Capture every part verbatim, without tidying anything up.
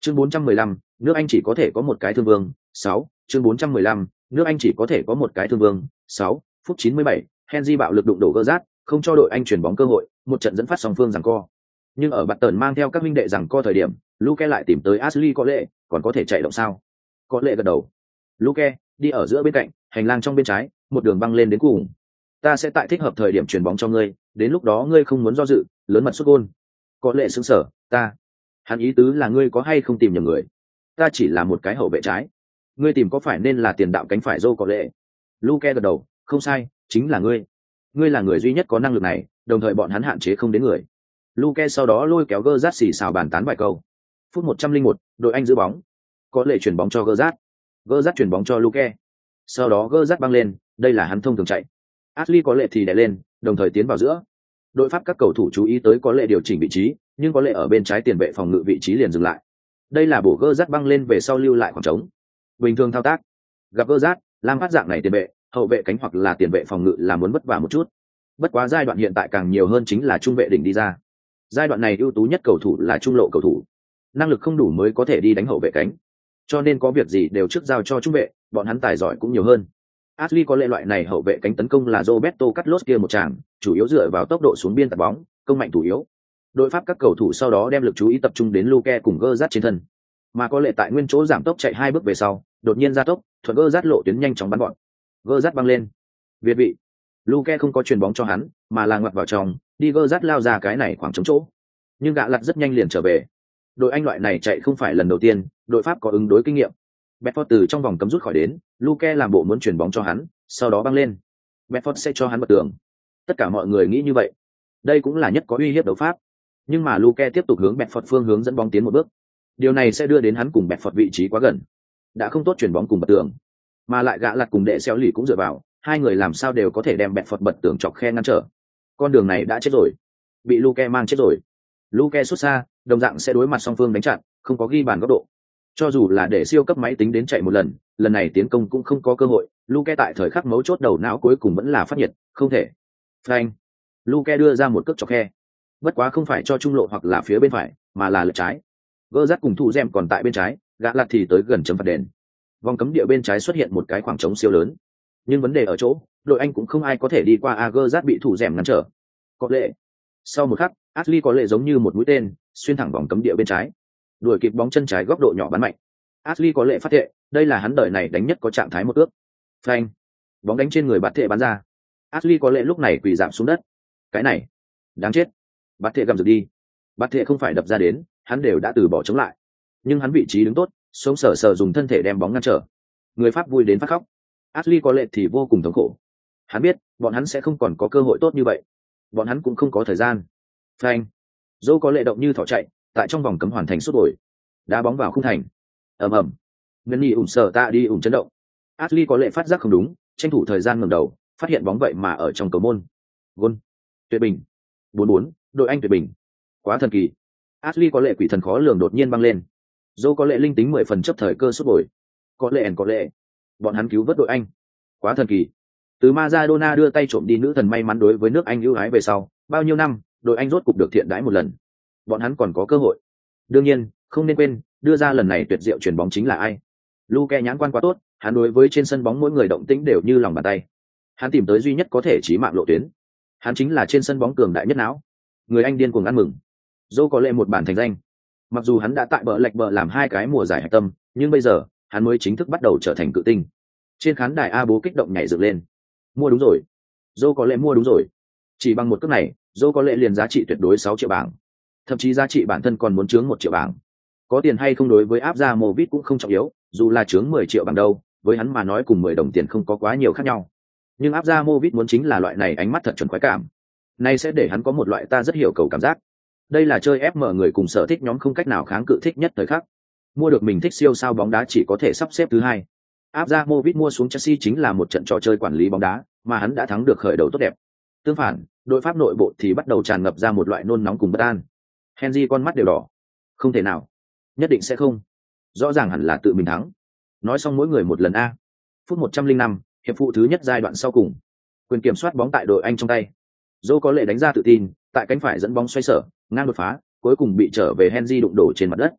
Chương bốn trăm mười lăm, nước Anh chỉ có thể có một cái thương vương, sáu. Chương bốn trăm mười lăm, nước Anh chỉ có thể có một cái thương vương, sáu. Phút chín mươi bảy, Henry bạo lực đụng đổ Gerrard, không cho đội Anh chuyển bóng cơ hội, một trận dẫn phát song phương giằng co. Nhưng ở bạt tần mang theo các huynh đệ giằng co thời điểm, Luke lại tìm tới Ashley có lệ, còn có thể chạy động sao? Có lệ gật đầu. Luke đi ở giữa bên cạnh, hành lang trong bên trái, một đường băng lên đến cùng. Ta sẽ tại thích hợp thời điểm chuyển bóng cho ngươi, đến lúc đó ngươi không muốn do dự, lớn mật sút gôn. Có lệ sững sờ, ta. Hắn ý tứ là ngươi có hay không tìm nhầm người? Ta chỉ là một cái hậu vệ trái. Ngươi tìm có phải nên là tiền đạo cánh phải Joe có lệ? Luke gật đầu, không sai, chính là ngươi. Ngươi là người duy nhất có năng lực này, đồng thời bọn hắn hạn chế không đến người. Luke sau đó lôi kéo Gerrard xì xào bàn tán vài câu. Phút một trăm lẻ một, đội Anh giữ bóng. Có lệ chuyển bóng cho Gerrard. Gerrard chuyển bóng cho Luke. Sau đó Gerrard băng lên, đây là hắn thông thường chạy. Ashley có lệ thì đè lên, đồng thời tiến vào giữa. Đội Pháp các cầu thủ chú ý tới có lệ điều chỉnh vị trí, nhưng có lệ ở bên trái tiền vệ phòng ngự vị trí liền dừng lại. Đây là bổ Gerrard băng lên về sau lưu lại khoảng trống. Bình thường thao tác. Gặp Gerrard, làm phát dạng này tiền vệ, hậu vệ cánh hoặc là tiền vệ phòng ngự là muốn vất vả một chút. Bất quá giai đoạn hiện tại càng nhiều hơn chính là trung vệ đỉnh đi ra. Giai đoạn này ưu tú nhất cầu thủ là trung lộ cầu thủ, năng lực không đủ mới có thể đi đánh hậu vệ cánh, cho nên có việc gì đều trước giao cho trung vệ, bọn hắn tài giỏi cũng nhiều hơn. Ashley có lệ loại này hậu vệ cánh tấn công là Roberto Carlos kia một tràng, chủ yếu dựa vào tốc độ xuống biên tạt bóng, công mạnh thủ yếu. Đội Pháp các cầu thủ sau đó đem lực chú ý tập trung đến Luke cùng Gerrard trên thân, mà có lệ tại nguyên chỗ giảm tốc chạy hai bước về sau, đột nhiên gia tốc, thuận Gerrard lộ tuyến nhanh chóng bắn gọn. Gerrard băng lên, việt vị. Luke không có chuyền bóng cho hắn, mà là ngoặt vào trong, đi Gerrard lao ra cái này khoảng trống chỗ. Nhưng gã lật rất nhanh liền trở về. Đội Anh loại này chạy không phải lần đầu tiên, đội Pháp có ứng đối kinh nghiệm. Bedford từ trong vòng cấm rút khỏi đến, Luke làm bộ muốn chuyền bóng cho hắn, sau đó băng lên. Bedford sẽ cho hắn bật tường. Tất cả mọi người nghĩ như vậy. Đây cũng là nhất có uy hiếp đấu Pháp. Nhưng mà Luke tiếp tục hướng Bedford phương hướng dẫn bóng tiến một bước. Điều này sẽ đưa đến hắn cùng Bedford vị trí quá gần. Đã không tốt chuyền bóng cùng bật tường, mà lại gã lật cùng đệ xéo lì cũng dựa vào, hai người làm sao đều có thể đem Bedford bật tường chọc khe ngăn trở. Con đường này đã chết rồi, bị Luke mang chết rồi. Luke xuất xa, đồng dạng sẽ đối mặt song phương đánh chặn, không có ghi bàn góc độ. Cho dù là để siêu cấp máy tính đến chạy một lần, lần này tiến công cũng không có cơ hội. Luke tại thời khắc mấu chốt đầu não cuối cùng vẫn là phát nhiệt, không thể. Frank. Luke đưa ra một cước chọc khe. Bất quá không phải cho trung lộ hoặc là phía bên phải, mà là lệch trái. Gerrard cùng thủ Gem còn tại bên trái, gã lật thì tới gần chấm phạt đền. Vòng cấm địa bên trái xuất hiện một cái khoảng trống siêu lớn. Nhưng vấn đề ở chỗ, đội Anh cũng không ai có thể đi qua, a Gerrard bị thủ Gem ngăn trở. Có lệ. Sau một khắc, Ashley có lệ giống như một mũi tên, xuyên thẳng vòng cấm địa bên trái. Đuổi kịp bóng chân trái góc độ nhỏ bắn mạnh. Ashley có lệ phát hiện, đây là hắn đời này đánh nhất có trạng thái một ước. Phanh. Bóng đánh trên người Bạt Thệ bắn ra. Ashley có lệ lúc này quỳ rạp xuống đất. Cái này, đáng chết. Bạt Thệ gầm rực đi. Bạt Thệ không phải đập ra đến, hắn đều đã từ bỏ chống lại. Nhưng hắn vị trí đứng tốt, sống sờ sờ dùng thân thể đem bóng ngăn trở. Người Pháp vui đến phát khóc. Ashley có lệ thì vô cùng thống khổ. Hắn biết, bọn hắn sẽ không còn có cơ hội tốt như vậy. Bọn hắn cũng không có thời gian. Phanh. Dô có lệ động như thỏ chạy, tại trong vòng cấm hoàn thành sút gol. Đá bóng vào khung thành. Ầm ầm. Ngân nhị ủng sở tạ đi ủng chấn động. Ashley có lệ phát giác không đúng, tranh thủ thời gian ngẩng đầu, phát hiện bóng vậy mà ở trong cầu môn. Gol. Tuyệt bình. bốn bốn, đội Anh tuyệt bình. Quá thần kỳ. Ashley có lệ quỷ thần khó lường đột nhiên băng lên. Dô có lệ linh tính mười phần chấp thời cơ sút gol. Có lệ ẻn có lệ. Bọn hắn cứu vớt đội Anh. Quá thần kỳ. Từ Maradona đưa tay trộm đi nữ thần may mắn đối với nước Anh ưu ái về sau, bao nhiêu năm, đội Anh rốt cục được thiện đãi một lần. Bọn hắn còn có cơ hội. Đương nhiên, không nên quên, đưa ra lần này tuyệt diệu chuyền bóng chính là ai. Luke nhãn quan quá tốt, hắn đối với trên sân bóng mỗi người động tĩnh đều như lòng bàn tay. Hắn tìm tới duy nhất có thể chí mạng lộ tuyến. Hắn chính là trên sân bóng cường đại nhất não. Người Anh điên cuồng ăn mừng. Dô có lệ một bản thành danh. Mặc dù hắn đã tại bờ lệch bờ làm hai cái mùa giải hạch tâm, nhưng bây giờ, hắn mới chính thức bắt đầu trở thành cự tinh. Trên khán đài A bố kích động nhảy dựng lên. Mua đúng rồi. Dô có lệ mua đúng rồi. Chỉ bằng một cước này, Dô có lệ liền giá trị tuyệt đối sáu triệu bảng. Thậm chí giá trị bản thân còn muốn chướng một triệu bảng. Có tiền hay không đối với áp ra Movit cũng không trọng yếu, dù là chướng mười triệu bảng đâu, với hắn mà nói cùng mười đồng tiền không có quá nhiều khác nhau. Nhưng áp ra Movit muốn chính là loại này ánh mắt thật chuẩn khoái cảm. Này sẽ để hắn có một loại ta rất hiểu cầu cảm giác. Đây là chơi ép em người cùng sở thích nhóm không cách nào kháng cự thích nhất thời khắc. Mua được mình thích siêu sao bóng đá chỉ có thể sắp xếp thứ hai. Áp ra Movit mua xuống Chelsea chính là một trận trò chơi quản lý bóng đá, mà hắn đã thắng được khởi đầu tốt đẹp. Tương phản, đội Pháp nội bộ thì bắt đầu tràn ngập ra một loại nôn nóng cùng bất an. Henry con mắt đều đỏ. Không thể nào, nhất định sẽ không. Rõ ràng hẳn là tự mình thắng. Nói xong mỗi người một lần a. Phút một trăm lẻ năm, hiệp phụ thứ nhất giai đoạn sau cùng. Quyền kiểm soát bóng tại đội Anh trong tay. Dô có lệ đánh ra tự tin, tại cánh phải dẫn bóng xoay sở, ngang đột phá, cuối cùng bị trở về Henry đụng đổ trên mặt đất.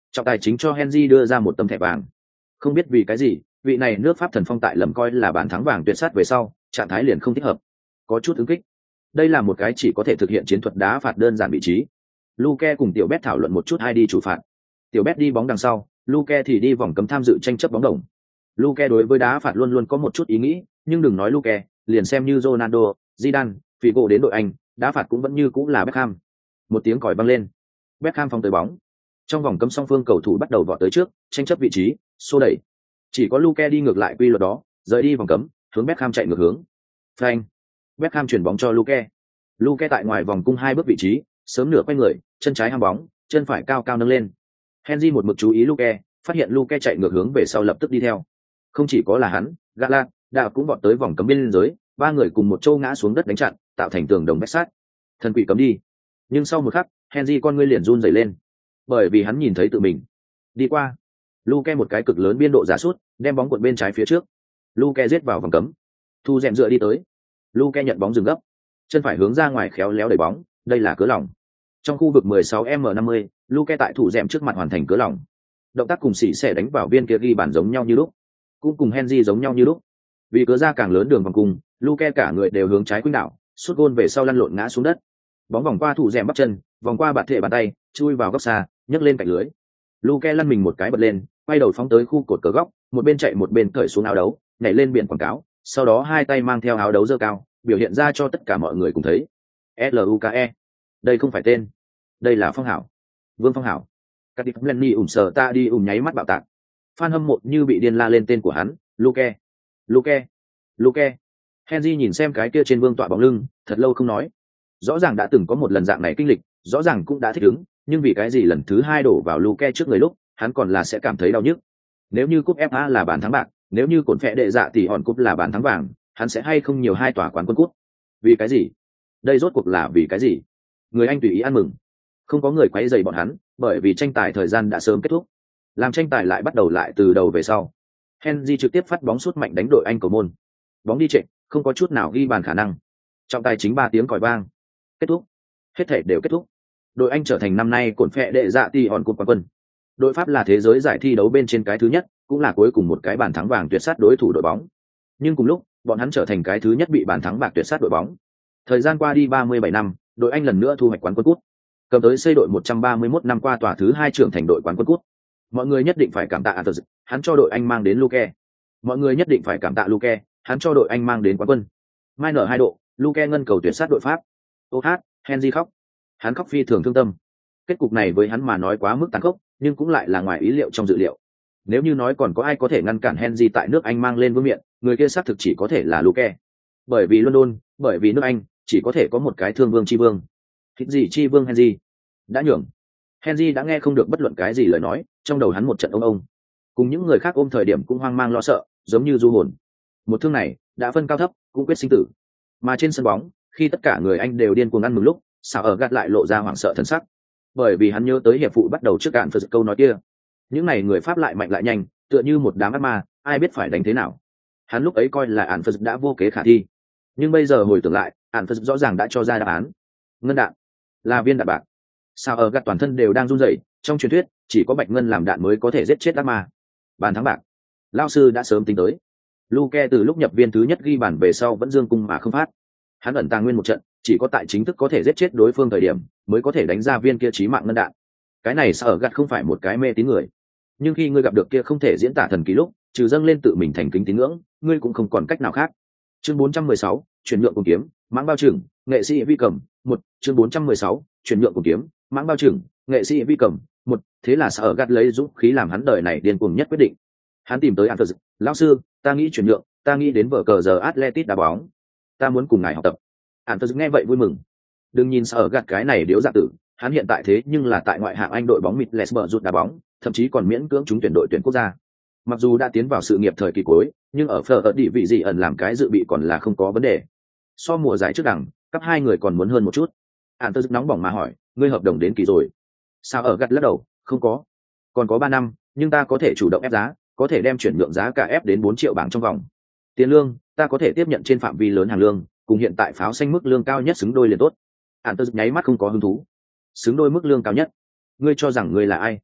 Trọng tài chính cho Henry đưa ra một tấm thẻ vàng. Không biết vì cái gì, vị này nước Pháp thần phong tại lầm coi là bàn thắng vàng tuyệt sát về sau, trạng thái liền không thích hợp, có chút ứng kích. Đây là một cái chỉ có thể thực hiện chiến thuật đá phạt đơn giản vị trí. Luke cùng Tiểu Bet thảo luận một chút ai đi chủ phạt. Tiểu Bet đi bóng đằng sau, Luke thì đi vòng cấm tham dự tranh chấp bóng đồng. Luke đối với đá phạt luôn luôn có một chút ý nghĩ, nhưng đừng nói Luke, liền xem như Ronaldo, Zidane, Figo đến đội Anh, đá phạt cũng vẫn như cũng là Beckham. Một tiếng còi vang lên. Beckham phóng tới bóng. Trong vòng cấm song phương cầu thủ bắt đầu vọt tới trước, tranh chấp vị trí, xô đẩy. Chỉ có Luke đi ngược lại quy luật đó, rời đi vòng cấm, hướng Beckham chạy ngược hướng. Phanh. Beckham chuyển bóng cho Luke. Luke tại ngoài vòng cung hai bước vị trí, sớm nửa quay người, chân trái ham bóng, chân phải cao cao nâng lên. Henry một mực chú ý Luke, phát hiện Luke chạy ngược hướng về sau lập tức đi theo. Không chỉ có là hắn, Gala, đã cũng vọt tới vòng cấm biên giới, ba người cùng một châu ngã xuống đất đánh chặn, tạo thành tường đồng vách sát. Thần quỷ cấm đi. Nhưng sau một khắc, Henry con ngươi liền run rẩy lên, bởi vì hắn nhìn thấy tự mình đi qua. Luke một cái cực lớn biên độ giả sút, đem bóng cuộn bên trái phía trước. Luke giết vào vòng cấm. Thu dẹm dựa đi tới. Luke nhận bóng dừng gấp, chân phải hướng ra ngoài khéo léo đẩy bóng, đây là cớ lòng. Trong khu vực mười sáu m năm mươi, Luke tại thủ dẹm trước mặt hoàn thành cớ lòng. Động tác cùng xỉ sẽ đánh vào viên kia ghi bàn giống nhau như lúc, cũng cùng Henry giống nhau như lúc. Vì cớ ra càng lớn đường vòng cung, Luke cả người đều hướng trái khuynh đảo, sút gôn về sau lăn lộn ngã xuống đất. Bóng vòng qua thủ dẹm bắp chân, vòng qua bạt thệ bàn tay, chui vào góc xa, nhấc lên cạnh lưới. Luke lăn mình một cái bật lên, quay đầu phóng tới khu cột cờ góc, một bên chạy một bên cởi xuống áo đấu, nhảy lên biển quảng cáo, sau đó hai tay mang theo áo đấu giơ cao, biểu hiện ra cho tất cả mọi người cùng thấy. Luke, đây không phải tên, đây là Phong Hảo, Vương Phong Hảo. Các đi Lenny ủng sờ ta đi ủng nháy mắt bạo tạc. Fan hâm mộ như bị điên la lên tên của hắn, Luke, Luke, Luke. Henry nhìn xem cái kia trên vương tọa bóng lưng, thật lâu không nói. Rõ ràng đã từng có một lần dạng này kinh lịch, rõ ràng cũng đã thích ứng, nhưng vì cái gì lần thứ hai đổ vào Luke trước người lúc, hắn còn là sẽ cảm thấy đau nhức. Nếu như cúp ép a là bàn thắng bạc, nếu như cột phệ đệ dạ tỷ hòn cúp là bàn thắng vàng, hắn sẽ hay không nhiều hai tòa quán quân cúp. Vì cái gì? Đây rốt cuộc là vì cái gì? Người Anh tùy ý ăn mừng, không có người quấy rầy bọn hắn, bởi vì tranh tài thời gian đã sớm kết thúc. Làm tranh tài lại bắt đầu lại từ đầu về sau. Henry trực tiếp phát bóng sút mạnh đánh đội Anh cầu môn. Bóng đi trệ, không có chút nào ghi bàn khả năng. Trọng tài chính ba tiếng còi vang. Kết thúc. Hết thể đều kết thúc. Đội Anh trở thành năm nay cột phệ đệ dạ tỷ hòn cúp quán quân. Đội Pháp là thế giới giải thi đấu bên trên cái thứ nhất, cũng là cuối cùng một cái bàn thắng vàng tuyệt sát đối thủ đội bóng. Nhưng cùng lúc, bọn hắn trở thành cái thứ nhất bị bàn thắng bạc tuyệt sát đội bóng. Thời gian qua đi ba mươi bảy năm, đội Anh lần nữa thu hoạch quán quân cúp. Cầm tới xây đội một trăm ba mươi mốt năm qua tòa thứ hai trưởng thành đội quán quân cúp. Mọi người nhất định phải cảm tạ Anthony, hắn cho đội Anh mang đến Luke. Mọi người nhất định phải cảm tạ Luke, hắn cho đội Anh mang đến quán quân. Mai nở hai độ, Luke ngân cầu tuyệt sát đội Pháp. Ô hát, Henry khóc. Hắn khóc phi thường thương tâm. Kết cục này với hắn mà nói quá mức tàn khốc, nhưng cũng lại là ngoài ý liệu trong dự liệu. Nếu như nói còn có ai có thể ngăn cản Henry tại nước Anh mang lên vương miện, người kia xác thực chỉ có thể là Luke. Bởi vì London, bởi vì nước Anh, chỉ có thể có một cái thương vương chi vương. Thích gì chi vương Henry? Đã nhường. Henry đã nghe không được bất luận cái gì lời nói, trong đầu hắn một trận ông ông. Cùng những người khác ôm thời điểm cũng hoang mang lo sợ, giống như du hồn. Một thương này, đã phân cao thấp, cũng quyết sinh tử. Mà trên sân bóng, khi tất cả người Anh đều điên cuồng ăn mừng lúc, sao ở gạt lại lộ ra hoảng sợ thần sắc. Bởi vì hắn nhớ tới hiệp phụ bắt đầu trước cạn phật câu nói kia. Những này người Pháp lại mạnh lại nhanh, tựa như một đám ác ma, ai biết phải đánh thế nào. Hắn lúc ấy coi là ạn phật đã vô kế khả thi. Nhưng bây giờ hồi tưởng lại, ạn phật rõ ràng đã cho ra đáp án. Ngân đạn, là viên đạn bạc. Sao ở gạt toàn thân đều đang run rẩy, trong truyền thuyết, chỉ có bạch ngân làm đạn mới có thể giết chết ác ma. Bàn thắng bạc. Lao sư đã sớm tính tới. Luke từ lúc nhập viên thứ nhất ghi bàn về sau vẫn dương cung mà không phát. Hắn ẩn tàng nguyên một trận, chỉ có tại chính thức có thể giết chết đối phương thời điểm, mới có thể đánh ra viên kia chí mạng ngân đạn. Cái này sao ở gạt không phải một cái mê tín người. Nhưng khi ngươi gặp được kia không thể diễn tả thần kỳ lúc, trừ dâng lên tự mình thành kính tín ngưỡng, ngươi cũng không còn cách nào khác. Chương bốn trăm mười sáu, chuyển nhượng cùng kiếm, mãng bao trưởng, nghệ sĩ vi cầm, một, chương bốn trăm mười sáu, chuyển nhượng cùng kiếm, mãng bao trưởng, nghệ sĩ vi cầm, một, thế là sao ở gạt lấy dũng khí làm hắn đời này điên cuồng nhất quyết định. Hắn tìm tới Anthony, lão sư, ta nghĩ chuyển nhượng, ta nghĩ đến vở cờ giờ Atletic đá bóng, ta muốn cùng ngài học tập. Anthony nghe vậy vui mừng. Đừng nhìn sao ở gạt cái này điếu dạ tử, hắn hiện tại thế nhưng là tại ngoại hạng Anh đội bóng Middlesbrough rút đá bóng, thậm chí còn miễn cưỡng trúng tuyển đội tuyển quốc gia. Mặc dù đã tiến vào sự nghiệp thời kỳ cuối, nhưng ở phở ở địa vị gì ẩn làm cái dự bị còn là không có vấn đề. So mùa giải trước đẳng, cấp hai người còn muốn hơn một chút. Anthony nóng bỏng mà hỏi, ngươi hợp đồng đến kỳ rồi? Sao ở gạt lắc đầu, không có. Còn có ba năm, nhưng ta có thể chủ động ép giá, có thể đem chuyển nhượng giá cả ép đến bốn triệu bảng trong vòng. Tiền lương, ta có thể tiếp nhận trên phạm vi lớn hàng lương, cùng hiện tại pháo xanh mức lương cao nhất xứng đôi liền tốt. Anthony nháy mắt không có hứng thú. Xứng đôi mức lương cao nhất? Ngươi cho rằng ngươi là ai?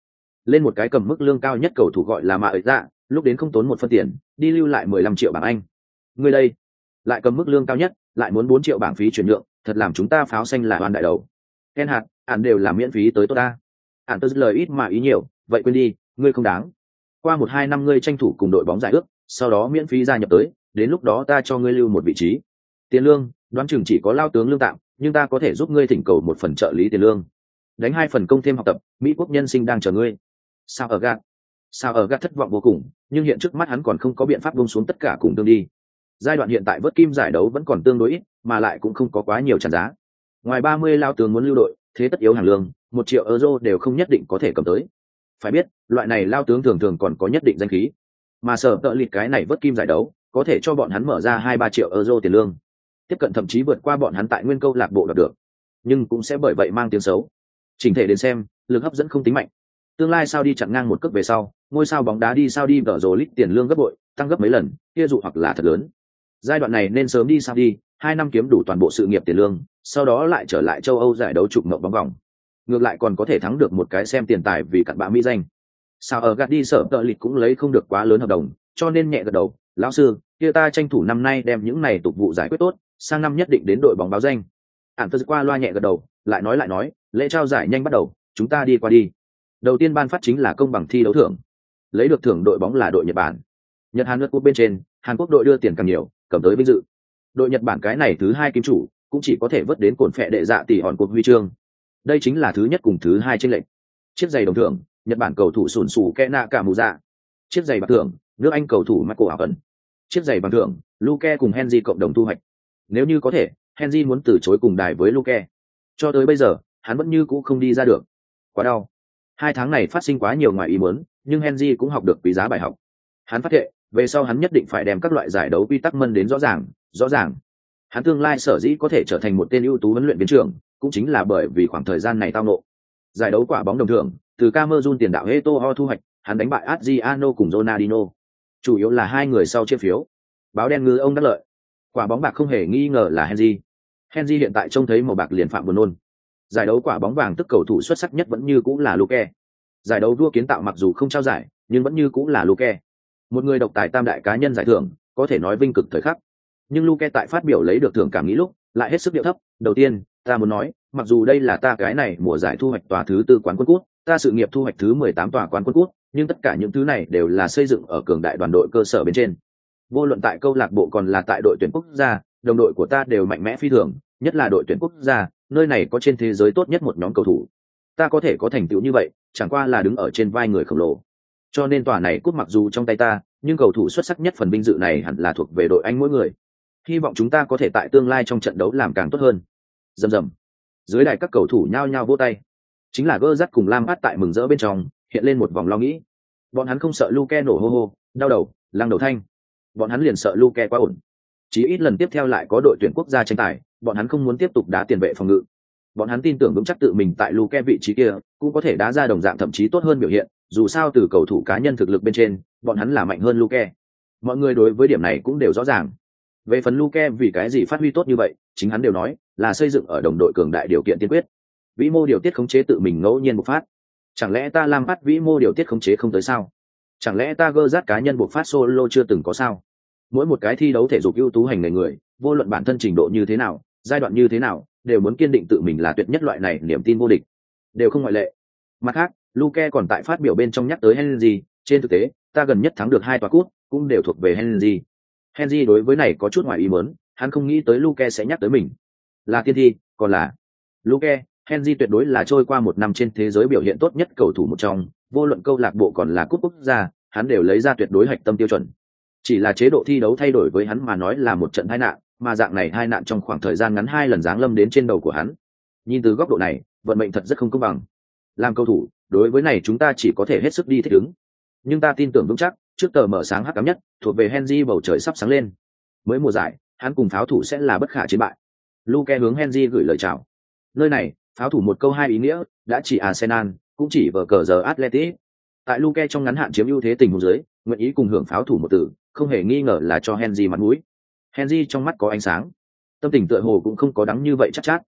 lên một cái cầm mức lương cao nhất cầu thủ gọi là Mạ Ấy Dạ, lúc đến không tốn một phân tiền, đi lưu lại mười lăm triệu bảng Anh. Người đây, lại cầm mức lương cao nhất, lại muốn bốn triệu bảng phí chuyển nhượng, thật làm chúng ta pháo xanh là oan đại đầu. Ken hạt, ản đều là miễn phí tới tôi ta. Ản tôi lời ít mà ý nhiều, vậy quên đi, ngươi không đáng. Qua một hai năm ngươi tranh thủ cùng đội bóng giải ước, sau đó miễn phí gia nhập tới, đến lúc đó ta cho ngươi lưu một vị trí. Tiền lương, đoán chừng chỉ có lao tướng lương tạm, nhưng ta có thể giúp ngươi thỉnh cầu một phần trợ lý tiền lương. Đánh hai phần công thêm học tập, Mỹ quốc nhân sinh đang chờ ngươi. Sao ở gạt? Sao ở gạt thất vọng vô cùng, nhưng hiện trước mắt hắn còn không có biện pháp buông xuống tất cả cùng tương đi. Giai đoạn hiện tại vớt kim giải đấu vẫn còn tương đối ít, mà lại cũng không có quá nhiều tràn giá. Ngoài ba mươi lao tướng muốn lưu đội, thế tất yếu hàng lương, một triệu euro đều không nhất định có thể cầm tới. Phải biết, loại này lao tướng thường thường còn có nhất định danh khí, mà sở tợ lịt cái này vớt kim giải đấu có thể cho bọn hắn mở ra hai ba triệu euro tiền lương, tiếp cận thậm chí vượt qua bọn hắn tại nguyên câu lạc bộ đạt được, nhưng cũng sẽ bởi vậy mang tiếng xấu. Chỉnh thể đến xem, lực hấp dẫn không tính mạnh. Tương lai sao đi chặn ngang một cước về sau, ngôi sao bóng đá đi sao đi vở rồ lít tiền lương gấp bội, tăng gấp mấy lần, kia dụ hoặc là thật lớn. Giai đoạn này nên sớm đi sao đi, hai năm kiếm đủ toàn bộ sự nghiệp tiền lương, sau đó lại trở lại châu Âu giải đấu chụp mộng bóng vòng. Ngược lại còn có thể thắng được một cái xem tiền tài vì cặn bã mỹ danh. Sao ở gạt đi sở tợ lịch cũng lấy không được quá lớn hợp đồng, cho nên nhẹ gật đầu, lão sư, kia ta tranh thủ năm nay đem những này tục vụ giải quyết tốt, sang năm nhất định đến đội bóng báo danh. Ản Phật qua loa nhẹ gật đầu, lại nói lại nói, lễ trao giải nhanh bắt đầu, chúng ta đi qua đi. Đầu tiên ban phát chính là công bằng thi đấu thưởng. Lấy được thưởng đội bóng là đội Nhật Bản. Nhật Hàn nước quốc bên trên, Hàn Quốc đội đưa tiền càng nhiều, cầm tới vinh dự. Đội Nhật Bản cái này thứ hai kim chủ, cũng chỉ có thể vớt đến cồn phệ đệ dạ tỷ hòn cuộc huy chương. Đây chính là thứ nhất cùng thứ hai trên lệnh. Chiếc giày đồng thưởng, Nhật Bản cầu thủ sùn sù Kena Kamuza. Chiếc giày bạc thưởng, nước Anh cầu thủ Michael Owen. Chiếc giày bằng thưởng, Luke cùng Henry cộng đồng thu hoạch. Nếu như có thể, Henry muốn từ chối cùng đài với Luke. Cho tới bây giờ, hắn vẫn như cũ không đi ra được. Quá đau. Hai tháng này phát sinh quá nhiều ngoài ý muốn, nhưng Henry cũng học được quý giá bài học. Hắn phát hiện, về sau hắn nhất định phải đem các loại giải đấu quy tắc mân đến rõ ràng, rõ ràng. Hắn tương lai sở dĩ có thể trở thành một tên ưu tú huấn luyện viên trưởng, cũng chính là bởi vì khoảng thời gian này tao ngộ. Giải đấu quả bóng đồng thưởng, từ Cameroon tiền đạo Eto'o thu hoạch, hắn đánh bại Adriano cùng Ronaldinho. Chủ yếu là hai người sau chia phiếu. Báo đen ngư ông đắc lợi. Quả bóng bạc không hề nghi ngờ là Henry. Henry hiện tại trông thấy màu bạc liền phạm buồn nôn. Giải đấu quả bóng vàng tức cầu thủ xuất sắc nhất vẫn như cũng là Luke. Giải đấu vua kiến tạo mặc dù không trao giải, nhưng vẫn như cũng là Luke. Một người độc tài tam đại cá nhân giải thưởng, có thể nói vinh cực thời khắc. Nhưng Luke tại phát biểu lấy được thưởng cảm nghĩ lúc, lại hết sức điệu thấp. Đầu tiên, ta muốn nói, mặc dù đây là ta cái này mùa giải thu hoạch tòa thứ tư quán quân cút, ta sự nghiệp thu hoạch thứ mười tám tòa quán quân cút, nhưng tất cả những thứ này đều là xây dựng ở cường đại đoàn đội cơ sở bên trên. Vô luận tại câu lạc bộ còn là tại đội tuyển quốc gia, đồng đội của ta đều mạnh mẽ phi thường, nhất là đội tuyển quốc gia, nơi này có trên thế giới tốt nhất một nhóm cầu thủ. Ta có thể có thành tựu như vậy, chẳng qua là đứng ở trên vai người khổng lồ. Cho nên tòa này cút mặc dù trong tay ta, nhưng cầu thủ xuất sắc nhất phần vinh dự này hẳn là thuộc về đội Anh mỗi người. Hy vọng chúng ta có thể tại tương lai trong trận đấu làm càng tốt hơn. Rầm rầm. Dưới đài các cầu thủ nhao nhao vỗ tay. Chính là Gerrard cùng Lampard tại mừng rỡ bên trong, hiện lên một vòng lo nghĩ. Bọn hắn không sợ Luke nổ hô hô, đau đầu, lăng đầu thanh. Bọn hắn liền sợ Luke quá ổn. Chỉ ít lần tiếp theo lại có đội tuyển quốc gia tranh tài, bọn hắn không muốn tiếp tục đá tiền vệ phòng ngự. Bọn hắn tin tưởng vững chắc tự mình tại Luke vị trí kia, cũng có thể đá ra đồng dạng thậm chí tốt hơn biểu hiện, dù sao từ cầu thủ cá nhân thực lực bên trên, bọn hắn là mạnh hơn Luke. Mọi người đối với điểm này cũng đều rõ ràng. Về phần Luke vì cái gì phát huy tốt như vậy, chính hắn đều nói, là xây dựng ở đồng đội cường đại điều kiện tiên quyết. Vĩ mô điều tiết khống chế tự mình ngẫu nhiên bộc phát. Chẳng lẽ ta làm bắt vĩ mô điều tiết khống chế không tới sao? Chẳng lẽ ta gơ rát cá nhân bộc phát solo chưa từng có sao? Mỗi một cái thi đấu thể dục ưu tú hành nghề người, vô luận bản thân trình độ như thế nào, giai đoạn như thế nào, đều muốn kiên định tự mình là tuyệt nhất loại này, niềm tin vô địch, đều không ngoại lệ. Mặt khác, Luke còn tại phát biểu bên trong nhắc tới Henry, trên thực tế, ta gần nhất thắng được hai tòa cúp, cũng đều thuộc về Henry. Henry đối với này có chút ngoài ý muốn, hắn không nghĩ tới Luke sẽ nhắc tới mình. Là tiên thi, còn là Luke, Henry tuyệt đối là trôi qua một năm trên thế giới biểu hiện tốt nhất cầu thủ một trong, vô luận câu lạc bộ còn là cúp quốc gia, hắn đều lấy ra tuyệt đối hạch tâm tiêu chuẩn. Chỉ là chế độ thi đấu thay đổi với hắn mà nói là một trận tai nạn, mà dạng này hai nạn trong khoảng thời gian ngắn hai lần giáng lâm đến trên đầu của hắn. Nhìn từ góc độ này, vận mệnh thật rất không công bằng. Làm cầu thủ, đối với này chúng ta chỉ có thể hết sức đi thích ứng. Nhưng ta tin tưởng vững chắc, trước tờ mở sáng hắc ám nhất, thuộc về Henry bầu trời sắp sáng lên. Mới mùa giải, hắn cùng pháo thủ sẽ là bất khả chiến bại. Luke hướng Henry gửi lời chào. Nơi này, pháo thủ một câu hai ý nghĩa, đã chỉ Arsenal, cũng chỉ vở cờ giờ Atletico. Tại Luke trong ngắn hạn chiếm ưu thế tình huống dưới, nguyện ý cùng hưởng pháo thủ một từ, không hề nghi ngờ là cho Henry mặt mũi. Henry trong mắt có ánh sáng, tâm tình tựa hồ cũng không có đắng như vậy chắc chắn.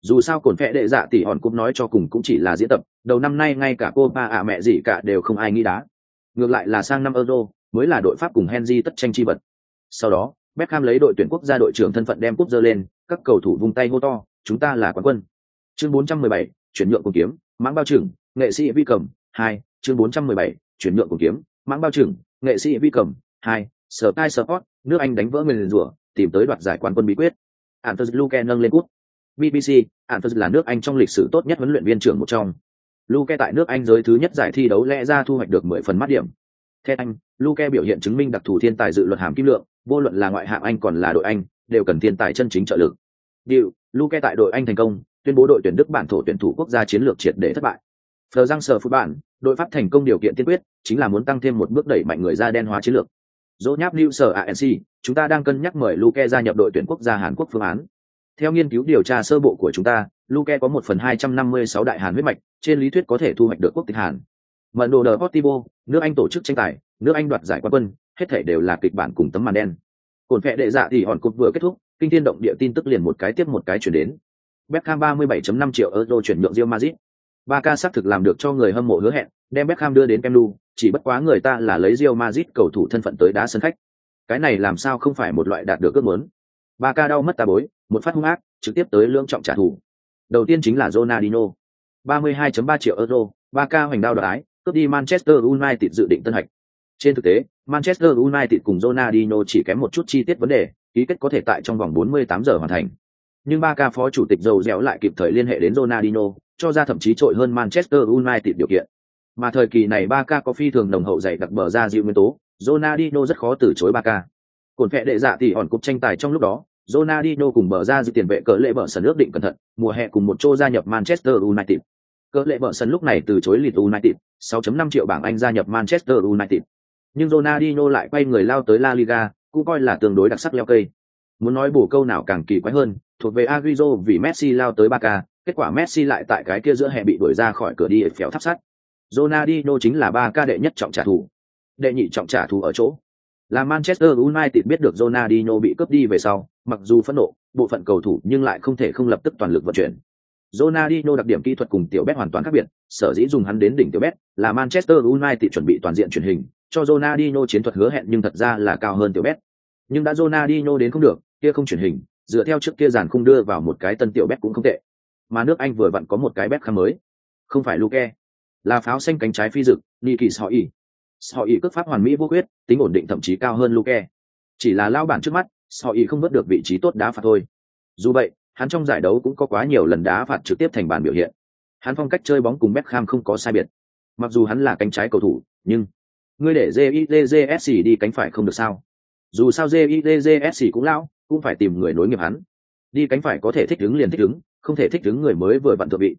Dù sao cổn phệ đệ dạ tỷ hòn cũng nói cho cùng cũng chỉ là diễn tập, đầu năm nay ngay cả cô ba ạ mẹ gì cả đều không ai nghĩ đá. Ngược lại là sang năm Euro mới là đội Pháp cùng Henry tất tranh chi vật. Sau đó, Beckham lấy đội tuyển quốc gia đội trưởng thân phận đem cúp giơ lên, các cầu thủ vung tay hô to, chúng ta là quán quân. Chương bốn trăm mười bảy, chuyển nhượng cùng kiếm, mãng bao trưởng, nghệ sĩ vi cầm, hai, chương bốn trăm mười bảy, chuyển nhượng cùng kiếm, mãng bao trưởng, nghệ sĩ vi cầm, hai, Sky Sport, nước Anh đánh vỡ nguyền rủa, tìm tới đoạt giải quán quân bí quyết. Anthony Luke nâng lên cúp. bê bê xê, Anthony là nước Anh trong lịch sử tốt nhất huấn luyện viên trưởng một trong. Luke tại nước Anh giới thứ nhất giải thi đấu lẽ ra thu hoạch được mười phần mắt điểm. Theo anh, Luke biểu hiện chứng minh đặc thù thiên tài dự luật hàm kim lượng, vô luận là ngoại hạng Anh còn là đội Anh, đều cần thiên tài chân chính trợ lực. Điều, Luke tại đội Anh thành công, tuyên bố đội tuyển Đức bản thổ tuyển thủ quốc gia chiến lược triệt để thất bại. Phờ răng sờ phụ bản, đội Pháp thành công điều kiện tiên quyết, chính là muốn tăng thêm một bước đẩy mạnh người da đen hóa chiến lược. Dỗ nháp New Sở a en xê, chúng ta đang cân nhắc mời Luke gia nhập đội tuyển quốc gia Hàn Quốc phương án. Theo nghiên cứu điều tra sơ bộ của chúng ta, Luke có một phần hai trăm năm mươi sáu đại Hàn huyết mạch, trên lý thuyết có thể thu hoạch được quốc tịch Hàn. Mận đồ đờ Portivo, nước Anh tổ chức tranh tài, nước Anh đoạt giải quán quân, hết thảy đều là kịch bản cùng tấm màn đen. Cổn phệ đệ dạ thì hòn cột vừa kết thúc, kinh thiên động địa tin tức liền một cái tiếp một cái chuyển đến. Beckham ba mươi bảy phẩy năm triệu euro chuyển nhượng Real Madrid. Barca xác thực làm được cho người hâm mộ hứa hẹn, đem Beckham đưa đến Camp Nou, chỉ bất quá người ta là lấy Real Madrid cầu thủ thân phận tới đá sân khách. Cái này làm sao không phải một loại đạt được ước muốn. Barca đau mất tà bối, một phát hung ác, trực tiếp tới lưỡng trọng trả thù. Đầu tiên chính là Ronaldinho. ba mươi hai phẩy ba triệu euro, Barca hoành đao đoạt ái, cướp đi Manchester United dự định tân hạch. Trên thực tế, Manchester United cùng Ronaldinho chỉ kém một chút chi tiết vấn đề, ký kết có thể tại trong vòng bốn mươi tám giờ hoàn thành. Nhưng Barca phó chủ tịch dầu dẻo lại kịp thời liên hệ đến Ronaldinho, cho ra thậm chí trội hơn Manchester United điều kiện. Mà thời kỳ này Barca có phi thường nồng hậu dày đặc bờ ra dịu nguyên tố, Ronaldinho rất khó từ chối Barca. Cổn phệ đệ dạ thì hòn cúp tranh tài trong lúc đó, Ronaldinho cùng bờ ra dịu tiền vệ cỡ lệ bờ sân ước định cẩn thận, mùa hè cùng một chỗ gia nhập Manchester United. Cỡ lệ bờ sân lúc này từ chối Leeds United, sáu phẩy năm triệu bảng Anh gia nhập Manchester United. Nhưng Ronaldinho lại quay người lao tới La Liga, cũng coi là tương đối đặc sắc leo cây. Muốn nói bổ câu nào càng kỳ quái hơn, thuộc về Agüero vì Messi lao tới Barca, kết quả Messi lại tại cái kia giữa hè bị đuổi ra khỏi cửa đi phéo tháp sắt. Ronaldinho chính là Barca đệ nhất trọng trả thù. Đệ nhị trọng trả thù ở chỗ là Manchester United biết được Ronaldinho bị cướp đi về sau, mặc dù phẫn nộ, bộ phận cầu thủ nhưng lại không thể không lập tức toàn lực vận chuyển. Ronaldinho đặc điểm kỹ thuật cùng Tiểu Bet hoàn toàn khác biệt, sở dĩ dùng hắn đến đỉnh Tiểu Bet là Manchester United chuẩn bị toàn diện truyền hình, cho Ronaldinho chiến thuật hứa hẹn nhưng thật ra là cao hơn Tiểu Bet. Nhưng đã Ronaldinho đến không được, kia không truyền hình, dựa theo trước kia giàn khung đưa vào một cái tân Tiểu Bet cũng không tệ. Mà nước Anh vừa vặn có một cái Beckham mới, không phải Luke, là pháo xanh cánh trái phi dực, Niki Soi. Soi cước pháp hoàn mỹ vô khuyết, tính ổn định thậm chí cao hơn Luke. Chỉ là lao bản trước mắt, Soi không vớt được vị trí tốt đá phạt thôi. Dù vậy, hắn trong giải đấu cũng có quá nhiều lần đá phạt trực tiếp thành bàn biểu hiện. Hắn phong cách chơi bóng cùng Beckham không có sai biệt. Mặc dù hắn là cánh trái cầu thủ, nhưng ngươi để Jizsc đi cánh phải không được sao? Dù sao Jizsc cũng lão, cũng phải tìm người nối nghiệp hắn. Đi cánh phải có thể thích ứng liền thích ứng, không thể thích ứng người mới vừa vặn thượng vị.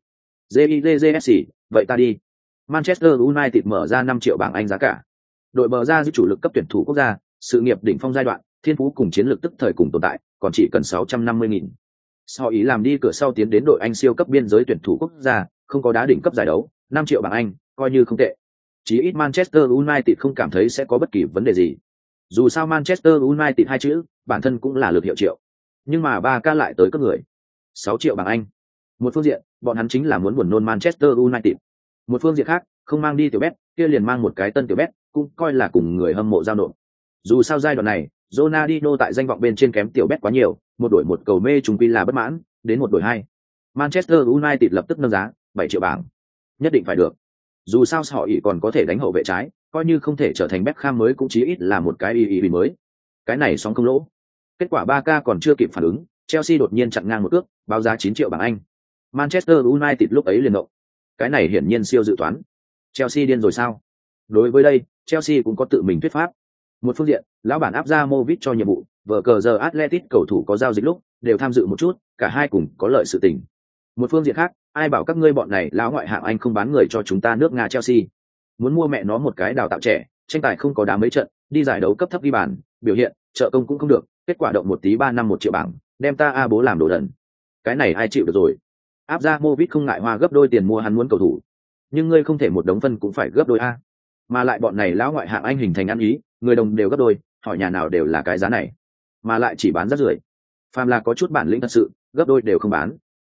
Jizsc, vậy ta đi. Manchester United mở ra năm triệu bảng Anh giá cả. Đội bờ ra giữ chủ lực cấp tuyển thủ quốc gia, sự nghiệp đỉnh phong giai đoạn, thiên phú cùng chiến lược tức thời cùng tồn tại, còn chỉ cần sáu trăm năm mươi nghìn. Sau ý làm đi cửa sau tiến đến đội Anh siêu cấp biên giới tuyển thủ quốc gia, không có đá đỉnh cấp giải đấu, năm triệu bảng Anh, coi như không tệ. Chỉ ít Manchester United không cảm thấy sẽ có bất kỳ vấn đề gì. Dù sao Manchester United hai chữ, bản thân cũng là lực hiệu triệu. Nhưng mà Barca lại tới cấp người. sáu triệu bảng Anh. Một phương diện, bọn hắn chính là muốn buồn nôn Manchester United. Một phương diện khác, không mang đi Tiểu Bet, kia liền mang một cái tân Tiểu Bet, cũng coi là cùng người hâm mộ giao nộp. Dù sao giai đoạn này, Ronaldinho tại danh vọng bên trên kém Tiểu Bet quá nhiều, một đổi một cầu mê trùng quy là bất mãn, đến một đổi hai. Manchester United lập tức nâng giá, bảy triệu bảng. Nhất định phải được. Dù sao họ ý còn có thể đánh hậu vệ trái, coi như không thể trở thành Beckham mới cũng chí ít là một cái y y mới. Cái này sóng không lỗ. Kết quả Barca còn chưa kịp phản ứng, Chelsea đột nhiên chặn ngang một cước, báo giá chín triệu bảng Anh. Manchester United lúc ấy liền động. Cái này hiển nhiên siêu dự toán. Chelsea điên rồi sao? Đối với đây, Chelsea cũng có tự mình thuyết pháp. Một phương diện, lão bản áp ra Movit cho nhiệm vụ, vở cờ giờ Atletico cầu thủ có giao dịch lúc, đều tham dự một chút, cả hai cùng có lợi sự tình. Một phương diện khác, ai bảo các ngươi bọn này lão ngoại hạng Anh không bán người cho chúng ta nước Nga Chelsea. Muốn mua mẹ nó một cái đào tạo trẻ, tranh tài không có đá mấy trận, đi giải đấu cấp thấp ghi bàn, biểu hiện, trợ công cũng không được, kết quả động một tí ba năm một triệu bảng, đem ta a bố làm đồ đần. Cái này ai chịu được rồi. Áp ra Movit không ngại hoa gấp đôi tiền mua hắn muốn cầu thủ. Nhưng ngươi không thể một đống phân cũng phải gấp đôi a. Mà lại bọn này lão ngoại hạng Anh hình thành ăn ý, người đồng đều gấp đôi, hỏi nhà nào đều là cái giá này. Mà lại chỉ bán rất rưởi. Phàm là có chút bản lĩnh thật sự, gấp đôi đều không bán.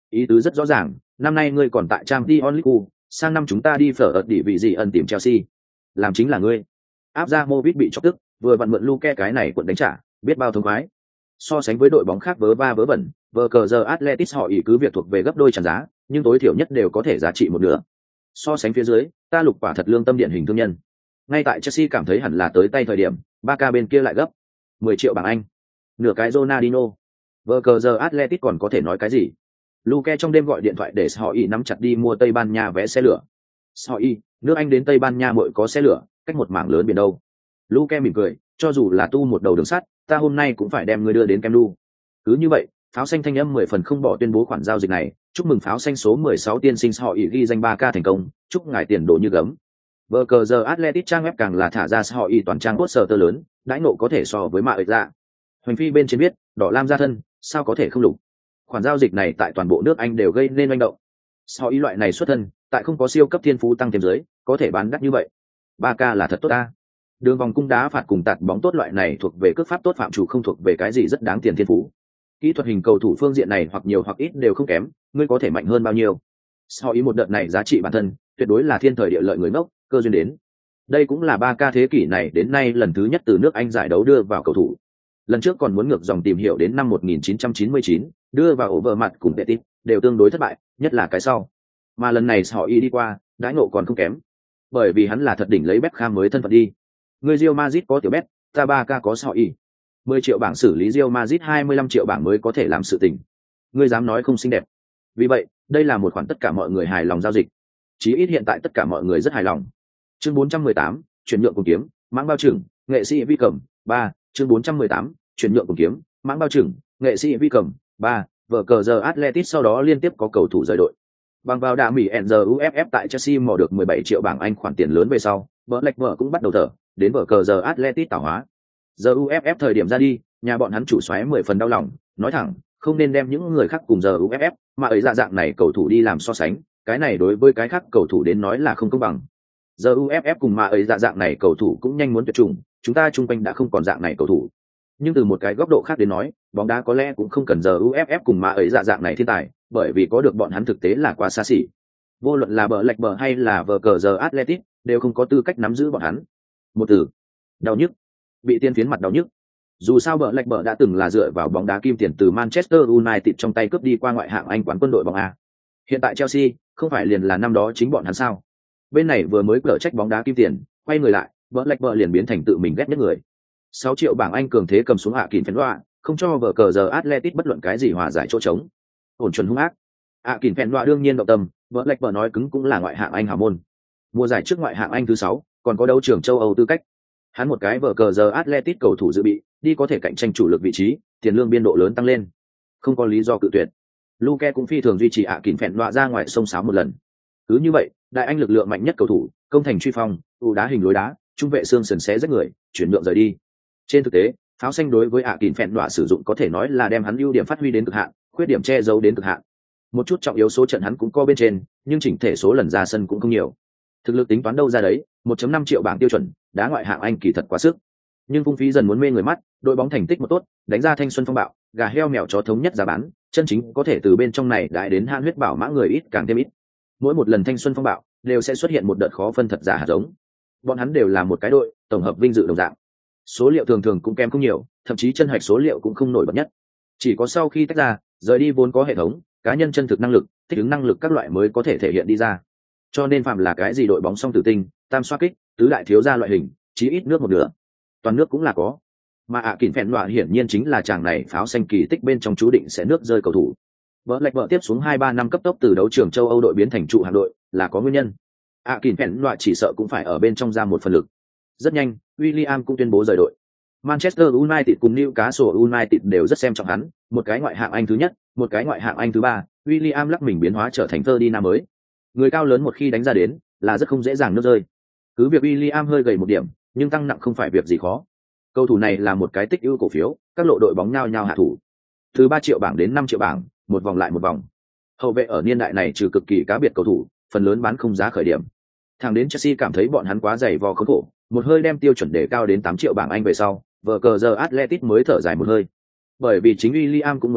Ý tứ rất rõ ràng, năm nay ngươi còn tại Champions League, sang năm chúng ta đi phở ợt đỉ vị gì ẩn tìm Chelsea. Làm chính là ngươi. Áp ra Movit bị chọc tức, vừa vặn mượn Luke cái này cuộn đánh trả, biết bao thông khoái. So sánh với đội bóng khác vớ va vớ vẩn, vờ cờ giờ Atletic họ ý cứ việc thuộc về gấp đôi trả giá, nhưng tối thiểu nhất đều có thể giá trị một nửa. So sánh phía dưới, ta lục quả thật lương tâm điển hình thương nhân. Ngay tại Chelsea cảm thấy hẳn là tới tay thời điểm, Barca bên kia lại gấp mười triệu bảng Anh, nửa cái Ronaldinho. Vờ cờ giờ Atletic còn có thể nói cái gì? Luke trong đêm gọi điện thoại để họ ý nắm chặt đi mua Tây Ban Nha vé xe lửa. Họ ý, nước Anh đến Tây Ban Nha mỗi có xe lửa, cách một mảng lớn biển đâu. Luke mỉm cười, cho dù là tu một đầu đường sắt, ta hôm nay cũng phải đem ngươi đưa đến Camp Nou. Cứ như vậy, pháo xanh thanh âm mười phần không bỏ tuyên bố khoản giao dịch này, chúc mừng pháo xanh số mười sáu tiên sinh họ ý ghi danh ba ca thành công, chúc ngài tiền đồ như gấm. Vờ cờ giờ Athletic trang web càng là thả ra họ ý toàn trang poster tơ lớn, đãi nộ có thể so với mạ ơi ra. Hoành phi bên trên biết, đỏ lam ra thân, sao có thể không lục. Khoản giao dịch này tại toàn bộ nước Anh đều gây nên manh động. Họ ý loại này xuất thân, tại không có siêu cấp thiên phú tăng thêm dưới, có thể bán đắt như vậy. ba ca là thật tốt ta. Đường vòng cung đá phạt cùng tạt bóng tốt loại này thuộc về cước pháp tốt phạm chủ không thuộc về cái gì rất đáng tiền thiên phú. Kỹ thuật hình cầu thủ phương diện này hoặc nhiều hoặc ít đều không kém, ngươi có thể mạnh hơn bao nhiêu. Sau ý một đợt này giá trị bản thân, tuyệt đối là thiên thời địa lợi người ngốc, cơ duyên đến. Đây cũng là ba ca thế kỷ này đến nay lần thứ nhất từ nước Anh giải đấu đưa vào cầu thủ. Lần trước còn muốn ngược dòng tìm hiểu đến năm một nghìn chín trăm chín mươi chín, đưa vào ổ vợ mặt cùng Petit, đều tương đối thất bại, nhất là cái sau. Mà lần này họ y đi qua, đãi ngộ còn không kém. Bởi vì hắn là thật đỉnh lấy Beckham mới thân phận đi. Người Real Madrid có tiểu bet, ta ba ca có họ y. mười triệu bảng xử lý Real Madrid hai mươi lăm triệu bảng mới có thể làm sự tình. Ngươi dám nói không xinh đẹp. Vì vậy, đây là một khoản tất cả mọi người hài lòng giao dịch. Chí ít hiện tại tất cả mọi người rất hài lòng. Chương bốn trăm mười tám, chuyển nhượng cùng kiếm, mãng bao trưởng, nghệ sĩ vi cầm, ba, chương bốn trăm mười tám, chuyển nhượng cùng kiếm, mãng bao trưởng, nghệ sĩ vi cầm, ba, vở cờ giờ Atletic sau đó liên tiếp có cầu thủ rời đội. Bằng vào đà Mỹ en giê u ép ép tại Chelsea mò được mười bảy triệu bảng Anh khoản tiền lớn về sau, Blackburn cũng bắt đầu thở, đến vở cờ giờ Atletic tảo hóa. Giờ u ép ép thời điểm ra đi, nhà bọn hắn chủ xoáy mười phần đau lòng, nói thẳng, không nên đem những người khác cùng giờ u ép ép, mà ấy dạ dạng này cầu thủ đi làm so sánh, cái này đối với cái khác cầu thủ đến nói là không công bằng. Giờ u ép ép cùng mà ấy dạ dạng này cầu thủ cũng nhanh muốn tuyệt chủng, chúng ta chung quanh đã không còn dạng này cầu thủ. Nhưng từ một cái góc độ khác đến nói, bóng đá có lẽ cũng không cần giờ u ép ép cùng mà ấy dạ dạng này thiên tài, bởi vì có được bọn hắn thực tế là quá xa xỉ. Vô luận là bờ lệch bờ hay là vờ cờ giờ Athletic, đều không có tư cách nắm giữ bọn hắn. Một từ, đau nhức, bị tiên phiến mặt đau nhức. Dù sao bờ lệch bờ đã từng là dựa vào bóng đá kim tiền từ Manchester United trong tay cướp đi qua ngoại hạng Anh quán quân đội bóng A. Hiện tại Chelsea, không phải liền là năm đó chính bọn hắn sao? Bên này vừa mới cở trách bóng đá kim tiền, quay người lại, bờ lệch bờ liền biến thành tự mình ghét nhất người. sáu triệu bảng Anh cường thế cầm xuống hạ kìm phèn đoạ, không cho vở cờ giờ Athletic bất luận cái gì hòa giải chỗ trống. Ổn chuẩn hung ác. Hạ kìm phèn đoạ đương nhiên động tâm, vợ lệch bờ nói cứng cũng là ngoại hạng Anh hào môn. Mùa giải trước ngoại hạng Anh thứ sáu, còn có đấu trường châu Âu tư cách. Hắn một cái vở cờ giờ Athletic cầu thủ dự bị, đi có thể cạnh tranh chủ lực vị trí, tiền lương biên độ lớn tăng lên. Không có lý do cự tuyệt. Luke cũng phi thường duy trì hạ kìm phèn đoạ ra ngoài sông sáo một lần. Cứ như vậy, đại anh lực lượng mạnh nhất cầu thủ, công thành truy phong, ưu đá hình lối đá, trung vệ xương sườn xé rách người, chuyển nhượng rời đi. Trên thực tế, pháo xanh đối với ạ kìm phèn đọa sử dụng có thể nói là đem hắn ưu điểm phát huy đến cực hạn, khuyết điểm che giấu đến cực hạn. Một chút trọng yếu số trận hắn cũng có bên trên, nhưng chỉnh thể số lần ra sân cũng không nhiều. Thực lực tính toán đâu ra đấy, một phẩy năm triệu bảng tiêu chuẩn, đá ngoại hạng Anh kỳ thật quá sức. Nhưng phung phí dần muốn mê người mắt, đội bóng thành tích một tốt, đánh ra thanh xuân phong bạo, gà heo mèo chó thống nhất giá bán, chân chính có thể từ bên trong này đại đến han huyết bảo mã người ít càng thêm ít. Mỗi một lần thanh xuân phong bạo, đều sẽ xuất hiện một đợt khó phân thật giả hạt giống. Bọn hắn đều là một cái đội, tổng hợp vinh dự đồng dạng. Số liệu thường thường cũng kém không nhiều, thậm chí chân hạch số liệu cũng không nổi bật nhất. Chỉ có sau khi tách ra, rời đi vốn có hệ thống, cá nhân chân thực năng lực, thích ứng năng lực các loại mới có thể thể hiện đi ra. Cho nên phạm là cái gì đội bóng song tử tinh, tam xoá kích, tứ đại thiếu gia loại hình, chí ít nước một nửa. Toàn nước cũng là có. Mà ạ kỉnh phèn đọa hiển nhiên chính là chàng này pháo xanh kỳ tích bên trong chú định sẽ nước rơi cầu thủ. Vỡ lệch vợ tiếp xuống hai ba năm cấp tốc từ đấu trường châu Âu đội biến thành trụ hạng đội, là có nguyên nhân. ạ kỉnh phèn đọa chỉ sợ cũng phải ở bên trong ra một phần lực. Rất nhanh, William cũng tuyên bố rời đội. Manchester United cùng Newcastle United đều rất xem trọng hắn, một cái ngoại hạng Anh thứ nhất, một cái ngoại hạng Anh thứ ba, William lắc mình biến hóa trở thành Ferdinand mới. Người cao lớn một khi đánh ra đến, là rất không dễ dàng nước rơi. Cứ việc William hơi gầy một điểm, nhưng tăng nặng không phải việc gì khó. Cầu thủ này là một cái tích ưu cổ phiếu, các lộ đội bóng nhao nhao hạ thủ. Từ ba triệu bảng đến năm triệu bảng, một vòng lại một vòng. Hậu vệ ở niên đại này trừ cực kỳ cá biệt cầu thủ, phần lớn bán không giá khởi điểm. Thằng đến Chelsea cảm thấy bọn hắn quá dày vò khốn khổ, một hơi đem tiêu chuẩn đề cao đến tám triệu bảng Anh về sau, vở cờ giờ Athletic mới thở dài một hơi. Bởi vì chính William cũng muốn đi,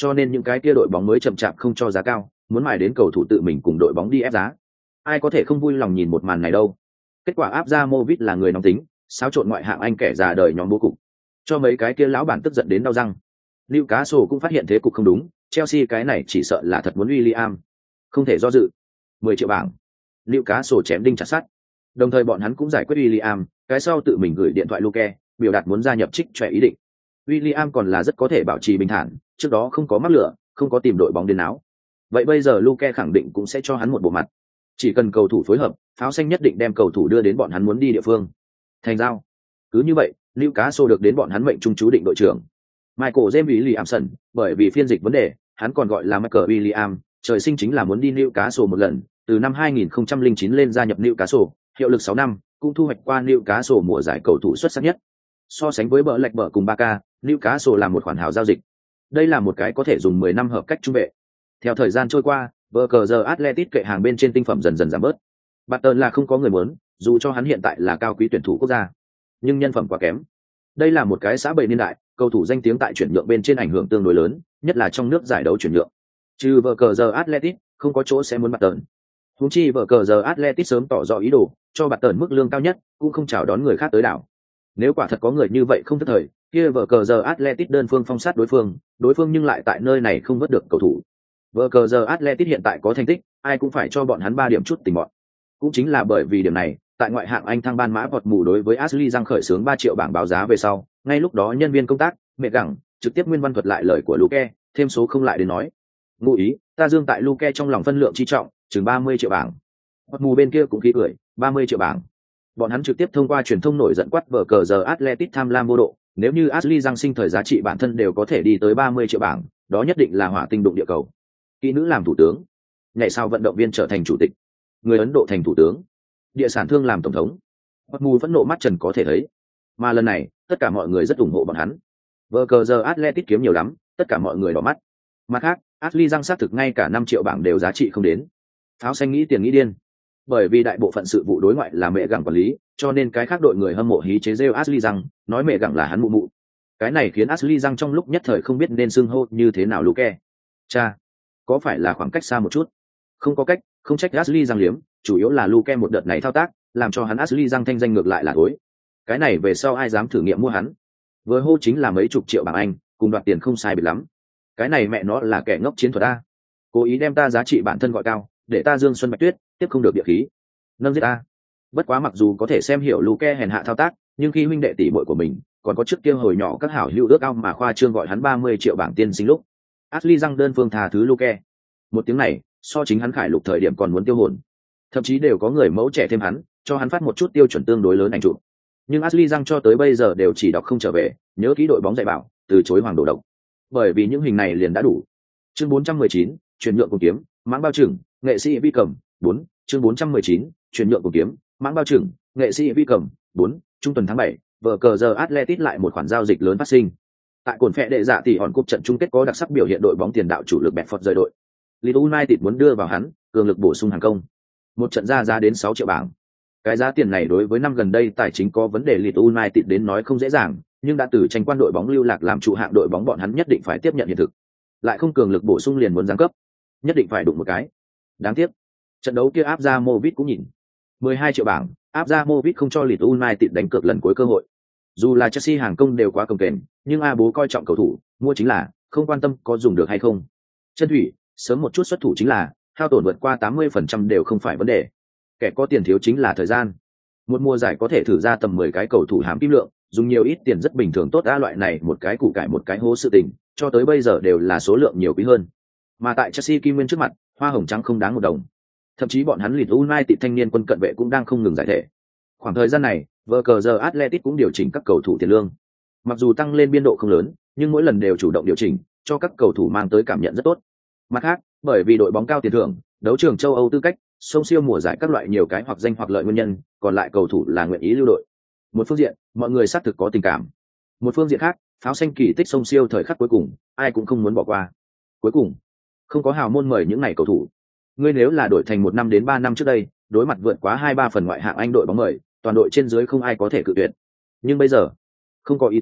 cho nên những cái kia đội bóng mới chậm chạp không cho giá cao, muốn mài đến cầu thủ tự mình cùng đội bóng đi ép giá. Ai có thể không vui lòng nhìn một màn này đâu. Kết quả Abramovich là người nóng tính, xáo trộn ngoại hạng Anh kẻ già đời nhóm bố cục, cho mấy cái kia lão bản tức giận đến đau răng. Newcastle cũng phát hiện thế cục không đúng, Chelsea cái này chỉ sợ là thật muốn Willian. Không thể do dự. mười triệu bảng. Newcastle chém đinh chặt sắt. Đồng thời bọn hắn cũng giải quyết Willian, cái sau tự mình gửi điện thoại Luke, biểu đạt muốn gia nhập trích trẻ ý định. Willian còn là rất có thể bảo trì bình thản, trước đó không có mắc lửa, không có tìm đội bóng đến áo. Vậy bây giờ Luke khẳng định cũng sẽ cho hắn một bộ mặt. Chỉ cần cầu thủ phối hợp, pháo xanh nhất định đem cầu thủ đưa đến bọn hắn muốn đi địa phương. Thành giao. Cứ như vậy, Newcastle được đến bọn hắn mệnh trung chú định đội trưởng. Michael James Williamson, bởi vì phiên dịch vấn đề, hắn còn gọi là Michael William, trời sinh chính là muốn đi Newcastle một lần, từ năm hai nghìn không trăm lẻ chín lên gia nhập Newcastle, hiệu lực sáu năm, cũng thu hoạch qua Newcastle mùa giải cầu thủ xuất sắc nhất. So sánh với bờ lệch bờ cùng Barca, Newcastle là một khoản hảo giao dịch. Đây là một cái có thể dùng mười năm hợp cách trung vệ. Theo thời gian trôi qua, vở cờ giờ Atletico kệ hàng bên trên tinh phẩm dần dần giảm bớt. Barton là không có người muốn, dù cho hắn hiện tại là cao quý tuyển thủ quốc gia, nhưng nhân phẩm quá kém. Đây là một cái xã bầy niên đại, cầu thủ danh tiếng tại chuyển nhượng bên trên ảnh hưởng tương đối lớn, nhất là trong nước giải đấu chuyển nhượng. Trừ vở cờ giờ Atletico, không có chỗ sẽ muốn Barton. Huống chi vở cờ giờ Atletico sớm tỏ rõ ý đồ, cho Barton mức lương cao nhất, cũng không chào đón người khác tới đảo. Nếu quả thật có người như vậy không thất thời, kia vở cờ giờ Atletico đơn phương phong sát đối phương, đối phương nhưng lại tại nơi này không vớt được cầu thủ. Vở cờ giờ Atletico hiện tại có thành tích, ai cũng phải cho bọn hắn ba điểm chút tình bọn. Cũng chính là bởi vì điểm này, tại ngoại hạng Anh thăng ban mã bọt mù đối với Ashley Giang khởi xướng ba triệu bảng báo giá về sau, ngay lúc đó nhân viên công tác, mẹ gẳng, trực tiếp nguyên văn thuật lại lời của Luke, thêm số không lại đến nói. Ngụ ý, ta dương tại Luke trong lòng phân lượng chi trọng, chừng ba mươi triệu bảng. Bọt mù bên kia cũng khí cười, ba mươi triệu bảng. Bọn hắn trực tiếp thông qua truyền thông nổi giận quát vở cờ giờ Atletico tham lam vô độ, nếu như Ashley Giang sinh thời giá trị bản thân đều có thể đi tới ba mươi triệu bảng, đó nhất định là hỏa tinh đụng địa cầu. Kỹ nữ làm thủ tướng, ngày sau vận động viên trở thành chủ tịch, người Ấn Độ thành thủ tướng, địa sản thương làm tổng thống. Bọt mù phẫn nộ mắt trần có thể thấy, mà lần này tất cả mọi người rất ủng hộ bọn hắn. Vở cờ giờ Atletico kiếm nhiều lắm, tất cả mọi người đỏ mắt. Mặt khác, Ashley Giang xác thực ngay cả năm triệu bảng đều giá trị không đến. Pháo xanh nghĩ tiền nghĩ điên. Bởi vì đại bộ phận sự vụ đối ngoại là mẹ gặng quản lý, cho nên cái khác đội người hâm mộ hí chế rêu Ashley Giang, nói mẹ gặng là hắn mụ mụ. Cái này khiến Ashley Giang trong lúc nhất thời không biết nên xưng hô như thế nào Luke. Cha, có phải là khoảng cách xa một chút? Không có cách, không trách Ashley Giang liếm, chủ yếu là Luke một đợt này thao tác, làm cho hắn Ashley Giang thanh danh ngược lại là thối. Cái này về sau ai dám thử nghiệm mua hắn? Vừa hô chính là mấy chục triệu bảng Anh, cùng đoạt tiền không sai biệt lắm. Cái này mẹ nó là kẻ ngốc chiến thuật a. Cố ý đem ta giá trị bản thân gọi cao, để ta Dương Xuân Bạch Tuyết tiếp không được địa khí. Nâng giết ta. Bất quá mặc dù có thể xem hiểu Luke hèn hạ thao tác, nhưng khi huynh đệ tỷ muội của mình, còn có trước kia hồi nhỏ các hảo hữu ước ao mà khoa trương gọi hắn ba mươi triệu bảng tiên sinh lúc, Ashley Giang đơn phương tha thứ Luke. Một tiếng này, so chính hắn khải lục thời điểm còn muốn tiêu hồn. Thậm chí đều có người mẫu trẻ thêm hắn, cho hắn phát một chút tiêu chuẩn tương đối lớn ảnh chụp. Nhưng Ashley Giang cho tới bây giờ đều chỉ đọc không trở về, nhớ kỹ đội bóng dạy bảo, từ chối hoàng đồ độc. Bởi vì những hình này liền đã đủ. Chương bốn trăm mười chín, chuyển nhượng cùng kiếm, mãng bao trưởng, nghệ sĩ vi cầm, bốn, chương bốn trăm mười chín, chuyển nhượng cùng kiếm, mãng bao trưởng, nghệ sĩ vi cầm, bốn, trung tuần tháng bảy, vở cờ giờ Atletico lại một khoản giao dịch lớn phát sinh. Tại cồn phệ đệ dạ tỷ hòn cúp trận chung kết có đặc sắc biểu hiện đội bóng tiền đạo chủ lực Bedford rời đội. Leeds United muốn đưa vào hắn, cường lực bổ sung hàng công. Một trận ra giá đến sáu triệu bảng. Cái giá tiền này đối với năm gần đây tài chính có vấn đề Leeds United đến nói không dễ dàng, nhưng đã từ tranh quan đội bóng lưu lạc làm trụ hạng đội bóng bọn hắn nhất định phải tiếp nhận hiện thực. Lại không cường lực bổ sung liền muốn giáng cấp, nhất định phải đụng một cái. Đáng tiếc, trận đấu kia áp ra Movit cũng nhìn. mười hai triệu bảng, áp ra Movit không cho Leeds United đánh cược lần cuối cơ hội. Dù là Chelsea hàng công đều quá cồng kềnh, nhưng A bố coi trọng cầu thủ, mua chính là, không quan tâm có dùng được hay không. Chân thủy, sớm một chút xuất thủ chính là, hao tổn vượt qua tám mươi phần trăm đều không phải vấn đề. Kẻ có tiền thiếu chính là thời gian. Một mùa giải có thể thử ra tầm mười cái cầu thủ hàm kim lượng, dùng nhiều ít tiền rất bình thường tốt đã loại này một cái củ cải một cái hố sự tình, cho tới bây giờ đều là số lượng nhiều quý hơn. Mà tại Chelsea kim nguyên trước mặt, hoa hồng trắng không đáng một đồng. Thậm chí bọn hắn Leeds United thanh niên quân cận vệ cũng đang không ngừng giải thể. Khoảng thời gian này, vở cờ giờ Atletico cũng điều chỉnh các cầu thủ tiền lương. Mặc dù tăng lên biên độ không lớn, nhưng mỗi lần đều chủ động điều chỉnh, cho các cầu thủ mang tới cảm nhận rất tốt. Mặt khác, bởi vì đội bóng cao tiền thưởng, đấu trường châu Âu tư cách, sông siêu mùa giải các loại nhiều cái hoặc danh hoặc lợi nguyên nhân, còn lại cầu thủ là nguyện ý lưu đội. Một phương diện, mọi người xác thực có tình cảm. Một phương diện khác, pháo xanh kỳ tích sông siêu thời khắc cuối cùng, ai cũng không muốn bỏ qua. Cuối cùng, không có hào môn mời những ngày cầu thủ. Ngươi nếu là đổi thành một năm đến ba năm trước đây, đối mặt vượt quá hai ba phần ngoại hạng Anh đội bóng mời, toàn đội trên dưới không ai có thể cự tuyệt. Nhưng bây giờ, không có ý tứ,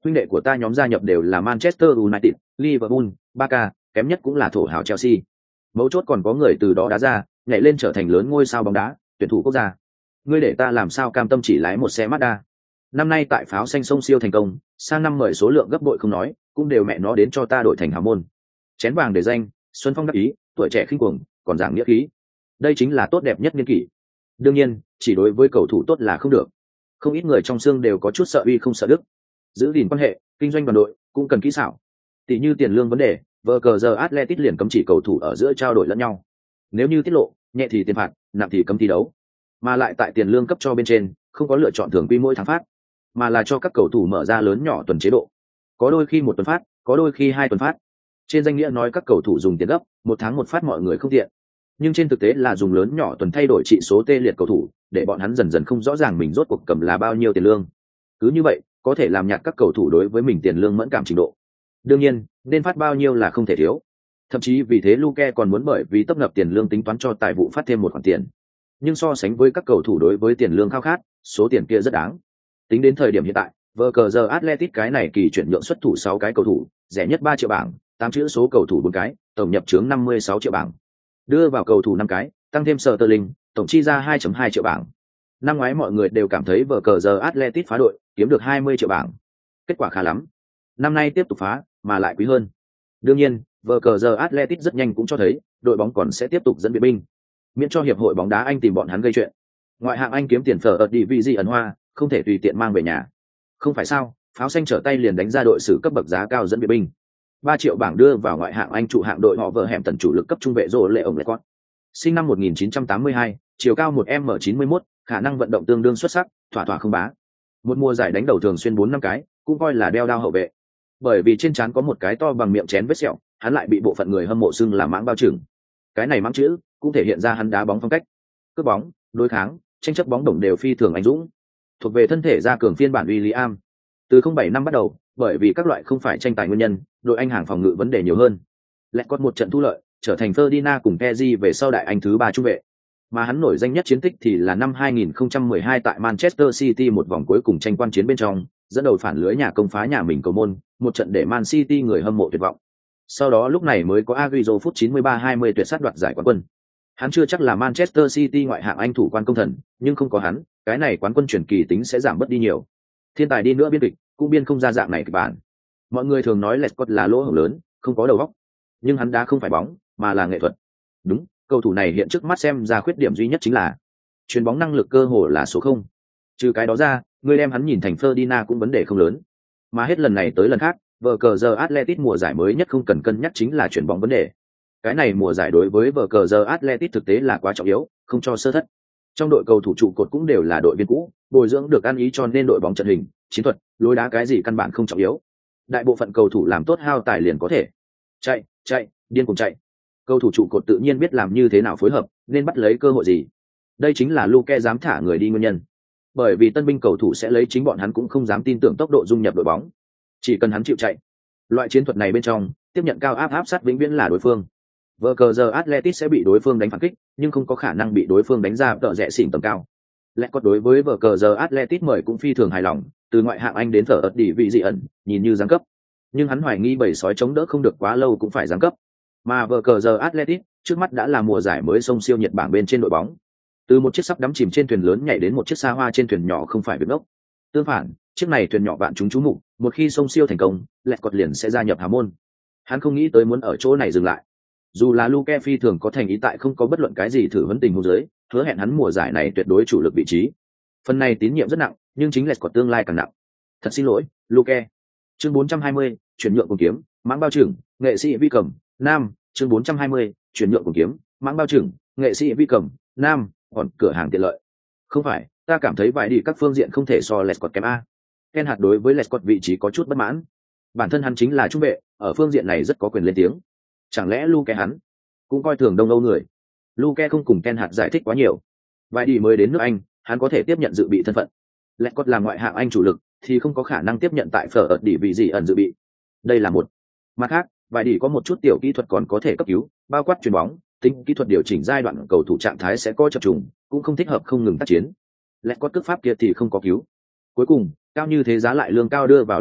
Huynh đệ của ta nhóm gia nhập đều là Manchester United, Liverpool, Barca, kém nhất cũng là thổ hào Chelsea. Mấu chốt còn có người từ đó đá ra, nhảy lên trở thành lớn ngôi sao bóng đá, tuyển thủ quốc gia. Ngươi để ta làm sao cam tâm chỉ lái một xe Mazda. Năm nay tại pháo xanh sông siêu thành công, sang năm mời số lượng gấp bội không nói, cũng đều mẹ nó đến cho ta đổi thành hào môn. Chén vàng để danh, Xuân Phong đắc ý, tuổi trẻ khinh cuồng, còn giảng nghĩa khí. Đây chính là tốt đẹp nhất niên kỷ. Đương nhiên, chỉ đối với cầu thủ tốt là không được. Không ít người trong xương đều có chút sợ uy không sợ đức. Giữ gìn quan hệ, kinh doanh đoàn đội cũng cần kỹ xảo. Tỷ như tiền lương vấn đề, vờ cờ giờ Atletico liền cấm chỉ cầu thủ ở giữa trao đổi lẫn nhau. Nếu như tiết lộ, nhẹ thì tiền phạt, nặng thì cấm thi đấu. Mà lại tại tiền lương cấp cho bên trên, không có lựa chọn thường quy mỗi tháng phát, mà là cho các cầu thủ mở ra lớn nhỏ tuần chế độ. Có đôi khi một tuần phát, có đôi khi hai tuần phát. Trên danh nghĩa nói các cầu thủ dùng tiền gấp, một tháng một phát mọi người không tiện. Nhưng trên thực tế là dùng lớn nhỏ tuần thay đổi trị số tê liệt cầu thủ, để bọn hắn dần dần không rõ ràng mình rốt cuộc cầm là bao nhiêu tiền lương. Cứ như vậy, có thể làm nhạt các cầu thủ đối với mình tiền lương mẫn cảm trình độ. Đương nhiên, nên phát bao nhiêu là không thể thiếu. Thậm chí vì thế Luke còn muốn bởi vì tấp nập tiền lương tính toán cho tài vụ phát thêm một khoản tiền. Nhưng so sánh với các cầu thủ đối với tiền lương khao khát, số tiền kia rất đáng. Tính đến thời điểm hiện tại, vờ cờ giờ Atletico cái này kỳ chuyển nhượng xuất thủ sáu cái cầu thủ, rẻ nhất ba triệu bảng, tám chữ số cầu thủ bốn cái, tổng nhập chướng năm mươi sáu triệu bảng. Đưa vào cầu thủ năm cái, tăng thêm Sterling, tổng chi ra hai phẩy hai triệu bảng. Năm ngoái mọi người đều cảm thấy vờ cờ giờ Atletico phá đội, kiếm được hai mươi triệu bảng. Kết quả khá lắm. Năm nay tiếp tục phá, mà lại quý hơn. Đương nhiên, vờ cờ giờ Atletico rất nhanh cũng cho thấy, đội bóng còn sẽ tiếp tục dẫn viện binh. Miễn cho hiệp hội bóng đá Anh tìm bọn hắn gây chuyện. Ngoại hạng Anh kiếm tiền phở ở đi vị gì ẩn hoa, không thể tùy tiện mang về nhà. Không phải sao, pháo xanh trở tay liền đánh ra đội sử cấp bậc giá cao dẫn viện binh. ba triệu bảng đưa vào ngoại hạng Anh trụ hạng đội họ vợ hẻm tần chủ lực cấp trung vệ rồ lệ ổng lệ con. Sinh năm một nghìn chín trăm tám mươi hai, chiều cao một m chín mươi mốt, khả năng vận động tương đương xuất sắc, thỏa thỏa không bá. Một mùa giải đánh đầu thường xuyên bốn năm cái, cũng coi là đeo đao hậu vệ. Bởi vì trên trán có một cái to bằng miệng chén vết sẹo, hắn lại bị bộ phận người hâm mộ xưng là mãng bao trừng. Cái này mãng chữ cũng thể hiện ra hắn đá bóng phong cách. Cướp bóng, đối kháng, tranh chấp bóng đồng đều phi thường anh dũng. Thuộc về thân thể gia cường phiên bản William. Từ không bảy năm bắt đầu, bởi vì các loại không phải tranh tài nguyên nhân, đội Anh hàng phòng ngự vấn đề nhiều hơn. Lẹt có một trận thu lợi, trở thành Ferdinand cùng Pezzi về sau đại Anh thứ ba trung vệ. Mà hắn nổi danh nhất chiến tích thì là năm hai nghìn không trăm mười hai tại Manchester City một vòng cuối cùng tranh quan chiến bên trong, dẫn đầu phản lưới nhà công phá nhà mình cầu môn, một trận để Man City người hâm mộ tuyệt vọng. Sau đó lúc này mới có Agüero phút chín mươi ba hai mươi tuyệt sát đoạt giải quán quân. Hắn chưa chắc là Manchester City ngoại hạng Anh thủ quan công thần, nhưng không có hắn, cái này quán quân chuyển kỳ tính sẽ giảm bớt đi nhiều. Thiên tài đi nữa biên kịch, cũng biên không ra dạng này kịch bản. Mọi người thường nói Lescott là lỗ hổng lớn, không có đầu óc, nhưng hắn đá không phải bóng, mà là nghệ thuật. Đúng, cầu thủ này hiện trước mắt xem ra khuyết điểm duy nhất chính là chuyền bóng năng lực cơ hồ là số không. Trừ cái đó ra, người đem hắn nhìn thành Ferdinand cũng vấn đề không lớn. Mà hết lần này tới lần khác, vờ cờ giờ Atletico mùa giải mới nhất không cần cân nhắc chính là chuyền bóng vấn đề. Cái này mùa giải đối với vờ cờ giờ Atletico thực tế là quá trọng yếu, không cho sơ thất. Trong đội cầu thủ trụ cột cũng đều là đội viên cũ, bồi dưỡng được ăn ý cho nên đội bóng trận hình, chiến thuật, lối đá cái gì căn bản không trọng yếu. Đại bộ phận cầu thủ làm tốt hao tài liền có thể chạy, chạy, điên cuồng chạy. Cầu thủ trụ cột tự nhiên biết làm như thế nào phối hợp, nên bắt lấy cơ hội gì. Đây chính là Luke dám thả người đi nguyên nhân. Bởi vì tân binh cầu thủ sẽ lấy chính bọn hắn cũng không dám tin tưởng tốc độ dung nhập đội bóng. Chỉ cần hắn chịu chạy. Loại chiến thuật này bên trong, tiếp nhận cao áp áp sát vĩnh viễn là đối phương. Vờ cờ giờ Atletico sẽ bị đối phương đánh phản kích, nhưng không có khả năng bị đối phương đánh ra tợ rẽ xỉn tầm cao. Lẽ có đối với vờ cờ giờ Atletico mời cũng phi thường hài lòng, từ ngoại hạng Anh đến thở ớt đi vị dị ẩn, nhìn như giáng cấp. Nhưng hắn hoài nghi bầy sói chống đỡ không được quá lâu cũng phải giáng cấp. Mà vờ cờ giờ Atletico trước mắt đã là mùa giải mới sông siêu nhiệt bảng bên trên đội bóng. Từ một chiếc sắp đắm chìm trên thuyền lớn nhảy đến một chiếc xa hoa trên thuyền nhỏ không phải việc ngốc. Tương phản, chiếc này thuyền nhỏ vạn chúng chú mục, một khi sông siêu thành công, Lẹt cọt liền sẽ gia nhập hào môn. Hắn không nghĩ tới muốn ở chỗ này dừng lại. Dù là Luke phi thường có thành ý tại không có bất luận cái gì thử vấn tình huống dưới, hứa hẹn hắn mùa giải này tuyệt đối chủ lực vị trí. Phần này tín nhiệm rất nặng, nhưng chính Lẹt cọt tương lai càng nặng. Thật xin lỗi, Luke. Chương bốn trăm hai mươi, chuyển nhượng cùng kiếm, mãng bao trưởng, nghệ sĩ vi cầm, nam. Chương bốn trăm hai mươi, chuyển nhượng cùng kiếm, mãng bao trưởng, nghệ sĩ vi cầm, nam. Còn cửa hàng tiện lợi. Không phải, ta cảm thấy vài đi các phương diện không thể so Lescott kém a. Ken hạt đối với Lescott vị trí có chút bất mãn. Bản thân hắn chính là trung vệ, ở phương diện này rất có quyền lên tiếng. Chẳng lẽ Luke hắn cũng coi thường Đông Âu người? Luke không cùng Ken hạt giải thích quá nhiều. Vài đi mới đến nước Anh, hắn có thể tiếp nhận dự bị thân phận. Lescott là ngoại hạng Anh chủ lực, thì không có khả năng tiếp nhận tại phở ợt đỉ vị gì ẩn dự bị. Đây là một. Mặt khác, vài đi có một chút tiểu kỹ thuật còn có thể cấp cứu, bao quát chuyền bóng, tính kỹ thuật điều chỉnh giai đoạn cầu thủ trạng thái sẽ có chập trùng, cũng không thích hợp không ngừng tác chiến. Lescott cước pháp kia thì không có cứu. Cuối cùng, cao như thế giá lại lương cao đưa vào Lescott,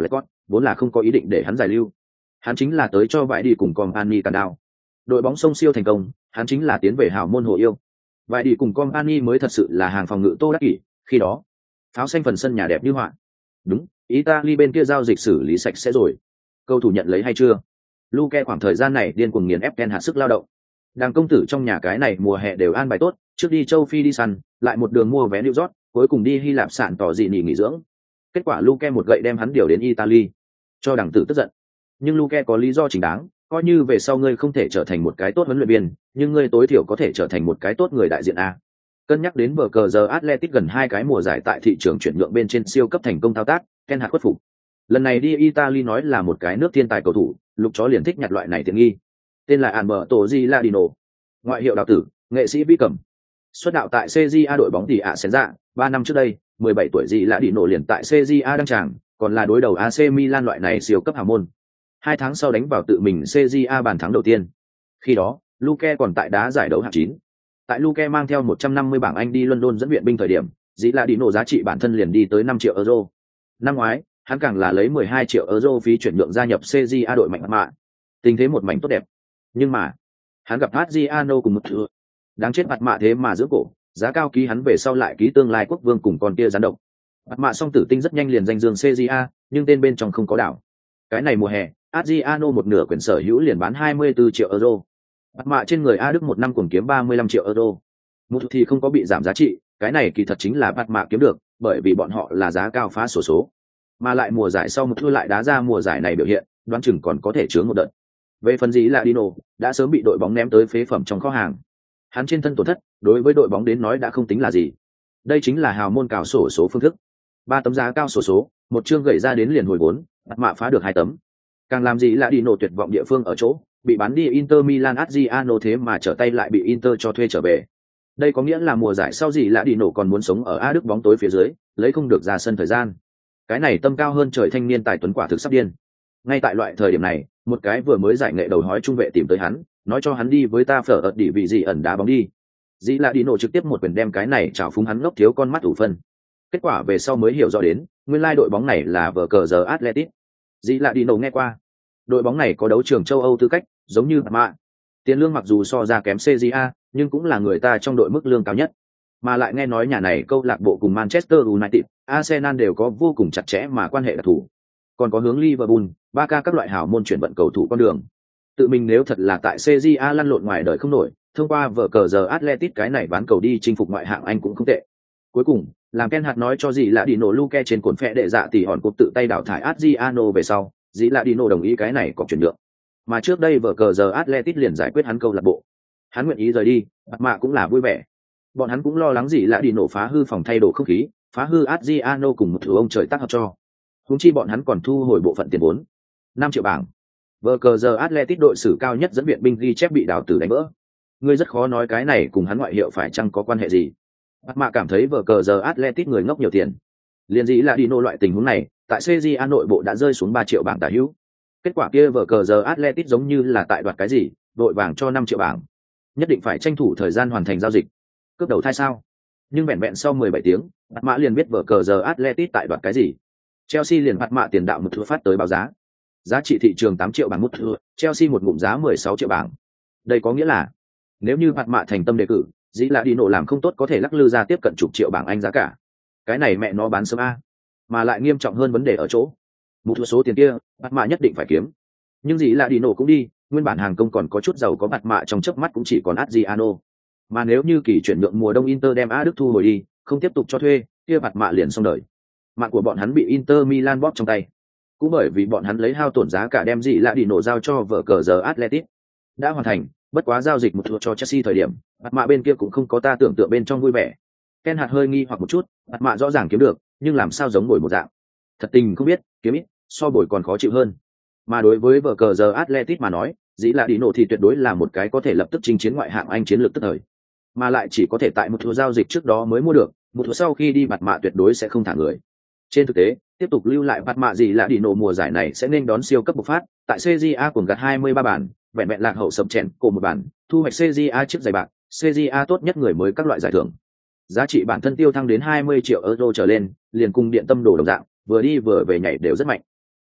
vốn là không có ý định để hắn giải lưu. Hắn chính là tới cho vải đi cùng Company cản đao. Đội bóng sông siêu thành công, hắn chính là tiến về hào môn hộ yêu. Vải đi cùng Company mới thật sự là hàng phòng ngự Tô Đắc Kỷ, khi đó, pháo xanh phần sân nhà đẹp như họa. Đúng, Italy bên kia giao dịch xử lý sạch sẽ rồi. Cầu thủ nhận lấy hay chưa? Luke khoảng thời gian này điên cuồng nghiền ép Ten Hag sức lao động. Đàng công tử trong nhà cái này mùa hè đều an bài tốt, trước đi châu Phi đi săn, lại một đường mua vé New York, cuối cùng đi Hy Lạp sạn tỏ dị nghỉ nghỉ dưỡng. Kết quả Luke một gậy đem hắn điều đến Italy, cho đàng tử tức giận. Nhưng Luke có lý do chính đáng, coi như về sau ngươi không thể trở thành một cái tốt huấn luyện viên, nhưng ngươi tối thiểu có thể trở thành một cái tốt người đại diện a. Cân nhắc đến bờ cờ giờ Atletico gần hai cái mùa giải tại thị trường chuyển nhượng bên trên siêu cấp thành công thao tác, Ten Hag khuất phục. Lần này đi Italy nói là một cái nước thiên tài cầu thủ, lục chó liền thích nhặt loại này tiện nghi. Tên là Alberto Gilardino, ngoại hiệu đạo tử, nghệ sĩ vi cầm. Xuất đạo tại xê giê a đội bóng tỷ ạ xén dạ, ba năm trước đây, mười bảy tuổi Gilardino liền tại xê giê a đăng tràng, còn là đối đầu a xê Milan loại này siêu cấp hào môn. Hai tháng sau đánh vào tự mình xê giê a bàn thắng đầu tiên. Khi đó, Luke còn tại đá giải đấu hạng chín. Tại Luke mang theo một trăm năm mươi bảng Anh đi London dẫn viện binh thời điểm, Gilardino giá trị bản thân liền đi tới năm triệu euro. Năm ngoái, hắn càng là lấy mười hai triệu euro phí chuyển nhượng gia nhập xê giê a đội mạnh mạ. Tình thế một mảnh tốt đẹp. Nhưng mà, hắn gặp Adriano cùng một thừa. Đáng chết mặt mạ thế mà giữ cổ, giá cao ký hắn về sau lại ký tương lai quốc vương cùng con kia gián độc. Mặt mạ song tử tinh rất nhanh liền danh dương xê giê a, nhưng tên bên trong không có đảo. Cái này mùa hè, Adriano một nửa quyền sở hữu liền bán hai mươi tư triệu euro. Mặt mạ trên người A Đức một năm cuồng kiếm ba mươi lăm triệu euro. Một thì không có bị giảm giá trị, cái này kỳ thật chính là mặt mạ kiếm được, bởi vì bọn họ là giá cao phá sổ số. Mà lại mùa giải sau một thua lại đá ra mùa giải này biểu hiện, đoán chừng còn có thể chướng một đợt. Về phần gì là Dino, đã sớm bị đội bóng ném tới phế phẩm trong kho hàng. Hắn trên thân tổn thất, đối với đội bóng đến nói đã không tính là gì. Đây chính là hào môn cào sổ số phương thức. Ba tấm giá cao sổ số, một chương gậy ra đến liền hồi vốn, mặt mạ phá được hai tấm. Càng làm gì là Dino tuyệt vọng địa phương ở chỗ, bị bán đi Inter Milan Adriano thế mà trở tay lại bị Inter cho thuê trở về. Đây có nghĩa là mùa giải sau gì là Dino còn muốn sống ở A Đức bóng tối phía dưới, lấy không được ra sân thời gian. Cái này tâm cao hơn trời thanh niên tài tuấn quả thực sắp điên. Ngay tại loại thời điểm này, một cái vừa mới giải nghệ đầu hói trung vệ tìm tới hắn, nói cho hắn đi với ta phở ợt đỉ vị gì ẩn đá bóng đi. Dĩ là đi nổ trực tiếp một quyền đem cái này chảo phúng hắn ngốc thiếu con mắt ủ phân. Kết quả về sau mới hiểu rõ đến, nguyên lai đội bóng này là vở cờ giờ Atletico. Dĩ là đi nổ nghe qua. Đội bóng này có đấu trường châu Âu tư cách, giống như Mạ. Tiền lương mặc dù so ra kém xê giê a, nhưng cũng là người ta trong đội mức lương cao nhất. Mà lại nghe nói nhà này câu lạc bộ cùng Manchester United, Arsenal đều có vô cùng chặt chẽ mà quan hệ đặc thù. Còn có hướng Liverpool, Barca các loại hảo môn chuyển vận cầu thủ con đường. Tự mình nếu thật là tại xê giê a lăn lộn ngoài đời không nổi, thông qua vở cờ giờ Atletico cái này bán cầu đi chinh phục ngoại hạng Anh cũng không tệ. Cuối cùng, làm Ten Hag nói cho gì là đi nổ Luke trên cuốn phệ đệ dạ tỷ hòn cột tự tay đảo thải Adriano về sau, dĩ là đi nổ đồng ý cái này có chuyển nhượng. Mà trước đây vở cờ giờ Atletico liền giải quyết hắn câu lạc bộ. Hắn nguyện ý rời đi, mặt mạ cũng là vui vẻ. Bọn hắn cũng lo lắng gì là đi nổ phá hư phòng thay đồ không khí, phá hư Adriano cùng một thứ ông trời tác hợp cho. Huống chi bọn hắn còn thu hồi bộ phận tiền vốn. năm triệu bảng. Vở cờ giờ Atletico đội xử cao nhất dẫn viện binh ghi chép bị đào tử đánh vỡ. Ngươi rất khó nói cái này cùng hắn ngoại hiệu phải chăng có quan hệ gì. Mặt mạ cảm thấy vở cờ giờ Atletico người ngốc nhiều tiền. Liên dĩ là đi nô loại tình huống này, tại xê giê a nội bộ đã rơi xuống ba triệu bảng tả hữu. Kết quả kia vở cờ giờ Atletico giống như là tại đoạt cái gì, đội vàng cho năm triệu bảng. Nhất định phải tranh thủ thời gian hoàn thành giao dịch. Cướp đầu thai sao? Nhưng vẹn vẹn sau mười bảy tiếng, mặt mạ liền biết vở cờ giờ Atletico tại đoạt cái gì. Chelsea liền mặt mạ tiền đạo một thua phát tới báo giá. Giá trị thị trường tám triệu bảng một thua, Chelsea một ngụm giá mười sáu triệu bảng. Đây có nghĩa là, nếu như mặt mạ thành tâm đề cử, dĩ là đi nổ làm không tốt có thể lắc lư ra tiếp cận chục triệu bảng Anh giá cả. Cái này mẹ nó bán sớm a. Mà lại nghiêm trọng hơn vấn đề ở chỗ, một thua số tiền kia, mặt mạ nhất định phải kiếm. Nhưng dĩ là đi nổ cũng đi, nguyên bản hàng công còn có chút giàu có mặt mạ trong chớp mắt cũng chỉ còn Adriano. Mà nếu như kỳ chuyển nhượng mùa đông Inter đem A Đức thu hồi đi, không tiếp tục cho thuê, kia mặt mạ liền xong đời. Mạng của bọn hắn bị Inter Milan bóp trong tay. Cũng bởi vì bọn hắn lấy hao tổn giá cả đem dị lạ đi nổ giao cho vở cờ giờ Atletico. Đã hoàn thành, bất quá giao dịch một thua cho Chelsea thời điểm, mặt mạ bên kia cũng không có ta tưởng tượng bên trong vui vẻ. Ken hạt hơi nghi hoặc một chút, mặt mạ rõ ràng kiếm được, nhưng làm sao giống bồi một dạng. Thật tình không biết, kiếm ít, so bồi còn khó chịu hơn. Mà đối với vở cờ giờ Atletico mà nói, dĩ lạ đi nổ thì tuyệt đối là một cái có thể lập tức chinh chiến ngoại hạng Anh chiến lược tức thời. Mà lại chỉ có thể tại một thua giao dịch trước đó mới mua được, một thua sau khi đi mặt mạ tuyệt đối sẽ không thả người. Trên thực tế, tiếp tục lưu lại mặt mạ gì là đi nổ mùa giải này sẽ nên đón siêu cấp bộc phát, tại xê giê a cùng gặt hai mươi ba bản, vẹn vẹn lạc hậu sập chèn cổ một bản, thu hoạch xê giê a chiếc giày bạc, xê giê a tốt nhất người mới các loại giải thưởng. Giá trị bản thân tiêu thăng đến hai mươi triệu euro trở lên, liền cùng điện tâm đồ đồng dạng, vừa đi vừa về nhảy đều rất mạnh.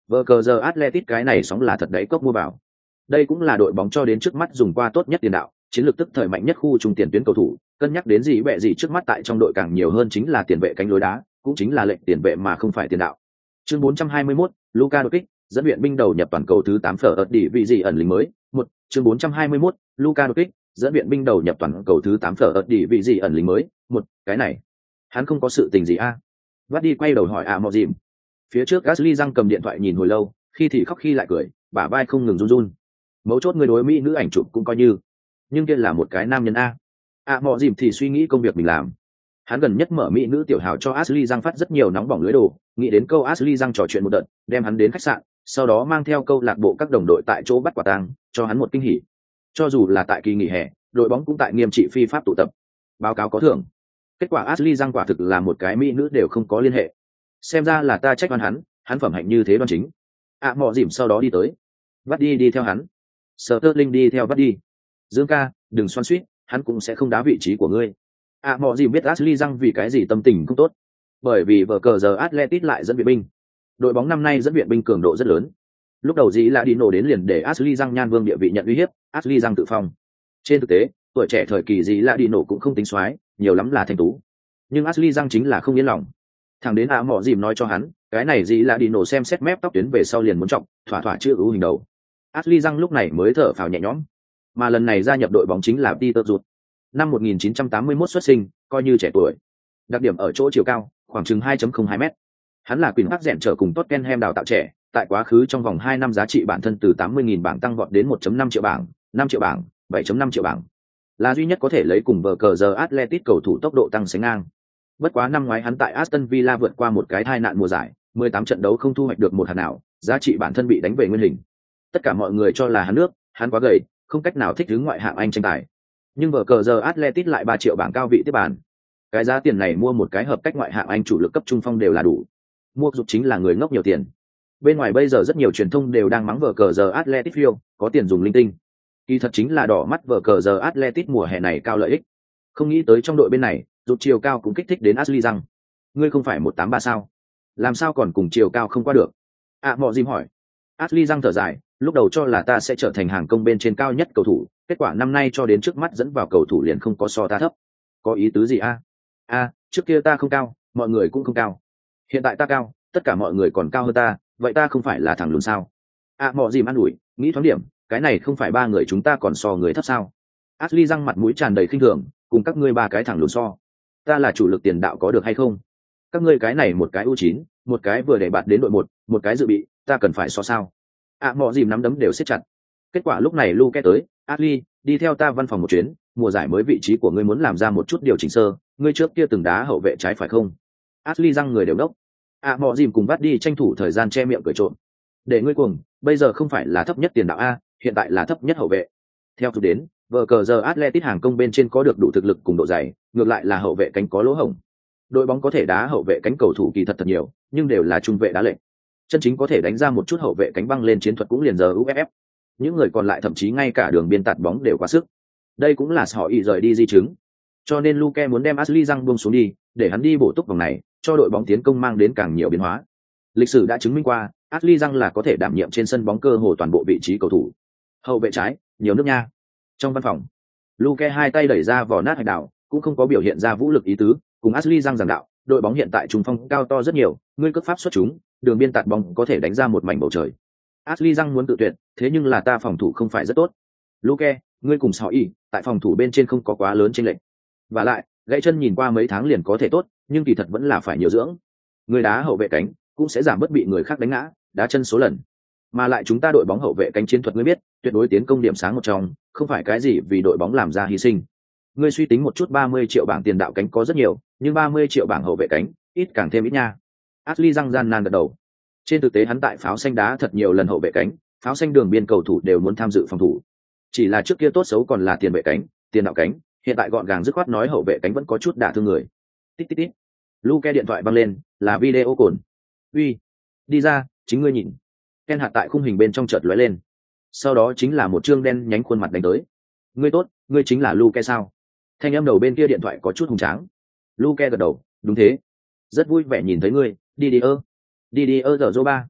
Vở cờ giờ Atletic cái này sóng là thật đấy cốc mua vào. Đây cũng là đội bóng cho đến trước mắt dùng qua tốt nhất tiền đạo, chiến lược tức thời mạnh nhất khu trung tiền tuyến cầu thủ, cân nhắc đến gì bẹ gì trước mắt tại trong đội càng nhiều hơn chính là tiền vệ cánh lối đá, cũng chính là lệnh tiền vệ mà không phải tiền đạo. Chương bốn trăm hai mươi mốt, Luka Doncic, dẫn viện binh đầu nhập toàn cầu thứ tám phở ở đỉ vị gì ẩn lính mới. Một, chương bốn trăm hai mươi mốt, Luka Doncic, dẫn viện binh đầu nhập toàn cầu thứ tám phở ở đỉ vị gì ẩn lính mới. Một, cái này, hắn không có sự tình gì a? À? Vắt đi quay đầu hỏi à mọ dìm. Phía trước Ashley răng cầm điện thoại nhìn hồi lâu, khi thì khóc khi lại cười, bả vai không ngừng run run. Mấu chốt người đối mỹ nữ ảnh chụp cũng coi như, nhưng kia là một cái nam nhân a. À mọ dìm thì suy nghĩ công việc mình làm. Hắn gần nhất mở mỹ nữ tiểu hào cho Ashley răng phát rất nhiều nóng bỏng lưới đồ, nghĩ đến câu Ashley răng trò chuyện một đợt, đem hắn đến khách sạn, sau đó mang theo câu lạc bộ các đồng đội tại chỗ bắt quả tang, cho hắn một kinh hỉ. Cho dù là tại kỳ nghỉ hè, đội bóng cũng tại nghiêm trị phi pháp tụ tập. Báo cáo có thưởng. Kết quả Ashley răng quả thực là một cái mỹ nữ đều không có liên hệ. Xem ra là ta trách oan hắn, hắn phẩm hạnh như thế đoan chính. À mọ dìm sau đó đi tới. Vắt đi đi theo hắn. Sở Tơ Linh đi theo Vắt đi. Dương ca, đừng xoan xuýt, hắn cũng sẽ không đá vị trí của ngươi. À mọ dìm biết Ashley răng vì cái gì tâm tình không tốt. Bởi vì vở cờ giờ Atletic lại dẫn viện binh. Đội bóng năm nay dẫn viện binh cường độ rất lớn. Lúc đầu dĩ là đi nổ đến liền để Ashley răng nhan vương địa vị nhận uy hiếp, Ashley răng tự phong. Trên thực tế, tuổi trẻ thời kỳ dĩ là đi nổ cũng không tính xoái, nhiều lắm là thành tú. Nhưng Ashley răng chính là không yên lòng. Thằng đến ạ mọ dìm nói cho hắn, cái này gì là đi nổ xem xét mép tóc tuyến về sau liền muốn trọng, thỏa thỏa chưa ưu hình đầu. Ashley răng lúc này mới thở phào nhẹ nhõm. Mà lần này gia nhập đội bóng chính là Peter Rudd. Năm một nghìn chín trăm tám mươi mốt xuất sinh, coi như trẻ tuổi. Đặc điểm ở chỗ chiều cao, khoảng chừng hai phẩy không hai mét. Hắn là quyền hắc rèn trở cùng Tottenham đào tạo trẻ, tại quá khứ trong vòng hai năm giá trị bản thân từ tám mươi nghìn bảng tăng vọt đến một phẩy năm triệu bảng, năm triệu bảng, bảy phẩy năm triệu bảng. Là duy nhất có thể lấy cùng vở cờ giờ Atletico cầu thủ tốc độ tăng sánh ngang. Bất quá năm ngoái hắn tại Aston Villa vượt qua một cái tai nạn mùa giải, mười tám trận đấu không thu hoạch được một hạt nào, giá trị bản thân bị đánh về nguyên hình. Tất cả mọi người cho là hắn nước, hắn quá gầy, không cách nào thích ứng ngoại hạng Anh tranh tài. Nhưng vở cờ giờ Atletic lại ba triệu bảng cao vị tiếp bàn. Cái giá tiền này mua một cái hợp cách ngoại hạng Anh chủ lực cấp trung phong đều là đủ. Mua dục chính là người ngốc nhiều tiền. Bên ngoài bây giờ rất nhiều truyền thông đều đang mắng vở cờ giờ Atletic phiêu, có tiền dùng linh tinh. Kỳ thật chính là đỏ mắt vở cờ giờ Atletic mùa hè này cao lợi ích. Không nghĩ tới trong đội bên này, rụt chiều cao cũng kích thích đến Ashley rằng, ngươi không phải một tám ba sao? Làm sao còn cùng chiều cao không qua được? À mọ dìm hỏi. Ashley răng thở dài, lúc đầu cho là ta sẽ trở thành hàng công bên trên cao nhất cầu thủ, kết quả năm nay cho đến trước mắt dẫn vào cầu thủ liền không có so ta thấp. Có ý tứ gì a? À? A, à, trước kia ta không cao, mọi người cũng không cao. Hiện tại ta cao, tất cả mọi người còn cao hơn ta, vậy ta không phải là thằng lùn sao? À mọ dìm an ủi, nghĩ thoáng điểm, cái này không phải ba người chúng ta còn so người thấp sao? Ashley răng mặt mũi tràn đầy khinh thường, cùng các ngươi ba cái thằng lùn so. Ta là chủ lực tiền đạo có được hay không? Các ngươi cái này một cái u chín, một cái vừa để bạt đến đội một, một cái dự bị, ta cần phải so sao? À mọ dìm nắm đấm đều siết chặt. Kết quả lúc này Luke tới, Ashley, đi theo ta văn phòng một chuyến, mùa giải mới vị trí của ngươi muốn làm ra một chút điều chỉnh sơ, ngươi trước kia từng đá hậu vệ trái phải không? Ashley răng người đều đốc. À mọ dìm cùng bắt đi tranh thủ thời gian che miệng cười trộm. Để ngươi cuồng, bây giờ không phải là thấp nhất tiền đạo a, hiện tại là thấp nhất hậu vệ. Theo thực đến, vở cờ giờ Atletico hàng công bên trên có được đủ thực lực cùng độ dày, ngược lại là hậu vệ cánh có lỗ hổng. Đội bóng có thể đá hậu vệ cánh cầu thủ kỳ thật thật nhiều, nhưng đều là trung vệ đá lệnh. Chân chính có thể đánh ra một chút hậu vệ cánh băng lên chiến thuật cũng liền giờ u ép ép. Những người còn lại thậm chí ngay cả đường biên tạt bóng đều quá sức. Đây cũng là họ ý rời đi di chứng. Cho nên Luke muốn đem Ashley Young buông xuống đi, để hắn đi bổ túc vòng này, cho đội bóng tiến công mang đến càng nhiều biến hóa. Lịch sử đã chứng minh qua, Ashley Young là có thể đảm nhiệm trên sân bóng cơ hồ toàn bộ vị trí cầu thủ. Hậu vệ trái, nhiều nước nha. Trong văn phòng, Luke hai tay đẩy ra vỏ nát hạch đảo, cũng không có biểu hiện ra vũ lực ý tứ, cùng Ashley Young giảng đạo, đội bóng hiện tại trung phong cao to rất nhiều, ngươi cướp pháp xuất chúng, đường biên tạt bóng có thể đánh ra một mảnh bầu trời. Ashley Young muốn tự tuyệt, thế nhưng là ta phòng thủ không phải rất tốt. Luke, ngươi cùng Sọ Y, tại phòng thủ bên trên không có quá lớn chênh lệch. Và lại, gãy chân nhìn qua mấy tháng liền có thể tốt, nhưng kỳ thật vẫn là phải nhiều dưỡng. Người đá hậu vệ cánh cũng sẽ giảm bớt bị người khác đánh ngã, đá chân số lần. Mà lại chúng ta đội bóng hậu vệ cánh chiến thuật ngươi biết, tuyệt đối tiến công điểm sáng một trong, không phải cái gì vì đội bóng làm ra hy sinh. Ngươi suy tính một chút ba mươi triệu bảng tiền đạo cánh có rất nhiều, nhưng ba mươi triệu bảng hậu vệ cánh, ít càng thêm ít nha. Ashley răng gian nan gật đầu. Trên thực tế hắn tại pháo xanh đá thật nhiều lần hậu vệ cánh, pháo xanh đường biên cầu thủ đều muốn tham dự phòng thủ. Chỉ là trước kia tốt xấu còn là tiền vệ cánh, tiền đạo cánh, hiện tại gọn gàng dứt khoát nói hậu vệ cánh vẫn có chút đả thương người. Tít tít tít. Luke điện thoại văng lên, là video cồn. Uy, đi ra, chính ngươi nhìn. Ken hạt tại khung hình bên trong chợt lóe lên. Sau đó chính là một trương đen nhánh khuôn mặt đánh tới. Ngươi tốt, ngươi chính là Luke sao? Thanh âm đầu bên kia điện thoại có chút hùng tráng. Luke gật đầu, đúng thế. Rất vui vẻ nhìn thấy ngươi, đi đi ơ. Đi đi ơ giờ ba.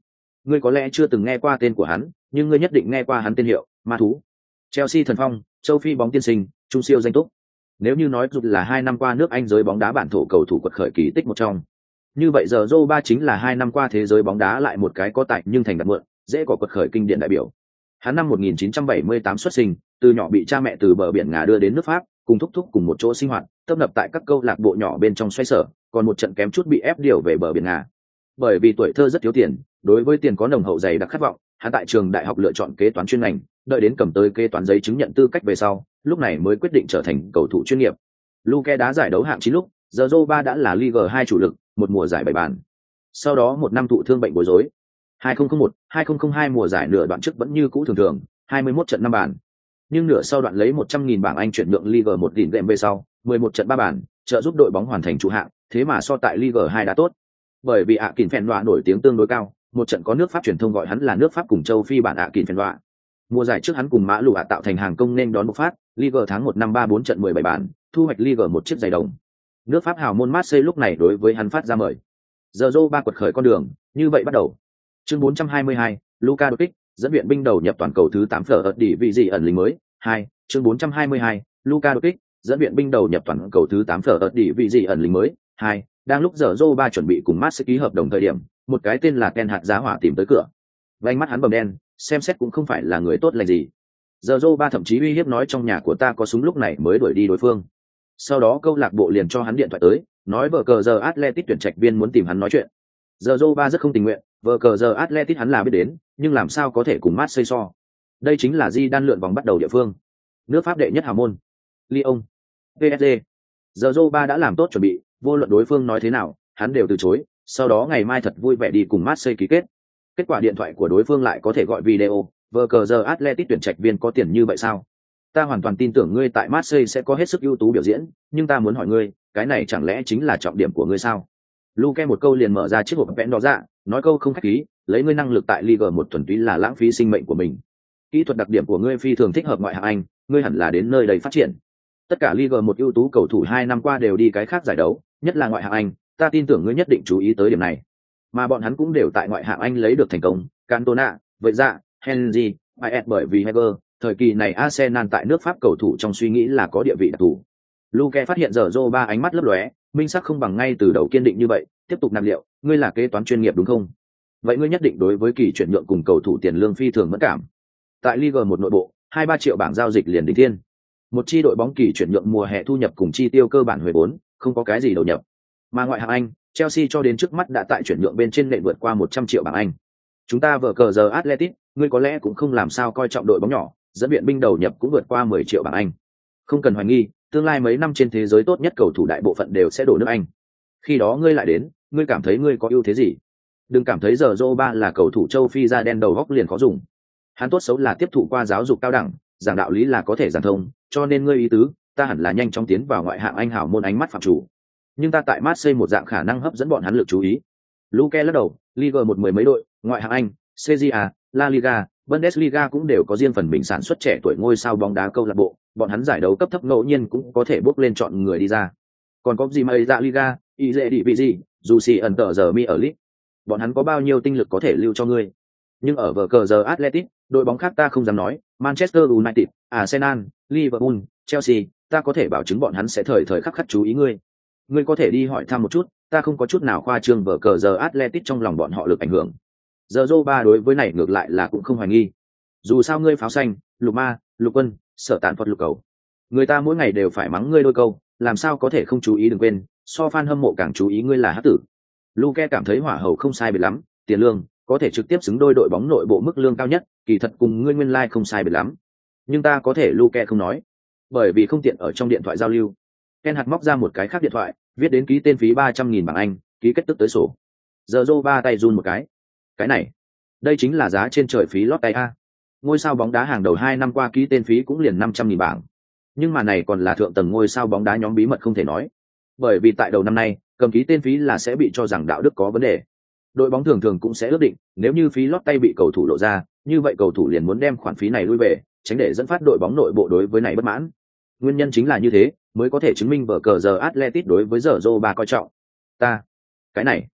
Ngươi có lẽ chưa từng nghe qua tên của hắn, nhưng ngươi nhất định nghe qua hắn tên hiệu, ma thú. Chelsea thần phong, châu Phi bóng tiên sinh, trung siêu danh túc. Nếu như nói Dục là hai năm qua nước Anh giới bóng đá bản thổ cầu thủ quật khởi kỳ tích một trong, như vậy giờ Zoba chính là hai năm qua thế giới bóng đá lại một cái có tài nhưng thành đặt mượn, dễ có quật khởi kinh điển đại biểu. Hắn năm một nghìn chín trăm bảy mươi tám xuất sinh, từ nhỏ bị cha mẹ từ bờ biển Ngà đưa đến nước Pháp, cùng thúc thúc cùng một chỗ sinh hoạt, tấp nập tại các câu lạc bộ nhỏ bên trong xoay sở, còn một trận kém chút bị ép điều về bờ biển Ngà. Bởi vì tuổi thơ rất thiếu tiền, đối với tiền có nồng hậu dày đặc khát vọng, hắn tại trường đại học lựa chọn kế toán chuyên ngành, đợi đến cầm tới kế toán giấy chứng nhận tư cách về sau, lúc này mới quyết định trở thành cầu thủ chuyên nghiệp. Luke đá giải đấu hạng chín lúc, giờ Zoba đã là Ligue hai chủ lực, một mùa giải bảy bàn. Sau đó một năm thụ thương bệnh bối rối. hai không không một hai không không hai mùa giải nửa đoạn trước vẫn như cũ thường thường, hai mươi mốt trận năm bàn. Nhưng nửa sau đoạn lấy một trăm nghìn bảng Anh chuyển nhượng Ligue một đỉnh game về sau, mười một trận ba bàn, trợ giúp đội bóng hoàn thành trụ hạng, thế mà so tại Ligue hai đã tốt. Bởi vì ạ Kình Phèn Đoạ nổi tiếng tương đối cao, một trận có nước Pháp truyền thông gọi hắn là nước Pháp cùng châu Phi bản ạ Kình Phèn Đoạ. Mùa giải trước hắn cùng Mã Lù ạ tạo thành hàng công nên đón một phát, Ligue tháng một năm ba bốn trận mười bảy bàn, thu hoạch Ligue một chiếc giày đồng. Nước Pháp hào môn Marseille lúc này đối với hắn phát ra mời. Giờ Zoba quật khởi con đường, như vậy bắt đầu. Chương bốn trăm hai mươi hai, Luka Doncic, dẫn viện binh đầu nhập toàn cầu thứ tám phở ở đỉ vị gì ẩn lính mới. hai, chương bốn trăm hai mươi hai, Luka Doncic, dẫn viện binh đầu nhập toàn cầu thứ tám phở ở đỉ vị gì ẩn lính mới. hai, đang lúc giờ Zoba chuẩn bị cùng Marseille ký hợp đồng thời điểm, một cái tên là Ken hạt giá hỏa tìm tới cửa. Vành mắt hắn bầm đen, xem xét cũng không phải là người tốt lành gì. Giờ Zoba thậm chí uy hiếp nói trong nhà của ta có súng lúc này mới đuổi đi đối phương. Sau đó câu lạc bộ liền cho hắn điện thoại tới, nói vợ cờ giờ Atletico tuyển trạch viên muốn tìm hắn nói chuyện. Giờ Zoba rất không tình nguyện, vợ cờ giờ Atletico hắn là biết đến, nhưng làm sao có thể cùng Marseille so. Đây chính là Di đan lượn vòng bắt đầu địa phương. Nước Pháp đệ nhất hào môn. Lyon, pê ét giê. Giờ Zoba đã làm tốt chuẩn bị, vô luận đối phương nói thế nào, hắn đều từ chối, sau đó ngày mai thật vui vẻ đi cùng Marseille ký kết. Kết quả điện thoại của đối phương lại có thể gọi video, vợ cờ giờ Atletico tuyển trạch viên có tiền như vậy sao? Ta hoàn toàn tin tưởng ngươi tại Marseille sẽ có hết sức ưu tú biểu diễn, nhưng ta muốn hỏi ngươi, cái này chẳng lẽ chính là trọng điểm của ngươi sao? Luke một câu liền mở ra chiếc hộp vẽn đó ra, nói câu không khách khí, lấy ngươi năng lực tại Ligue một thuần túy là lãng phí sinh mệnh của mình. Kỹ thuật đặc điểm của ngươi phi thường thích hợp ngoại hạng Anh, ngươi hẳn là đến nơi đây phát triển. Tất cả Ligue một ưu tú cầu thủ hai năm qua đều đi cái khác giải đấu, nhất là ngoại hạng Anh, ta tin tưởng ngươi nhất định chú ý tới điểm này. Mà bọn hắn cũng đều tại ngoại hạng Anh lấy được thành công, Cantona, vậy dạ, Henry, i ét bởi vì Heger, thời kỳ này Arsenal tại nước Pháp cầu thủ trong suy nghĩ là có địa vị đặc thù. Luke phát hiện giờ Zoba ánh mắt lấp lóe, minh sắc không bằng ngay từ đầu kiên định như vậy, tiếp tục nạp liệu, ngươi là kế toán chuyên nghiệp đúng không? Vậy ngươi nhất định đối với kỳ chuyển nhượng cùng cầu thủ tiền lương phi thường mẫn cảm. Tại Ligue một nội bộ, hai ba triệu bảng giao dịch liền đỉnh thiên. Một chi đội bóng kỳ chuyển nhượng mùa hè thu nhập cùng chi tiêu cơ bản hồi vốn, không có cái gì đầu nhập. Mà ngoại hạng Anh, Chelsea cho đến trước mắt đã tại chuyển nhượng bên trên nền vượt qua một trăm triệu bảng Anh. Chúng ta vở cờ giờ Atletico, ngươi có lẽ cũng không làm sao coi trọng đội bóng nhỏ, dẫn viện binh đầu nhập cũng vượt qua mười triệu bảng Anh. Không cần hoài nghi, tương lai mấy năm trên thế giới tốt nhất cầu thủ đại bộ phận đều sẽ đổ nước Anh. Khi đó ngươi lại đến, ngươi cảm thấy ngươi có ưu thế gì? Đừng cảm thấy giờ Zoba là cầu thủ châu Phi da đen đầu góc liền khó dùng. Hắn tốt xấu là tiếp thụ qua giáo dục cao đẳng, giảng đạo lý là có thể giảng thông, cho nên ngươi ý tứ, ta hẳn là nhanh chóng tiến vào ngoại hạng Anh hảo môn ánh mắt phạm chủ. Nhưng ta tại Marseille một dạng khả năng hấp dẫn bọn hắn lực chú ý. Luke lắc đầu, Ligue một mười mấy đội, ngoại hạng Anh, Serie A, La Liga, Bundesliga cũng đều có riêng phần mình sản xuất trẻ tuổi ngôi sao bóng đá câu lạc bộ, bọn hắn giải đấu cấp thấp ngẫu nhiên cũng có thể bước lên chọn người đi ra. Còn có gì mà dạ Liga, y dễ đi vị gì, dù si ẩn tờ giờ mi ở League. Bọn hắn có bao nhiêu tinh lực có thể lưu cho ngươi. Nhưng ở vở cờ giờ Atletico, đội bóng khác ta không dám nói, Manchester United, Arsenal, Liverpool, Chelsea, ta có thể bảo chứng bọn hắn sẽ thời thời khắc khắc chú ý ngươi. Ngươi có thể đi hỏi thăm một chút, ta không có chút nào khoa trương vở cờ giờ Atletico trong lòng bọn họ lực ảnh hưởng. Giờ Zoba đối với này ngược lại là cũng không hoài nghi. Dù sao ngươi pháo xanh, lục ma, lục quân, sở tàn phật lục cầu. Người ta mỗi ngày đều phải mắng ngươi đôi câu, làm sao có thể không chú ý đừng quên, so fan hâm mộ càng chú ý ngươi là hắc tử. Luke cảm thấy hỏa hầu không sai biệt lắm, tiền lương, có thể trực tiếp xứng đôi đội bóng nội bộ mức lương cao nhất, kỳ thật cùng ngươi nguyên lai like không sai biệt lắm. Nhưng ta có thể Luke không nói, bởi vì không tiện ở trong điện thoại giao lưu. Ken hạt móc ra một cái khác điện thoại, viết đến ký tên phí ba trăm nghìn bảng Anh, ký kết tức tới sổ. Giờ Zoba tay run một cái. Cái này, đây chính là giá trên trời phí lót tay a. Ngôi sao bóng đá hàng đầu hai năm qua ký tên phí cũng liền năm trăm nghìn bảng. Nhưng mà này còn là thượng tầng ngôi sao bóng đá nhóm bí mật không thể nói. Bởi vì tại đầu năm nay, cầm ký tên phí là sẽ bị cho rằng đạo đức có vấn đề. Đội bóng thường thường cũng sẽ ước định, nếu như phí lót tay bị cầu thủ lộ ra, như vậy cầu thủ liền muốn đem khoản phí này lui về, tránh để dẫn phát đội bóng nội bộ đối với này bất mãn. Nguyên nhân chính là như thế, mới có thể chứng minh vở cờ giờ Atletico đối với giờ Zoba coi trọng. Ta, cái này,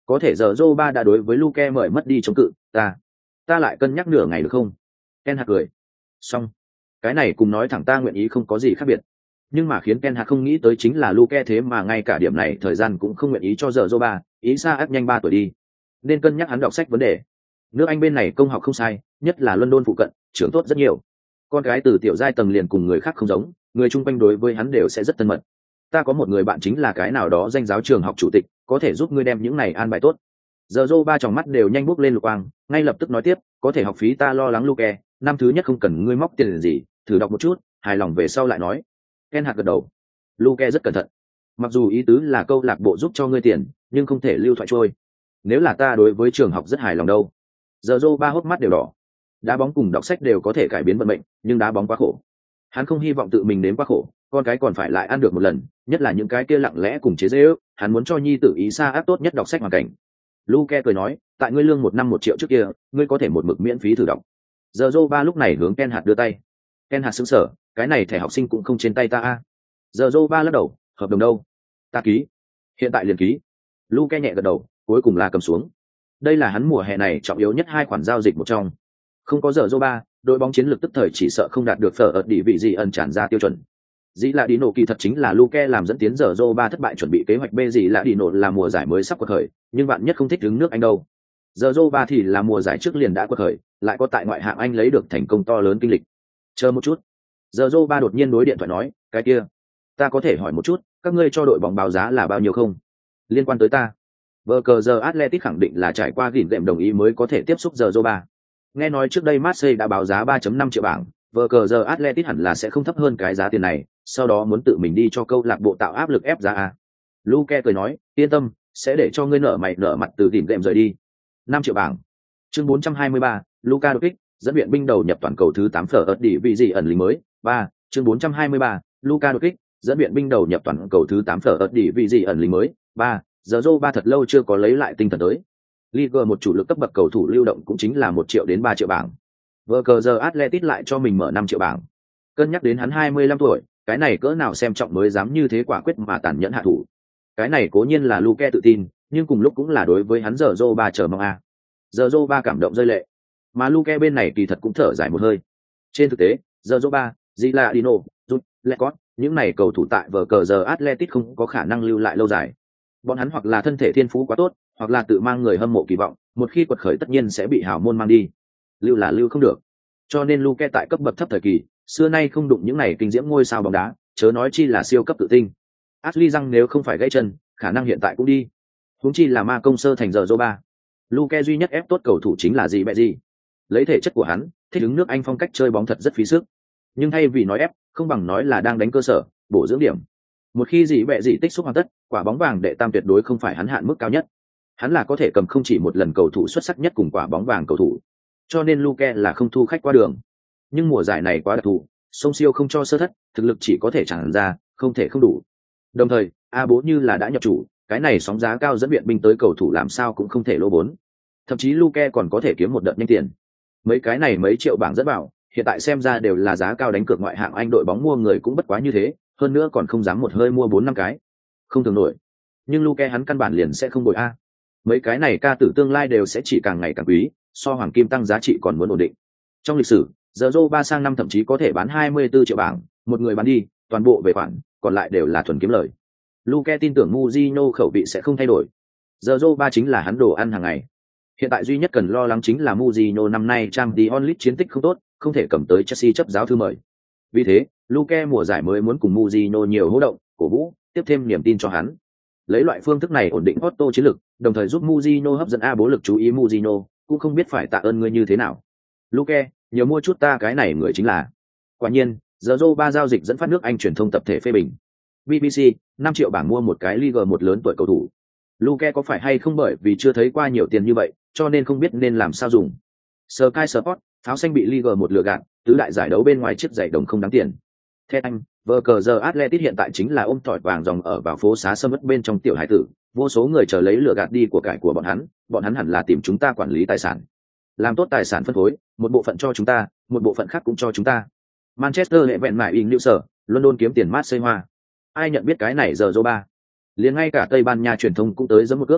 Có thể giờ Zoba đã đối với Luke mời mất đi chống cự, ta, ta lại cân nhắc nửa ngày được không? Ken Hạc cười. Xong, cái này cùng nói thẳng ta nguyện ý không có gì khác biệt. Nhưng mà khiến Ken Hạc không nghĩ tới chính là Luke thế mà ngay cả điểm này thời gian cũng không nguyện ý cho giờ Zoba, ý xa áp nhanh ba tuổi đi. Nên cân nhắc hắn đọc sách vấn đề. Nước Anh bên này công học không sai, nhất là London phụ cận, trưởng tốt rất nhiều. Con gái từ tiểu giai tầng liền cùng người khác không giống, người chung quanh đối với hắn đều sẽ rất thân mật. Ta có một người bạn chính là cái nào đó danh giáo trường học chủ tịch, có thể giúp ngươi đem những này an bài tốt. Giờ Dô ba tròng mắt đều nhanh bốc lên lục quang, ngay lập tức nói tiếp, có thể học phí ta lo lắng Luke, năm thứ nhất không cần ngươi móc tiền gì, thử đọc một chút, hài lòng về sau lại nói. Ken Hạc gật đầu. Luke rất cẩn thận. Mặc dù ý tứ là câu lạc bộ giúp cho ngươi tiền, nhưng không thể lưu thoại trôi. Nếu là ta đối với trường học rất hài lòng đâu. Giờ Dô ba hốc mắt đều đỏ. Đá bóng cùng đọc sách đều có thể cải biến vận mệnh, nhưng đá bóng quá khổ. Hắn không hy vọng tự mình nếm quá khổ, con cái còn phải lại ăn được một lần, nhất là những cái kia lặng lẽ cùng chế giễu, hắn muốn cho nhi tử ý xa áp tốt nhất đọc sách hoàn cảnh. Luke cười nói, tại ngươi lương một năm một triệu trước kia, ngươi có thể một mực miễn phí thử đọc. Giờ Zoba lúc này hướng Ken Hạc đưa tay. Ken Hạc sững sờ, cái này thẻ học sinh cũng không trên tay ta a. Giờ Zoba lắc đầu, hợp đồng đâu? Ta ký. Hiện tại liền ký. Luke nhẹ gật đầu, cuối cùng là cầm xuống. Đây là hắn mùa hè này trọng yếu nhất hai khoản giao dịch một trong. Không có giờ Zoba, đội bóng chiến lược tức thời chỉ sợ không đạt được phở ở địa vị gì ẩn tràn ra tiêu chuẩn. Dĩ là đi nổ kỳ thật chính là Luke làm dẫn tiến giờ Zoba thất bại chuẩn bị kế hoạch B gì là đi nổ là mùa giải mới sắp quật khởi, nhưng bạn nhất không thích đứng nước Anh đâu. Giờ Zoba thì là mùa giải trước liền đã quật khởi, lại có tại ngoại hạng Anh lấy được thành công to lớn kinh lịch. Chờ một chút. Giờ Zoba đột nhiên đối điện thoại nói, cái kia, ta có thể hỏi một chút, các ngươi cho đội bóng báo giá là bao nhiêu không? Liên quan tới ta. Vở cờ giờ Atletico khẳng định là trải qua gỉn đệm đồng ý mới có thể tiếp xúc giờ Zoba. Nghe nói trước đây Marseille đã báo giá ba phẩy năm triệu bảng, vở cờ giờ Atletico hẳn là sẽ không thấp hơn cái giá tiền này, sau đó muốn tự mình đi cho câu lạc bộ tạo áp lực ép giá a. Luke cười nói, yên tâm, sẽ để cho ngươi nợ mày nợ mặt từ gỉn đệm rời đi. năm triệu bảng. Chương bốn trăm hai mươi ba, Luka Doncic, dẫn viện binh đầu nhập toàn cầu thứ tám phở ớt đỉ vị gì ẩn lính mới. ba, chương bốn trăm hai mươi ba, Luka Doncic, dẫn viện binh đầu nhập toàn cầu thứ tám phở ớt đỉ vị gì ẩn lính mới. ba, giờ Zoba thật lâu chưa có lấy lại tinh thần tới. Liga một chủ lực cấp bậc cầu thủ lưu động cũng chính là một triệu đến ba triệu bảng. Vở cờ giờ Atletico lại cho mình mở năm triệu bảng. Cân nhắc đến hắn hai mươi lăm tuổi, cái này cỡ nào xem trọng mới dám như thế quả quyết mà tàn nhẫn hạ thủ. Cái này cố nhiên là Luke tự tin, nhưng cùng lúc cũng là đối với hắn giờ Zoba chờ mong a. Giờ Zoba cảm động rơi lệ, mà Luke bên này kỳ thật cũng thở dài một hơi. Trên thực tế, giờ Zoba, Gilardino, Jut, Lecot, những này cầu thủ tại vở cờ giờ Atletico không có khả năng lưu lại lâu dài. Bọn hắn hoặc là thân thể thiên phú quá tốt, hoặc là tự mang người hâm mộ kỳ vọng, một khi quật khởi tất nhiên sẽ bị hào môn mang đi. Lưu là lưu không được. Cho nên Luke tại cấp bậc thấp thời kỳ, xưa nay không đụng những này kinh diễm ngôi sao bóng đá, chớ nói chi là siêu cấp tự tinh. Ashley răng nếu không phải gãy chân, khả năng hiện tại cũng đi. Huống chi là ma công sơ thành giờ Zoba. Luke duy nhất ép tốt cầu thủ chính là gì bẹ gì. Lấy thể chất của hắn, thích ứng nước Anh phong cách chơi bóng thật rất phí sức. Nhưng thay vì nói ép, không bằng nói là đang đánh cơ sở, bổ dưỡng điểm. Một khi gì bẹ gì tích xúc hoàn tất, quả bóng vàng đệ tam tuyệt đối không phải hắn hạn mức cao nhất. Hắn là có thể cầm không chỉ một lần cầu thủ xuất sắc nhất cùng quả bóng vàng cầu thủ. Cho nên Luke là không thu khách qua đường. Nhưng mùa giải này quá đặc thù, sông siêu không cho sơ thất, thực lực chỉ có thể tràn ra, không thể không đủ. Đồng thời, A bố như là đã nhập chủ, cái này sóng giá cao dẫn viện binh tới cầu thủ làm sao cũng không thể lỗ vốn. Thậm chí Luke còn có thể kiếm một đợt nhanh tiền. Mấy cái này mấy triệu bảng dẫn vào, hiện tại xem ra đều là giá cao đánh cược ngoại hạng Anh đội bóng mua người cũng bất quá như thế, hơn nữa còn không dám một hơi mua bốn năm cái. Không thường nổi. Nhưng Luke hắn căn bản liền sẽ không bội a. Mấy cái này ca tử tương lai đều sẽ chỉ càng ngày càng quý, so hoàng kim tăng giá trị còn muốn ổn định. Trong lịch sử, giờ Zoba sang năm thậm chí có thể bán hai mươi tư triệu bảng, một người bán đi, toàn bộ về khoản, còn lại đều là thuần kiếm lời. Luke tin tưởng Mourinho khẩu vị sẽ không thay đổi. Giờ Zoba chính là hắn đồ ăn hàng ngày. Hiện tại duy nhất cần lo lắng chính là Mourinho năm nay Champions League chiến tích không tốt, không thể cầm tới Chelsea chấp giáo thư mời. Vì thế, Luke mùa giải mới muốn cùng Mourinho nhiều hỗ động, cổ vũ, tiếp thêm niềm tin cho hắn. Lấy loại phương thức này ổn định Otto chiến lược, đồng thời giúp Mourinho hấp dẫn A bố lực chú ý Mourinho, cũng không biết phải tạ ơn ngươi như thế nào. Luke, nhiều mua chút ta cái này người chính là. Quả nhiên, giờ Zoba giao dịch dẫn phát nước Anh truyền thông tập thể phê bình. bê bê xê, năm triệu bảng mua một cái Liga một lớn tuổi cầu thủ. Luke có phải hay không bởi vì chưa thấy qua nhiều tiền như vậy, cho nên không biết nên làm sao dùng. Sky Sport, pháo xanh bị Liga một lừa gạt, tứ đại giải đấu bên ngoài chiếc giày đồng không đáng tiền. Theo anh, vở cờ giờ Atletico hiện tại chính là ôm tỏi vàng dòng ở vào phố xá sâm ớt bên trong tiểu hải tử, vô số người chờ lấy lừa gạt đi của cải của bọn hắn, bọn hắn hẳn là tìm chúng ta quản lý tài sản. Làm tốt tài sản phân phối, một bộ phận cho chúng ta, một bộ phận khác cũng cho chúng ta. Manchester hệ vẹn mại in lưu sở, London kiếm tiền Marseille hoa. Ai nhận biết cái này giờ Zoba. Liền ngay cả Tây Ban Nha truyền thông cũng tới giẫm một cước.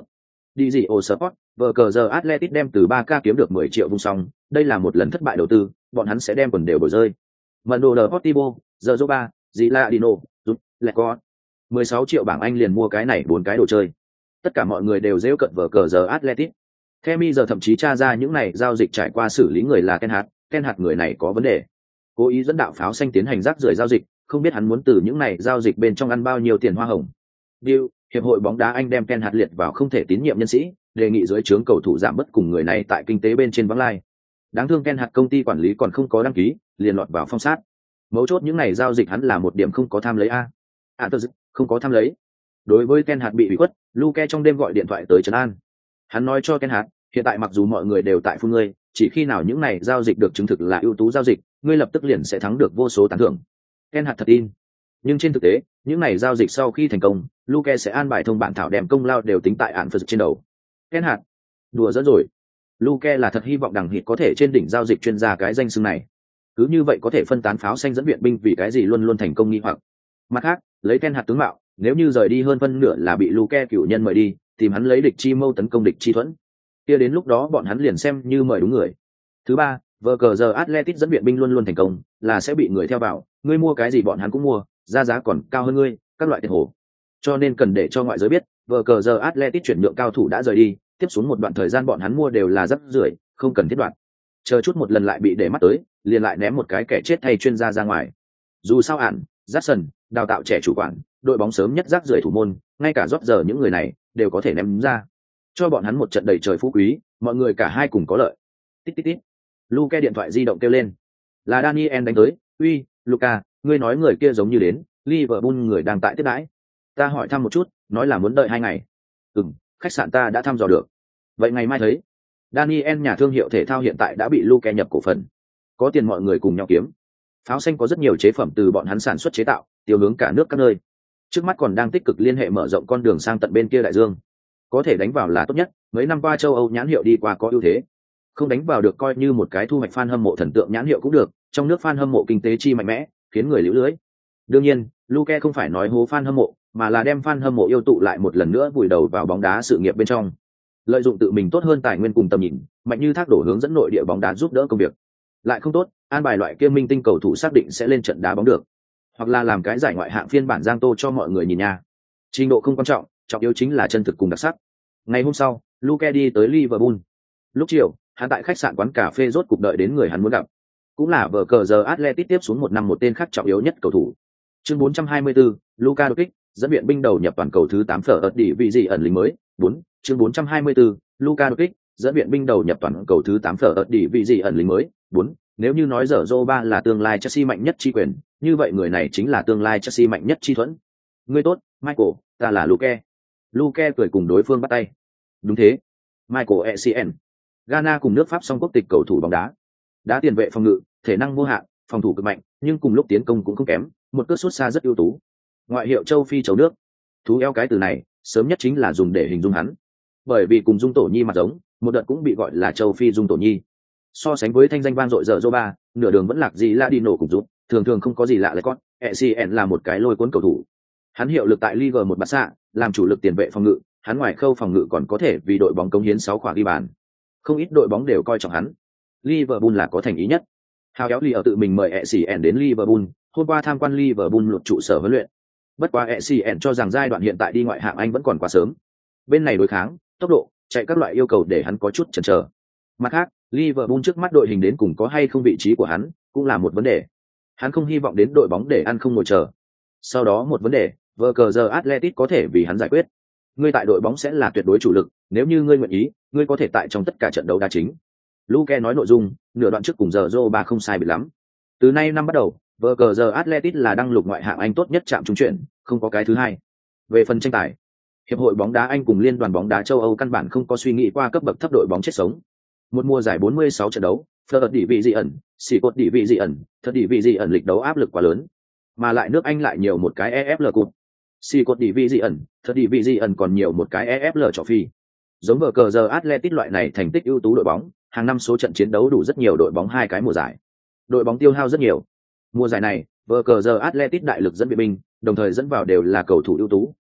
đi gì ô sport vờ cờ giờ Atletic đem từ ba k kiếm được mười triệu vung xong, đây là một lần thất bại đầu tư, bọn hắn sẽ đem quần đều bồi rơi. Mando Deportivo, giờ ba, Giladino, Rút, Lecor. mười sáu triệu bảng Anh liền mua cái này bốn cái đồ chơi. Tất cả mọi người đều giễu cận vờ cờ giờ Atletic. Themi giờ thậm chí tra ra những này giao dịch trải qua xử lý người là Ken Hart, Ken Hart người này có vấn đề. Cố ý dẫn đạo pháo xanh tiến hành rác rưởi giao dịch, không biết hắn muốn từ những này giao dịch bên trong ăn bao nhiêu tiền hoa hồng. Bill, hiệp hội bóng đá Anh đem Ken Hart liệt vào không thể tín nhiệm nhân sĩ, đề nghị dưới trướng cầu thủ giảm bớt cùng người này tại kinh tế bên trên vắng lai. Đáng thương Ken Hart công ty quản lý còn không có đăng ký, liền lọt vào phong sát. Mấu chốt những này giao dịch hắn là một điểm không có tham lấy a. À tôi không có tham lấy. Đối với Ken Hart bị ủy khuất, Luke trong đêm gọi điện thoại tới trấn an. Hắn nói cho Ken Hart, hiện tại mặc dù mọi người đều tại phun ngươi, chỉ khi nào những này giao dịch được chứng thực là ưu tú giao dịch, ngươi lập tức liền sẽ thắng được vô số tán thưởng. Ken Hart thật tin. Nhưng trên thực tế, những này giao dịch sau khi thành công, Luke sẽ an bài thông bản thảo đem công lao đều tính tại án phật trên đầu. Ken Hart, đùa dẫn rồi. Luke là thật hy vọng đằng hịt có thể trên đỉnh giao dịch chuyên gia cái danh xưng này. Cứ như vậy có thể phân tán pháo xanh dẫn viện binh vì cái gì luôn luôn thành công nghi hoặc. Mặt khác, lấy Ken Hart tướng mạo, nếu như rời đi hơn phân nửa là bị Luke cựu nhân mời đi, tìm hắn lấy địch chi mâu tấn công địch chi thuẫn. Kia đến lúc đó bọn hắn liền xem như mời đúng người. Thứ ba, vờ cờ giờ Atletic dẫn viện binh luôn luôn thành công, là sẽ bị người theo vào, ngươi mua cái gì bọn hắn cũng mua, ra giá còn cao hơn ngươi, các loại tiền hồ. Cho nên cần để cho ngoại giới biết, vờ cờ giờ Atletic chuyển nhượng cao thủ đã rời đi, tiếp xuống một đoạn thời gian bọn hắn mua đều là rất rưởi, không cần thiết đoạn. Chờ chút một lần lại bị để mắt tới, liền lại ném một cái kẻ chết thay chuyên gia ra ngoài. Dù sao ản, Jackson, đào tạo trẻ chủ quản, đội bóng sớm nhất rác rưởi thủ môn, ngay cả rót giờ những người này đều có thể ném ra. Cho bọn hắn một trận đầy trời phú quý, mọi người cả hai cùng có lợi. Tít tít tít. Luke điện thoại di động kêu lên. Là Daniel đánh tới, "Uy, Luca, ngươi nói người kia giống như đến, Liverpool người đang tại tiếp đãi. Ta hỏi thăm một chút, nói là muốn đợi hai ngày." "Ừm, khách sạn ta đã thăm dò được. Vậy ngày mai thấy." Daniel nhà thương hiệu thể thao hiện tại đã bị Luke nhập cổ phần. Có tiền mọi người cùng nhau kiếm. Pháo xanh có rất nhiều chế phẩm từ bọn hắn sản xuất chế tạo, tiêu hướng cả nước các nơi. Trước mắt còn đang tích cực liên hệ mở rộng con đường sang tận bên kia đại dương. Có thể đánh vào là tốt nhất, mấy năm qua châu Âu nhãn hiệu đi qua có ưu thế. Không đánh vào được coi như một cái thu hoạch fan hâm mộ thần tượng nhãn hiệu cũng được, trong nước fan hâm mộ kinh tế chi mạnh mẽ, khiến người liễu lưới. Đương nhiên, Luke không phải nói hố fan hâm mộ, mà là đem fan hâm mộ yêu tụ lại một lần nữa vùi đầu vào bóng đá sự nghiệp bên trong. Lợi dụng tự mình tốt hơn tài nguyên cùng tầm nhìn, mạnh như thác đổ hướng dẫn nội địa bóng đá giúp đỡ công việc. Lại không tốt, an bài loại kia minh tinh cầu thủ xác định sẽ lên trận đá bóng được, hoặc là làm cái giải ngoại hạng phiên bản Giang Tô cho mọi người nhìn nha. Trình độ không quan trọng, trọng yếu chính là chân thực cùng đặc sắc. Ngày hôm sau, Luke đi tới Liverpool. Lúc chiều, hắn tại khách sạn quán cà phê rốt cục đợi đến người hắn muốn gặp. Cũng là vở cờ giờ Atletico tiếp xuống một năm một tên khác trọng yếu nhất cầu thủ. Chương bốn trăm hai mươi tư, Luka Doncic, dẫn viện binh đầu nhập toàn cầu thứ tám phở ớt đi vị gì ẩn lính mới. bốn, chương bốn trăm hai mươi tư, Luka Doncic, dẫn viện binh đầu nhập toàn cầu thứ tám phở ớt đi vị gì ẩn lính mới. bốn, nếu như nói giờ Zoba là tương lai Chelsea mạnh nhất chi quyền, như vậy người này chính là tương lai Chelsea mạnh nhất chi thuẫn. Ngươi tốt, Michael, ta là Luke. Luke cười cùng đối phương bắt tay. Đúng thế, Michael Essien. Ghana cùng nước Pháp song quốc tịch cầu thủ bóng đá. Đá tiền vệ phòng ngự, thể năng vô hạn, phòng thủ cực mạnh, nhưng cùng lúc tiến công cũng không kém, một cước sút xa rất ưu tú. Ngoại hiệu châu Phi chấu nước. Thú eo cái từ này, sớm nhất chính là dùng để hình dung hắn. Bởi vì cùng Dung Tổ Nhi mặt giống, một đợt cũng bị gọi là châu Phi Dung Tổ Nhi. So sánh với thanh danh vang dội giờ Zoba, nửa đường vẫn lạc gì la đi nổ cùng rút, thường thường không có gì lạ lại con. Essien là một cái lôi cuốn cầu thủ. Hắn hiệu lực tại Ligue một Barca, làm chủ lực tiền vệ phòng ngự, hắn ngoài khâu phòng ngự còn có thể vì đội bóng cống hiến sáu quả ghi bàn. Không ít đội bóng đều coi trọng hắn. Liverpool là có thành ý nhất. Hào kéo Lee ở tự mình mời Essien đến Liverpool, hôm qua tham quan Liverpool luật trụ sở huấn luyện. Bất quá Essien cho rằng giai đoạn hiện tại đi ngoại hạng Anh vẫn còn quá sớm. Bên này đối kháng, tốc độ, chạy các loại yêu cầu để hắn có chút chần chờ. Mặt khác, Liverpool trước mắt đội hình đến cùng có hay không vị trí của hắn, cũng là một vấn đề. Hắn không hy vọng đến đội bóng để ăn không ngồi chờ. Sau đó một vấn đề, vờ cờ giờ Atletico có thể vì hắn giải quyết. Ngươi tại đội bóng sẽ là tuyệt đối chủ lực, nếu như ngươi nguyện ý, ngươi có thể tại trong tất cả trận đấu đá chính. Luke nói nội dung, nửa đoạn trước cùng giờ Zoba không sai biệt lắm. Từ nay năm bắt đầu, vờ cờ giờ Atletico là đăng lục ngoại hạng Anh tốt nhất chạm trúng chuyển, không có cái thứ hai. Về phần tranh tài, hiệp hội bóng đá Anh cùng liên đoàn bóng đá châu Âu căn bản không có suy nghĩ qua cấp bậc thấp đội bóng chết sống. Một mùa giải bốn mươi sáu trận đấu, Phở đỉ vị dị ẩn, xỉ cột đỉ vị dị ẩn, thật đỉ vị dị ẩn lịch đấu áp lực quá lớn, mà lại nước Anh lại nhiều một cái e ép lờ cụt. Xỉ cột đỉ vị dị ẩn, thật đỉ vị dị ẩn còn nhiều một cái e ép lờ trò phi. Giống vở cờ giờ Atletico loại này thành tích ưu tú đội bóng, hàng năm số trận chiến đấu đủ rất nhiều đội bóng hai cái mùa giải. Đội bóng tiêu hao rất nhiều. Mùa giải này, vở cờ giờ Atletico đại lực dẫn viện binh, đồng thời dẫn vào đều là cầu thủ ưu tú,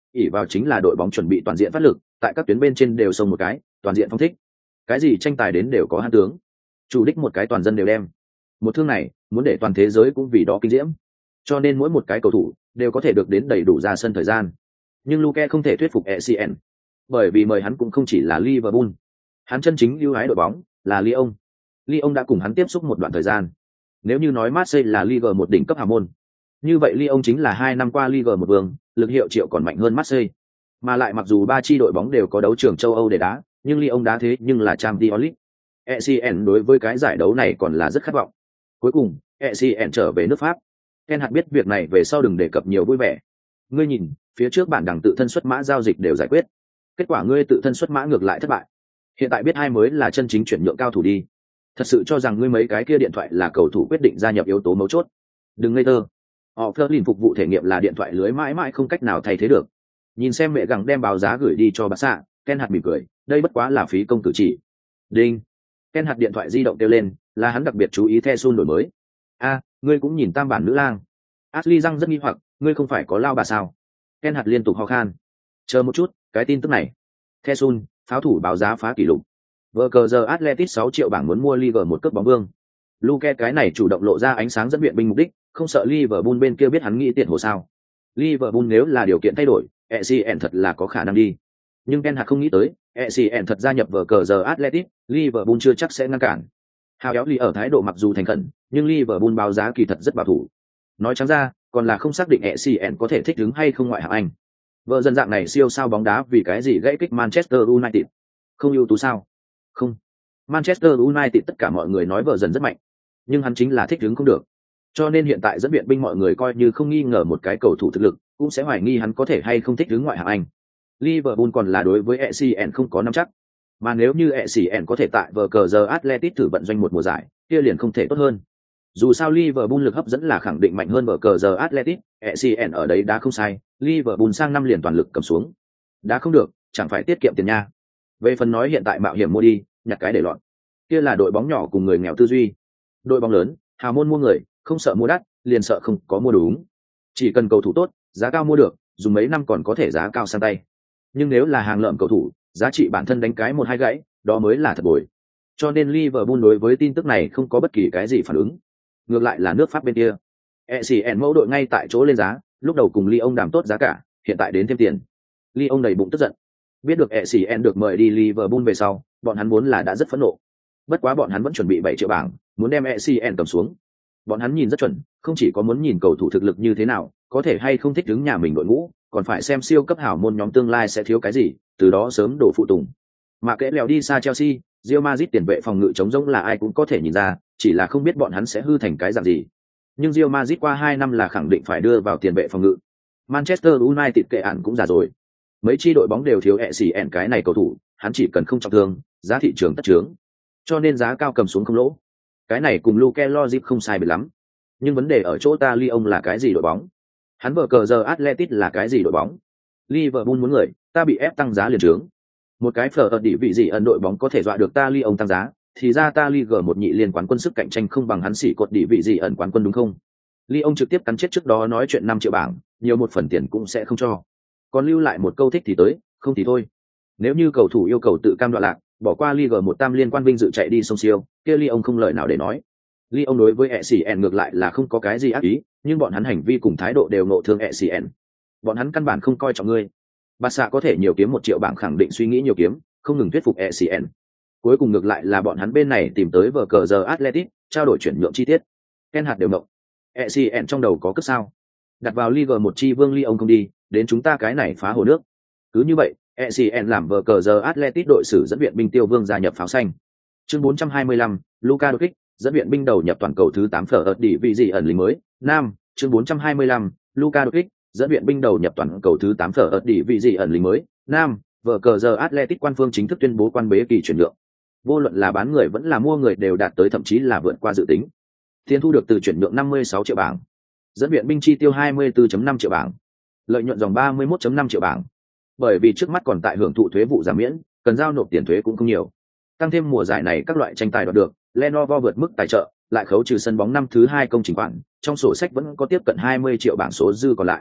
ỷ vào chính là đội bóng chuẩn bị toàn diện phát lực, tại các tuyến bên trên đều xông một cái, toàn diện phong thích. Cái gì tranh tài đến đều có hắn tướng. Chủ đích một cái toàn dân đều đem. Một thương này, muốn để toàn thế giới cũng vì đó kinh diễm. Cho nên mỗi một cái cầu thủ đều có thể được đến đầy đủ ra sân thời gian. Nhưng Luke không thể thuyết phục e xê en, bởi vì mời hắn cũng không chỉ là Liverpool. Hắn chân chính ưu ái đội bóng là Lyon. Lyon đã cùng hắn tiếp xúc một đoạn thời gian. Nếu như nói Marseille là Ligue một đỉnh cấp hào môn, như vậy Lyon chính là hai năm qua Ligue một vương, lực hiệu triệu còn mạnh hơn Marseille. Mà lại mặc dù ba chi đội bóng đều có đấu trường châu Âu để đá, nhưng Lyon đá thế nhưng là Champions League. e xê en đối với cái giải đấu này còn là rất khát vọng. Cuối cùng, e xê en trở về nước Pháp. Ken hạt biết việc này về sau đừng đề cập nhiều vui vẻ. Ngươi nhìn, phía trước bản đẳng tự thân xuất mã giao dịch đều giải quyết. Kết quả ngươi tự thân xuất mã ngược lại thất bại. Hiện tại biết hai mới là chân chính chuyển nhượng cao thủ đi. Thật sự cho rằng ngươi mấy cái kia điện thoại là cầu thủ quyết định gia nhập yếu tố mấu chốt. Đừng ngây thơ. Họ Fleur phục vụ thể nghiệm là điện thoại lưới mãi mãi không cách nào thay thế được. Nhìn xem mẹ gặng đem báo giá gửi đi cho bà xạ, Ken hạt mỉm cười, đây bất quá là phí công cử chỉ. Đinh. Ken hạt điện thoại di động kêu lên, là hắn đặc biệt chú ý The Sun đổi mới. A, ngươi cũng nhìn tam bản nữ lang. Ashley răng rất nghi hoặc, ngươi không phải có lao bà sao? Ken hạt liên tục ho khan. Chờ một chút, cái tin tức này. The Sun, pháo thủ báo giá phá kỷ lục. Vở cờ giờ Atletic sáu triệu bảng muốn mua Ligue một cướp bóng vương. Luke cái này chủ động lộ ra ánh sáng dẫn viện binh mục đích, không sợ Liverpool bên kia biết hắn nghĩ tiền hồ sao. Liverpool nếu là điều kiện thay đổi, e xê en thật là có khả năng đi. Nhưng Ten Hag không nghĩ tới, e xê en thật gia nhập vở cờ giờ Atletic, Liverpool chưa chắc sẽ ngăn cản. Hào éo Ly ở thái độ mặc dù thành khẩn, nhưng Liverpool báo giá kỳ thật rất bảo thủ. Nói trắng ra, còn là không xác định e xê en có thể thích ứng hay không ngoại hạng Anh. Vợ dân dạng này siêu sao bóng đá vì cái gì gãy kích Manchester United? Không ưu tú sao? Không. Manchester United tất cả mọi người nói vợ dần rất mạnh, nhưng hắn chính là thích ứng không được. Cho nên hiện tại dẫn viện binh mọi người coi như không nghi ngờ một cái cầu thủ thực lực, cũng sẽ hoài nghi hắn có thể hay không thích ứng ngoại hạng Anh. Liverpool còn là đối với e xê en không có nắm chắc. Mà nếu như e xê en có thể tại vở cờ giờ Atletico thử vận doanh một mùa giải, kia liền không thể tốt hơn. Dù sao Liverpool lực hấp dẫn là khẳng định mạnh hơn vở cờ giờ Atletico, e xê en ở đấy đã không sai, Liverpool sang năm liền toàn lực cầm xuống. Đã không được, chẳng phải tiết kiệm tiền nha. Về phần nói hiện tại mạo hiểm mua đi, nhặt cái để lọt. Kia là đội bóng nhỏ cùng người nghèo tư duy. Đội bóng lớn, hào môn mua người, không sợ mua đắt, liền sợ không có mua đúng. Chỉ cần cầu thủ tốt, giá cao mua được, dùng mấy năm còn có thể giá cao sang tay. Nhưng nếu là hàng lợm cầu thủ, giá trị bản thân đánh cái một hai gãy, đó mới là thật bồi. Cho nên Liverpool đối với tin tức này không có bất kỳ cái gì phản ứng. Ngược lại là nước Pháp bên kia, e xê en mẫu đội ngay tại chỗ lên giá, lúc đầu cùng Lyon đàm tốt giá cả, hiện tại đến thêm tiền. Lyon đầy bụng tức giận. Biết được e xê en được mời đi Liverpool về sau, bọn hắn vốn là đã rất phẫn nộ. Bất quá bọn hắn vẫn chuẩn bị bảy triệu bảng, muốn đem e xê en cầm xuống. Bọn hắn nhìn rất chuẩn, không chỉ có muốn nhìn cầu thủ thực lực như thế nào, có thể hay không thích ứng nhà mình đội ngũ, còn phải xem siêu cấp hảo môn nhóm tương lai sẽ thiếu cái gì, từ đó sớm đổ phụ tùng. Mà kẽ lèo đi xa Chelsea, Real Madrid tiền vệ phòng ngự chống rỗng là ai cũng có thể nhìn ra, chỉ là không biết bọn hắn sẽ hư thành cái dạng gì. Nhưng Real Madrid qua hai năm là khẳng định phải đưa vào tiền vệ phòng ngự. Manchester United kệ ản cũng già rồi. Mấy chi đội bóng đều thiếu e xê en cái này cầu thủ, hắn chỉ cần không trọng thương, giá thị trường tất trướng. Cho nên giá cao cầm xuống không lỗ. Cái này cùng Luke Logic không sai biệt lắm. Nhưng vấn đề ở chỗ ta Lyon là cái gì đội bóng? Hắn vở cờ giờ Atletico là cái gì đội bóng? Liverpool muốn người, ta bị ép tăng giá liền trướng. Một cái phở ở địa vị gì ẩn đội bóng có thể dọa được ta Lyon tăng giá, thì ra ta Ligue một nhị liên quán quân sức cạnh tranh không bằng hắn xỉ cột địa vị gì ẩn quán quân đúng không? Lyon trực tiếp cắn chết trước đó nói chuyện năm triệu bảng, nhiều một phần tiền cũng sẽ không cho. Còn lưu lại một câu thích thì tới, không thì thôi. Nếu như cầu thủ yêu cầu tự cam đoạn lạc, bỏ qua Ligue một tam liên quan vinh dự chạy đi sông siêu, kia Lyon không lời nào để nói. Lyon đối với e xê en ngược lại là không có cái gì ác ý, nhưng bọn hắn hành vi cùng thái độ đều nộ thương e xê en. Bọn hắn căn bản không coi trọng ngươi. Barca có thể nhiều kiếm một triệu bảng khẳng định suy nghĩ nhiều kiếm, không ngừng thuyết phục e xê en. Cuối cùng ngược lại là bọn hắn bên này tìm tới vở cờ giờ Atletico, trao đổi chuyển nhượng chi tiết. Ken hạt đều mộng. e xê en trong đầu có cất sao? Đặt vào Ligue một chi vương Lyon không đi, đến chúng ta cái này phá hồ nước. Cứ như vậy, e xê en làm vở cờ giờ Atletico đội sử dẫn viện binh tiêu vương gia nhập pháo xanh. Chương bốn trăm hai mươi lăm, Luka Doncic dẫn viện binh đầu nhập toàn cầu thứ tám phở ở địa vị gì ẩn lính mới. Nam, chương bốn trăm hai mươi lăm, Luka Doncic dẫn viện binh đầu nhập toàn cầu thứ tám phở ở địa vị gì ẩn lính mới. Nam, vở cờ giờ Atletico quan phương chính thức tuyên bố quan bế kỳ chuyển nhượng. Vô luận là bán người vẫn là mua người đều đạt tới thậm chí là vượt qua dự tính. Tiền thu được từ chuyển nhượng năm mươi sáu triệu bảng, dẫn viện binh chi tiêu hai mươi bốn phẩy năm triệu bảng, lợi nhuận dòng ba mươi mốt phẩy năm triệu bảng. Bởi vì trước mắt còn tại hưởng thụ thuế vụ giảm miễn, cần giao nộp tiền thuế cũng không nhiều. Tăng thêm mùa giải này các loại tranh tài đoạt được, Lenovo vượt mức tài trợ, lại khấu trừ sân bóng năm thứ hai công trình khoản, trong sổ sách vẫn có tiếp cận hai mươi triệu bảng số dư còn lại.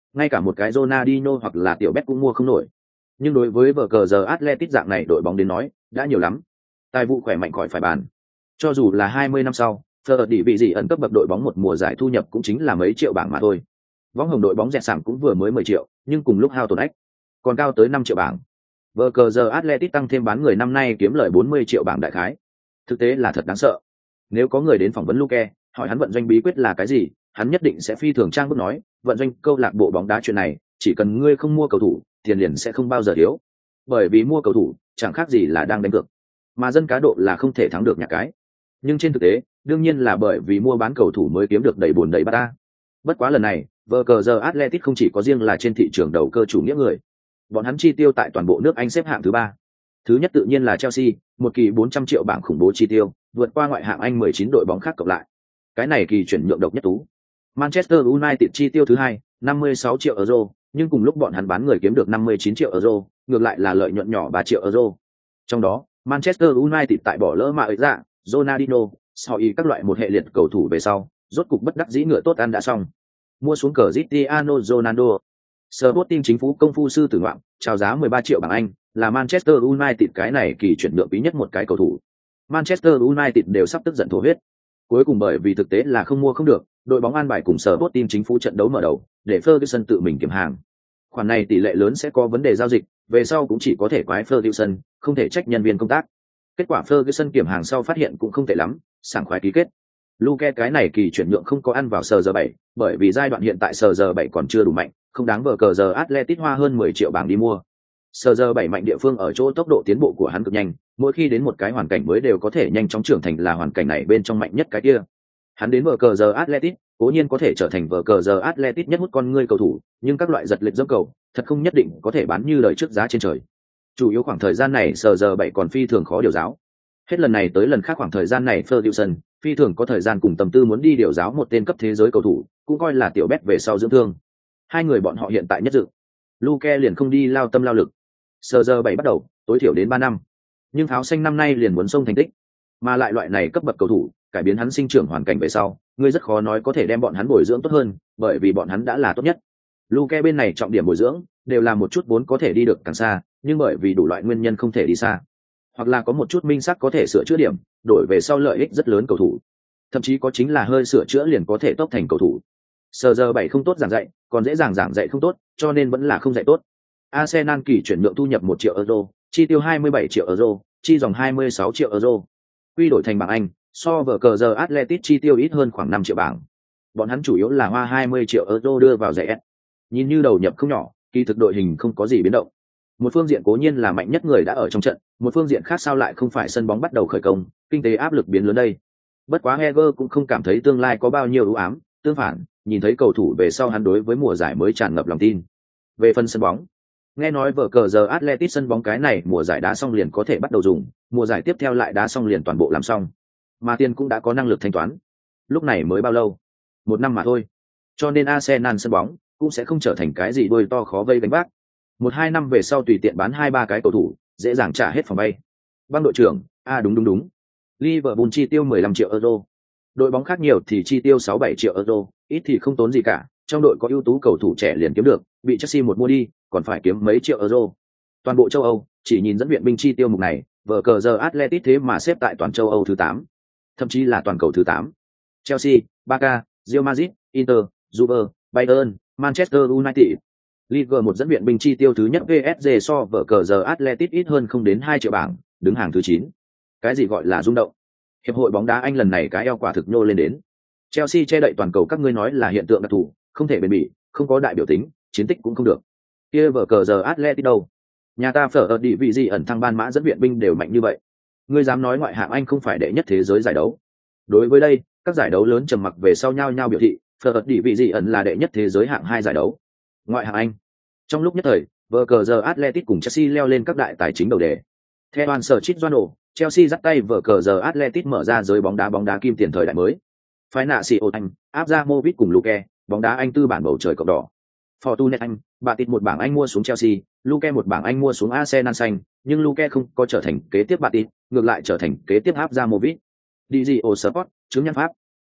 ngay cả một cái Ronaldinho hoặc là tiểu Bet cũng mua không nổi. Nhưng đối với vở cờ giờ Atletico dạng này đội bóng đến nói, đã nhiều lắm. Tài vụ khỏe mạnh khỏi phải bàn. Cho dù là hai mươi năm sau, Fleur đi vị gì ẩn cấp bậc đội bóng một mùa giải thu nhập cũng chính là mấy triệu bảng mà thôi. Võng hồng đội bóng dẹt sảng cũng vừa mới mười triệu, nhưng cùng lúc hao tổn ách, còn cao tới năm triệu bảng. Vở cờ giờ Atletico tăng thêm bán người năm nay kiếm lời bốn mươi triệu bảng đại khái. Thực tế là thật đáng sợ. Nếu có người đến phỏng vấn Luke, hỏi hắn vận doanh bí quyết là cái gì, hắn nhất định sẽ phi thường trang bức nói, vận doanh câu lạc bộ bóng đá chuyện này, chỉ cần ngươi không mua cầu thủ, tiền liền sẽ không bao giờ thiếu. Bởi vì mua cầu thủ, chẳng khác gì là đang đánh cược. Mà dân cá độ là không thể thắng được nhà cái. Nhưng trên thực tế, đương nhiên là bởi vì mua bán cầu thủ mới kiếm được đầy buồn đầy bát ta. Bất quá lần này, vờ cờ giờ Atletico không chỉ có riêng là trên thị trường đầu cơ chủ nghĩa người. Bọn hắn chi tiêu tại toàn bộ nước Anh xếp hạng thứ ba. Thứ nhất tự nhiên là Chelsea, một kỳ bốn trăm triệu bảng khủng bố chi tiêu, vượt qua ngoại hạng Anh mười chín đội bóng khác cộng lại. Cái này kỳ chuyển nhượng độc nhất tú. Manchester United chi tiêu thứ hai, năm mươi sáu triệu euro, nhưng cùng lúc bọn hắn bán người kiếm được năm mươi chín triệu euro, ngược lại là lợi nhuận nhỏ ba triệu euro. Trong đó, Manchester United tại bỏ lỡ mà ấy dạ, Ronaldinho, sau y các loại một hệ liệt cầu thủ về sau, rốt cục bất đắc dĩ ngựa tốt ăn đã xong. Mua xuống cờ Cristiano Ronaldo. Sporting chính phủ công phu sư tử ngoạm, chào giá mười ba triệu bảng Anh, là Manchester United cái này kỳ chuyển nhượng quý nhất một cái cầu thủ. Manchester United đều sắp tức giận thổ huyết. Cuối cùng bởi vì thực tế là không mua không được, đội bóng an bài cùng Sporting chính phủ trận đấu mở đầu, để Ferguson tự mình kiểm hàng. Khoản này tỷ lệ lớn sẽ có vấn đề giao dịch, về sau cũng chỉ có thể quái Ferguson, không thể trách nhân viên công tác. Kết quả Ferguson kiểm hàng sau phát hiện cũng không tệ lắm, sảng khoái ký kết. Luke cái này kỳ chuyển nhượng không có ăn vào sờ giờ bảy, bởi vì giai đoạn hiện tại sờ giờ bảy còn chưa đủ mạnh, không đáng vờ cờ giờ Atletico hoa hơn mười triệu bảng đi mua. Sờ giờ bảy mạnh địa phương ở chỗ tốc độ tiến bộ của hắn cực nhanh, mỗi khi đến một cái hoàn cảnh mới đều có thể nhanh chóng trưởng thành là hoàn cảnh này bên trong mạnh nhất cái kia. Hắn đến vờ cờ giờ Atletico, cố nhiên có thể trở thành vờ cờ giờ Atletico nhất hút con ngươi cầu thủ, nhưng các loại giật lịch dẫm cầu, thật không nhất định có thể bán như lời trước giá trên trời. Chủ yếu khoảng thời gian này sờ giờ bảy còn phi thường khó điều giáo. Hết lần này tới lần khác khoảng thời gian này Ferguson phi thường có thời gian cùng tâm tư muốn đi điều giáo một tên cấp thế giới cầu thủ, cũng coi là tiểu Bet về sau dưỡng thương. Hai người bọn họ hiện tại nhất dự. Luke liền không đi lao tâm lao lực. Sờ giờ bảy bắt đầu, tối thiểu đến ba năm. Nhưng Tháo Xanh năm nay liền muốn xông thành tích. Mà lại loại này cấp bậc cầu thủ, cải biến hắn sinh trưởng hoàn cảnh về sau, ngươi rất khó nói có thể đem bọn hắn bồi dưỡng tốt hơn, bởi vì bọn hắn đã là tốt nhất. Luke bên này trọng điểm bồi dưỡng, đều là một chút vốn có thể đi được càng xa, nhưng bởi vì đủ loại nguyên nhân không thể đi xa. Hoặc là có một chút minh sắc có thể sửa chữa điểm, đổi về sau lợi ích rất lớn cầu thủ. Thậm chí có chính là hơi sửa chữa liền có thể tốc thành cầu thủ. Sờ giờ bảy không tốt giảng dạy, còn dễ dàng giảng dạy không tốt, cho nên vẫn là không dạy tốt. Arsenal kỳ chuyển nhượng thu nhập một triệu euro, chi tiêu hai mươi bảy triệu euro, chi dòng hai mươi sáu triệu euro. Quy đổi thành bảng Anh, so với cờ giờ Atletico chi tiêu ít hơn khoảng năm triệu bảng. Bọn hắn chủ yếu là hoa hai mươi triệu euro đưa vào rẻ. Nhìn như đầu nhập không nhỏ, kỳ thực đội hình không có gì biến động. Một phương diện cố nhiên là mạnh nhất người đã ở trong trận, một phương diện khác sao lại không phải sân bóng bắt đầu khởi công, kinh tế áp lực biến lớn đây. Bất quá Heger cũng không cảm thấy tương lai có bao nhiêu ưu ám, tương phản, nhìn thấy cầu thủ về sau hắn đối với mùa giải mới tràn ngập lòng tin. Về phần sân bóng, nghe nói vở cờ giờ Atletico sân bóng cái này mùa giải đá xong liền có thể bắt đầu dùng, mùa giải tiếp theo lại đá xong liền toàn bộ làm xong. Mà tiền cũng đã có năng lực thanh toán. Lúc này mới bao lâu? Một năm mà thôi. Cho nên Arsenal sân bóng cũng sẽ không trở thành cái gì đôi to khó vây đánh vác. Một hai năm về sau tùy tiện bán hai ba cái cầu thủ, dễ dàng trả hết phòng bay. Băng đội trưởng, a à đúng đúng đúng. Liverpool chi tiêu mười lăm triệu euro. Đội bóng khác nhiều thì chi tiêu sáu bảy triệu euro, ít thì không tốn gì cả, trong đội có ưu tú cầu thủ trẻ liền kiếm được, bị Chelsea một mua đi, còn phải kiếm mấy triệu euro. Toàn bộ châu Âu, chỉ nhìn dẫn viện binh chi tiêu mục này, vở cờ giờ Atletico thế mà xếp tại toàn châu Âu thứ tám, thậm chí là toàn cầu thứ tám. Chelsea, Barca, Real Madrid, Inter, Juve, Bayern, Manchester United. Liga một dẫn viện binh chi tiêu thứ nhất pê ét giê so vở cờ giờ Atletico ít hơn không đến hai triệu bảng, đứng hàng thứ chín. Cái gì gọi là rung động? Hiệp hội bóng đá Anh lần này cái eo quả thực nhô lên đến. Chelsea che đậy toàn cầu các ngươi nói là hiện tượng đặc thù, không thể bền bỉ, không có đại biểu tính, chiến tích cũng không được. Kia vở cờ giờ Atletico đâu? Nhà ta phở ở địa vị gì ẩn thăng ban mã dẫn viện binh đều mạnh như vậy. Ngươi dám nói ngoại hạng Anh không phải đệ nhất thế giới giải đấu? Đối với đây, các giải đấu lớn trầm mặc về sau nhau nhau biểu thị, phở ở địa vị gì ẩn là đệ nhất thế giới hạng hai giải đấu. Ngoại hạng Anh. Trong lúc nhất thời, vở cờ giờ Atletico cùng Chelsea leo lên các đại tài chính đầu đề. Theo đoàn sở Chitwano, Chelsea dắt tay vở cờ giờ Atletico mở ra giới bóng đá bóng đá kim tiền thời đại mới. Phái nạ xì ô Anh, Abramovich cùng Luke, bóng đá Anh tư bản bầu trời cọc đỏ. Fortune Anh, bà tịt một bảng Anh mua xuống Chelsea, Luke một bảng Anh mua xuống Arsenal xanh, nhưng Luke không có trở thành kế tiếp bà tịt, ngược lại trở thành kế tiếp Abramovich. đê giê ô Sport, chứng nhân pháp.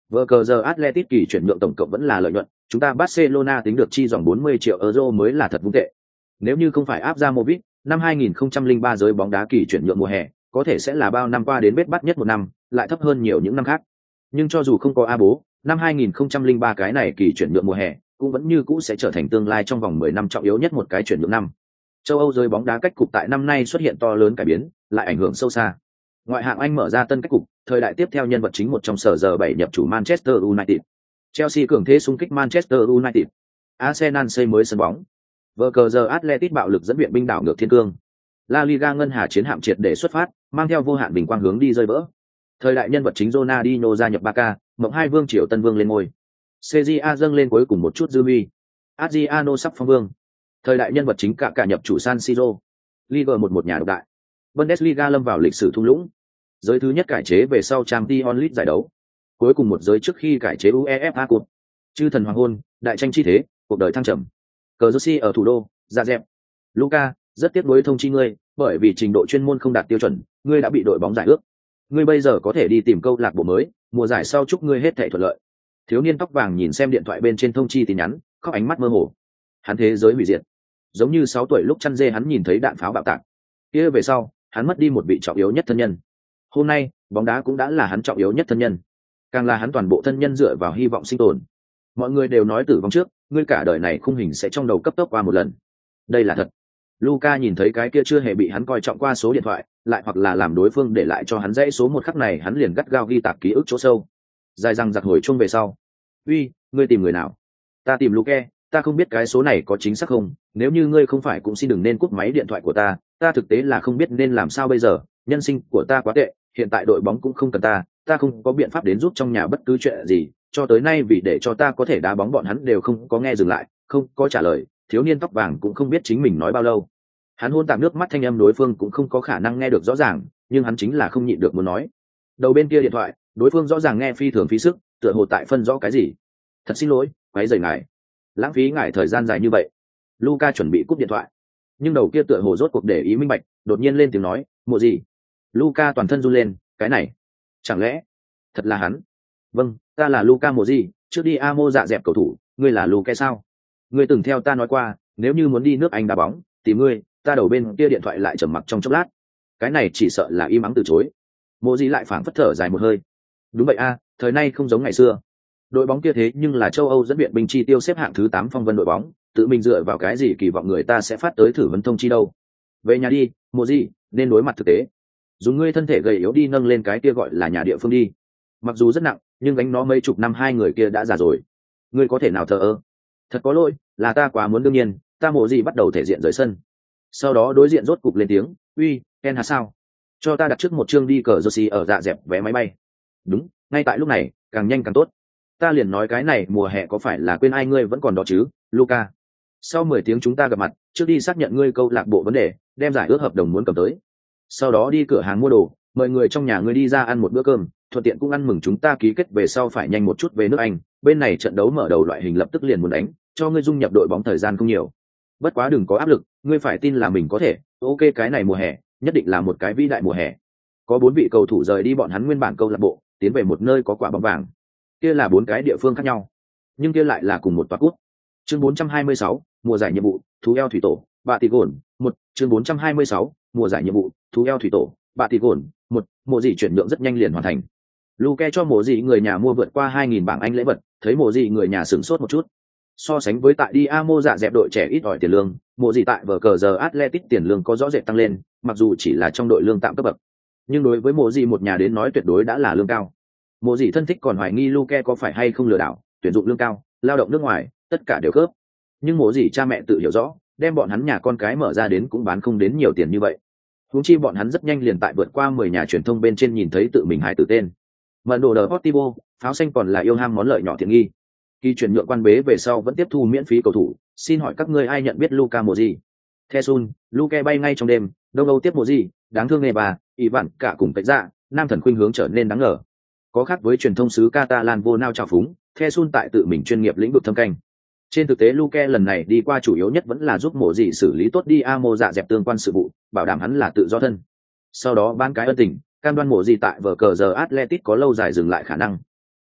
Vở cờ giờ Atletico kỳ chuyển nhượng tổng cộng vẫn là lợi nhuận, chúng ta Barcelona tính được chi dòng bốn mươi triệu euro mới là thật vung tệ. Nếu như không phải áp ra Movit, năm hai nghìn không trăm lẻ ba giới bóng đá kỳ chuyển nhượng mùa hè, có thể sẽ là bao năm qua đến bết bắt nhất một năm, lại thấp hơn nhiều những năm khác. Nhưng cho dù không có A bố, năm hai nghìn không trăm lẻ ba cái này kỳ chuyển nhượng mùa hè, cũng vẫn như cũ sẽ trở thành tương lai trong vòng mười năm trọng yếu nhất một cái chuyển nhượng năm. Châu Âu giới bóng đá cách cục tại năm nay xuất hiện to lớn cải biến, lại ảnh hưởng sâu xa. Ngoại hạng Anh mở ra tân cách cục, thời đại tiếp theo nhân vật chính một trong sở giờ bảy nhập chủ Manchester United. Chelsea cường thế xung kích Manchester United. Arsenal xây mới sân bóng. Vở cờ giờ Atletico bạo lực dẫn viện binh đảo ngược thiên cương. La Liga ngân hà chiến hạm triệt để xuất phát, mang theo vô hạn bình quang hướng đi rơi vỡ. Thời đại nhân vật chính Ronaldinho gia nhập Barca, mộng hai vương triều tân vương lên ngôi. Cagliari dâng lên cuối cùng một chút dư uy. Adriano sắp phong vương. Thời đại nhân vật chính cả cả nhập chủ San Siro. Liga một một nhà độc đại. Bundesliga lâm vào lịch sử thung lũng. Giới thứ nhất cải chế về sau Champions League giải đấu. Cuối cùng một giới trước khi cải chế UEFA Cup. Chư thần hoàng hôn, đại tranh chi thế, cuộc đời thăng trầm. Cờ Jersey ở thủ đô, ra dẹp. Luca, rất tiếc nuối thông chi ngươi, bởi vì trình độ chuyên môn không đạt tiêu chuẩn, ngươi đã bị đội bóng giải ước. Ngươi bây giờ có thể đi tìm câu lạc bộ mới, mùa giải sau chúc ngươi hết thảy thuận lợi. Thiếu niên tóc vàng nhìn xem điện thoại bên trên thông chi tin nhắn, khóc ánh mắt mơ hồ. Hắn thế giới hủy diệt. Giống như sáu tuổi lúc chăn dê hắn nhìn thấy đạn pháo bạo tạc. Kia về sau, hắn mất đi một vị trọng yếu nhất thân nhân. Hôm nay, bóng đá cũng đã là hắn trọng yếu nhất thân nhân. Càng là hắn toàn bộ thân nhân dựa vào hy vọng sinh tồn. Mọi người đều nói tử vong trước, ngươi cả đời này khung hình sẽ trong đầu cấp tốc qua một lần. Đây là thật. Luca nhìn thấy cái kia chưa hề bị hắn coi trọng qua số điện thoại, lại hoặc là làm đối phương để lại cho hắn dãy số một khắc này hắn liền gắt gao ghi tạc ký ức chỗ sâu. Dài răng giặc hồi chuông về sau. Uy, ngươi tìm người nào? Ta tìm Luke, ta không biết cái số này có chính xác không, nếu như ngươi không phải cũng xin đừng nên cúp máy điện thoại của ta, ta thực tế là không biết nên làm sao bây giờ, nhân sinh của ta quá tệ, hiện tại đội bóng cũng không cần ta, ta không có biện pháp đến giúp trong nhà bất cứ chuyện gì, cho tới nay vì để cho ta có thể đá bóng bọn hắn đều không có nghe dừng lại, không có trả lời, thiếu niên tóc vàng cũng không biết chính mình nói bao lâu. Hắn hôn tạm nước mắt thanh âm đối phương cũng không có khả năng nghe được rõ ràng, nhưng hắn chính là không nhịn được muốn nói. Đầu bên kia điện thoại, đối phương rõ ràng nghe phi thường phí sức, tựa hồ tại phân rõ cái gì. Thật xin lỗi, quấy rầy ngài, lãng phí ngài thời gian dài như vậy. Luca chuẩn bị cúp điện thoại, nhưng đầu kia tựa hồ rốt cuộc để ý minh bạch, đột nhiên lên tiếng nói, "Mộ gì?" Luca toàn thân run lên, cái này, chẳng lẽ thật là hắn? Vâng, ta là Luca Mộ gì, trước đi Amo dạ dẹp cầu thủ, ngươi là Luca sao? Ngươi từng theo ta nói qua, nếu như muốn đi nước Anh đá bóng, tìm ngươi. Ta đầu bên kia điện thoại lại trầm mặc trong chốc lát, cái này chỉ sợ là im ắng từ chối. Mộ gì lại phảng phất thở dài một hơi. Đúng vậy a, thời nay không giống ngày xưa. Đội bóng kia thế nhưng là châu Âu dẫn viện binh chi tiêu xếp hạng thứ tám phong vân đội bóng, tự mình dựa vào cái gì kỳ vọng người ta sẽ phát tới thử vấn thông chi đâu? Về nhà đi, Mộ gì, nên đối mặt thực tế. Dùng ngươi thân thể gầy yếu đi nâng lên cái kia gọi là nhà địa phương đi. Mặc dù rất nặng, nhưng gánh nó mấy chục năm hai người kia đã già rồi. Ngươi có thể nào thờ ơ? Thật có lỗi, là ta quá muốn đương nhiên, ta Mộ gì bắt đầu thể diện rời sân. Sau đó đối diện rốt cục lên tiếng, uy, Ken Hà sao? Cho ta đặt trước một chương đi cờ Jersey ở dạ dẹp vé máy bay. Đúng, ngay tại lúc này, càng nhanh càng tốt. Ta liền nói cái này mùa hè có phải là quên ai ngươi vẫn còn đó chứ, Luca. Sau mười tiếng chúng ta gặp mặt, trước đi xác nhận ngươi câu lạc bộ vấn đề, đem giải ước hợp đồng muốn cầm tới. Sau đó đi cửa hàng mua đồ, mời người trong nhà ngươi đi ra ăn một bữa cơm, thuận tiện cũng ăn mừng chúng ta ký kết về sau phải nhanh một chút về nước Anh, bên này trận đấu mở đầu loại hình lập tức liền muốn đánh, cho ngươi dung nhập đội bóng thời gian không nhiều. Bất quá đừng có áp lực, ngươi phải tin là mình có thể, ok cái này mùa hè, nhất định là một cái vĩ đại mùa hè. Có bốn vị cầu thủ rời đi bọn hắn nguyên bản câu lạc bộ, tiến về một nơi có quả bóng vàng. Kia là bốn cái địa phương khác nhau, nhưng kia lại là cùng một tòa cúp. Chương bốn trăm hai mươi sáu, mùa giải nhiệm vụ, thú eo thủy tổ, bạ tỷ gồn, một, chương bốn trăm hai mươi sáu, mùa giải nhiệm vụ, thú eo thủy tổ, bạ tỷ gồn, một, mùa gì chuyển nhượng rất nhanh liền hoàn thành. Luke cho mùa gì người nhà mua vượt qua hai nghìn bảng Anh lễ vật, thấy mùa gì người nhà sửng sốt một chút. So sánh với tại đi Amo dạ dẹp đội trẻ ít ỏi tiền lương, mùa gì tại vở cờ giờ Athletic tiền lương có rõ rệt tăng lên, mặc dù chỉ là trong đội lương tạm cấp bậc, nhưng đối với mùa gì một nhà đến nói tuyệt đối đã là lương cao. Mùa gì thân thích còn hoài nghi Luke có phải hay không lừa đảo, tuyển dụng lương cao, lao động nước ngoài, tất cả đều khớp. Nhưng mùa gì cha mẹ tự hiểu rõ, đem bọn hắn nhà con cái mở ra đến cũng bán không đến nhiều tiền như vậy. Huống chi bọn hắn rất nhanh liền tại vượt qua mười nhà truyền thông bên trên nhìn thấy tự mình hài tử tên. Mận đồ Deportivo, pháo xanh còn là yêu ham món lợi nhỏ tiện nghi. Khi chuyển nhượng quan bế về sau vẫn tiếp thu miễn phí cầu thủ, xin hỏi các ngươi ai nhận biết Luka Modric? Thesun, Luke bay ngay trong đêm, Đông Âu tiếp Modric, đáng thương nghề bà, ỷ vạn cả cùng tách dạ, nam thần khuynh hướng trở nên đáng ngờ. Có khác với truyền thông xứ Catalan vô nao trào phúng, Thesun tại tự mình chuyên nghiệp lĩnh vực thâm canh. Trên thực tế Luke lần này đi qua chủ yếu nhất vẫn là giúp Modric xử lý tốt đi Amo dạ dẹp tương quan sự vụ, bảo đảm hắn là tự do thân. Sau đó ban cái ân tình, cam đoan Modric tại vở cờ giờ Atletico có lâu dài dừng lại khả năng.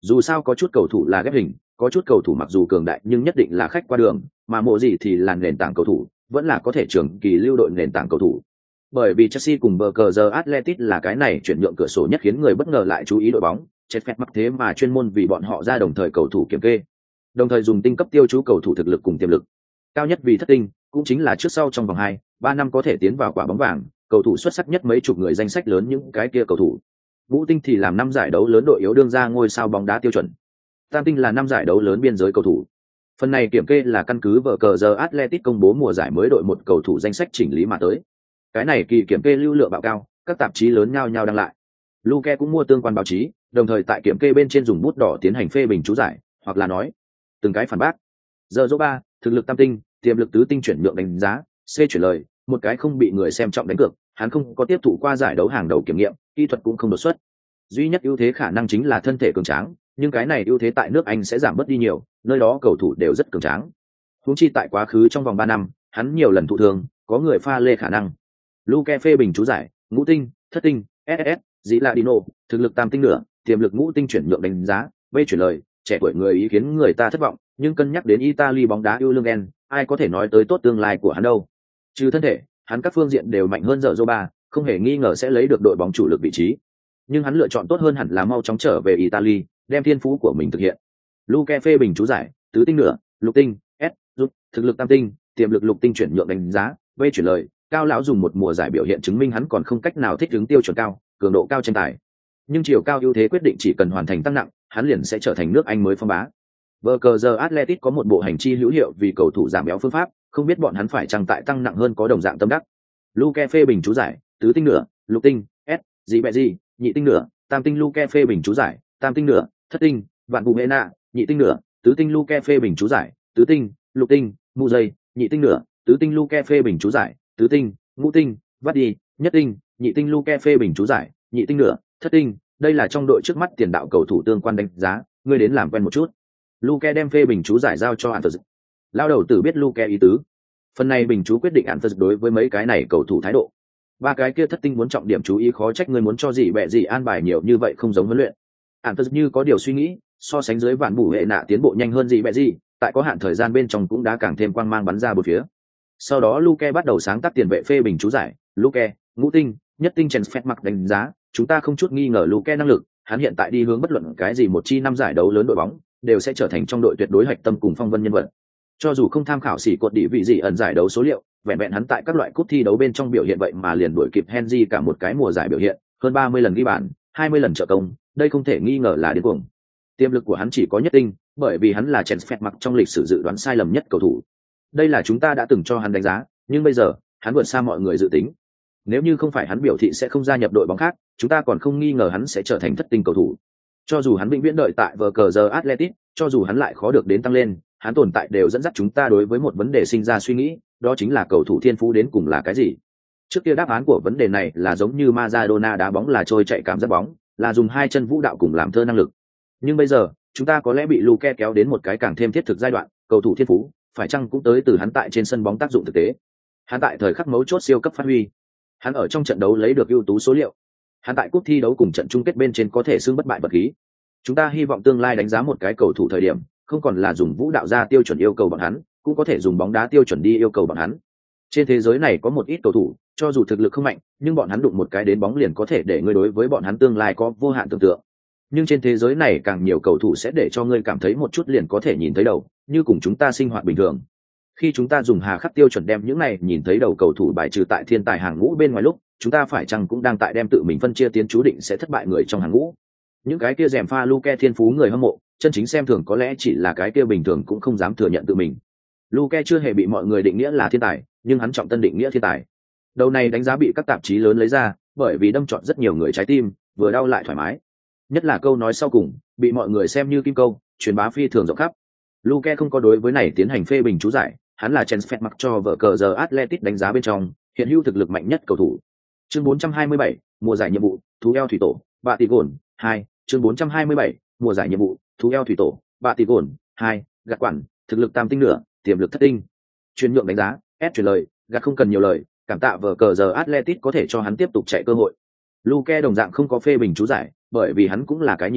Dù sao có chút cầu thủ là ghép hình, có chút cầu thủ mặc dù cường đại nhưng nhất định là khách qua đường, mà mộ gì thì là nền tảng cầu thủ, vẫn là có thể trường kỳ lưu đội nền tảng cầu thủ. Bởi vì Chelsea cùng bờ cờ giờ Atletico là cái này chuyển nhượng cửa sổ nhất khiến người bất ngờ lại chú ý đội bóng, chết phép mặc thế mà chuyên môn vì bọn họ ra đồng thời cầu thủ kiểm kê. Đồng thời dùng tinh cấp tiêu chú cầu thủ thực lực cùng tiềm lực. Cao nhất vì thất tinh, cũng chính là trước sau trong vòng hai, ba năm có thể tiến vào quả bóng vàng, cầu thủ xuất sắc nhất mấy chục người danh sách lớn những cái kia cầu thủ. Ngũ tinh thì làm năm giải đấu lớn đội yếu đương ra ngôi sao bóng đá tiêu chuẩn. Tam tinh là năm giải đấu lớn biên giới cầu thủ. Phần này kiểm kê là căn cứ vào cờ giờ Atletico công bố mùa giải mới đội một cầu thủ danh sách chỉnh lý mà tới. Cái này kỳ kiểm kê lưu lượng bạo cao, các tạp chí lớn nhao nhao đăng lại. Luke cũng mua tương quan báo chí, đồng thời tại kiểm kê bên trên dùng bút đỏ tiến hành phê bình chú giải, hoặc là nói từng cái phản bác. Giờ dỗ ba, thực lực tam tinh, tiềm lực tứ tinh chuyển nhượng đánh giá, C chuyển lời, một cái không bị người xem trọng đánh cược, hắn không có tiếp thụ qua giải đấu hàng đầu kiểm nghiệm, kỹ thuật cũng không đột xuất. Duy nhất ưu thế khả năng chính là thân thể cường tráng, nhưng cái này ưu thế tại nước Anh sẽ giảm bớt đi nhiều, nơi đó cầu thủ đều rất cường tráng. Huống chi tại quá khứ trong vòng ba năm, hắn nhiều lần thụ thương, có người pha lê khả năng. Luke phê bình chú giải, ngũ tinh, thất tinh, ét ét, dĩ là Dino, thực lực tam tinh nửa, tiềm lực ngũ tinh chuyển nhượng đánh giá, B chuyển lời, trẻ tuổi người ý kiến người ta thất vọng, nhưng cân nhắc đến Italy bóng đá yêu lương đen, ai có thể nói tới tốt tương lai của hắn đâu. Trừ thân thể, hắn các phương diện đều mạnh hơn giờ Zoba, không hề nghi ngờ sẽ lấy được đội bóng chủ lực vị trí. Nhưng hắn lựa chọn tốt hơn hẳn là mau chóng trở về Italy, đem thiên phú của mình thực hiện. Luke phê bình chú giải, tứ tinh nửa, lục tinh, S, rút, thực lực tam tinh, tiềm lực lục tinh chuyển nhượng đánh giá, V chuyển lời, cao lão dùng một mùa giải biểu hiện chứng minh hắn còn không cách nào thích ứng tiêu chuẩn cao, cường độ cao tranh tài. Nhưng chiều cao ưu thế quyết định chỉ cần hoàn thành tăng nặng, hắn liền sẽ trở thành nước Anh mới phong bá. Bờ cờ giờ Atletico có một bộ hành chi hữu hiệu vì cầu thủ giảm béo phương pháp, không biết bọn hắn phải chăng tại tăng nặng hơn có đồng dạng tâm đắc. Luke phê bình chú giải, tứ tinh nửa, lục tinh, S, gì bẹ gì, nhị tinh nửa, tam tinh Luke phê bình chú giải, tam tinh nửa, thất tinh, vạn bù Hena, nhị tinh nửa, tứ tinh Luke phê bình chú giải, tứ tinh, lục tinh, mu dây, nhị tinh nửa, tứ tinh Luke phê bình chú giải, tứ tinh, ngũ tinh, vắt đi, nhất tinh, nhị tinh Luke phê bình chú giải, nhị tinh nửa, thất tinh. Đây là trong đội trước mắt tiền đạo cầu thủ tương quan đánh giá, ngươi đến làm quen một chút. Luke đem phê bình chú giải giao cho Anthony. Lao đầu tử biết Luke ý tứ. Phần này bình chú quyết định Anthony đối với mấy cái này cầu thủ thái độ. Ba cái kia thất tinh muốn trọng điểm chú ý, khó trách ngươi muốn cho gì bẹ gì an bài nhiều như vậy không giống huấn luyện. Anthony như có điều suy nghĩ, so sánh dưới vạn bù hệ nạ tiến bộ nhanh hơn gì bẹ gì, tại có hạn thời gian bên trong cũng đã càng thêm quang mang bắn ra bốn phía. Sau đó Luke bắt đầu sáng tác tiền vệ phê bình chú giải, Luke, ngũ tinh, nhất tinh Chelsea mặc đánh giá, chúng ta không chút nghi ngờ Luke năng lực, hắn hiện tại đi hướng bất luận cái gì một chi năm giải đấu lớn đội bóng, đều sẽ trở thành trong đội tuyệt đối hạch tâm cùng phong vân nhân vật. Cho dù không tham khảo xỉ cột địa vị gì ẩn giải đấu số liệu, vẹn vẹn hắn tại các loại cúp thi đấu bên trong biểu hiện vậy mà liền đuổi kịp Henry cả một cái mùa giải biểu hiện, hơn ba mươi lần ghi bàn, hai mươi lần trợ công, đây không thể nghi ngờ là điên cuồng. Tiềm lực của hắn chỉ có nhất tinh, bởi vì hắn là Chelsea mặc trong lịch sử dự đoán sai lầm nhất cầu thủ. Đây là chúng ta đã từng cho hắn đánh giá, nhưng bây giờ, hắn vượt xa mọi người dự tính. Nếu như không phải hắn biểu thị sẽ không gia nhập đội bóng khác, chúng ta còn không nghi ngờ hắn sẽ trở thành thất tinh cầu thủ. Cho dù hắn vĩnh viễn đợi tại vờ cờ giờ Atletico, cho dù hắn lại khó được đến tăng lên, hắn tồn tại đều dẫn dắt chúng ta đối với một vấn đề sinh ra suy nghĩ, đó chính là cầu thủ thiên phú đến cùng là cái gì. Trước kia đáp án của vấn đề này là giống như Maradona đá bóng là trôi chạy cảm giác bóng, là dùng hai chân vũ đạo cùng làm thơ năng lực. Nhưng bây giờ, chúng ta có lẽ bị Luke kéo đến một cái càng thêm thiết thực giai đoạn, cầu thủ thiên phú, phải chăng cũng tới từ hắn tại trên sân bóng tác dụng thực tế. Hắn tại thời khắc mấu chốt siêu cấp phát huy. Hắn ở trong trận đấu lấy được ưu tú số liệu. Hắn tại cúp thi đấu cùng trận chung kết bên trên có thể xưng bất bại vật khí. Chúng ta hy vọng tương lai đánh giá một cái cầu thủ thời điểm, không còn là dùng vũ đạo ra tiêu chuẩn yêu cầu bọn hắn, cũng có thể dùng bóng đá tiêu chuẩn đi yêu cầu bọn hắn. Trên thế giới này có một ít cầu thủ, cho dù thực lực không mạnh, nhưng bọn hắn đụng một cái đến bóng liền có thể để ngươi đối với bọn hắn tương lai có vô hạn tưởng tượng. Nhưng trên thế giới này càng nhiều cầu thủ sẽ để cho ngươi cảm thấy một chút liền có thể nhìn thấy đầu, như cùng chúng ta sinh hoạt bình thường. Khi chúng ta dùng hà khắc tiêu chuẩn đem những này nhìn thấy đầu cầu thủ bài trừ tại thiên tài hàng ngũ bên ngoài lúc, chúng ta phải chăng cũng đang tại đem tự mình phân chia tiến chú định sẽ thất bại người trong hàng ngũ. Những cái kia rèm pha Luke thiên phú người hâm mộ, chân chính xem thường có lẽ chỉ là cái kia bình thường cũng không dám thừa nhận tự mình. Luke chưa hề bị mọi người định nghĩa là thiên tài, nhưng hắn trọng tân định nghĩa thiên tài. Đầu này đánh giá bị các tạp chí lớn lấy ra, bởi vì đâm trọn rất nhiều người trái tim, vừa đau lại thoải mái. Nhất là câu nói sau cùng, bị mọi người xem như kim câu, truyền bá phi thường rộng khắp. Luke không có đối với này tiến hành phê bình chú giải, hắn là Chelsea mặc cho vở cờ giờ Atletico đánh giá bên trong, hiện hữu thực lực mạnh nhất cầu thủ. Chương bốn trăm hai mươi bảy, mùa giải nhiệm vụ, thú eo thủy tổ, bạ tỷ gồn, hai, chương bốn trăm hai mươi bảy, mùa giải nhiệm vụ, thú eo thủy tổ, bạ tỷ gồn, hai, gạt quản, thực lực tam tinh nửa, tiềm lực thất tinh. Chuyên nhượng đánh giá, S truyền lời, gạt không cần nhiều lời, cảm tạ vở cờ giờ Atletico có thể cho hắn tiếp tục chạy cơ hội. Luke đồng dạng không có phê bình chú giải, bởi vì hắn cũng là cái nhìn này,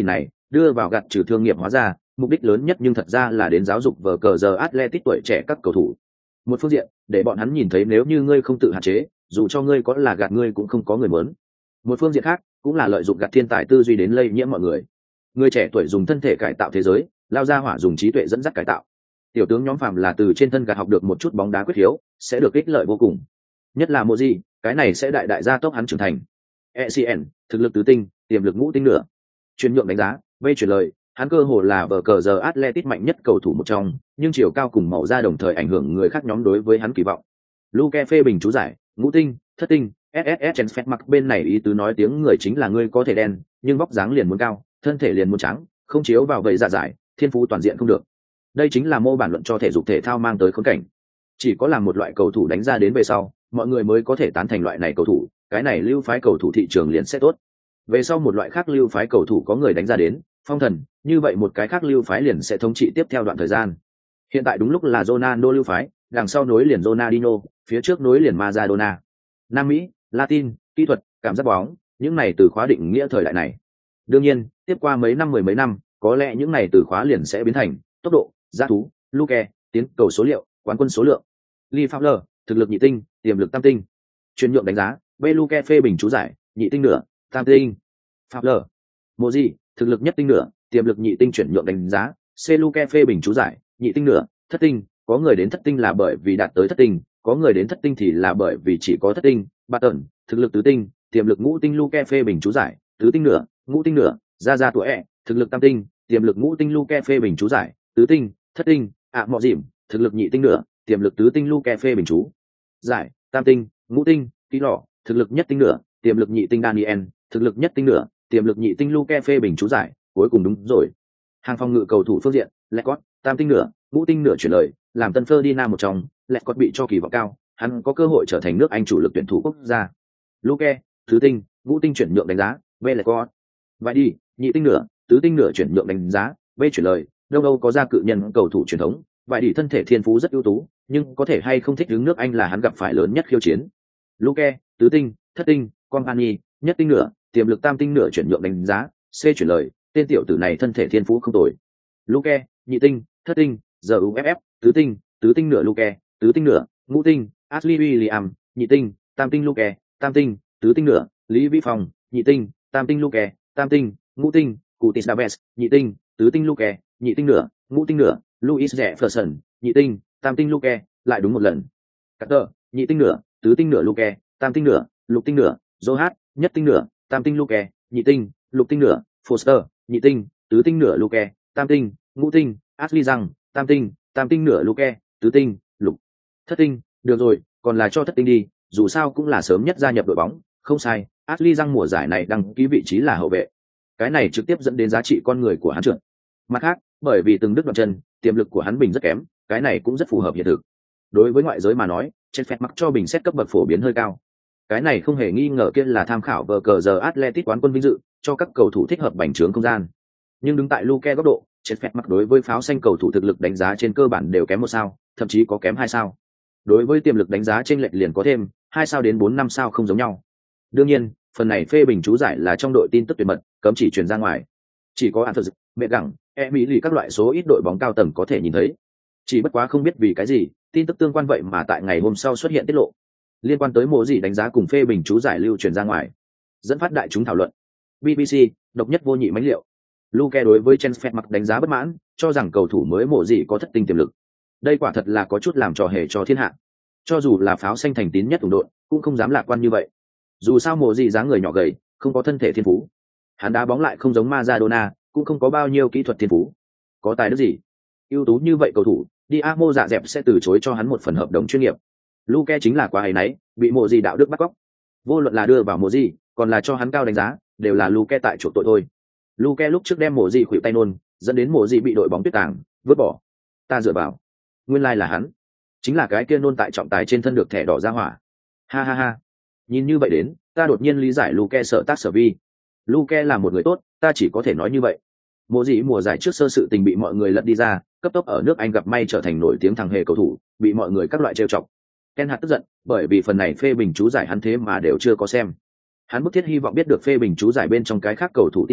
đưa vào gặt trừ thương nghiệp hóa ra, mục đích lớn nhất nhưng thật ra là đến giáo dục vở cờ giờ Atletico tuổi trẻ các cầu thủ. Một phương diện, để bọn hắn nhìn thấy nếu như ngươi không tự hạn chế, dù cho ngươi có là gạt ngươi cũng không có người muốn. Một phương diện khác, cũng là lợi dụng gạt thiên tài tư duy đến lây nhiễm mọi người. Người trẻ tuổi dùng thân thể cải tạo thế giới, lao ra hỏa dùng trí tuệ dẫn dắt cải tạo. Tiểu tướng nhóm phàm là từ trên thân gạt học được một chút bóng đá quyết hiếu, sẽ được ích lợi vô cùng. Nhất là Moji, cái này sẽ đại đại gia tốc hắn trưởng thành. e xê en, thực lực tứ tinh, tiềm lực ngũ tinh nữa. Chuyển nhượng đánh giá, vây chuyển lời, hắn cơ hồ là vở cờ giờ Atletic mạnh nhất cầu thủ một trong, nhưng chiều cao cùng màu da đồng thời ảnh hưởng người khác nhóm đối với hắn kỳ vọng. Luke phê bình chú giải, ngũ tinh, thất tinh, ét ét ét Chensfet mặc bên này ý tứ nói tiếng người chính là ngươi có thể đen, nhưng vóc dáng liền muốn cao, thân thể liền muốn trắng, không chiếu vào vậy dạ giải, thiên phú toàn diện không được. Đây chính là mô bản luận cho thể dục thể thao mang tới khốn cảnh. Chỉ có làm một loại cầu thủ đánh ra đến về sau, mọi người mới có thể tán thành loại này cầu thủ, cái này lưu phái cầu thủ thị trường liền sẽ tốt. Về sau một loại khác lưu phái cầu thủ có người đánh ra đến, phong thần, như vậy một cái khác lưu phái liền sẽ thống trị tiếp theo đoạn thời gian. Hiện tại đúng lúc là Ronaldo lưu phái, đằng sau nối liền Ronaldinho, phía trước nối liền Maradona. Nam Mỹ, Latin, kỹ thuật, cảm giác bóng, những này từ khóa định nghĩa thời đại này. Đương nhiên, tiếp qua mấy năm mười mấy năm, có lẽ những này từ khóa liền sẽ biến thành tốc độ, giá thú, Luke, tiến cầu số liệu, quán quân số lượng. Lee Fowler, thực lực nhị tinh, tiềm lực tam tinh. Chuyên nhượng đánh giá, B Luke phê bình chú giải, nhị tinh nửa, tam tinh. Fowler, Moji, thực lực nhất tinh nửa, tiềm lực nhị tinh chuyển nhượng đánh giá, C Luke phê bình chú giải, nhị tinh nửa, thất tinh, có người đến thất tinh là bởi vì đạt tới thất tinh, có người đến thất tinh thì là bởi vì chỉ có thất tinh. Barton, thực lực tứ tinh, tiềm lực ngũ tinh Luke phê bình chú giải, tứ tinh nửa, ngũ tinh nửa, ra ra tuổi ẹ, thực lực tam tinh, tiềm lực ngũ tinh Luke phê bình chú giải, tứ tinh, thất tinh, ạ mọ dìm, thực lực nhị tinh nửa, tiềm lực tứ tinh Luke phê bình chú giải, tam tinh, ngũ tinh, ký lọ, thực lực nhất tinh nửa, tiềm lực nhị tinh Daniel, thực lực nhất tinh nửa, tiềm lực nhị tinh Luke phê bình chú giải, cuối cùng đúng rồi. Hàng phòng ngự cầu thủ phương diện, Lecott, tam tinh nửa, ngũ tinh nửa chuyển lời, làm tân Ferdinand một trong, Lecott bị cho kỳ vọng cao, hắn có cơ hội trở thành nước Anh chủ lực tuyển thủ quốc gia. Luke, thứ tinh, ngũ tinh chuyển nhượng đánh giá, V Lecott. Vậy đi, nhị tinh nửa, tứ tinh nửa chuyển nhượng đánh giá, V chuyển lời, đâu đâu có ra cự nhân cầu thủ truyền thống, vậy đi thân thể thiên phú rất ưu tú, nhưng có thể hay không thích ứng nước Anh là hắn gặp phải lớn nhất khiêu chiến. Luke, tứ tinh, thất tinh, Company, nhất tinh nửa, tiềm lực tam tinh nửa chuyển nhượng đánh giá, C chuyển lời, tên tiểu tử này thân thể thiên phú không tồi. Luke, nhị tinh, thất tinh, giờ u ép ép, tứ tinh, tứ tinh nửa Luke, tứ tinh nửa, ngũ tinh, Ashley William, nhị tinh, tam tinh Luke, tam tinh, tứ tinh nửa, Lý Vĩ Phong, nhị tinh, tam tinh Luke, tam tinh, ngũ tinh, Curtis Davis, nhị tinh, tứ tinh Luke, nhị tinh nửa, ngũ tinh nửa, Louis Jefferson, nhị tinh, tam tinh Luke, lại đúng một lần. Carter, nhị tinh nửa, tứ tinh nửa Luke, tam tinh nửa, lục tinh nửa, Johat, nhất tinh nửa, tam tinh Luke, nhị tinh, lục tinh nửa, Foster, nhị tinh, tứ tinh nửa Luke, tam tinh, ngũ tinh, Ashley Young, tam tinh, tam tinh nửa Luke, tứ tinh, lục, thất tinh, được rồi, còn là cho thất tinh đi, dù sao cũng là sớm nhất gia nhập đội bóng, không sai, Ashley Young mùa giải này đăng ký vị trí là hậu vệ. Cái này trực tiếp dẫn đến giá trị con người của hắn trượt. Mặt khác, bởi vì từng đứt đoạn chân, tiềm lực của hắn bình rất kém, cái này cũng rất phù hợp hiện thực. Đối với ngoại giới mà nói, trên phép mặc cho bình xét cấp bậc phổ biến hơi cao. Cái này không hề nghi ngờ kia là tham khảo vở cờ giờ Atletico quán quân vinh dự, cho các cầu thủ thích hợp bành trướng không gian. Nhưng đứng tại Luke góc độ, trên phép mặc đối với pháo xanh cầu thủ thực lực đánh giá trên cơ bản đều kém một sao, thậm chí có kém hai sao. Đối với tiềm lực đánh giá trên lệch liền có thêm hai sao đến bốn năm sao không giống nhau. Đương nhiên, phần này phê bình chú giải là trong đội tin tức tuyệt mật, cấm chỉ truyền ra ngoài. Chỉ có Anthony, mẹ gẳng, Emily các loại số ít đội bóng cao tầng có thể nhìn thấy. Chỉ bất quá không biết vì cái gì, tin tức tương quan vậy mà tại ngày hôm sau xuất hiện tiết lộ. Liên quan tới mộ gì đánh giá cùng phê bình chú giải lưu truyền ra ngoài, dẫn phát đại chúng thảo luận. bê bê xê, độc nhất vô nhị mánh liệu. Luke đối với Chensfet mặc đánh giá bất mãn, cho rằng cầu thủ mới mộ gì có thất tinh tiềm lực. Đây quả thật là có chút làm trò hề cho thiên hạ. Cho dù là pháo xanh thành tín nhất thủ đội, cũng không dám lạc quan như vậy. Dù sao mộ gì dáng người nhỏ gầy, không có thân thể thiên phú. Hắn đá bóng lại không giống Maradona, cũng không có bao nhiêu kỹ thuật thiên phú. Có tài đức gì? Ưu tú như vậy cầu thủ, Diamo dạ dẹp sẽ từ chối cho hắn một phần hợp đồng chuyên nghiệp. Luke chính là quá ấy nấy, bị mộ gì đạo đức bắt cóc. Vô luận là đưa vào mộ gì, còn là cho hắn cao đánh giá, đều là Luke tại chỗ tội thôi. Luke lúc trước đem mộ gì khuỵu tay nôn, dẫn đến mộ gì bị đội bóng tuyết tàng, vứt bỏ. Ta dựa vào, nguyên lai like là hắn, chính là cái kia nôn tại trọng tài trên thân được thẻ đỏ ra hỏa. Ha ha ha. Nhìn như vậy đến, ta đột nhiên lý giải Luke sợ tác sở vi. Luke là một người tốt, ta chỉ có thể nói như vậy. Mộ gì mùa giải trước sơ sự tình bị mọi người lật đi ra, cấp tốc ở nước Anh gặp may trở thành nổi tiếng thằng hề cầu thủ, bị mọi người các loại trêu chọc. Ken Hart tức giận, bởi vì phần này phê bình chú giải hắn thế mà đều chưa có xem. Hắn bức thiết hy vọng biết được phê bình chú giải bên trong cái khác cầu thủ tin tức,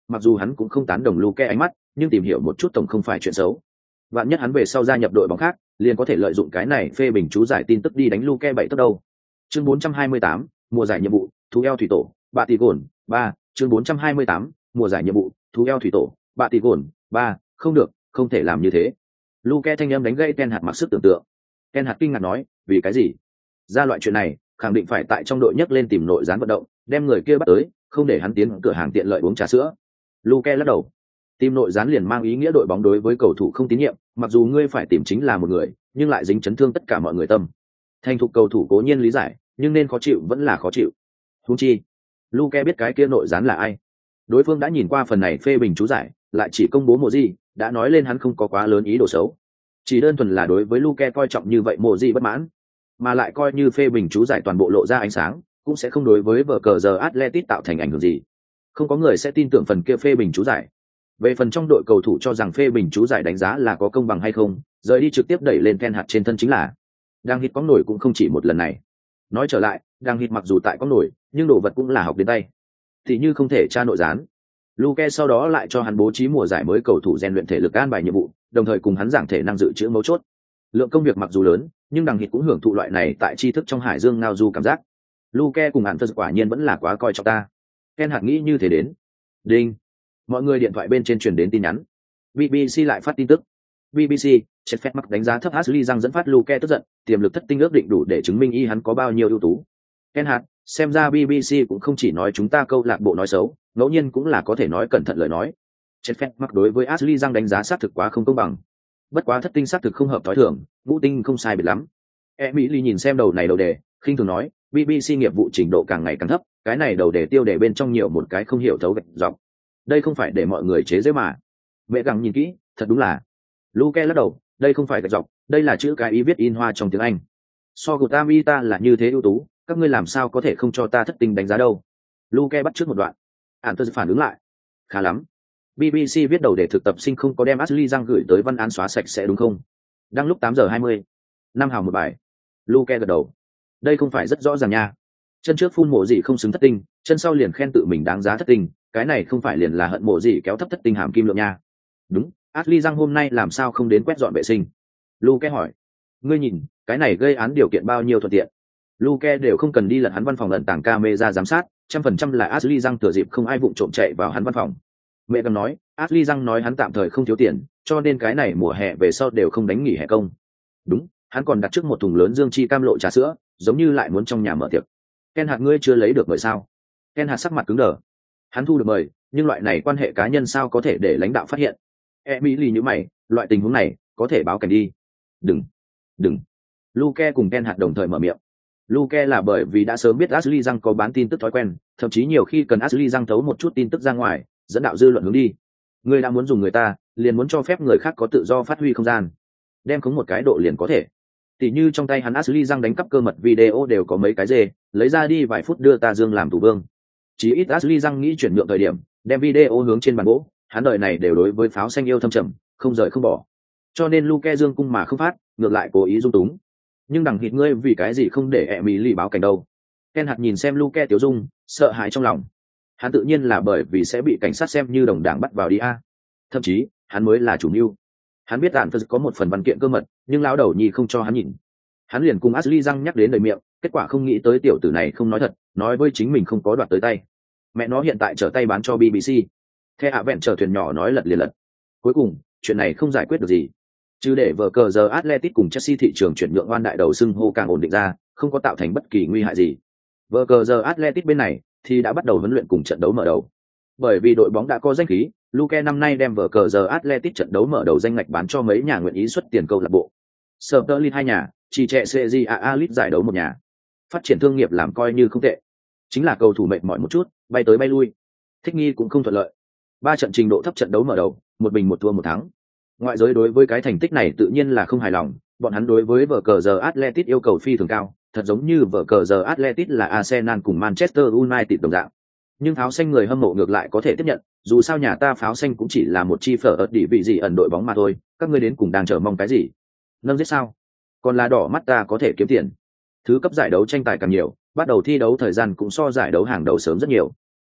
mặc dù hắn cũng không tán đồng Luke ánh mắt, nhưng tìm hiểu một chút tổng không phải chuyện xấu. Vạn nhất hắn về sau gia nhập đội bóng khác, liền có thể lợi dụng cái này phê bình chú giải tin tức đi đánh Luke bảy tốc đâu. Chương bốn trăm hai mươi tám, mùa giải nhiệm vụ, thú eo thủy tổ, bạ tỷ gồn, ba, chương bốn trăm hai mươi tám, mùa giải nhiệm vụ, thú eo thủy tổ, bạ tỷ gồn, ba, không được, không thể làm như thế. Luke thanh âm đánh gây Ten Hạt mặc sức tưởng tượng. Ten Hạt kinh ngạc nói, vì cái gì? Ra loại chuyện này, khẳng định phải tại trong đội nhấc lên tìm nội gián vận động, đem người kia bắt tới, không để hắn tiến cửa hàng tiện lợi uống trà sữa. Luke lắc đầu. Tìm nội gián liền mang ý nghĩa đội bóng đối với cầu thủ không tín nhiệm, mặc dù ngươi phải tìm chính là một người, nhưng lại dính chấn thương tất cả mọi người tâm. Thành thục cầu thủ cố nhiên lý giải, nhưng nên khó chịu vẫn là khó chịu. Huống chi, Luke biết cái kia nội gián là ai. Đối phương đã nhìn qua phần này phê bình chú giải, lại chỉ công bố một gì, đã nói lên hắn không có quá lớn ý đồ xấu. Chỉ đơn thuần là đối với Luke coi trọng như vậy một gì bất mãn, mà lại coi như phê bình chú giải toàn bộ lộ ra ánh sáng, cũng sẽ không đối với vở cờ giờ Atletico tạo thành ảnh hưởng gì. Không có người sẽ tin tưởng phần kia phê bình chú giải. Về phần trong đội cầu thủ cho rằng phê bình chú giải đánh giá là có công bằng hay không, rời đi trực tiếp đẩy lên Ten Hạt trên thân chính là đang hít có nổi cũng không chỉ một lần này. Nói trở lại, đang hít mặc dù tại có nổi, nhưng đồ vật cũng là học đến tay. Thì như không thể tra nội gián. Luke sau đó lại cho hắn bố trí mùa giải mới cầu thủ rèn luyện thể lực an bài nhiệm vụ, đồng thời cùng hắn giảng thể năng dự trữ mấu chốt. Lượng công việc mặc dù lớn, nhưng đằng hít cũng hưởng thụ loại này tại tri thức trong hải dương ngao du cảm giác. Luke cùng hắn thật quả nhiên vẫn là quá coi trọng ta. Ken hạt nghĩ như thế đến. Đinh. Mọi người điện thoại bên trên truyền đến tin nhắn. bê bê xê lại phát tin tức. bê bê xê, Chet phép mắc đánh giá thấp Ashley Young dẫn phát Luke tức giận, tiềm lực thất tinh ước định đủ để chứng minh y hắn có bao nhiêu ưu tú. Ken hạt, xem ra bê bê xê cũng không chỉ nói chúng ta câu lạc bộ nói xấu, ngẫu nhiên cũng là có thể nói cẩn thận lời nói. Chet phép mắc đối với Ashley Young đánh giá xác thực quá không công bằng. Bất quá thất tinh xác thực không hợp thói thường, ngũ tinh không sai biệt lắm. Emily nhìn xem đầu này đầu đề, khinh thường nói, bê bê xê nghiệp vụ trình độ càng ngày càng thấp, cái này đầu đề tiêu đề bên trong nhiều một cái không hiểu thấu gạch dọc. Đây không phải để mọi người chế giễu mà. Mẹ gặng nhìn kỹ, thật đúng là. Luke lắc đầu, đây không phải gạch dọc, đây là chữ cái ý viết in hoa trong tiếng Anh. So của Tami ta là như thế ưu tú, các ngươi làm sao có thể không cho ta thất tinh đánh giá đâu? Luke bắt trước một đoạn. Ản tôi phản ứng lại. Khá lắm. bê bê xê viết đầu để thực tập sinh không có đem Ashley Young gửi tới văn án xóa sạch sẽ đúng không? Đăng lúc tám giờ hai mươi. Năm hào một bài. Luke gật đầu. Đây không phải rất rõ ràng nha. Chân trước phun mộ gì không xứng thất tinh, chân sau liền khen tự mình đáng giá thất tinh, cái này không phải liền là hận mộ gì kéo thấp thất tinh hàm kim lượng nha. Đúng, Ashley Young hôm nay làm sao không đến quét dọn vệ sinh? Luke hỏi. Ngươi nhìn, cái này gây án điều kiện bao nhiêu thuận tiện. Luke đều không cần đi lật hắn văn phòng ẩn tàng camera giám sát, trăm phần trăm là Ashley Young thừa dịp không ai vụng trộm chạy vào hắn văn phòng. Mẹ cầm nói, Ashley Young nói hắn tạm thời không thiếu tiền, cho nên cái này mùa hè về sau đều không đánh nghỉ hè công. Đúng, hắn còn đặt trước một thùng lớn dương chi cam lộ trà sữa, giống như lại muốn trong nhà mở tiệc. Ken hạt ngươi chưa lấy được mời sao? Ken hạt sắc mặt cứng đờ. Hắn thu được mời, nhưng loại này quan hệ cá nhân sao có thể để lãnh đạo phát hiện? Emily như mày, loại tình huống này có thể báo cảnh đi. Đừng, đừng. Luke cùng Ken hạt đồng thời mở miệng. Luke là bởi vì đã sớm biết Ashley Young có bán tin tức thói quen, thậm chí nhiều khi cần Ashley Young thấu một chút tin tức ra ngoài, dẫn đạo dư luận hướng đi. Người đã muốn dùng người ta, liền muốn cho phép người khác có tự do phát huy không gian. Đem khống một cái độ liền có thể. Tỷ như trong tay hắn Ashley Young đánh cắp cơ mật video đều có mấy cái dê, lấy ra đi vài phút đưa ta dương làm thủ vương. Chỉ ít Ashley Young nghĩ chuyển nhượng thời điểm, đem video hướng trên bàn gỗ, hắn đời này đều đối với pháo xanh yêu thâm trầm, không rời không bỏ. Cho nên Luke dương cung mà không phát, ngược lại cố ý dung túng. Nhưng đằng hịt ngươi vì cái gì không để Emily báo cảnh đâu? Ken hạt nhìn xem Luke tiểu dung, sợ hãi trong lòng. Hắn tự nhiên là bởi vì sẽ bị cảnh sát xem như đồng đảng bắt vào đi a. Thậm chí, hắn mới là chủ mưu. Hắn biết đạn phật có một phần văn kiện cơ mật, nhưng lão đầu nhi không cho hắn nhìn. Hắn liền cùng Ashley Young nhắc đến đời miệng, kết quả không nghĩ tới tiểu tử này không nói thật, nói với chính mình không có đoạt tới tay. Mẹ nó hiện tại trở tay bán cho bê bê xê. The ạ vẹn trở thuyền nhỏ nói lật liền lật. Cuối cùng, chuyện này không giải quyết được gì. Chứ để vở cờ giờ Atletico cùng Chelsea thị trường chuyển nhượng oan đại đầu xưng hô càng ổn định ra, không có tạo thành bất kỳ nguy hại gì. Vở cờ giờ Atletico bên này thì đã bắt đầu huấn luyện cùng trận đấu mở đầu. Bởi vì đội bóng đã có danh khí, Luke năm nay đem vở cờ giờ Atletico trận đấu mở đầu danh ngạch bán cho mấy nhà nguyện ý xuất tiền câu lạc bộ. Sterling hai nhà, chỉ trẻ xê giê a a League giải đấu một nhà. Phát triển thương nghiệp làm coi như không tệ. Chính là cầu thủ mệt mỏi một chút, bay tới bay lui. Thích nghi cũng không thuận lợi. Ba trận trình độ thấp trận đấu mở đầu, một bình một thua một thắng. Ngoại giới đối với cái thành tích này tự nhiên là không hài lòng, bọn hắn đối với vở cờ giờ Atletico yêu cầu phi thường cao, thật giống như vở cờ giờ Atletico là Arsenal cùng Manchester United đồng dạng. Nhưng pháo xanh người hâm mộ ngược lại có thể tiếp nhận, dù sao nhà ta pháo xanh cũng chỉ là một chi phở ở địa vị gì ẩn đội bóng mà thôi, các ngươi đến cùng đang chờ mong cái gì? Nâng giết sao? Còn là đỏ mắt ta có thể kiếm tiền. Thứ cấp giải đấu tranh tài càng nhiều, bắt đầu thi đấu thời gian cũng so giải đấu hàng đầu sớm rất nhiều.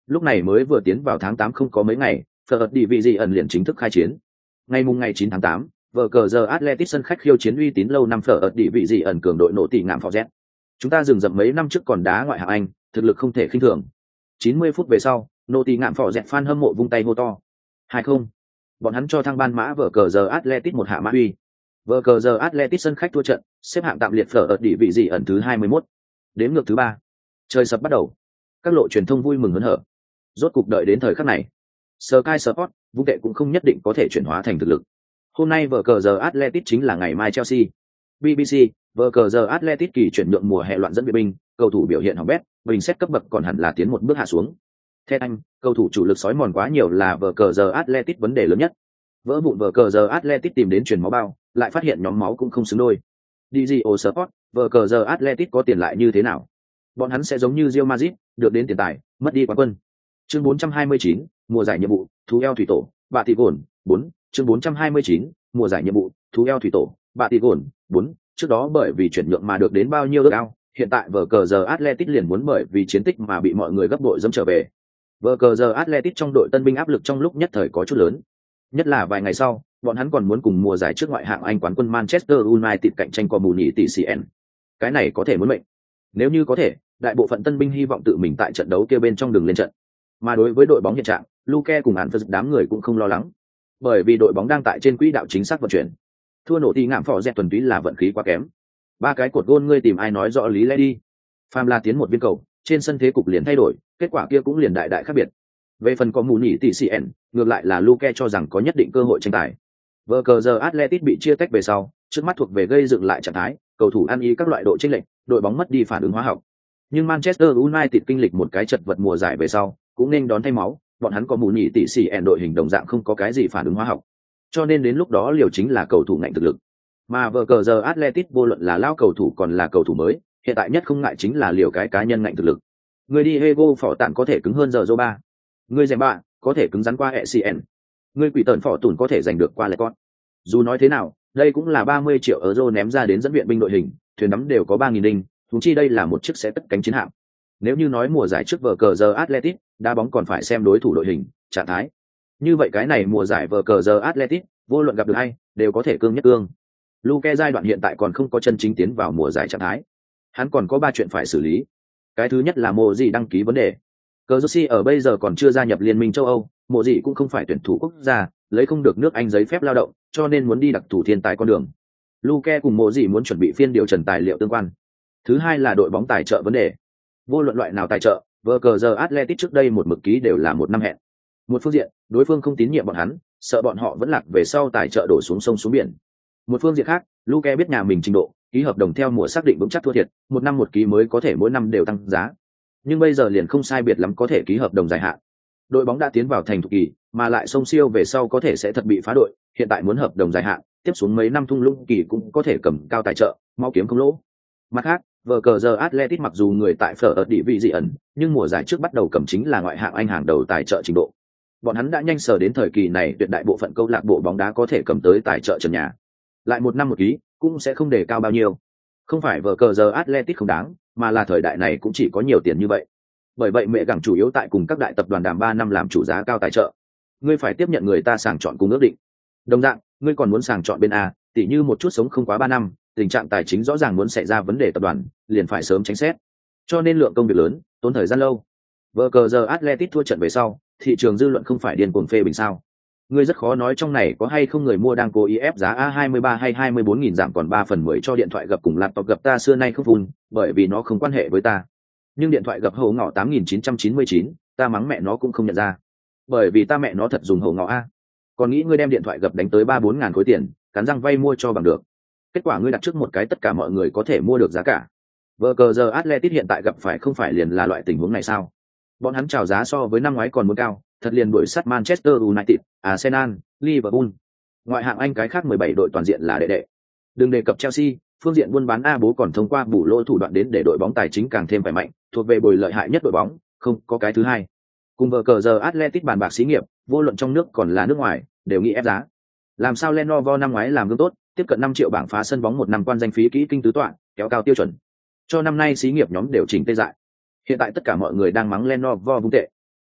Lúc này mới vừa tiến vào tháng tám không có mấy ngày, Fleur đi vị gì ẩn liền chính thức khai chiến. Ngày mùng ngày chín tháng tám, vở cờ giờ Atletico sân khách khiêu chiến uy tín lâu năm Fleur đi vị gì ẩn cường đội nổ tỉ ngạm Forget. Chúng ta dừng dậm mấy năm trước còn đá ngoại hạng Anh, thực lực không thể khinh thường. chín mươi phút về sau, nổ tỉ ngạm Forget fan hâm mộ vung tay hô to. Hai không. Bọn hắn cho thăng ban mã vở cờ giờ Atletico một hạ mã uy. Vở cờ giờ Atletico sân khách thua trận, xếp hạng tạm liệt Fleur đi vị gì ẩn thứ hai mươi mốt. Đến ngược thứ ba. Trời sập bắt đầu. Các lộ truyền thông vui mừng hớn hở. Rốt cục đợi đến thời khắc này. Sky Sport, vung tệ cũng không nhất định có thể chuyển hóa thành thực lực. Hôm nay vở cờ giờ Atletico chính là ngày mai Chelsea. bê bê xê, vở cờ giờ Atletico kỳ chuyển nhượng mùa hè loạn dẫn biệt binh, cầu thủ biểu hiện hỏng bét, bình xét cấp bậc còn hẳn là tiến một bước hạ xuống. Theo anh, cầu thủ chủ lực sói mòn quá nhiều là vở cờ giờ Atletico vấn đề lớn nhất. Vỡ vụn vở cờ giờ Atletico tìm đến truyền máu bao, lại phát hiện nhóm máu cũng không xứng đôi. đê giê ô Sport, vở cờ giờ Atletico có tiền lại như thế nào? Bọn hắn sẽ giống như Real Madrid, được đến tiền tài, mất đi quán quân. Chương bốn trăm hai mươi chín, mùa giải nhiệm vụ, thú eo thủy tổ, bạ tỷ gồn, bốn, chương bốn trăm hai mươi chín, mùa giải nhiệm vụ, thú eo thủy tổ, bạ tỷ gồn, bốn, trước đó bởi vì chuyển nhượng mà được đến bao nhiêu ước ao, hiện tại vở cờ giờ Atletico liền muốn bởi vì chiến tích mà bị mọi người gấp bội dẫm trở về. Vở cờ giờ Atletico trong đội tân binh áp lực trong lúc nhất thời có chút lớn. Nhất là vài ngày sau, bọn hắn còn muốn cùng mùa giải trước ngoại hạng Anh quán quân Manchester United cạnh tranh qua mù nhị tỷ xê en. Cái này có thể muốn mệnh. Nếu như có thể, đại bộ phận tân binh hy vọng tự mình tại trận đấu kia bên trong đường lên trận. Mà đối với đội bóng hiện trạng, Luke cùng án phật đám người cũng không lo lắng, bởi vì đội bóng đang tại trên quỹ đạo chính xác vận chuyển. Thua nổ thì ngạm phò dẹt thuần túy là vận khí quá kém. Ba cái cột gôn ngươi tìm ai nói rõ lý lẽ đi. Phàm là tiến một viên cầu, trên sân thế cục liền thay đổi, kết quả kia cũng liền đại đại khác biệt. Về phần có mù nhỉ tỷ xê en, ngược lại là Luke cho rằng có nhất định cơ hội tranh tài. Vở cờ giờ Atletico bị chia tách về sau, trước mắt thuộc về gây dựng lại trạng thái, cầu thủ ăn ý các loại độ chênh lệch, đội bóng mất đi phản ứng hóa học. Nhưng Manchester United kinh lịch một cái chật vật mùa giải về sau, cũng nên đón thay máu, bọn hắn có mù nhỉ tỷ xì ẻn đội hình đồng dạng không có cái gì phản ứng hóa học. Cho nên đến lúc đó liều chính là cầu thủ ngạnh thực lực. Mà vở cờ giờ Atletico vô luận là lao cầu thủ còn là cầu thủ mới, hiện tại nhất không ngại chính là liều cái cá nhân ngạnh thực lực. Người đi Hego phỏ tạn có thể cứng hơn giờ Zoba. Người dèm bạ có thể cứng rắn qua e xê en. Người quỷ tần phỏ tùn có thể giành được qua Lecon. Dù nói thế nào, đây cũng là ba mươi triệu euro ném ra đến dẫn viện binh đội hình, thuyền nắm đều có ba nghìn đinh, huống chi đây là một chiếc xe tất cánh chiến hạm. Nếu như nói mùa giải trước vở cờ giờ Atletico, đá bóng còn phải xem đối thủ đội hình, trạng thái. Như vậy cái này mùa giải vở cờ giờ Atletico, vô luận gặp được ai, đều có thể cương nhất cương. Luke giai đoạn hiện tại còn không có chân chính tiến vào mùa giải trạng thái. Hắn còn có ba chuyện phải xử lý. Cái thứ nhất là mùa gì đăng ký vấn đề. Cờ Jersey ở bây giờ còn chưa gia nhập Liên minh châu Âu, mùa gì cũng không phải tuyển thủ quốc gia, lấy không được nước Anh giấy phép lao động, cho nên muốn đi đặc thủ thiên tài con đường. Luke cùng mùa gì muốn chuẩn bị phiên điều trần tài liệu tương quan. Thứ hai là đội bóng tài trợ vấn đề. Vô luận loại nào tài trợ, vở cờ giờ Atletico trước đây một mực ký đều là một năm hẹn. Một phương diện, đối phương không tín nhiệm bọn hắn, sợ bọn họ vẫn lạc về sau tài trợ đổ xuống sông xuống biển. Một phương diện khác, Luke biết nhà mình trình độ, ký hợp đồng theo mùa xác định vững chắc thua thiệt, một năm một ký mới có thể mỗi năm đều tăng giá. Nhưng bây giờ liền không sai biệt lắm có thể ký hợp đồng dài hạn. Đội bóng đã tiến vào thành thục kỳ, mà lại sông siêu về sau có thể sẽ thật bị phá đội, hiện tại muốn hợp đồng dài hạn, tiếp xuống mấy năm thung lũng kỳ cũng có thể cầm cao tài trợ, mau kiếm không lỗ. Mặt khác, vở cờ giờ Atletico mặc dù người tại phở ở địa vị dị ẩn, nhưng mùa giải trước bắt đầu cầm chính là ngoại hạng Anh hàng đầu tài trợ trình độ. Bọn hắn đã nhanh sở đến thời kỳ này tuyệt đại bộ phận câu lạc bộ bóng đá có thể cầm tới tài trợ trần nhà. Lại một năm một ký, cũng sẽ không đề cao bao nhiêu. Không phải vở cờ giờ Atletico không đáng, mà là thời đại này cũng chỉ có nhiều tiền như vậy. Bởi vậy mẹ gẳng chủ yếu tại cùng các đại tập đoàn đàm ba năm làm chủ giá cao tài trợ. Ngươi phải tiếp nhận người ta sàng chọn cùng ước định. Đồng dạng, ngươi còn muốn sàng chọn bên A, tỉ như một chút sống không quá ba năm, tình trạng tài chính rõ ràng muốn xảy ra vấn đề tập đoàn, liền phải sớm tránh xét. Cho nên lượng công việc lớn, tốn thời gian lâu. Vở cờ giờ Atletico thua trận về sau, thị trường dư luận không phải điên cuồng phê bình sao? Ngươi rất khó nói trong này có hay không người mua đang cố ý ép giá A hai mươi ba hay hai mươi bốn nghìn giảm còn ba phần mười cho điện thoại gập cùng laptop gập ta xưa nay không phun, bởi vì nó không quan hệ với ta. Nhưng điện thoại gập hầu ngõ tám nghìn chín trăm chín mươi chín, ta mắng mẹ nó cũng không nhận ra. Bởi vì ta mẹ nó thật dùng hầu ngõ A. Còn nghĩ ngươi đem điện thoại gập đánh tới ba bốn ngàn khối tiền, cắn răng vay mua cho bằng được. Kết quả ngươi đặt trước một cái tất cả mọi người có thể mua được giá cả. Vở cờ giờ Atletico hiện tại gặp phải không phải liền là loại tình huống này sao? Bọn hắn chào giá so với năm ngoái còn muốn cao, thật liền đuổi sát Manchester United, Arsenal, Liverpool. Ngoại hạng Anh cái khác mười bảy đội toàn diện là đệ đệ. Đừng đề cập Chelsea, phương diện buôn bán A bố còn thông qua bù lỗ thủ đoạn đến để đội bóng tài chính càng thêm phải mạnh, thuộc về bồi lợi hại nhất đội bóng, không có cái thứ hai. Cùng vở cờ giờ Atletico bàn bạc xí nghiệp, vô luận trong nước còn là nước ngoài, đều nghĩ ép giá. Làm sao Lenovo năm ngoái làm gương tốt, tiếp cận năm triệu bảng phá sân bóng một năm quan danh phí kỹ kinh tứ tọa, kéo cao tiêu chuẩn. Cho năm nay xí nghiệp nhóm đều chỉnh tê dại. Hiện tại tất cả mọi người đang mắng Lenovo vung tệ.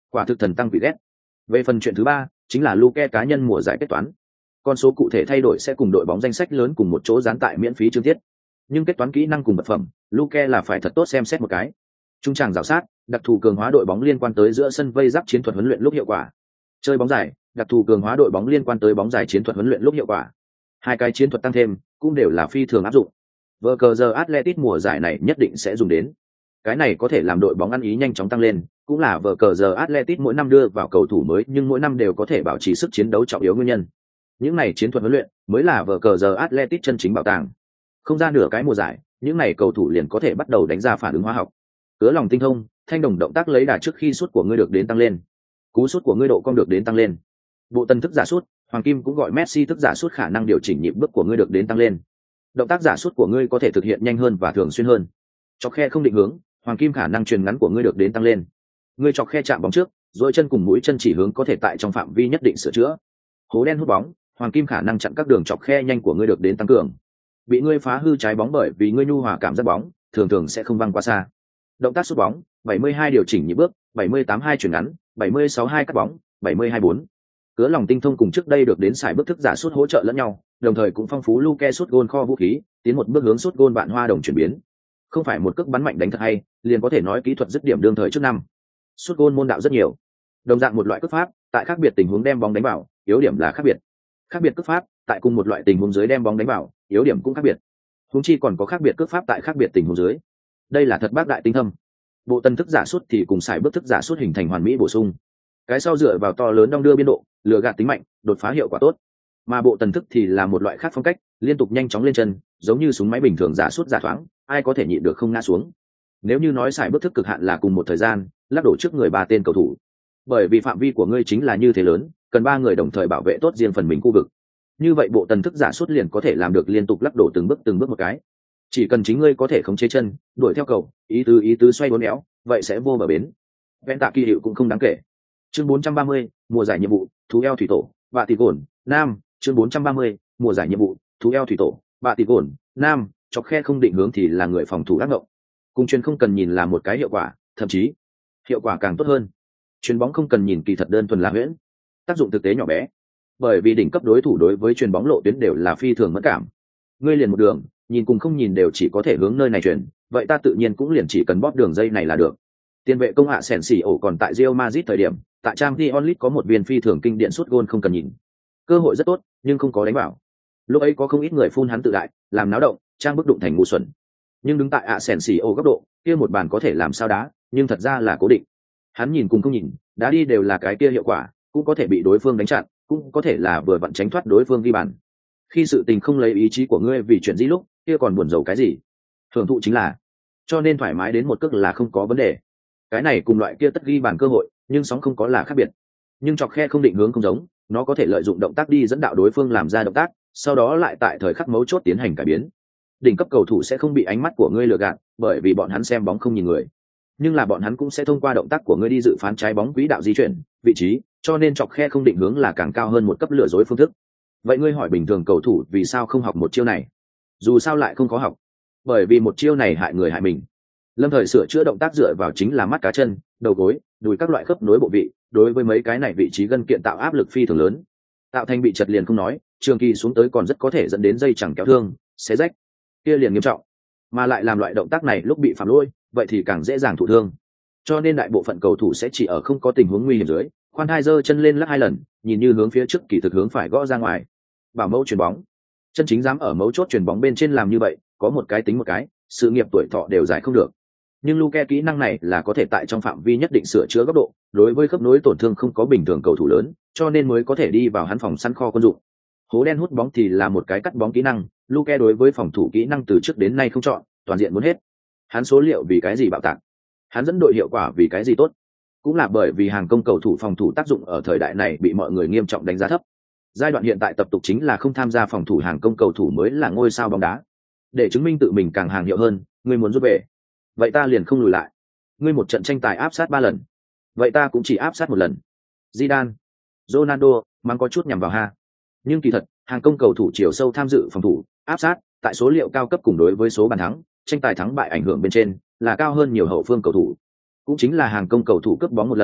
Quả thực thần tăng quỷ ghét. Về phần chuyện thứ ba, chính là Luke cá nhân mùa giải kết toán. Con số cụ thể thay đổi sẽ cùng đội bóng danh sách lớn cùng một chỗ dán tại miễn phí chương tiết. Nhưng kết toán kỹ năng cùng vật phẩm, Luke là phải thật tốt xem xét một cái. Trung tràng rào sát, đặc thù cường hóa đội bóng liên quan tới giữa sân vây giáp chiến thuật huấn luyện lúc hiệu quả. Chơi bóng dài, đặc thù cường hóa đội bóng liên quan tới bóng dài chiến thuật huấn luyện lúc hiệu quả. Hai cái chiến thuật tăng thêm, cũng đều là phi thường áp dụng. Vở cờ giờ Atletico mùa giải này nhất định sẽ dùng đến. Cái này có thể làm đội bóng ăn ý nhanh chóng tăng lên, cũng là vở cờ giờ Atletico mỗi năm đưa vào cầu thủ mới nhưng mỗi năm đều có thể bảo trì sức chiến đấu trọng yếu nguyên nhân. Những này chiến thuật huấn luyện mới là vở cờ giờ Atletico chân chính bảo tàng. Không ra nửa cái mùa giải, những này cầu thủ liền có thể bắt đầu đánh ra phản ứng hóa học. Cứa lòng tinh thông, thanh đồng động tác lấy đà trước khi sút của ngươi được đến tăng lên. Cú sút của ngươi độ cong được đến tăng lên. Bộ tân thức giả sút, Hoàng Kim cũng gọi Messi thức giả sút khả năng điều chỉnh nhịp bước của ngươi được đến tăng lên. Động tác giả sút của ngươi có thể thực hiện nhanh hơn và thường xuyên hơn. Chọc khe không định hướng, Hoàng Kim khả năng truyền ngắn của ngươi được đến tăng lên. Ngươi chọc khe chạm bóng trước, rồi chân cùng mũi chân chỉ hướng có thể tại trong phạm vi nhất định sửa chữa. Hố đen hút bóng, Hoàng Kim khả năng chặn các đường chọc khe nhanh của ngươi được đến tăng cường. Bị ngươi phá hư trái bóng bởi vì ngươi nhu hòa cảm giác bóng, thường thường sẽ không văng quá xa. Động tác sút bóng, bảy mươi hai điều chỉnh nhịp bước, bảy mươi tám hai chuyển ngắn, bảy mươi sáu hai cắt bóng, bảy mươi hai bốn. Cứa lòng tinh thông cùng trước đây được đến xài bước thức giả sút hỗ trợ lẫn nhau, đồng thời cũng phong phú Luke sút gôn kho vũ khí, tiến một bước hướng sút gôn bạn hoa đồng chuyển biến. Không phải một cước bắn mạnh đánh thật hay, liền có thể nói kỹ thuật dứt điểm đương thời trước năm. Sút gôn môn đạo rất nhiều. Đồng dạng một loại cước pháp, tại khác biệt tình huống đem bóng đánh vào, yếu điểm là khác biệt. Khác biệt cước pháp, tại cùng một loại tình huống dưới đem bóng đánh vào, yếu điểm cũng khác biệt. Huống chi còn có khác biệt cước pháp tại khác biệt tình huống dưới. Đây là thật bác đại tinh thâm. Bộ tân thức giả sút thì cùng xài bước thức giả sút hình thành hoàn mỹ bổ sung. Cái sau dựa vào to lớn đong đưa biên độ, lừa gạt tính mạnh, đột phá hiệu quả tốt. Mà bộ tần thức thì là một loại khác phong cách, liên tục nhanh chóng lên chân, giống như súng máy bình thường giả sút giả thoáng, ai có thể nhịn được không ngã xuống. Nếu như nói xài bước thức cực hạn là cùng một thời gian, lắc đổ trước người ba tên cầu thủ. Bởi vì phạm vi của ngươi chính là như thế lớn, cần ba người đồng thời bảo vệ tốt riêng phần mình khu vực. Như vậy bộ tần thức giả sút liền có thể làm được liên tục lắc đổ từng bước từng bước một cái. Chỉ cần chính ngươi có thể khống chế chân, đuổi theo cầu, ý tứ ý tứ xoay bốn éo, vậy sẽ vô bờ bến. Vẹn tạ kỳ hiệu cũng không đáng kể. Chương bốn trăm ba mươi, mùa giải nhiệm vụ, thú eo thủy tổ, và tỷ gồn, nam, chương bốn trăm ba mươi, mùa giải nhiệm vụ, thú eo thủy tổ, và tỷ gồn, nam, chọc khe không định hướng thì là người phòng thủ ác ngộng. Cùng chuyên không cần nhìn là một cái hiệu quả, thậm chí hiệu quả càng tốt hơn. Chuyền bóng không cần nhìn kỳ thật đơn thuần là huyễn, tác dụng thực tế nhỏ bé. Bởi vì đỉnh cấp đối thủ đối với chuyền bóng lộ tuyến đều là phi thường mẫn cảm. Ngươi liền một đường, nhìn cùng không nhìn đều chỉ có thể hướng nơi này chuyển, vậy ta tự nhiên cũng liền chỉ cần bóp đường dây này là được. Tiền vệ công hạ sèn xỉ ổ còn tại Real Madrid thời điểm, tại Champions League có một viên phi thường kinh điển sút gôn không cần nhìn. Cơ hội rất tốt, nhưng không có đánh vào. Lúc ấy có không ít người phun hắn tự đại, làm náo động, trang bức đụng thành ngu xuẩn. Nhưng đứng tại ạ sèn xỉ ổ góc độ, kia một bàn có thể làm sao đá, nhưng thật ra là cố định. Hắn nhìn cùng không nhìn, đá đi đều là cái kia hiệu quả, cũng có thể bị đối phương đánh chặn, cũng có thể là vừa vặn tránh thoát đối phương ghi bàn. Khi sự tình không lấy ý chí của ngươi vì chuyện gì lúc, kia còn buồn rầu cái gì? Hưởng thụ chính là, cho nên thoải mái đến một cước là không có vấn đề. Cái này cùng loại kia tất ghi bàn cơ hội, nhưng sóng không có là khác biệt. Nhưng chọc khe không định hướng không giống, nó có thể lợi dụng động tác đi dẫn đạo đối phương làm ra động tác, sau đó lại tại thời khắc mấu chốt tiến hành cải biến. Đỉnh cấp cầu thủ sẽ không bị ánh mắt của ngươi lừa gạt, bởi vì bọn hắn xem bóng không nhìn người. Nhưng là bọn hắn cũng sẽ thông qua động tác của ngươi đi dự phán trái bóng quỹ đạo di chuyển, vị trí, cho nên chọc khe không định hướng là càng cao hơn một cấp lừa dối phương thức. Vậy ngươi hỏi bình thường cầu thủ vì sao không học một chiêu này? Dù sao lại không có học, bởi vì một chiêu này hại người hại mình. Lâm thời sửa chữa động tác dựa vào chính là mắt cá chân, đầu gối, đùi các loại khớp nối bộ vị, đối với mấy cái này vị trí gân kiện tạo áp lực phi thường lớn, tạo thành bị chật liền không nói, trường kỳ xuống tới còn rất có thể dẫn đến dây chẳng kéo thương, xé rách, kia liền nghiêm trọng. Mà lại làm loại động tác này lúc bị phạm lỗi, vậy thì càng dễ dàng thụ thương. Cho nên đại bộ phận cầu thủ sẽ chỉ ở không có tình huống nguy hiểm dưới, khoan hai giơ chân lên lắc hai lần, nhìn như hướng phía trước kỳ thực hướng phải gõ ra ngoài. Bảo mẫu chuyền bóng, chân chính dám ở mấu chốt chuyền bóng bên trên làm như vậy, có một cái tính một cái, sự nghiệp tuổi thọ đều dài không được. Nhưng Luke kỹ năng này là có thể tại trong phạm vi nhất định sửa chữa góc độ, đối với khớp nối tổn thương không có bình thường cầu thủ lớn, cho nên mới có thể đi vào hắn phòng săn kho quân dụng. Hố đen hút bóng thì là một cái cắt bóng kỹ năng, Luke đối với phòng thủ kỹ năng từ trước đến nay không chọn, toàn diện muốn hết. Hắn số liệu vì cái gì bạo tạc, hắn dẫn đội hiệu quả vì cái gì tốt, cũng là bởi vì hàng công cầu thủ phòng thủ tác dụng ở thời đại này bị mọi người nghiêm trọng đánh giá thấp. Giai đoạn hiện tại tập tục chính là không tham gia phòng thủ hàng công cầu thủ mới là ngôi sao bóng đá. Để chứng minh tự mình càng hàng hiệu hơn, ngươi muốn rút về, vậy ta liền không lùi lại. Ngươi một trận tranh tài áp sát ba lần, vậy ta cũng chỉ áp sát một lần. Zidane, Ronaldo, mang có chút nhằm vào ha. Nhưng kỳ thật, hàng công cầu thủ chiều sâu tham dự phòng thủ, áp sát, tại số liệu cao cấp cùng đối với số bàn thắng, tranh tài thắng bại ảnh hưởng bên trên, là cao hơn nhiều hậu phương cầu thủ. Cũng chính là hàng công cầu thủ cướp bóng một lần,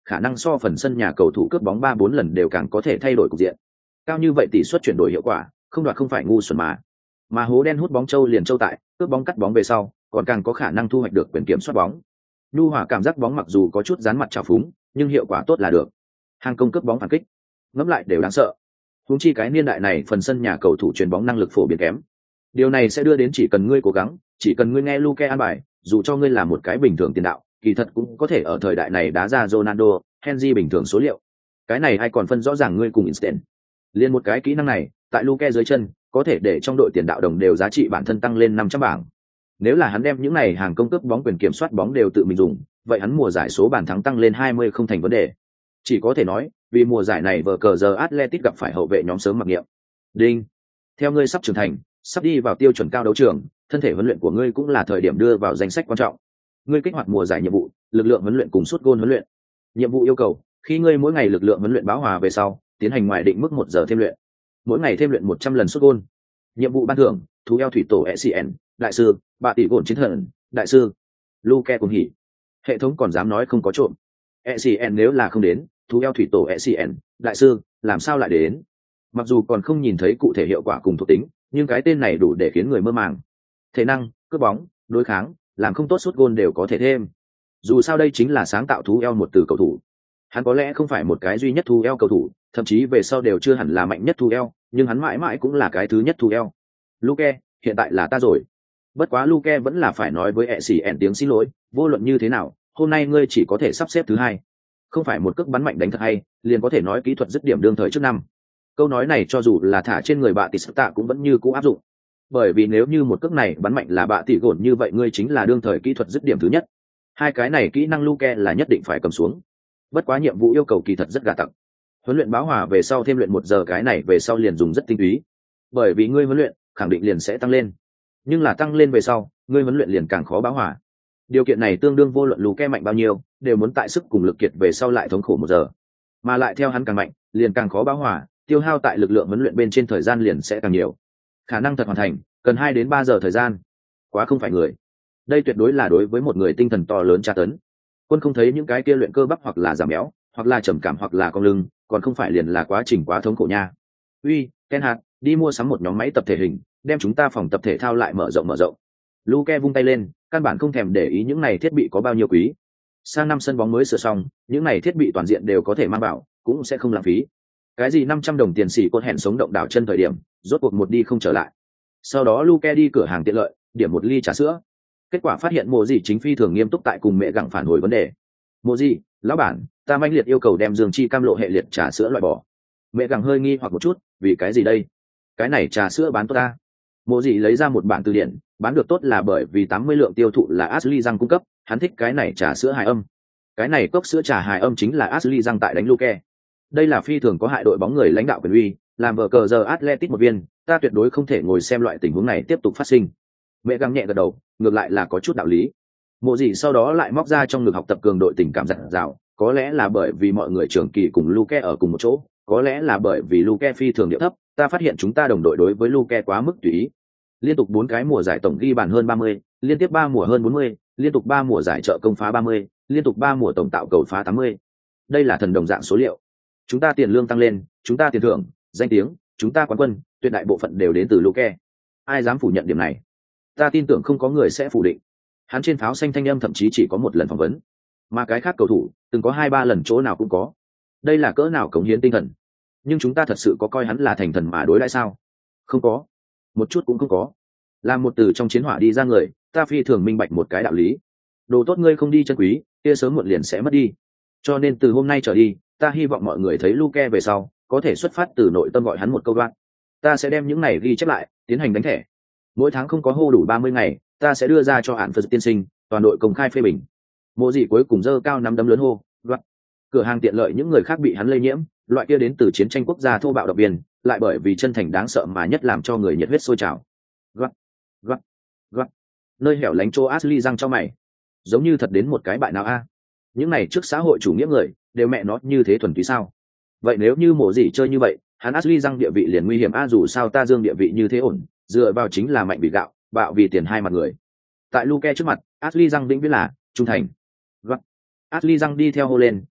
khả năng so phần sân nhà cầu thủ cướp bóng ba bốn lần đều càng có thể thay đổi cục diện. Cao như vậy tỷ suất chuyển đổi hiệu quả, không đoạt không phải ngu xuẩn mà. Mà hố đen hút bóng châu liền châu tại, cướp bóng cắt bóng về sau, còn càng có khả năng thu hoạch được quyền kiểm soát bóng. Nhu hòa cảm giác bóng mặc dù có chút dán mặt trào phúng, nhưng hiệu quả tốt là được. Hàng công cướp bóng phản kích, ngẫm lại đều đáng sợ. Huống chi cái niên đại này phần sân nhà cầu thủ chuyền bóng năng lực phổ biến kém. Điều này sẽ đưa đến chỉ cần ngươi cố gắng, chỉ cần ngươi nghe Luke an bài, dù cho ngươi là một cái bình thường tiền đạo, kỳ thật cũng có thể ở thời đại này đá ra Ronaldo, Henry bình thường số liệu. Cái này ai còn phân rõ ràng ngươi cùng Instant. Liên một cái kỹ năng này, tại Luke dưới chân, có thể để trong đội tiền đạo đồng đều giá trị bản thân tăng lên năm trăm bảng. Nếu là hắn đem những này hàng công cướp bóng quyền kiểm soát bóng đều tự mình dùng, vậy hắn mùa giải số bàn thắng tăng lên hai mươi không thành vấn đề. Chỉ có thể nói, vì mùa giải này vở cờ giờ Atletico gặp phải hậu vệ nhóm sớm mặc niệm. Đinh. Theo ngươi sắp trưởng thành, sắp đi vào tiêu chuẩn cao đấu trường, thân thể huấn luyện của ngươi cũng là thời điểm đưa vào danh sách quan trọng. Ngươi kích hoạt mùa giải nhiệm vụ, lực lượng huấn luyện cùng suốt gôn huấn luyện. Nhiệm vụ yêu cầu, khi ngươi mỗi ngày lực lượng huấn luyện báo hòa về sau, tiến hành ngoài định mức một giờ thêm luyện. Mỗi ngày thêm luyện một trăm lần suốt gôn. Nhiệm vụ ban thưởng, thú eo thủy tổ e xê en, đại sư, bạ tỷ gồn chiến thần, đại sư. Luke cùng hỉ. Hệ thống còn dám nói không có trộm. e xê en nếu là không đến, thú eo thủy tổ e xê en, đại sư, làm sao lại đến? Mặc dù còn không nhìn thấy cụ thể hiệu quả cùng thuộc tính, nhưng cái tên này đủ để khiến người mơ màng. Thể năng, cướp bóng, đối kháng, làm không tốt sút gôn đều có thể thêm. Dù sao đây chính là sáng tạo thú eo một từ cầu thủ. Hắn có lẽ không phải một cái duy nhất thú eo cầu thủ, thậm chí về sau đều chưa hẳn là mạnh nhất thú eo, nhưng hắn mãi mãi cũng là cái thứ nhất thú eo. Luke, hiện tại là ta rồi. Bất quá Luke vẫn là phải nói với ẹ xì ẻn tiếng xin lỗi, vô luận như thế nào, hôm nay ngươi chỉ có thể sắp xếp thứ hai. Không phải một cước bắn mạnh đánh thật hay, liền có thể nói kỹ thuật dứt điểm đương thời trước năm. Câu nói này cho dù là thả trên người bạ tỷ sắp tạ cũng vẫn như cũ áp dụng. Bởi vì nếu như một cước này bắn mạnh là bạ tỷ gổn như vậy ngươi chính là đương thời kỹ thuật dứt điểm thứ nhất. Hai cái này kỹ năng Luke là nhất định phải cầm xuống. Bất quá nhiệm vụ yêu cầu kỳ thật rất gà tặc. Huấn luyện báo hòa về sau thêm luyện một giờ cái này về sau liền dùng rất tinh túy. Bởi vì ngươi huấn luyện, khẳng định liền sẽ tăng lên. Nhưng là tăng lên về sau, ngươi huấn luyện liền càng khó báo hòa. Điều kiện này tương đương vô luận Luke mạnh bao nhiêu, đều muốn tại sức cùng lực kiệt về sau lại thống khổ một giờ. Mà lại theo hắn càng mạnh, liền càng khó báo hòa, tiêu hao tại lực lượng huấn luyện bên trên thời gian liền sẽ càng nhiều. Khả năng thật hoàn thành, cần hai đến ba giờ thời gian. Quá không phải người. Đây tuyệt đối là đối với một người tinh thần to lớn tra tấn. Quân không thấy những cái kia luyện cơ bắp hoặc là giảm béo, hoặc là trầm cảm hoặc là cong lưng, còn không phải liền là quá trình quá thống khổ nha. Uy, Ken Hart, đi mua sắm một nhóm máy tập thể hình, đem chúng ta phòng tập thể thao lại mở rộng mở rộng. Luke vung tay lên, căn bản không thèm để ý những này thiết bị có bao nhiêu quý. Sang năm sân bóng mới sửa xong, những này thiết bị toàn diện đều có thể mang vào, cũng sẽ không lãng phí. Cái gì năm trăm đồng tiền xỉ cốt hẹn sống động đảo chân thời điểm, rốt cuộc một đi không trở lại. Sau đó Luke đi cửa hàng tiện lợi, điểm một ly trà sữa. Kết quả phát hiện Mộ Dị chính phi thường nghiêm túc tại cùng mẹ gặng phản hồi vấn đề. Mộ Dị, lão bản, ta manh liệt yêu cầu đem dương chi cam lộ hệ liệt trà sữa loại bỏ. Mẹ gặng hơi nghi hoặc một chút, vì cái gì đây? Cái này trà sữa bán tốt ta. Mộ Dị lấy ra một bản từ điển, bán được tốt là bởi vì tám mươi lượng tiêu thụ là Ashley Răng cung cấp, hắn thích cái này trà sữa hài âm. Cái này cốc sữa trà hài âm chính là Ashley Răng tại đánh Luke. Đây là phi thường có hại đội bóng người lãnh đạo quyền uy, làm vở cờ giờ Atletico một viên, ta tuyệt đối không thể ngồi xem loại tình huống này tiếp tục phát sinh. Mẹ găng nhẹ gật đầu, ngược lại là có chút đạo lý. Mộ Dị sau đó lại móc ra trong ngực học tập cường đội tình cảm dặn dào, có lẽ là bởi vì mọi người trưởng kỳ cùng Luke ở cùng một chỗ, có lẽ là bởi vì Luke phi thường điệu thấp, ta phát hiện chúng ta đồng đội đối với Luke quá mức tùy ý. Liên tục bốn cái mùa giải tổng ghi bàn hơn ba mươi, liên tiếp ba mùa hơn bốn mươi, liên tục ba mùa giải trợ công phá ba mươi, liên tục ba mùa tổng tạo cầu phá tám mươi. Đây là thần đồng dạng số liệu. Chúng ta tiền lương tăng lên, chúng ta tiền thưởng, danh tiếng, chúng ta quán quân, tuyệt đại bộ phận đều đến từ Luke. Ai dám phủ nhận điểm này? Ta tin tưởng không có người sẽ phủ định. Hắn trên pháo xanh thanh âm thậm chí chỉ có một lần phỏng vấn, mà cái khác cầu thủ từng có hai ba lần chỗ nào cũng có. Đây là cỡ nào cống hiến tinh thần. Nhưng chúng ta thật sự có coi hắn là thành thần mà đối đãi sao? Không có, một chút cũng không có. Làm một từ trong chiến hỏa đi ra người, ta phi thường minh bạch một cái đạo lý: đồ tốt ngươi không đi chân quý, kia sớm muộn liền sẽ mất đi. Cho nên từ hôm nay trở đi, ta hy vọng mọi người thấy Luke về sau có thể xuất phát từ nội tâm gọi hắn một câu đoạn. Ta sẽ đem những này ghi chép lại, tiến hành đánh thẻ. Mỗi tháng không có hô đủ ba mươi ngày, ta sẽ đưa ra cho hạn phật tiên sinh, toàn đội công khai phê bình. Mộ Dị cuối cùng giơ cao nắm đấm lớn hô đoạn. Cửa hàng tiện lợi những người khác bị hắn lây nhiễm, loại kia đến từ chiến tranh quốc gia thô bạo động viên, lại bởi vì chân thành đáng sợ mà nhất làm cho người nhiệt huyết sôi trào. Đoạn, đoạn, đoạn. Nơi hẻo lánh chỗ Ashley răng cho mày, giống như thật đến một cái bại nào a. Những này trước xã hội chủ nghĩa người đều mẹ nó như thế thuần túy sao? Vậy nếu như Mộ Dị chơi như vậy, hắn Ashley răng địa vị liền nguy hiểm a. Dù sao ta dương địa vị như thế ổn, dựa vào chính là mạnh vì gạo, bạo vì tiền hai mặt người. Tại Luke trước mặt, Ashley răng vĩnh viễn là trung thành. Gắt. Ashley răng đi theo hô lên,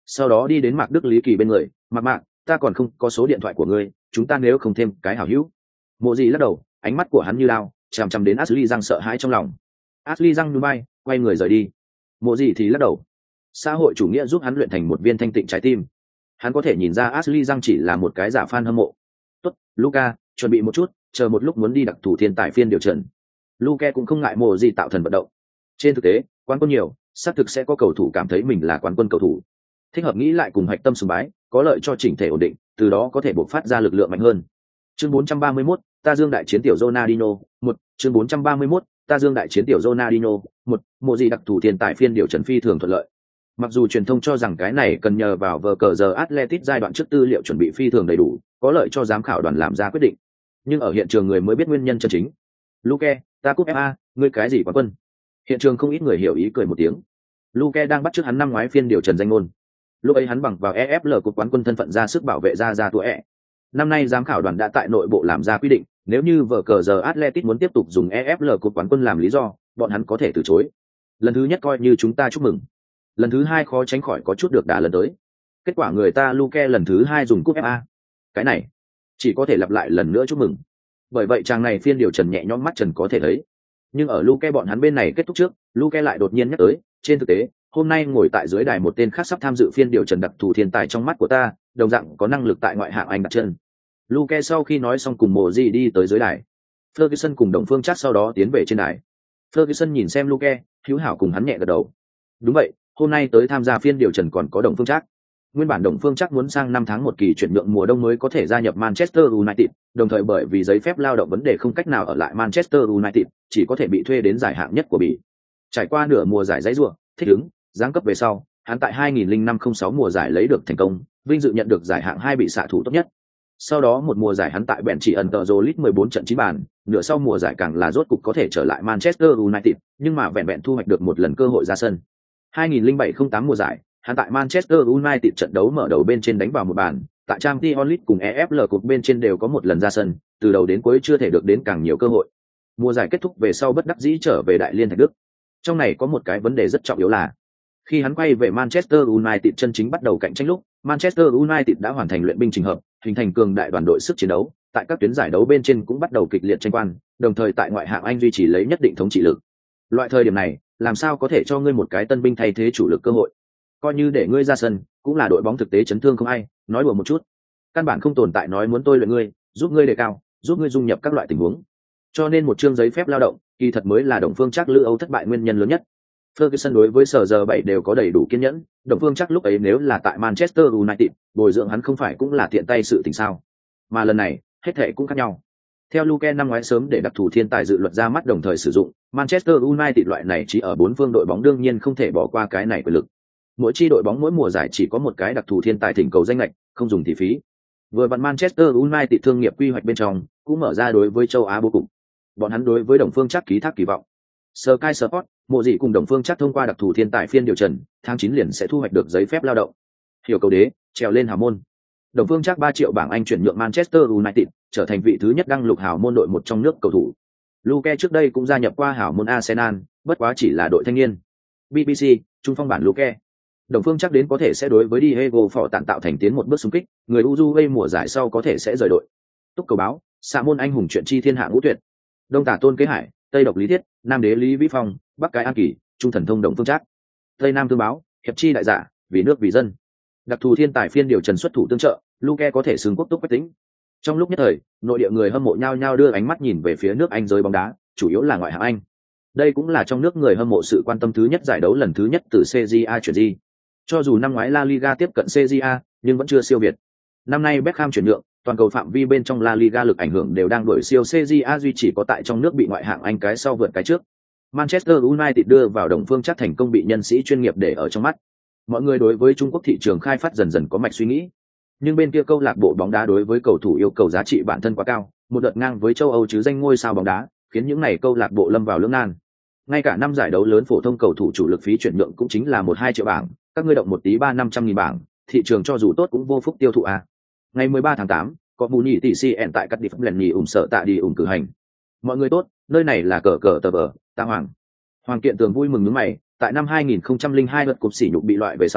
sau đó đi đến Mạc Đức Lý Kỳ bên người. Mạc Mạc, ta còn không có số điện thoại của ngươi, chúng ta nếu không thêm cái hảo hữu. Mộ Dị lắc đầu, ánh mắt của hắn như lao chằm chằm đến Ashley Giang sợ hãi trong lòng. Ashley Giang nhún vai, quay người rời đi. Mộ Dị thì lắc đầu. Xã hội chủ nghĩa giúp hắn luyện thành một viên thanh tịnh trái tim. Hắn có thể nhìn ra Ashley Giang chỉ là một cái giả fan hâm mộ. Tốt, Luca, chuẩn bị một chút, chờ một lúc muốn đi đặc thủ thiên tài phiên điều trần. Luca cũng không ngại Mộ Dị tạo thần vận động. Trên thực tế, quán quân nhiều, xác thực sẽ có cầu thủ cảm thấy mình là quán quân cầu thủ. Thích hợp nghĩ lại cùng hạch tâm sùng bái, có lợi cho chỉnh thể ổn định, từ đó có thể bộc phát ra lực lượng mạnh hơn. Chương bốn trăm ba mươi mốt, ta dương đại chiến tiểu Ronaldinho, một, chương bốn trăm ba mươi mốt, ta dương đại chiến tiểu Ronaldinho, một, Mộ Dị đặc thủ tiền tại phiên điều trần phi thường thuận lợi. Mặc dù truyền thông cho rằng cái này cần nhờ vào vở cờ giờ Atletico giai đoạn trước tư liệu chuẩn bị phi thường đầy đủ, có lợi cho giám khảo đoàn làm ra quyết định, nhưng ở hiện trường người mới biết nguyên nhân chân chính. Luke, ta cúp ép a, ngươi cái gì quán quân? Hiện trường không ít người hiểu ý cười một tiếng. Luke đang bắt chước hắn năm ngoái phiên điều trần danh ngôn. Lúc ấy hắn bằng vào e ép lờ cúp quán quân thân phận ra sức bảo vệ ra ra tuổi ẹ. Năm nay giám khảo đoàn đã tại nội bộ làm ra quy định, nếu như vở cờ giờ Atletico muốn tiếp tục dùng e ép lờ cúp quán quân làm lý do, bọn hắn có thể từ chối. Lần thứ nhất coi như chúng ta chúc mừng. Lần thứ hai khó tránh khỏi có chút được đà lần tới. Kết quả người ta Luke lần thứ hai dùng cúp ép a. Cái này chỉ có thể lặp lại lần nữa chúc mừng. Bởi vậy chàng này phiên điều trần nhẹ nhõm mắt trần có thể thấy. Nhưng ở Luke bọn hắn bên này kết thúc trước, Luke lại đột nhiên nhắc tới, trên thực tế, hôm nay ngồi tại dưới đài một tên khác sắp tham dự phiên điều trần đặc thù thiên tài trong mắt của ta, đồng dạng có năng lực tại ngoại hạng Anh đặt chân. Luke sau khi nói xong cùng Mộ Dị đi tới dưới đài. Ferguson cùng Đồng Phương Trác sau đó tiến về trên đài. Ferguson nhìn xem Luke, hữu hảo cùng hắn nhẹ gật đầu. Đúng vậy, hôm nay tới tham gia phiên điều trần còn có Đồng Phương Trác. Nguyên bản Đồng Phương Trác muốn sang năm tháng một kỳ chuyển nhượng mùa đông mới có thể gia nhập Manchester United, đồng thời bởi vì giấy phép lao động vấn đề không cách nào ở lại Manchester United, chỉ có thể bị thuê đến giải hạng nhất của Bỉ. Trải qua nửa mùa giải giấy rùa, thích ứng, giáng cấp về sau, hắn tại hai nghìn lẻ năm không sáu mùa giải lấy được thành công, vinh dự nhận được giải hạng hai bị xạ thủ tốt nhất. Sau đó một mùa giải hắn tại bèn chỉ ẩn tờ Jolit mười bốn trận chín bàn, nửa sau mùa giải càng là rốt cục có thể trở lại Manchester United, nhưng mà vẹn vẹn thu hoạch được một lần cơ hội ra sân. hai nghìn lẻ bảy không tám mùa giải, hắn tại Manchester United trận đấu mở đầu bên trên đánh vào một bàn, tại Champions League cùng e ép lờ Cup bên trên đều có một lần ra sân, từ đầu đến cuối chưa thể được đến càng nhiều cơ hội. Mùa giải kết thúc về sau bất đắc dĩ trở về Đại Liên Thạch Đức. Trong này có một cái vấn đề rất trọng yếu là, khi hắn quay về Manchester United chân chính bắt đầu cạnh tranh lúc, Manchester United đã hoàn thành luyện binh trình hợp, hình thành cường đại đoàn đội sức chiến đấu, tại các tuyến giải đấu bên trên cũng bắt đầu kịch liệt tranh quan, đồng thời tại ngoại hạng Anh duy trì lấy nhất định thống trị lực. Loại thời điểm này, làm sao có thể cho ngươi một cái tân binh thay thế chủ lực cơ hội? Coi như để ngươi ra sân, cũng là đội bóng thực tế chấn thương không ai, nói đùa một chút. Căn bản không tồn tại nói muốn tôi luyện ngươi, giúp ngươi đề cao, giúp ngươi dung nhập các loại tình huống. Cho nên một chương giấy phép lao động, kỳ thật mới là Đồng Phương Trác lữ Âu thất bại nguyên nhân lớn nhất. Ferguson đối với sở giờ bảy đều có đầy đủ kiên nhẫn, Đồng Phương Trác lúc ấy nếu là tại Manchester United, bồi dưỡng hắn không phải cũng là tiện tay sự tình sao? Mà lần này, hết thảy cũng khác nhau. Theo Luke năm ngoái sớm để đặc thù thiên tài dự luật ra mắt đồng thời sử dụng, Manchester United loại này chỉ ở bốn phương đội bóng đương nhiên không thể bỏ qua cái này quyền lực. Mỗi chi đội bóng mỗi mùa giải chỉ có một cái đặc thù thiên tài thỉnh cầu danh lệch, không dùng thì phí. Vừa vặn Manchester United thương nghiệp quy hoạch bên trong, cũng mở ra đối với châu Á bố cục. Bọn hắn đối với Đồng Phương Trác ký thác kỳ vọng. Sky Sport, Mộ Dị cùng Đồng Phương Trác thông qua đặc thù thiên tài phiên điều trần, tháng chín liền sẽ thu hoạch được giấy phép lao động. Hiểu cầu đế, trèo lên hào môn. Đồng Phương Trác ba triệu bảng Anh chuyển nhượng Manchester United, trở thành vị thứ nhất đăng lục hào môn đội một trong nước cầu thủ. Luke trước đây cũng gia nhập qua hào môn Arsenal, bất quá chỉ là đội thanh niên. bê bê xê, trung phong bản Luke. Đồng Phương Trác đến có thể sẽ đối với Diego Forlan tạm tạo thành tiến một bước xung kích, người Uruguay mùa giải sau có thể sẽ rời đội. Túc cầu báo, xạ môn anh hùng chuyện chi thiên hạ ngũ tuyệt. Đông tả Tôn Kế Hải, Tây độc Lý Thiết, Nam đế Lý Vĩ Phong, Bắc cái An Kỳ, Trung thần thông Đồng Phương Trác. Tây Nam tương báo, hiệp chi đại giả, vì nước vì dân. Đặc thù thiên tài phiên điều trần xuất thủ tương trợ, Luke có thể xưng quốc túc bách tính. Trong lúc nhất thời, nội địa người hâm mộ nhao nhao đưa ánh mắt nhìn về phía nước Anh giới bóng đá, chủ yếu là ngoại hạng Anh. Đây cũng là trong nước người hâm mộ sự quan tâm thứ nhất giải đấu lần thứ nhất từ xê giê a chuyển di. Cho dù năm ngoái La Liga tiếp cận xê giê a, nhưng vẫn chưa siêu việt. Năm nay Beckham chuyển nhượng, toàn cầu phạm vi bên trong La Liga lực ảnh hưởng đều đang đuổi siêu xê giê a, duy chỉ có tại trong nước bị ngoại hạng Anh cái sau vượt cái trước. Manchester United đưa vào Đồng Phương Trác thành công bị nhân sĩ chuyên nghiệp để ở trong mắt. Mọi người đối với Trung Quốc thị trường khai phát dần dần có mạch suy nghĩ. Nhưng bên kia câu lạc bộ bóng đá đối với cầu thủ yêu cầu giá trị bản thân quá cao, một đợt ngang với châu Âu chứ danh ngôi sao bóng đá, khiến những này câu lạc bộ lâm vào lưỡng nan. Ngay cả năm giải đấu lớn phổ thông cầu thủ chủ lực phí chuyển nhượng cũng chính là một hai triệu bảng, các ngươi động một tí ba năm trăm nghìn bảng, thị trường cho dù tốt cũng vô phúc tiêu thụ à. Ngày mười ba tháng tám, có bù nhị tỷ xê en tại các địa phẩm lần nhì ủng sợ tạ đi ủng cử hành. Mọi người tốt, nơi này là cờ cờ tờ bờ, tạ hoàng. Hoàng Kiện Tường vui mừng nhướng mày, tại năm hai nghìn không trăm lẻ hai lượt cục sỉ nhục bị loại về sau,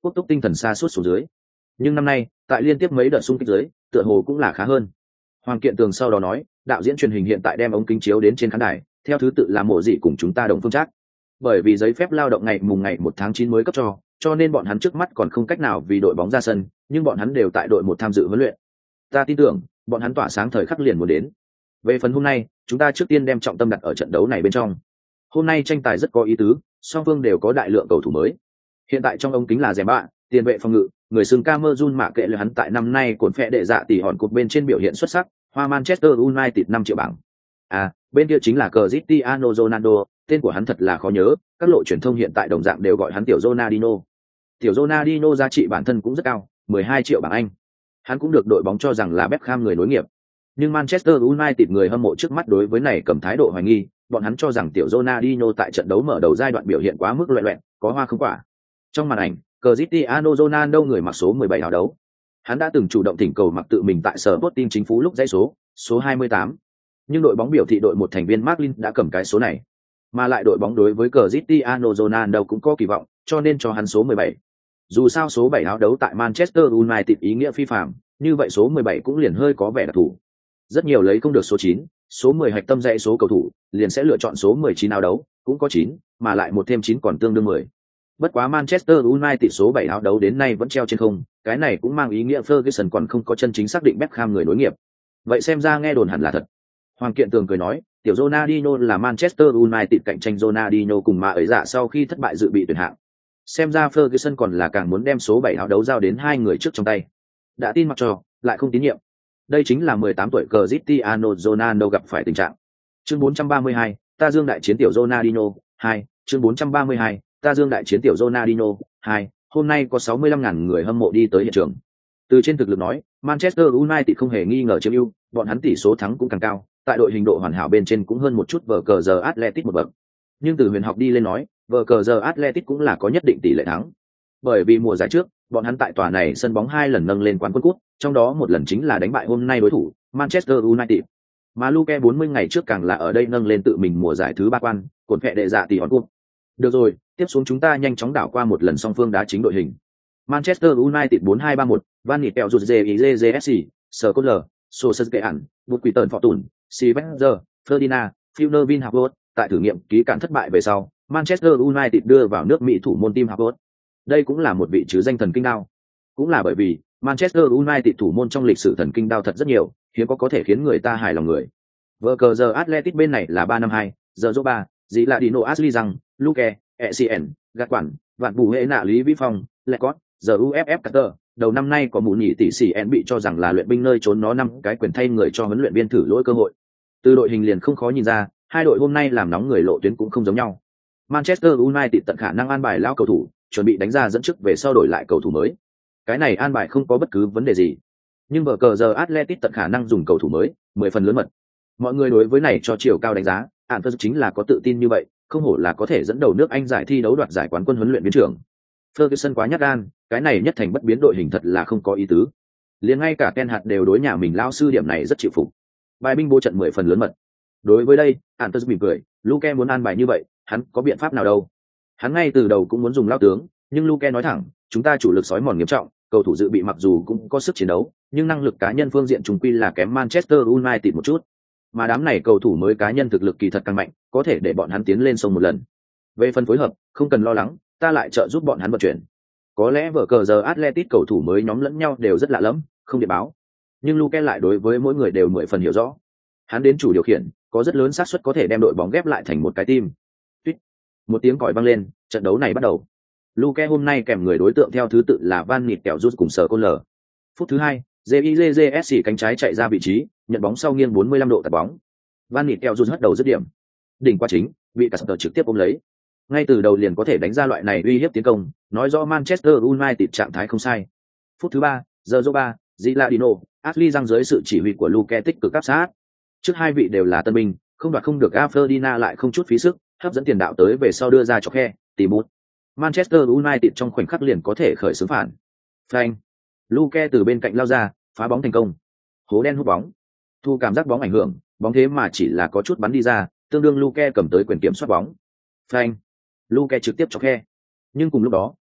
Quốc Túc tinh thần xa suốt xuống dưới. Nhưng năm nay, tại liên tiếp mấy đợt xung kích dưới, tựa hồ cũng là khá hơn. Hoàng Kiện Tường sau đó nói, đạo diễn truyền hình hiện tại đem ống kính chiếu đến trên khán đài, theo thứ tự là mộ dị cùng chúng ta đồng phương trác. Bởi vì giấy phép lao động ngày mùng ngày một tháng chín mới cấp cho, cho nên bọn hắn trước mắt còn không cách nào vì đội bóng ra sân, nhưng bọn hắn đều tại đội một tham dự huấn luyện. Ta tin tưởng, bọn hắn tỏa sáng thời khắc liền muốn đến. Về phần hôm nay, chúng ta trước tiên đem trọng tâm đặt ở trận đấu này bên trong. Hôm nay tranh tài rất có ý tứ, song phương đều có đại lượng cầu thủ mới. Hiện tại trong ống kính là Dèm Bạ, tiền vệ phòng ngự, người xưng Camerun mạ kệ là hắn tại năm nay cuốn phệ đệ dạ tỷ hòn cột bên trên biểu hiện xuất sắc, hoa Manchester United năm triệu bảng. À, bên kia chính là Cristiano Ronaldo, tên của hắn thật là khó nhớ, các lộ truyền thông hiện tại đồng dạng đều gọi hắn tiểu Ronaldinho. Tiểu Ronaldinho giá trị bản thân cũng rất cao, mười hai triệu bảng Anh. Hắn cũng được đội bóng cho rằng là Beckham người nối nghiệp. Nhưng Manchester United người hâm mộ trước mắt đối với này cầm thái độ hoài nghi, bọn hắn cho rằng tiểu Ronaldinho tại trận đấu mở đầu giai đoạn biểu hiện quá mức loẹt loẹt, có hoa không quả. Trong màn ảnh, Cristiano Ronaldo người mặc số mười bảy áo đấu. Hắn đã từng chủ động thỉnh cầu mặc tự mình tại sở Sporting chính phủ lúc dãy số, số hai mươi tám. Nhưng đội bóng biểu thị đội một thành viên Marlin đã cầm cái số này. Mà lại đội bóng đối với Cristiano Ronaldo cũng có kỳ vọng, cho nên cho hắn số mười bảy. Dù sao số bảy áo đấu tại Manchester United ý nghĩa phi phàm, như vậy số mười bảy cũng liền hơi có vẻ đặc thù. Rất nhiều lấy không được số chín, số mười hạch tâm dãy số cầu thủ, liền sẽ lựa chọn số mười chín áo đấu, cũng có chín, mà lại một thêm chín còn tương đương mười. Bất quá Manchester United số bảy áo đấu đến nay vẫn treo trên không, cái này cũng mang ý nghĩa Ferguson còn không có chân chính xác định Beckham người nối nghiệp. Vậy xem ra nghe đồn hẳn là thật. Hoàng Kiện Tường cười nói, tiểu Ronaldinho là Manchester United cạnh tranh Ronaldinho cùng mà ấy dạ sau khi thất bại dự bị tuyển hạng. Xem ra Ferguson còn là càng muốn đem số bảy áo đấu giao đến hai người trước trong tay. Đã tin mặc cho, lại không tín nhiệm. Đây chính là mười tám tuổi Cristiano Ronaldo gặp phải tình trạng. Chương bốn trăm ba mươi hai, ta dương đại chiến tiểu Ronaldinho, hai, chương bốn trăm ba mươi hai, ta dương đại chiến tiểu Ronaldinho, hai, hôm nay có sáu mươi lăm nghìn người hâm mộ đi tới hiện trường. Từ trên thực lực nói, Manchester United không hề nghi ngờ chiếm ưu, bọn hắn tỷ số thắng cũng càng cao, tại đội hình độ hoàn hảo bên trên cũng hơn một chút vở cờ giờ Atletico một bậc. Nhưng từ huyền học đi lên nói, vở cờ giờ Atletico cũng là có nhất định tỷ lệ thắng. Bởi vì mùa giải trước, bọn hắn tại tòa này sân bóng hai lần nâng lên quán quân cúp, trong đó một lần chính là đánh bại hôm nay đối thủ Manchester United. Mà Luke bốn mươi ngày trước càng là ở đây nâng lên tự mình mùa giải thứ ba quan, cột phệ đệ dạ tỷ hòn cúp. Được rồi, tiếp xuống chúng ta nhanh chóng đảo qua một lần song phương đá chính đội hình. Manchester United bốn hai ba một, Van Nittel Juzezsc, Skrtel, Solskjaer, Bukwitton Fortun, Sylvester, Ferdinand, Filner Vin Harvard, tại thử nghiệm ký cản thất bại về sau, Manchester United đưa vào nước Mỹ thủ môn Tim Harvard. Đây cũng là một vị chứ danh thần kinh đao. Cũng là bởi vì Manchester United thủ môn trong lịch sử thần kinh đao thật rất nhiều, hiếm có có thể khiến người ta hài lòng người. Vở cờ giờ Athletic bên này là ba năm hai, giờ dỗ ba, dĩ là Dino Ashley rằng, Luke, e xê en, Gạt Quản, Vạn Bù Hệ Nạ Lý Vĩ Phong, Lecott, giờ u ép ép Carter, đầu năm nay có mù nhị tỷ sĩ en bị cho rằng là luyện binh nơi trốn nó năm cái quyền thay người cho huấn luyện viên thử lỗi cơ hội. Từ đội hình liền không khó nhìn ra, hai đội hôm nay làm nóng người lộ tuyến cũng không giống nhau. Manchester United tận khả năng an bài lao cầu thủ, chuẩn bị đánh ra dẫn trước về sau đổi lại cầu thủ mới. Cái này an bài không có bất cứ vấn đề gì. Nhưng vở cờ giờ Atletico tận khả năng dùng cầu thủ mới, mười phần lớn mật. Mọi người đối với này cho chiều cao đánh giá, ạn thật chính là có tự tin như vậy, không hổ là có thể dẫn đầu nước Anh giải thi đấu đoạt giải quán quân huấn luyện viên trưởng. Ferguson quá nhát gan, cái này nhất thành bất biến đội hình thật là không có ý tứ. Liền ngay cả Ten Hag đều đối nhà mình lao sư điểm này rất chịu phục. Bài binh bố trận mười phần lớn mật. Đối với đây, ạn thật mỉm cười, Luke muốn an bài như vậy, hắn có biện pháp nào đâu? Hắn ngay từ đầu cũng muốn dùng lao tướng, nhưng Luke nói thẳng, chúng ta chủ lực sói mòn nghiêm trọng, cầu thủ dự bị mặc dù cũng có sức chiến đấu, nhưng năng lực cá nhân phương diện trùng quy là kém Manchester United một chút. Mà đám này cầu thủ mới cá nhân thực lực kỳ thật càng mạnh, có thể để bọn hắn tiến lên sông một lần. Về phần phối hợp, không cần lo lắng, ta lại trợ giúp bọn hắn vận chuyển. Có lẽ vở cờ giờ Atletico cầu thủ mới nhóm lẫn nhau đều rất lạ lẫm, không điện báo. Nhưng Luke lại đối với mỗi người đều mười phần hiểu rõ. Hắn đến chủ điều khiển, có rất lớn xác suất có thể đem đội bóng ghép lại thành một cái team. Tuyết. Một tiếng còi vang lên, trận đấu này bắt đầu. Luke hôm nay kèm người đối tượng theo thứ tự là Van Nittel rút cùng Skrtel. Phút thứ hai, Jizsc cánh trái chạy ra vị trí, nhận bóng sau nghiêng bốn mươi lăm độ tạt bóng. Van Nittel rút hất đầu dứt điểm. Đỉnh qua chính, bị Caster trực tiếp ôm lấy. Ngay từ đầu liền có thể đánh ra loại này uy hiếp tiến công, nói rõ Manchester United trạng thái không sai. Phút thứ ba, giờ ba, Gilardino, Ashley răng dưới sự chỉ huy của Luke tích cực áp sát. Trước hai vị đều là tân binh, không đoạt không được Ferdinand lại không chút phí sức, hấp dẫn tiền đạo tới về sau đưa ra cho khe, tìm bút. Manchester United trong khoảnh khắc liền có thể khởi xướng phản. Phanh. Luke từ bên cạnh lao ra, phá bóng thành công. Hố đen hút bóng. Thu cảm giác bóng ảnh hưởng, bóng thế mà chỉ là có chút bắn đi ra, tương đương Luke cầm tới quyền kiểm soát bóng. Phanh. Luke trực tiếp cho khe. Nhưng cùng lúc đó,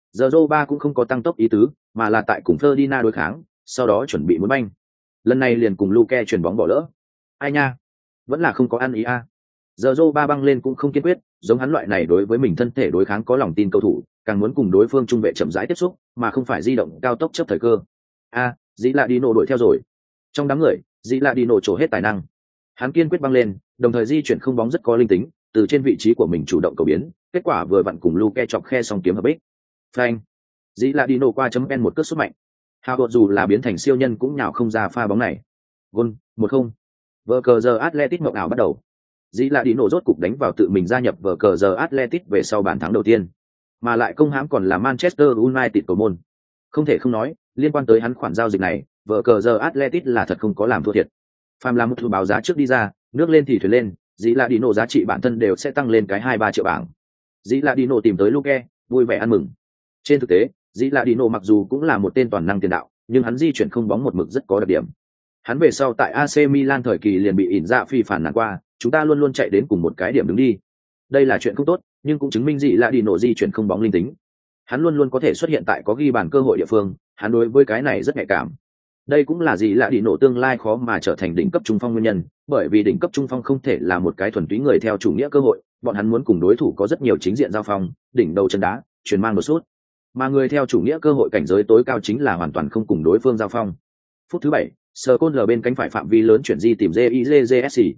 Giờ ba cũng không có tăng tốc ý tứ, mà là tại cùng Ferdinand đối kháng, sau đó chuẩn bị muốn banh. Lần này liền cùng Luke chuyển bóng bỏ lỡ. Ai nha, vẫn là không có ăn ý a. À. Giờ ba băng lên cũng không kiên quyết, giống hắn loại này đối với mình thân thể đối kháng có lòng tin cầu thủ, càng muốn cùng đối phương trung vệ chậm rãi tiếp xúc, mà không phải di động cao tốc chấp thời cơ. A, à, Dĩ Lạ Đi nổ đuổi theo rồi. Trong đám người, Dĩ Lạ Đi nổ trổ hết tài năng. Hắn kiên quyết băng lên, đồng thời di chuyển không bóng rất có linh tính, từ trên vị trí của mình chủ động cầu biến, kết quả vừa vặn cùng Luke chọc khe xong kiếm hợp bích. Phanh. Dĩ Lạ Đi nổ qua chấm pen một cước sút mạnh. Hào đột dù là biến thành siêu nhân cũng nhào không ra pha bóng này. Gol, một không. Vở cờ giờ Atletico mộng ảo bắt đầu. Dĩ Lạ Đi nổ rốt cục đánh vào tự mình gia nhập vở cờ giờ Atletico về sau bàn thắng đầu tiên, mà lại công hãm còn là Manchester United cầu môn. Không thể không nói, liên quan tới hắn khoản giao dịch này, vở cờ giờ Atletico là thật không có làm thua thiệt. Phàm làm một thư báo giá trước đi ra, nước lên thì thuyền lên, Dĩ Lạ Đi nổ giá trị bản thân đều sẽ tăng lên cái hai ba triệu bảng. Dĩ Lạ Đi nổ tìm tới Luke, vui vẻ ăn mừng. Trên thực tế, Dĩ Lạ Đi nổ mặc dù cũng là một tên toàn năng tiền đạo, nhưng hắn di chuyển không bóng một mực rất có đặc điểm. Hắn về sau tại a xê Milan thời kỳ liền bị ỉn dạ phi phản nàn qua, chúng ta luôn luôn chạy đến cùng một cái điểm đứng đi. Đây là chuyện không tốt, nhưng cũng chứng minh Dĩ Lạ Đi nổ di chuyển không bóng linh tính. Hắn luôn luôn có thể xuất hiện tại có ghi bàn cơ hội địa phương, hắn đối với cái này rất nhạy cảm. Đây cũng là Dĩ Lạ Đi nổ tương lai khó mà trở thành đỉnh cấp trung phong nguyên nhân, bởi vì đỉnh cấp trung phong không thể là một cái thuần túy người theo chủ nghĩa cơ hội, bọn hắn muốn cùng đối thủ có rất nhiều chính diện giao phong, đỉnh đầu chân đá, chuyển mang một sút. Mà người theo chủ nghĩa cơ hội cảnh giới tối cao chính là hoàn toàn không cùng đối phương giao phong. Phút thứ bảy, sờ côn lờ bên cánh phải phạm vi lớn chuyển di tìm Jizsc.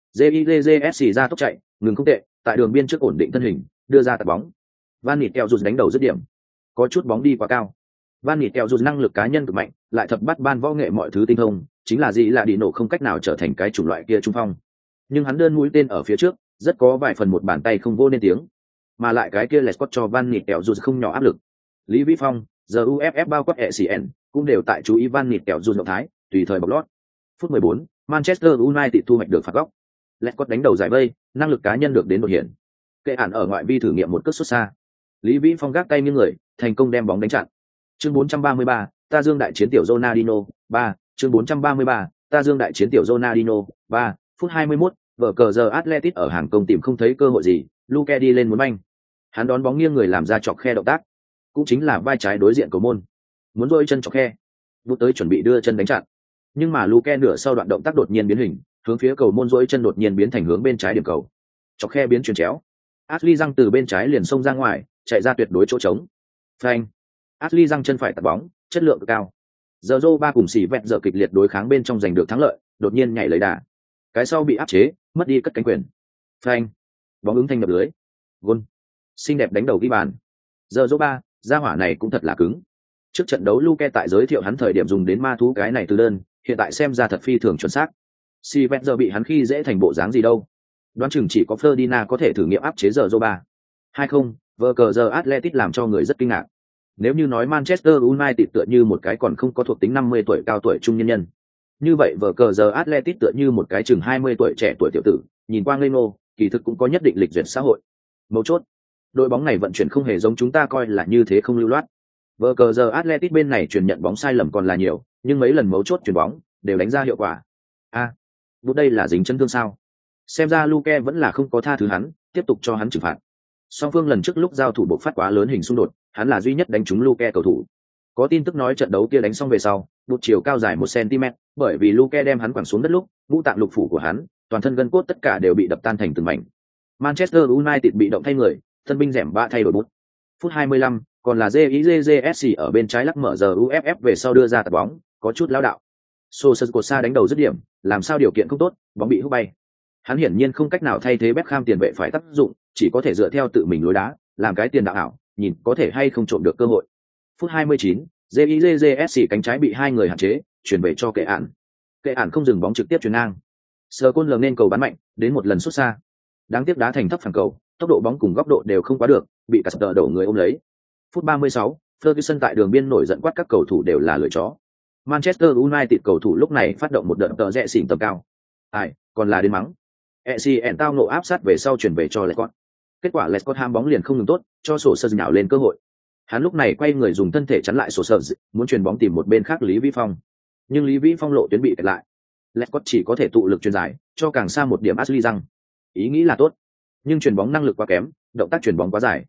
Jizsc ra tốc chạy, ngừng không tệ, tại đường biên trước ổn định thân hình, đưa ra tạt bóng. Van Nistelrooy đánh đầu dứt điểm, có chút bóng đi quá cao. Van Nistelrooy năng lực cá nhân cực mạnh, lại thập bắt ban võ nghệ mọi thứ tinh thông, chính là gì là đi nổ không cách nào trở thành cái chủng loại kia trung phong. Nhưng hắn đơn mũi tên ở phía trước, rất có vài phần một bàn tay không vô nên tiếng, mà lại cái kia Lescott cho Van Nistelrooy không nhỏ áp lực. Lý Vĩ Phong, giờ u ép ép bao quát e xê en cũng đều tại chú ý Van Nistelrooy động thái, tùy thời bọc lót. Phút mười bốn, Manchester United thu hoạch được phạt góc. Lescott đánh đầu giải vây, năng lực cá nhân được đến đột hiện. Kệ ản ở ngoại vi thử nghiệm một cước xuất xa. Lý Vĩ Phong gác tay nghiêng người, thành công đem bóng đánh chặn. Chương bốn trăm ba mươi ba, ta dương đại chiến tiểu Ronaldinho, ba, chương bốn trăm ba mươi ba, ta dương đại chiến tiểu Ronaldinho, ba, phút hai mươi mốt, vở cờ giờ Atletico ở hàng công tìm không thấy cơ hội gì, Luke đi lên muốn banh. Hắn đón bóng nghiêng người làm ra chọc khe động tác, cũng chính là vai trái đối diện cầu môn. Muốn rôi chân chọc khe, vút tới chuẩn bị đưa chân đánh chặn. Nhưng mà Luke nửa sau đoạn động tác đột nhiên biến hình, hướng phía cầu môn rỗi chân đột nhiên biến thành hướng bên trái điểm cầu. Chọc khe biến chuyển chéo. Ashley răng từ bên trái liền xông ra ngoài, chạy ra tuyệt đối chỗ trống. Phanh. Ashley răng chân phải tạt bóng, chất lượng cực cao. Giờ ba cùng xỉ vẹn giờ kịch liệt đối kháng bên trong giành được thắng lợi, đột nhiên nhảy lấy đà. Cái sau bị áp chế, mất đi cất cánh quyền. Phanh. Bóng ứng thanh nhập lưới. Gol. Xinh đẹp đánh đầu ghi bàn. Giờ ba, gia hỏa này cũng thật là cứng. Trước trận đấu Luke tại giới thiệu hắn thời điểm dùng đến ma thú cái này từ đơn, hiện tại xem ra thật phi thường chuẩn xác. Xỉ vẹn giờ bị hắn khi dễ thành bộ dáng gì đâu. Đoán chừng chỉ có Ferdinand có thể thử nghiệm áp chế giờ ba. Hai không, vở cờ giờ Atletico làm cho người rất kinh ngạc. Nếu như nói Manchester United tựa như một cái còn không có thuộc tính năm mươi tuổi cao tuổi trung nhân nhân, như vậy vở cờ giờ Atletico tựa như một cái chừng hai mươi tuổi trẻ tuổi tiểu tử, nhìn qua ngây ngô, kỳ thực cũng có nhất định lịch duyệt xã hội. Mấu chốt, đội bóng này vận chuyển không hề giống chúng ta coi là như thế không lưu loát. Vở cờ giờ Atletico bên này chuyển nhận bóng sai lầm còn là nhiều, nhưng mấy lần mấu chốt chuyển bóng đều đánh ra hiệu quả. A, à, bút đây là dính chấn thương sao? Xem ra Luke vẫn là không có tha thứ hắn, tiếp tục cho hắn trừng phạt. Song phương lần trước lúc giao thủ bộc phát quá lớn hình xung đột, hắn là duy nhất đánh trúng Luke cầu thủ. Có tin tức nói trận đấu kia đánh xong về sau, đột chiều cao dài một xăng-ti-mét, bởi vì Luke đem hắn quẳng xuống đất lúc, ngũ tạng lục phủ của hắn, toàn thân gân cốt tất cả đều bị đập tan thành từng mảnh. Manchester United bị động thay người, tân binh rẻm bạ thay đổi bút. Phút hai mươi lăm, còn là Jizsc ở bên trái lắc mở giờ u ép ép về sau đưa ra tạt bóng, có chút lão đạo. Solskjaer đánh đầu dứt điểm, làm sao điều kiện không tốt, bóng bị hút bay. Hắn hiển nhiên không cách nào thay thế Beckham tiền vệ phải tác dụng, chỉ có thể dựa theo tự mình lối đá, làm cái tiền đạo ảo, nhìn có thể hay không trộm được cơ hội. Phút hai mươi chín, Jizsc cánh trái bị hai người hạn chế, chuyển về cho Kệ ản. Kệ ản không dừng bóng trực tiếp chuyền ngang. Sờ côn lờ nên cầu bắn mạnh, đến một lần sút xa. Đáng tiếc đá thành thấp phản cầu, tốc độ bóng cùng góc độ đều không quá được, bị cả sập đổ người ôm lấy. Phút ba mươi sáu, Ferguson tại đường biên nổi giận quát các cầu thủ đều là lười chó. Manchester United cầu thủ lúc này phát động một đợt tờ rẽ xỉn tầm cao. Ai, còn là đến mắng. e xê en tao nộ áp sát về sau chuyển về cho Lescott. Kết quả Lescott ham bóng liền không ngừng tốt, cho sổ sơ nhào lên cơ hội. Hắn lúc này quay người dùng thân thể chắn lại sổ sơ, muốn chuyền bóng tìm một bên khác Lý Vĩ Phong. Nhưng Lý Vĩ Phong lộ tuyến bị kẹt lại. Lescott chỉ có thể tụ lực chuyền dài, cho càng xa một điểm Ashley răng. Ý nghĩ là tốt, nhưng chuyền bóng năng lực quá kém, động tác chuyền bóng quá dài.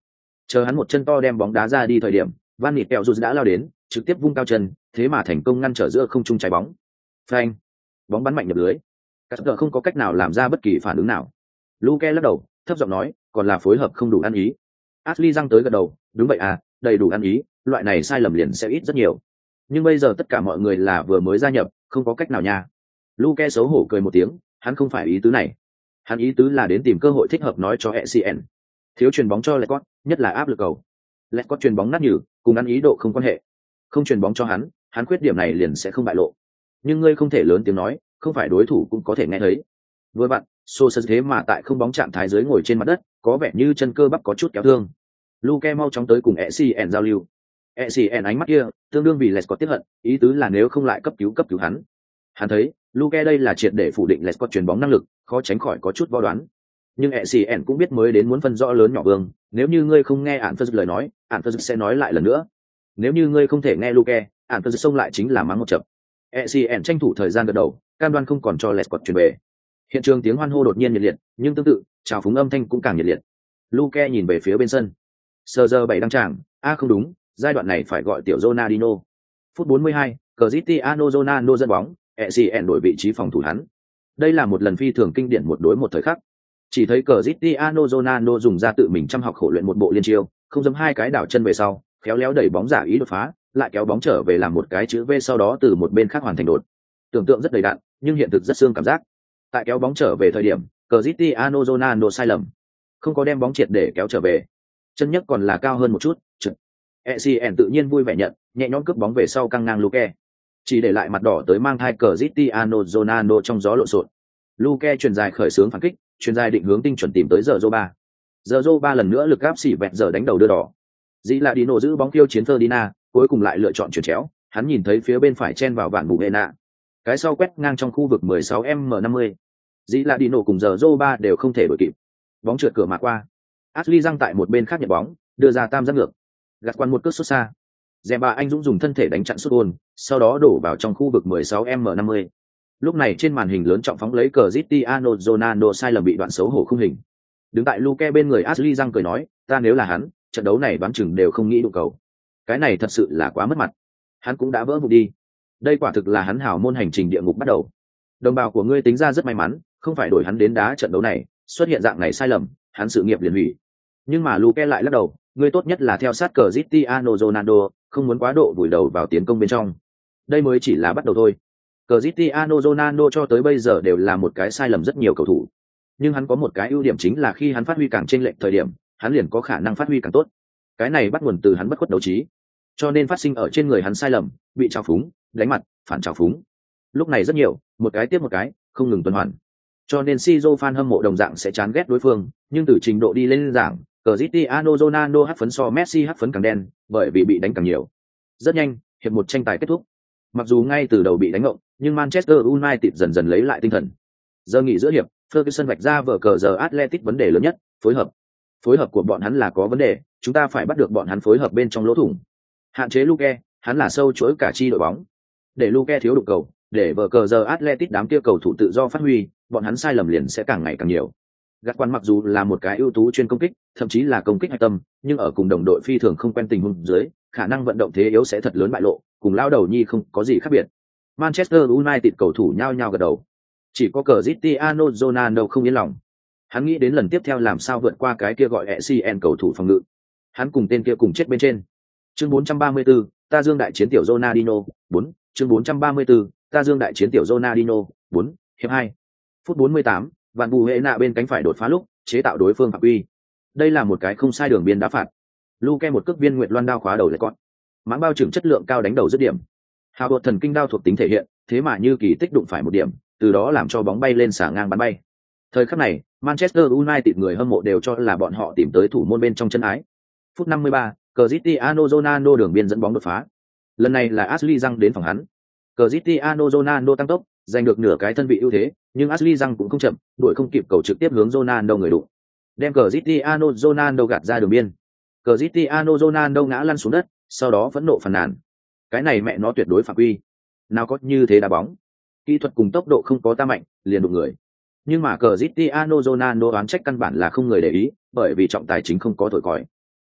Chờ hắn một chân to đem bóng đá ra đi thời điểm, Van Nịt kẹo rụt đã lao đến, trực tiếp vung cao chân, thế mà thành công ngăn trở giữa không trung trái bóng. Phanh! Bóng bắn mạnh nhập lưới. Cắt gờ không có cách nào làm ra bất kỳ phản ứng nào. Luke lắc đầu, thấp giọng nói, còn là phối hợp không đủ ăn ý. Ashley răng tới gật đầu, đúng vậy à, đầy đủ ăn ý, loại này sai lầm liền sẽ ít rất nhiều. Nhưng bây giờ tất cả mọi người là vừa mới gia nhập, không có cách nào nha. Luke xấu hổ cười một tiếng, hắn không phải ý tứ này. Hắn ý tứ là đến tìm cơ hội thích hợp nói cho e xê en. Thiếu chuyền bóng cho Lecott, nhất là áp lực cầu. Lecott chuyền bóng nát nhừ, cùng ăn ý độ không quan hệ. Không chuyền bóng cho hắn, hắn khuyết điểm này liền sẽ không bại lộ. Nhưng ngươi không thể lớn tiếng nói, không phải đối thủ cũng có thể nghe thấy. Với bạn, Sosa thế mà tại không bóng trạng thái dưới ngồi trên mặt đất, có vẻ như chân cơ bắp có chút kéo thương. Luke mau chóng tới cùng e xê en giao lưu. e xê en ánh mắt kia, tương đương vì Lescott tiếc hận, ý tứ là nếu không lại cấp cứu cấp cứu hắn. Hắn thấy, Luke đây là triệt để phủ định Lescott chuyền bóng năng lực, khó tránh khỏi có chút võ đoán. Nhưng e xê en cũng biết mới đến muốn phân rõ lớn nhỏ vương, nếu như ngươi không nghe Ản Phật lời nói, Ản Phật sẽ nói lại lần nữa. Nếu như ngươi không thể nghe Luke, Ản Phật xông lại chính là mắng một chập. e xê en tranh thủ thời gian gật đầu, cam đoan không còn cho Lescott chuyển về. Hiện trường tiếng hoan hô đột nhiên nhiệt liệt, nhưng tương tự, chào phúng âm thanh cũng càng nhiệt liệt. Luke nhìn về phía bên sân. Sơ giờ bảy đăng tràng, a à không đúng, giai đoạn này phải gọi tiểu Ronaldinho. Phút bốn mươi hai, Cristiano Ronaldo dẫn bóng, e xê en đổi vị trí phòng thủ hắn. Đây là một lần phi thường kinh điển một đối một thời khắc. Chỉ thấy Cristiano Ronaldo dùng ra tự mình chăm học khổ luyện một bộ liên chiêu, không giẫm hai cái đảo chân về sau, khéo léo đẩy bóng giả ý đột phá, lại kéo bóng trở về làm một cái chữ V sau đó từ một bên khác hoàn thành đột. Tưởng tượng rất đầy đặn, nhưng hiện thực rất xương cảm giác. Tại kéo bóng trở về thời điểm, Cristiano Ronaldo sai lầm, không có đem bóng triệt để kéo trở về. Chân nhất còn là cao hơn một chút, trượt. e xê en tự nhiên vui vẻ nhận, nhẹ nhõm cướp bóng về sau căng ngang Luke. Chỉ để lại mặt đỏ tới mang thai Cristiano Ronaldo trong gió lộn xộn. Luke truyền dài khởi xướng phản kích, truyền dài định hướng tinh chuẩn tìm tới giờ Zoba. Giờ Zoba lần nữa lực áp xỉ vẹt giờ đánh đầu đưa đỏ. Dĩ là đi nổ giữ bóng tiêu chiến Ferdinand, cuối cùng lại lựa chọn chuyển chéo, hắn nhìn thấy phía bên phải chen vào vạn bù hệ nạ. Cái sau quét ngang trong khu vực mười sáu m năm mươi. Dĩ là đi nổ cùng giờ Zoba đều không thể đuổi kịp. Bóng trượt cửa mà qua. Ashley răng tại một bên khác nhận bóng, đưa ra tam giác ngược. Gạt quan một cước xuất xa. Dèm anh Dũng dùng thân thể đánh chặn sút gôn, sau đó đổ vào trong khu vực mười sáu m năm mươi. Lúc này trên màn hình lớn trọng phóng lấy Cristiano Ronaldo sai lầm bị đoạn xấu hổ không hình. Đứng tại Luke bên người Ashley răng cười nói, ta nếu là hắn, trận đấu này đoán chừng đều không nghĩ đụng cầu. Cái này thật sự là quá mất mặt. Hắn cũng đã vỡ vụn đi. Đây quả thực là hắn hào môn hành trình địa ngục bắt đầu. Đồng bào của ngươi tính ra rất may mắn, không phải đổi hắn đến đá trận đấu này, xuất hiện dạng này sai lầm, hắn sự nghiệp liền hủy. Nhưng mà Luke lại lắc đầu, ngươi tốt nhất là theo sát Cristiano Ronaldo, không muốn quá độ vùi đầu vào tiến công bên trong. Đây mới chỉ là bắt đầu thôi. Cristiano Ronaldo cho tới bây giờ đều là một cái sai lầm rất nhiều cầu thủ. Nhưng hắn có một cái ưu điểm chính là khi hắn phát huy càng chênh lệch thời điểm, hắn liền có khả năng phát huy càng tốt. Cái này bắt nguồn từ hắn bất khuất đấu trí. Cho nên phát sinh ở trên người hắn sai lầm, bị trào phúng, đánh mặt, phản trào phúng. Lúc này rất nhiều, một cái tiếp một cái, không ngừng tuần hoàn. Cho nên Sizo fan hâm mộ đồng dạng sẽ chán ghét đối phương, nhưng từ trình độ đi lên giảng, Cristiano Ronaldo hất phấn so Messi hất phấn càng đen, bởi vì bị đánh càng nhiều. Rất nhanh, hiệp một tranh tài kết thúc. Mặc dù ngay từ đầu bị đánh ngộng, nhưng Manchester United dần dần lấy lại tinh thần. Giờ nghỉ giữa hiệp, Ferguson vạch ra vở cờ giờ Athletic vấn đề lớn nhất, phối hợp. Phối hợp của bọn hắn là có vấn đề, chúng ta phải bắt được bọn hắn phối hợp bên trong lỗ thủng. Hạn chế Luke, hắn là sâu chuỗi cả chi đội bóng. Để Luke thiếu đụng cầu, để vở cờ giờ Athletic đám kia cầu thủ tự do phát huy, bọn hắn sai lầm liền sẽ càng ngày càng nhiều. Gạt quan mặc dù là một cái ưu tú chuyên công kích, thậm chí là công kích hạch tâm, nhưng ở cùng đồng đội phi thường không quen tình huống dưới, khả năng vận động thế yếu sẽ thật lớn bại lộ, cùng lao đầu nhi không có gì khác biệt. Manchester United cầu thủ nhao nhao gật đầu. Chỉ có Cristiano Ronaldo không yên lòng. Hắn nghĩ đến lần tiếp theo làm sao vượt qua cái kia gọi e xê en cầu thủ phòng ngự. Hắn cùng tên kia cùng chết bên trên. Chương bốn trăm ba mươi tư, ta dương đại chiến tiểu Ronaldinho, bốn, chương bốn trăm ba mươi tư, ta dương đại chiến tiểu Ronaldinho, bốn, hiệp hai. Phút bốn mươi tám, Vạn Bù Hệ Nạ bên cánh phải đột phá lúc, chế tạo đối phương phạm quy. Đây là một cái không sai đường biên đá phạt. Luke một cước viên nguyệt loan đao khóa đầu lại con. Mãng bao trưởng chất lượng cao đánh đầu dứt điểm. Hào đột thần kinh đao thuộc tính thể hiện, thế mà như kỳ tích đụng phải một điểm, từ đó làm cho bóng bay lên xả ngang bắn bay. Thời khắc này, Manchester United người hâm mộ đều cho là bọn họ tìm tới thủ môn bên trong chân ái. Phút năm mươi ba, Cristiano Ronaldo đường biên dẫn bóng đột phá. Lần này là Ashley Young đến phòng hắn. Cristiano Ronaldo tăng tốc, giành được nửa cái thân vị ưu thế, nhưng Ashley Young cũng không chậm, đuổi không kịp cầu trực tiếp hướng Ronaldo người đụng. Đem Cristiano Ronaldo gạt ra đường biên. Cristiano Ronaldo ngã lăn xuống đất, sau đó phẫn nộ phàn nàn. Cái này mẹ nó tuyệt đối phạm quy. Nào có như thế đá bóng. Kỹ thuật cùng tốc độ không có ta mạnh, liền đụng người. Nhưng mà Cristiano Ronaldo đoán trách căn bản là không người để ý, bởi vì trọng tài chính không có thổi còi.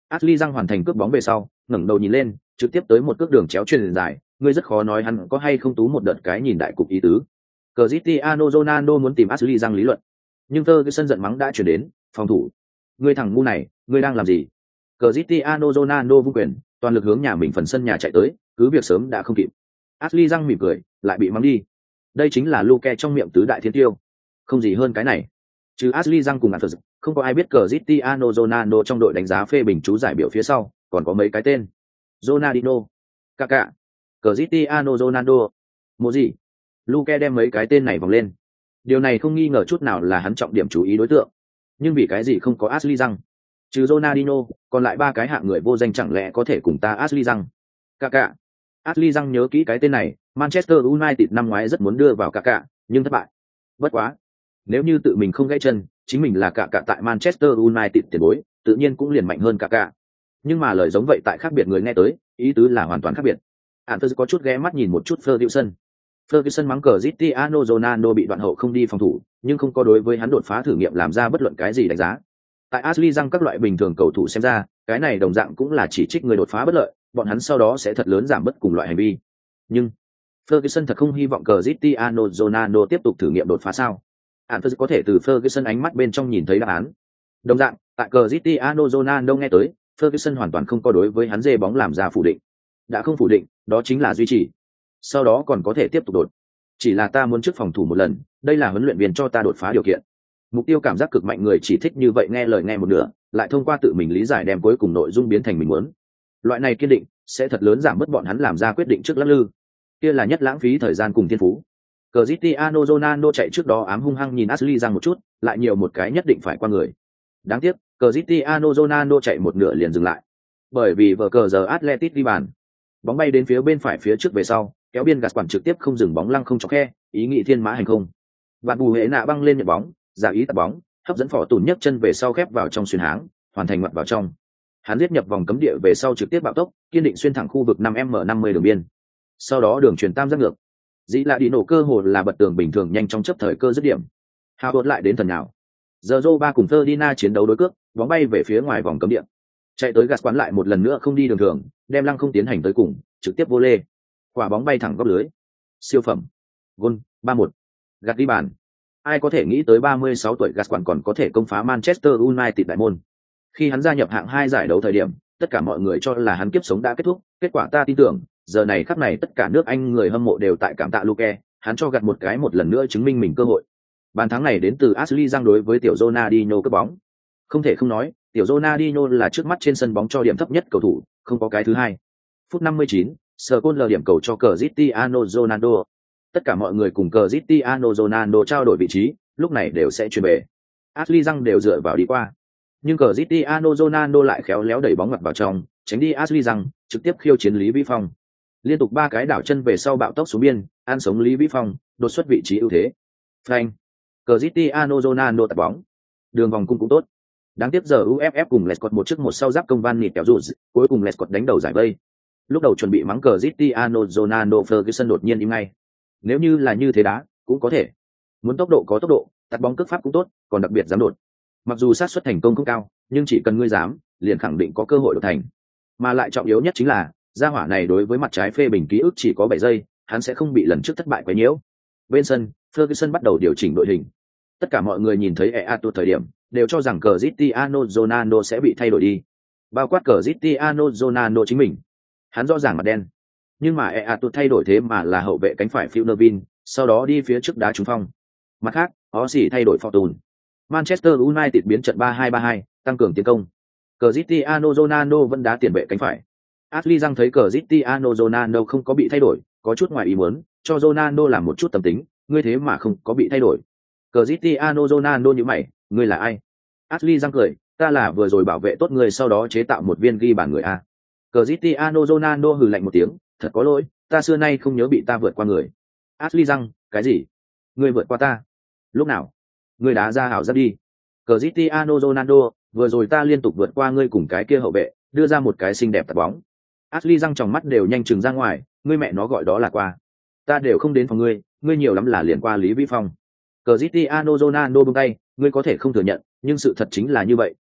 Ashley Young hoàn thành cướp bóng về sau, ngẩng đầu nhìn lên, trực tiếp tới một cước đường chéo chuyền dài, ngươi rất khó nói hắn có hay không tú một đợt cái nhìn đại cục ý tứ. Cristiano Ronaldo muốn tìm Ashley Young lý luận, nhưng Ferguson giận mắng đã chuyển đến, phòng thủ. Ngươi thằng ngu này, ngươi đang làm gì? Cristiano Ronaldo vung quyền, toàn lực hướng nhà mình phần sân nhà chạy tới, cứ việc sớm đã không kịp. Ashley Young mỉm cười, lại bị mắng đi. Đây chính là Luke trong miệng tứ đại thiên tiêu, không gì hơn cái này. Trừ Ashley Young cùng Anthony, không có ai biết Cristiano Ronaldo trong đội đánh giá phê bình chú giải biểu phía sau, còn có mấy cái tên: Ronaldinho, Kaká, Cristiano Ronaldo, Modric. Luke đem mấy cái tên này vòng lên. Điều này không nghi ngờ chút nào là hắn trọng điểm chú ý đối tượng. Nhưng vì cái gì không có Ashley Young? Trừ Ronaldinho, còn lại ba cái hạng người vô danh chẳng lẽ có thể cùng ta Ashley Young? Kaká. Ashley Young nhớ kỹ cái tên này, Manchester United năm ngoái rất muốn đưa vào Kaká, nhưng thất bại. Bất quá, nếu như tự mình không gãy chân, chính mình là Kaká tại Manchester United tiền bối, tự nhiên cũng liền mạnh hơn Kaká. Nhưng mà lời giống vậy tại khác biệt người nghe tới, ý tứ là hoàn toàn khác biệt. Anthony có chút ghé mắt nhìn một chút Ferguson. Ferguson mắng Cristiano Ronaldo bị đoạn hậu không đi phòng thủ, nhưng không có đối với hắn đột phá thử nghiệm làm ra bất luận cái gì đánh giá. Tại Ashley Young các loại bình thường cầu thủ xem ra, cái này đồng dạng cũng là chỉ trích người đột phá bất lợi, bọn hắn sau đó sẽ thật lớn giảm bất cùng loại hành vi. Nhưng Ferguson thật không hy vọng Cristiano Ronaldo tiếp tục thử nghiệm đột phá sao? Anthony có thể từ Ferguson ánh mắt bên trong nhìn thấy đáp án. Đồng dạng, tại Cristiano Ronaldo nghe tới, Ferguson hoàn toàn không có đối với hắn dê bóng làm ra phủ định. Đã không phủ định, đó chính là duy trì. Sau đó còn có thể tiếp tục đột. Chỉ là ta muốn trước phòng thủ một lần, đây là huấn luyện viên cho ta đột phá điều kiện. Mục tiêu cảm giác cực mạnh người chỉ thích như vậy nghe lời nghe một nửa, lại thông qua tự mình lý giải đem cuối cùng nội dung biến thành mình muốn. Loại này kiên định sẽ thật lớn giảm bớt bọn hắn làm ra quyết định trước lắc lư. Kia là nhất lãng phí thời gian cùng thiên phú. Cristiano Ronaldo chạy trước đó ám hung hăng nhìn Ashley Young một chút, lại nhiều một cái nhất định phải qua người. Đáng tiếc, Cristiano Ronaldo chạy một nửa liền dừng lại. Bởi vì vở cờ giờ Atletico đi bàn. Bóng bay đến phía bên phải phía trước về sau, kéo biên gạt quản trực tiếp không dừng bóng lăng không chọc khe, ý nghị thiên mã hành không. Bạn bù hệ nạ băng lên nhận bóng, giả ý tập bóng, hấp dẫn phỏ tùn nhấc chân về sau khép vào trong xuyên háng, hoàn thành mặt vào trong. Hắn giết nhập vòng cấm địa về sau trực tiếp bạo tốc, kiên định xuyên thẳng khu vực năm m năm mươi đường biên. Sau đó đường truyền tam giác ngược. Dĩ là đi nổ cơ hồ là bật tường bình thường nhanh trong chấp thời cơ dứt điểm. Hào đột lại đến thần nào. Giờ ba cùng Ferdinand chiến đấu đối cước, bóng bay về phía ngoài vòng cấm địa. Chạy tới gạt quán lại một lần nữa không đi đường thường, đem lăng không tiến hành tới cùng, trực tiếp vô lê. Quả bóng bay thẳng góc lưới. Siêu phẩm. Gol ba một. Gạt đi bàn. Ai có thể nghĩ tới ba mươi sáu tuổi Gascoigne còn có thể công phá Manchester United đại môn. Khi hắn gia nhập hạng hai giải đấu thời điểm, tất cả mọi người cho là hắn kiếp sống đã kết thúc, kết quả ta tin tưởng, giờ này khắc này tất cả nước Anh người hâm mộ đều tại cảm tạ Luke, hắn cho gặt một cái một lần nữa chứng minh mình cơ hội. Bàn thắng này đến từ Ashley Young đối với tiểu Ronaldinho cướp bóng. Không thể không nói, tiểu Ronaldinho là trước mắt trên sân bóng cho điểm thấp nhất cầu thủ, không có cái thứ hai. Phút năm mươi chín, Scholes điểm cầu cho Cristiano Ronaldo. Tất cả mọi người cùng Cristiano Ronaldo trao đổi vị trí, lúc này đều sẽ chuyển về. Ashley Young đều dựa vào đi qua. Nhưng Cristiano Ronaldo lại khéo léo đẩy bóng mặt vào trong, tránh đi Ashley Young, trực tiếp khiêu chiến Lý Vĩ Phong. Liên tục ba cái đảo chân về sau bạo tốc xuống biên, ăn sống Lý Vĩ Phong, đột xuất vị trí ưu thế. Frank. Cristiano Ronaldo tạt bóng. Đường vòng cung cũng tốt. Đáng tiếc giờ u ép ép cùng Lescott một trước một sau giáp công van nịt kéo rụt, cuối cùng Lescott đánh đầu giải vây. Lúc đầu chuẩn bị mắng Cristiano Ronaldo, Ferguson đột nhiên im ngay. Nếu như là như thế đá, cũng có thể. Muốn tốc độ có tốc độ, tạt bóng cước pháp cũng tốt, còn đặc biệt dám đột. Mặc dù xác suất thành công không cao, nhưng chỉ cần ngươi dám, liền khẳng định có cơ hội đột thành. Mà lại trọng yếu nhất chính là, gia hỏa này đối với mặt trái phê bình ký ức chỉ có bảy giây, hắn sẽ không bị lần trước thất bại quấy nhiễu. Bên sân, Ferguson bắt đầu điều chỉnh đội hình. Tất cả mọi người nhìn thấy Eatu thời điểm, đều cho rằng Cristiano Ronaldo sẽ bị thay đổi đi. Bao quát Cristiano Ronaldo chính mình. Hắn rõ ràng mặt đen. Nhưng mà Eatu thay đổi thế mà là hậu vệ cánh phải Phil Neville, sau đó đi phía trước đá trúng phong. Mặt khác, Ossi thay đổi Fortune. Manchester United biến trận ba hai ba hai, tăng cường tiến công. Cristiano Ronaldo vẫn đá tiền vệ cánh phải. Ashley Young thấy Cristiano Ronaldo không có bị thay đổi, có chút ngoài ý muốn, cho Ronaldo làm một chút tâm tính, ngươi thế mà không có bị thay đổi. Cristiano Ronaldo như mày, ngươi là ai? Ashley Young cười, ta là vừa rồi bảo vệ tốt người sau đó chế tạo một viên ghi bàn người a. Cristiano Ronaldo hừ lạnh một tiếng, thật có lỗi, ta xưa nay không nhớ bị ta vượt qua người. Ashley Young, cái gì? Ngươi vượt qua ta? Lúc nào? Ngươi đá ra hảo giáp đi. Cristiano Ronaldo, vừa rồi ta liên tục vượt qua ngươi cùng cái kia hậu vệ, đưa ra một cái xinh đẹp tạt bóng. Ashley Young trong mắt đều nhanh chừng ra ngoài, ngươi mẹ nó gọi đó là qua. Ta đều không đến phòng ngươi, ngươi nhiều lắm là liền qua Lý Vĩ Phong. Cristiano Ronaldo buông tay, ngươi có thể không thừa nhận, nhưng sự thật chính là như vậy,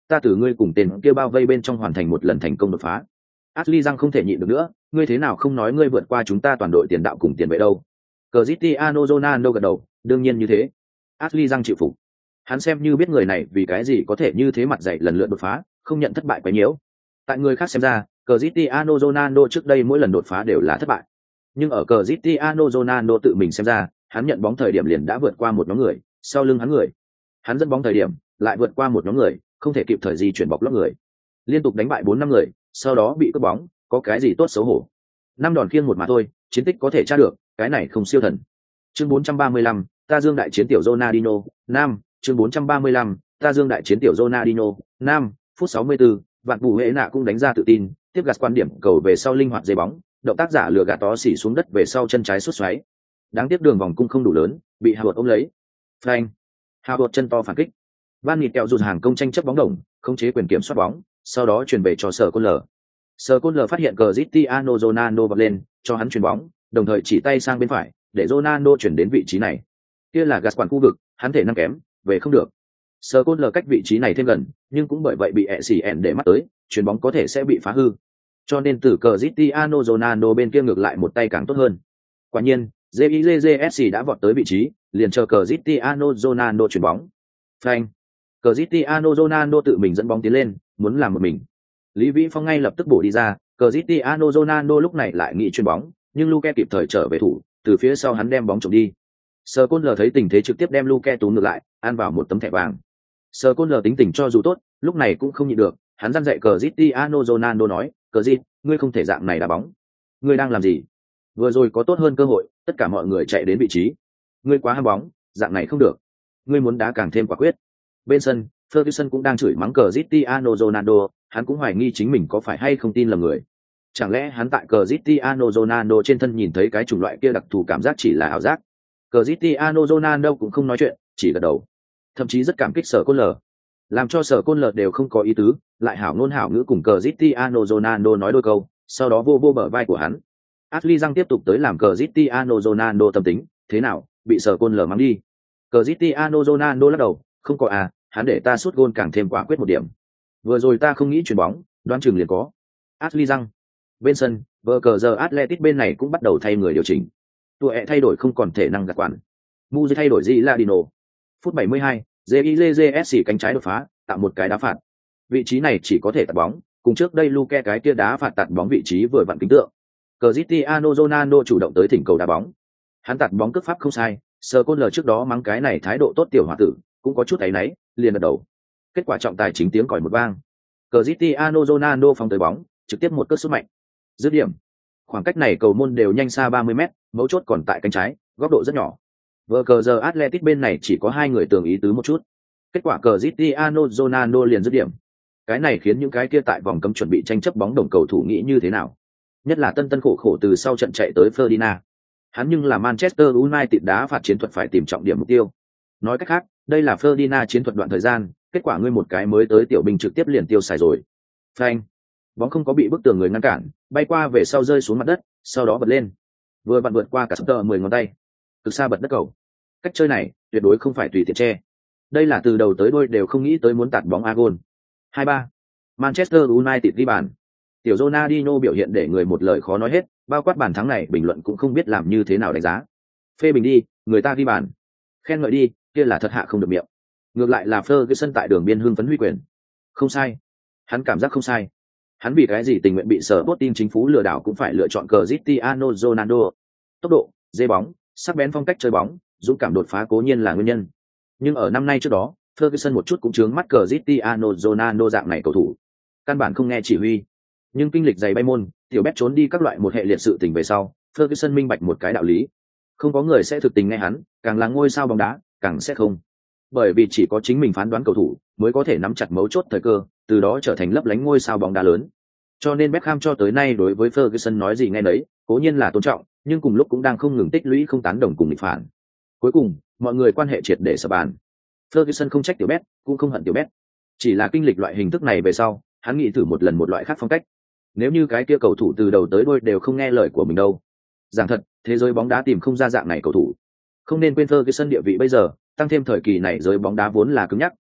ta từ ngươi cùng tên kia bao vây bên trong hoàn thành một lần thành công đột phá. Ashley Young không thể nhịn được nữa, ngươi thế nào không nói ngươi vượt qua chúng ta toàn đội tiền đạo cùng tiền vệ đâu? Cristiano Ronaldo gật đầu, đương nhiên như thế. Ashley Young chịu phục. Hắn xem như biết người này vì cái gì có thể như thế mặt dày lần lượt đột phá, không nhận thất bại quá nhiều. Tại người khác xem ra, Cristiano Ronaldo trước đây mỗi lần đột phá đều là thất bại. Nhưng ở Cristiano Ronaldo tự mình xem ra, hắn nhận bóng thời điểm liền đã vượt qua một nhóm người, sau lưng hắn người. Hắn dẫn bóng thời điểm, lại vượt qua một nhóm người, không thể kịp thời di chuyển bọc lót người. Liên tục đánh bại bốn năm người, sau đó bị cướp bóng, có cái gì tốt xấu hổ. Năm đòn khiêng một mà thôi, chiến tích có thể tra được, cái này không siêu thần. Chương bốn trăm ba mươi lăm, ta dương đại chiến tiểu Ronaldinho, nam, chương bốn trăm ba mươi lăm, ta dương đại chiến tiểu Ronaldinho, nam, phút sáu mươi tư, vạn bù hệ nạ cũng đánh ra tự tin, tiếp gạt quan điểm cầu về sau linh hoạt dây bóng, động tác giả lừa gạt tó xỉ xuống đất về sau chân trái sút xoáy. Đáng tiếc đường vòng cung không đủ lớn, bị Hào ôm lấy. Phanh. Hào chân to phản kích. Van Nịt kẹo rụt hàng công tranh chấp bóng đồng, khống chế quyền kiểm soát bóng, sau đó chuyển về cho Sở Côn Lở. Sở Côn Lở phát hiện Cristiano Ronaldo vọt lên, cho hắn chuyền bóng, đồng thời chỉ tay sang bên phải, để Ronaldo chuyển đến vị trí này. Kia là gạt quản khu vực, hắn thể năng kém, về không được. Sở Côn Lở cách vị trí này thêm gần, nhưng cũng bởi vậy bị ẹ xì ẻn để mắt tới, chuyền bóng có thể sẽ bị phá hư. Cho nên từ Cristiano Ronaldo bên kia ngược lại một tay càng tốt hơn. Quả nhiên, gi gi gi ét xê đã vọt tới vị trí, liền chờ Cristiano Ronaldo chuyền bóng. Phanh. Cristiano Ronaldo tự mình dẫn bóng tiến lên, muốn làm một mình. Lý Vĩ Phong ngay lập tức bổ đi ra, Cristiano Ronaldo lúc này lại nghĩ chuyền bóng, nhưng Luke kịp thời trở về thủ, từ phía sau hắn đem bóng trộm đi. Sơ Côn Lờ thấy tình thế trực tiếp đem Luke túm ngược lại, ăn vào một tấm thẻ vàng. Sơ Côn Lờ tính tình cho dù tốt, lúc này cũng không nhịn được, hắn răn dạy Cristiano Ronaldo nói, "Cri, ngươi không thể dạng này đá bóng. Ngươi đang làm gì? Vừa rồi có tốt hơn cơ hội, tất cả mọi người chạy đến vị trí. Ngươi quá ham bóng, dạng này không được. Ngươi muốn đá càng thêm quả quyết." Bên sân, Ferguson cũng đang chửi mắng Cristiano Ronaldo, hắn cũng hoài nghi chính mình có phải hay không tin lầm người. Chẳng lẽ hắn tại Cristiano Ronaldo trên thân nhìn thấy cái chủng loại kia đặc thù cảm giác chỉ là ảo giác? Cristiano Ronaldo cũng không nói chuyện, chỉ gật đầu. Thậm chí rất cảm kích Sở Côn Lờ. Làm cho Sở Côn Lờ đều không có ý tứ, lại hảo ngôn hảo ngữ cùng Cristiano Ronaldo nói đôi câu, sau đó vô vô bờ vai của hắn. Ashley Young tiếp tục tới làm Cristiano Ronaldo tâm tính, thế nào, bị Sở Côn Lờ mắng đi. Cristiano Ronaldo lắc đầu, không có à, hắn để ta sút gôn càng thêm quả quyết một điểm. Vừa rồi ta không nghĩ chuyền bóng, đoán chừng liền có. Ashley Young. Bên sân, vờ cờ giờ Atletico bên này cũng bắt đầu thay người điều chỉnh. Tụi ẹ thay đổi không còn thể năng gạt quản. Muzi thay đổi gì Ladino. Phút bảy mươi hai, gi gi gi ét xê cánh trái đột phá, tạo một cái đá phạt. Vị trí này chỉ có thể tạt bóng, cùng trước đây Luke cái kia đá phạt tạt bóng vị trí vừa vặn kính tượng. Cristiano Ronaldo chủ động tới thỉnh cầu đá bóng. Hắn tạt bóng cước pháp không sai, Sơ Côn Lờ trước đó mắng cái này thái độ tốt tiểu hòa tử, cũng có chút áy náy, liền gật đầu. Kết quả trọng tài chính tiếng còi một vang. Cristiano Ronaldo phóng tới bóng, trực tiếp một cước sút mạnh. Dứt điểm. Khoảng cách này cầu môn đều nhanh xa ba mươi mét, mấu chốt còn tại cánh trái, góc độ rất nhỏ. Vở cờ giờ Atletico bên này chỉ có hai người tưởng ý tứ một chút. Kết quả Cristiano Ronaldo liền dứt điểm. Cái này khiến những cái kia tại vòng cấm chuẩn bị tranh chấp bóng đồng cầu thủ nghĩ như thế nào? Nhất là Tân Tân khổ khổ từ sau trận chạy tới Ferdinand. Hắn nhưng là Manchester United đá phạt chiến thuật phải tìm trọng điểm mục tiêu. Nói cách khác, đây là Ferdinand chiến thuật đoạn thời gian, kết quả ngươi một cái mới tới tiểu binh trực tiếp liền tiêu xài rồi. Phanh. Bóng không có bị bức tường người ngăn cản, bay qua về sau rơi xuống mặt đất, sau đó bật lên. Vừa vặn vượt qua cả sấp mười ngón tay. Từ xa bật đất cầu. Cách chơi này, tuyệt đối không phải tùy tiện che. Đây là từ đầu tới đuôi đều không nghĩ tới muốn tạt bóng a gôn. hai ba. Manchester United ghi bàn. Tiểu Ronaldinho biểu hiện để người một lời khó nói hết, bao quát bàn thắng này bình luận cũng không biết làm như thế nào đánh giá. Phê bình đi, người ta ghi bàn. Khen ngợi đi, kia là thật hạ không được miệng. Ngược lại là Ferguson tại đường biên hưng phấn huy quyền. Không sai. Hắn cảm giác không sai. Hắn vì cái gì tình nguyện bị sở Sporting chính phủ lừa đảo cũng phải lựa chọn Cristiano Ronaldo. Tốc độ, dê bóng, sắc bén phong cách chơi bóng, dũng cảm đột phá cố nhiên là nguyên nhân. Nhưng ở năm nay trước đó, Ferguson một chút cũng chướng mắt Cristiano Ronaldo dạng này cầu thủ. Căn bản không nghe chỉ huy. Nhưng kinh lịch dày bay môn, tiểu bét trốn đi các loại một hệ liệt sự tình về sau, Ferguson minh bạch một cái đạo lý. Không có người sẽ thực tình nghe hắn, càng là ngôi sao bóng đá, càng sẽ không. Bởi vì chỉ có chính mình phán đoán cầu thủ, mới có thể nắm chặt mấu chốt thời cơ, từ đó trở thành lấp lánh ngôi sao bóng đá lớn. Cho nên Beckham cho tới nay đối với Ferguson nói gì nghe nấy, cố nhiên là tôn trọng, nhưng cùng lúc cũng đang không ngừng tích lũy không tán đồng cùng nghịch phản. Cuối cùng, mọi người quan hệ triệt để sập bàn. Ferguson không trách tiểu Bet, cũng không hận tiểu Bet. Chỉ là kinh lịch loại hình thức này về sau, hắn nghĩ thử một lần một loại khác phong cách. Nếu như cái kia cầu thủ từ đầu tới đuôi đều không nghe lời của mình đâu. Giảng thật, thế giới bóng đá tìm không ra dạng này cầu thủ. Không nên quên Ferguson địa vị bây giờ, tăng thêm thời kỳ này giới bóng đá vốn là cứng nhắc,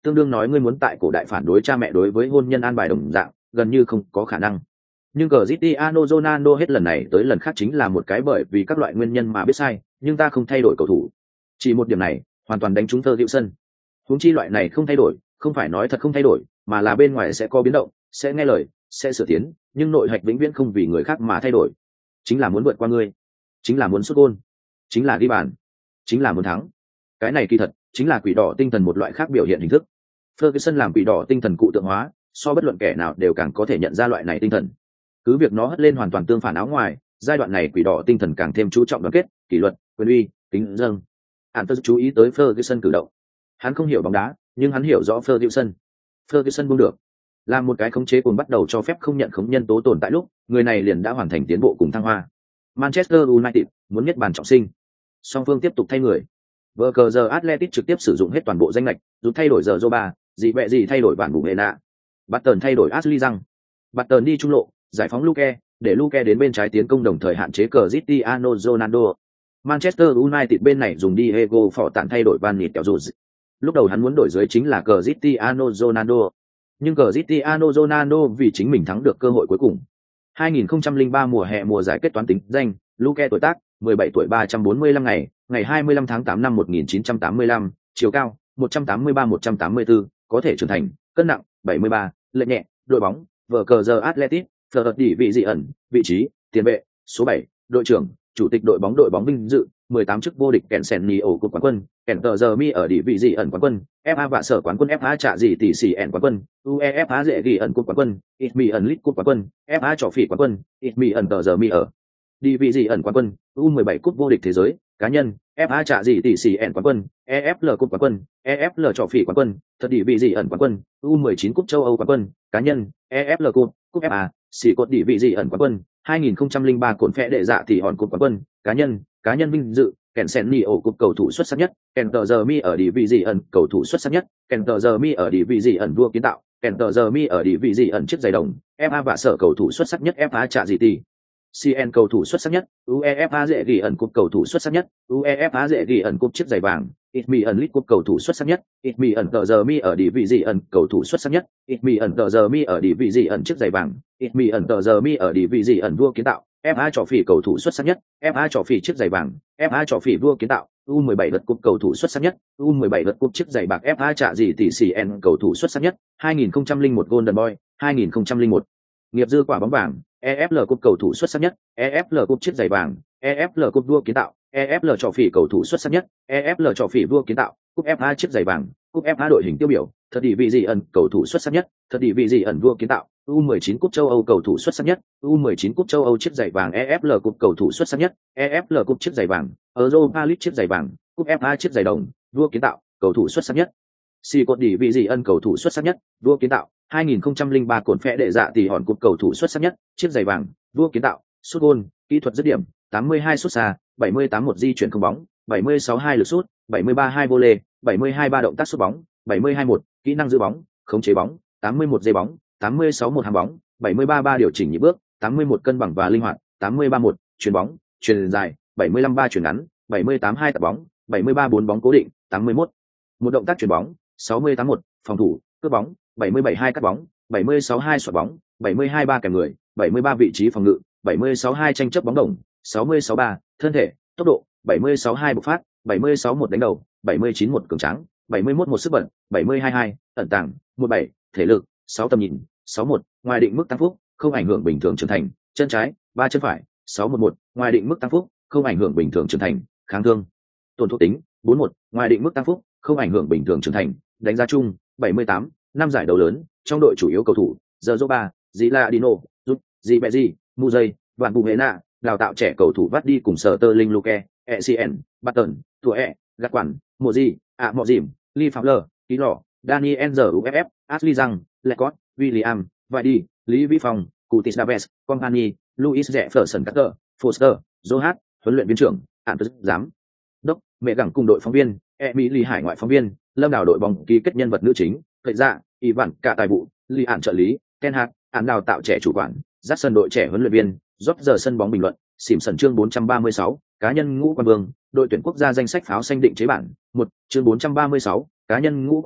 tương đương nói ngươi muốn tại cổ đại phản đối cha mẹ đối với hôn nhân an bài đồng dạng, gần như không có khả năng. Nhưng Cristiano Ronaldo hết lần này tới lần khác chính là một cái bởi vì các loại nguyên nhân mà biết sai, nhưng ta không thay đổi cầu thủ. Chỉ một điểm này, hoàn toàn đánh trúng Ferguson. Huống chi loại này không thay đổi, không phải nói thật không thay đổi, mà là bên ngoài sẽ có biến động, sẽ nghe lời, sẽ sửa tiến, nhưng nội hạch vĩnh viễn không vì người khác mà thay đổi. Chính là muốn vượt qua ngươi, chính là muốn sút gol, chính là ghi bàn, chính là muốn thắng. Cái này kỳ thật chính là quỷ đỏ tinh thần một loại khác biểu hiện hình thức. Ferguson làm quỷ đỏ tinh thần cụ tượng hóa, so bất luận kẻ nào đều càng có thể nhận ra loại này tinh thần. Cứ việc nó hất lên hoàn toàn tương phản áo ngoài, giai đoạn này quỷ đỏ tinh thần càng thêm chú trọng đoàn kết, kỷ luật, quyền uy, kính dâng. Hắn rất chú ý tới Ferguson cử động. Hắn không hiểu bóng đá, nhưng hắn hiểu rõ Ferguson. Ferguson buông được, làm một cái khống chế cuồng bắt đầu cho phép không nhận khống nhân tố tồn tại lúc, người này liền đã hoàn thành tiến bộ cùng thăng hoa. Manchester United muốn nhất bàn trọng sinh. Song phương tiếp tục thay người. Vở cờ giờ Atletico trực tiếp sử dụng hết toàn bộ danh lệch, rút thay đổi giờ Zoba, gì bẹ gì thay đổi bản bù Hena. Barton thay đổi Ashley Young. Barton đi trung lộ, giải phóng Luke, để Luke đến bên trái tiến công đồng thời hạn chế Cristiano Ronaldo. Manchester United bên này dùng Diego Forlan thay đổi Van Nistelrooy. Lúc đầu hắn muốn đổi dưới chính là Cristiano Ronaldo, nhưng Cristiano Ronaldo vì chính mình thắng được cơ hội cuối cùng. hai nghìn không trăm lẻ ba mùa hè mùa giải kết toán tính danh, Luke tuổi tác mười bảy tuổi ba trăm bốn mươi lăm ngày, ngày hai mươi lăm tháng tám năm một nghìn chín trăm tám mươi lăm, chiều cao một trăm tám mươi ba một trăm tám mươi tư, có thể trưởng thành, cân nặng bảy mươi ba, lệ nhẹ, đội bóng, vở cờ giờ Atletico, phờ đỉ vị dị ẩn, vị trí, tiền vệ, số bảy, đội trưởng, chủ tịch đội bóng đội bóng vinh dự, mười tám chức vô địch kèn sen ni ổ cúp quán quân, kèn tờ giờ mi ở địa vị dị ẩn quán quân, ép a vạ sở quán quân ép a trả gì tỷ xì ẻn quán quân, uefa dễ ghi ẩn cúp quán quân, ít mi ẩn lit cúp quán quân, ép a trò phỉ quán quân, ít mi ẩn tờ giờ mi ở địa vị dị ẩn quán quân, u mười bảy cúp vô địch thế giới, cá nhân, ép a trả gì tỷ xì ẻn quán quân, e ép lờ cúp quán quân, e ép lờ trò phỉ quán quân, thật địa vị dị ẩn quán quân, u mười chín cúp châu Âu quán quân, cá nhân, e ép lờ cúp, cúp ép a, xỉ cột địa vị dị ẩn quán quân, hai nghìn không trăm lẻ ba cột phệ đệ dạ thì hòn cúp quán quân, cá nhân, cá nhân vinh dự, kèn sen ni ổ cúp cầu thủ xuất sắc nhất, kèn tờ giờ mi ở địa vị dị ẩn cầu thủ xuất sắc nhất, kèn tờ giờ mi ở địa vị dị ẩn vua kiến tạo, kèn tờ giờ mi ở địa vị dị ẩn chiếc giày đồng, ép a vạ sở cầu thủ xuất sắc nhất ép a trả gì tỷ. xê en cầu thủ xuất sắc nhất, UEFA dễ ghi ẩn cúp cầu thủ xuất sắc nhất, UEFA dễ ghi ẩn cúp chiếc giày vàng, ít mi ẩn lit cúp cầu thủ xuất sắc nhất, ít mi ẩn tờ giờ mi ở địa vị dị ẩn cầu thủ xuất sắc nhất, ít mi ẩn tờ giờ mi ở địa vị dị ẩn chiếc giày vàng, ít mi ẩn tờ giờ mi ở địa vị dị ẩn vua kiến tạo, ép a trò phỉ cầu thủ xuất sắc nhất, ép a trò phỉ chiếc giày vàng, ép a trò phỉ vua kiến tạo, u mười bảy lượt cúp cầu thủ xuất sắc nhất, u mười bảy lượt cúp chiếc giày bạc ép a trả gì tỷ xê en cầu thủ xuất sắc nhất, hai nghìn không trăm lẻ một Golden Boy, hai nghìn không trăm lẻ một nghiệp dư quả bóng vàng, e ép lờ cúp cầu thủ xuất sắc nhất, e ép lờ cúp chiếc giày vàng, e ép lờ cúp vua kiến tạo, e ép lờ trò phỉ cầu thủ xuất sắc nhất, e ép lờ trò phỉ vua kiến tạo, cúp ép a chiếc giày vàng, cúp ép a đội hình tiêu biểu, thật địa vị dị ẩn cầu thủ xuất sắc nhất, thật địa vị dị ẩn vua kiến tạo, u mười chín cúp châu Âu cầu thủ xuất sắc nhất, u mười chín cúp châu Âu chiếc giày vàng, e ép lờ cúp cầu thủ xuất sắc nhất, e ép lờ cúp chiếc giày vàng, Europa League chiếc giày vàng, cúp ép a chiếc giày đồng, vua kiến tạo, cầu thủ xuất sắc nhất. Xì cột địa vị dị ẩn cầu thủ xuất sắc nhất, vua kiến tạo, hai nghìn không trăm lẻ ba cột phệ đệ dạ tỷ hòn cúp cầu thủ xuất sắc nhất, chiếc giày vàng, vua kiến tạo, sút gôn, kỹ thuật dứt điểm, tám mươi hai sút xa, bảy mươi tám một di chuyển không bóng, bảy mươi sáu hai lực sút, bảy mươi ba hai vô lê, bảy mươi hai ba động tác sút bóng, bảy mươi hai một kỹ năng giữ bóng, khống chế bóng, tám mươi mốt giây bóng, tám mươi sáu một hàng bóng, bảy mươi ba ba điều chỉnh nhịp bước, tám mươi mốt cân bằng và linh hoạt, tám mươi ba một chuyền bóng, chuyền dài, bảy mươi lăm ba chuyền ngắn, bảy mươi tám hai tập bóng, bảy mươi ba bốn bóng cố định, tám mươi mốt một động tác chuyền bóng, sáu mươi tám một phòng thủ, cướp bóng, bảy mươi bảy hai cắt bóng, bảy mươi sáu hai xoạc bóng, bảy mươi hai ba kèm người, bảy mươi ba vị trí phòng ngự, bảy mươi sáu hai tranh chấp bóng đồng, sáu mươi sáu ba thân thể, tốc độ, bảy mươi sáu hai bộc phát, bảy mươi sáu một đánh đầu, bảy mươi chín một cường tráng, bảy mươi mốt một sức bật, bảy mươi hai hai ẩn tàng, một bảy thể lực, sáu tầm nhìn, sáu một ngoài định mức tăng phúc, không ảnh hưởng bình thường trưởng thành, chân trái, ba chân phải, sáu một một ngoài định mức tăng phúc, không ảnh hưởng bình thường trưởng thành, kháng thương, tổn thuộc tính, bốn một ngoài định mức tăng phúc, không ảnh hưởng bình thường trưởng thành, đánh giá chung, bảy mươi tám năm giải đấu lớn, trong đội chủ yếu cầu thủ, giờ Zoba, Ziladino, Rút, Zibeji, Muzay, Van Buhena, đào tạo trẻ cầu thủ vắt đi cùng Sterling Luke, e xê en, Barton, Tuổi, Gạt Quản, Moji, A Mọ Dìm, Lee Fowler, Ký Lỏ, Daniel N U F F, Ashley Young, Lecott, William, Vadi, Lý Vĩ Phong, Curtis Davis, Company, Louis Jefferson Carter, Foster, Johat, huấn luyện viên trưởng, Ản Tức giám đốc, mẹ gẳng cùng đội phóng viên, Emily Hải ngoại phóng viên, Lâm đào đội bóng ký kết nhân vật nữ chính, thời dạ, Ivan cả tài vụ, Lý Ản trợ lý, Ten Hag, Ản đào tạo trẻ chủ quản, dắt sân đội trẻ huấn luyện viên, rót giờ sân bóng bình luận, xỉm sân chương bốn trăm ba mươi sáu, cá nhân ngũ quan vương, đội tuyển quốc gia danh sách pháo xanh định chế bản, một chương bốn trăm ba mươi sáu, cá nhân ngũ quan vương,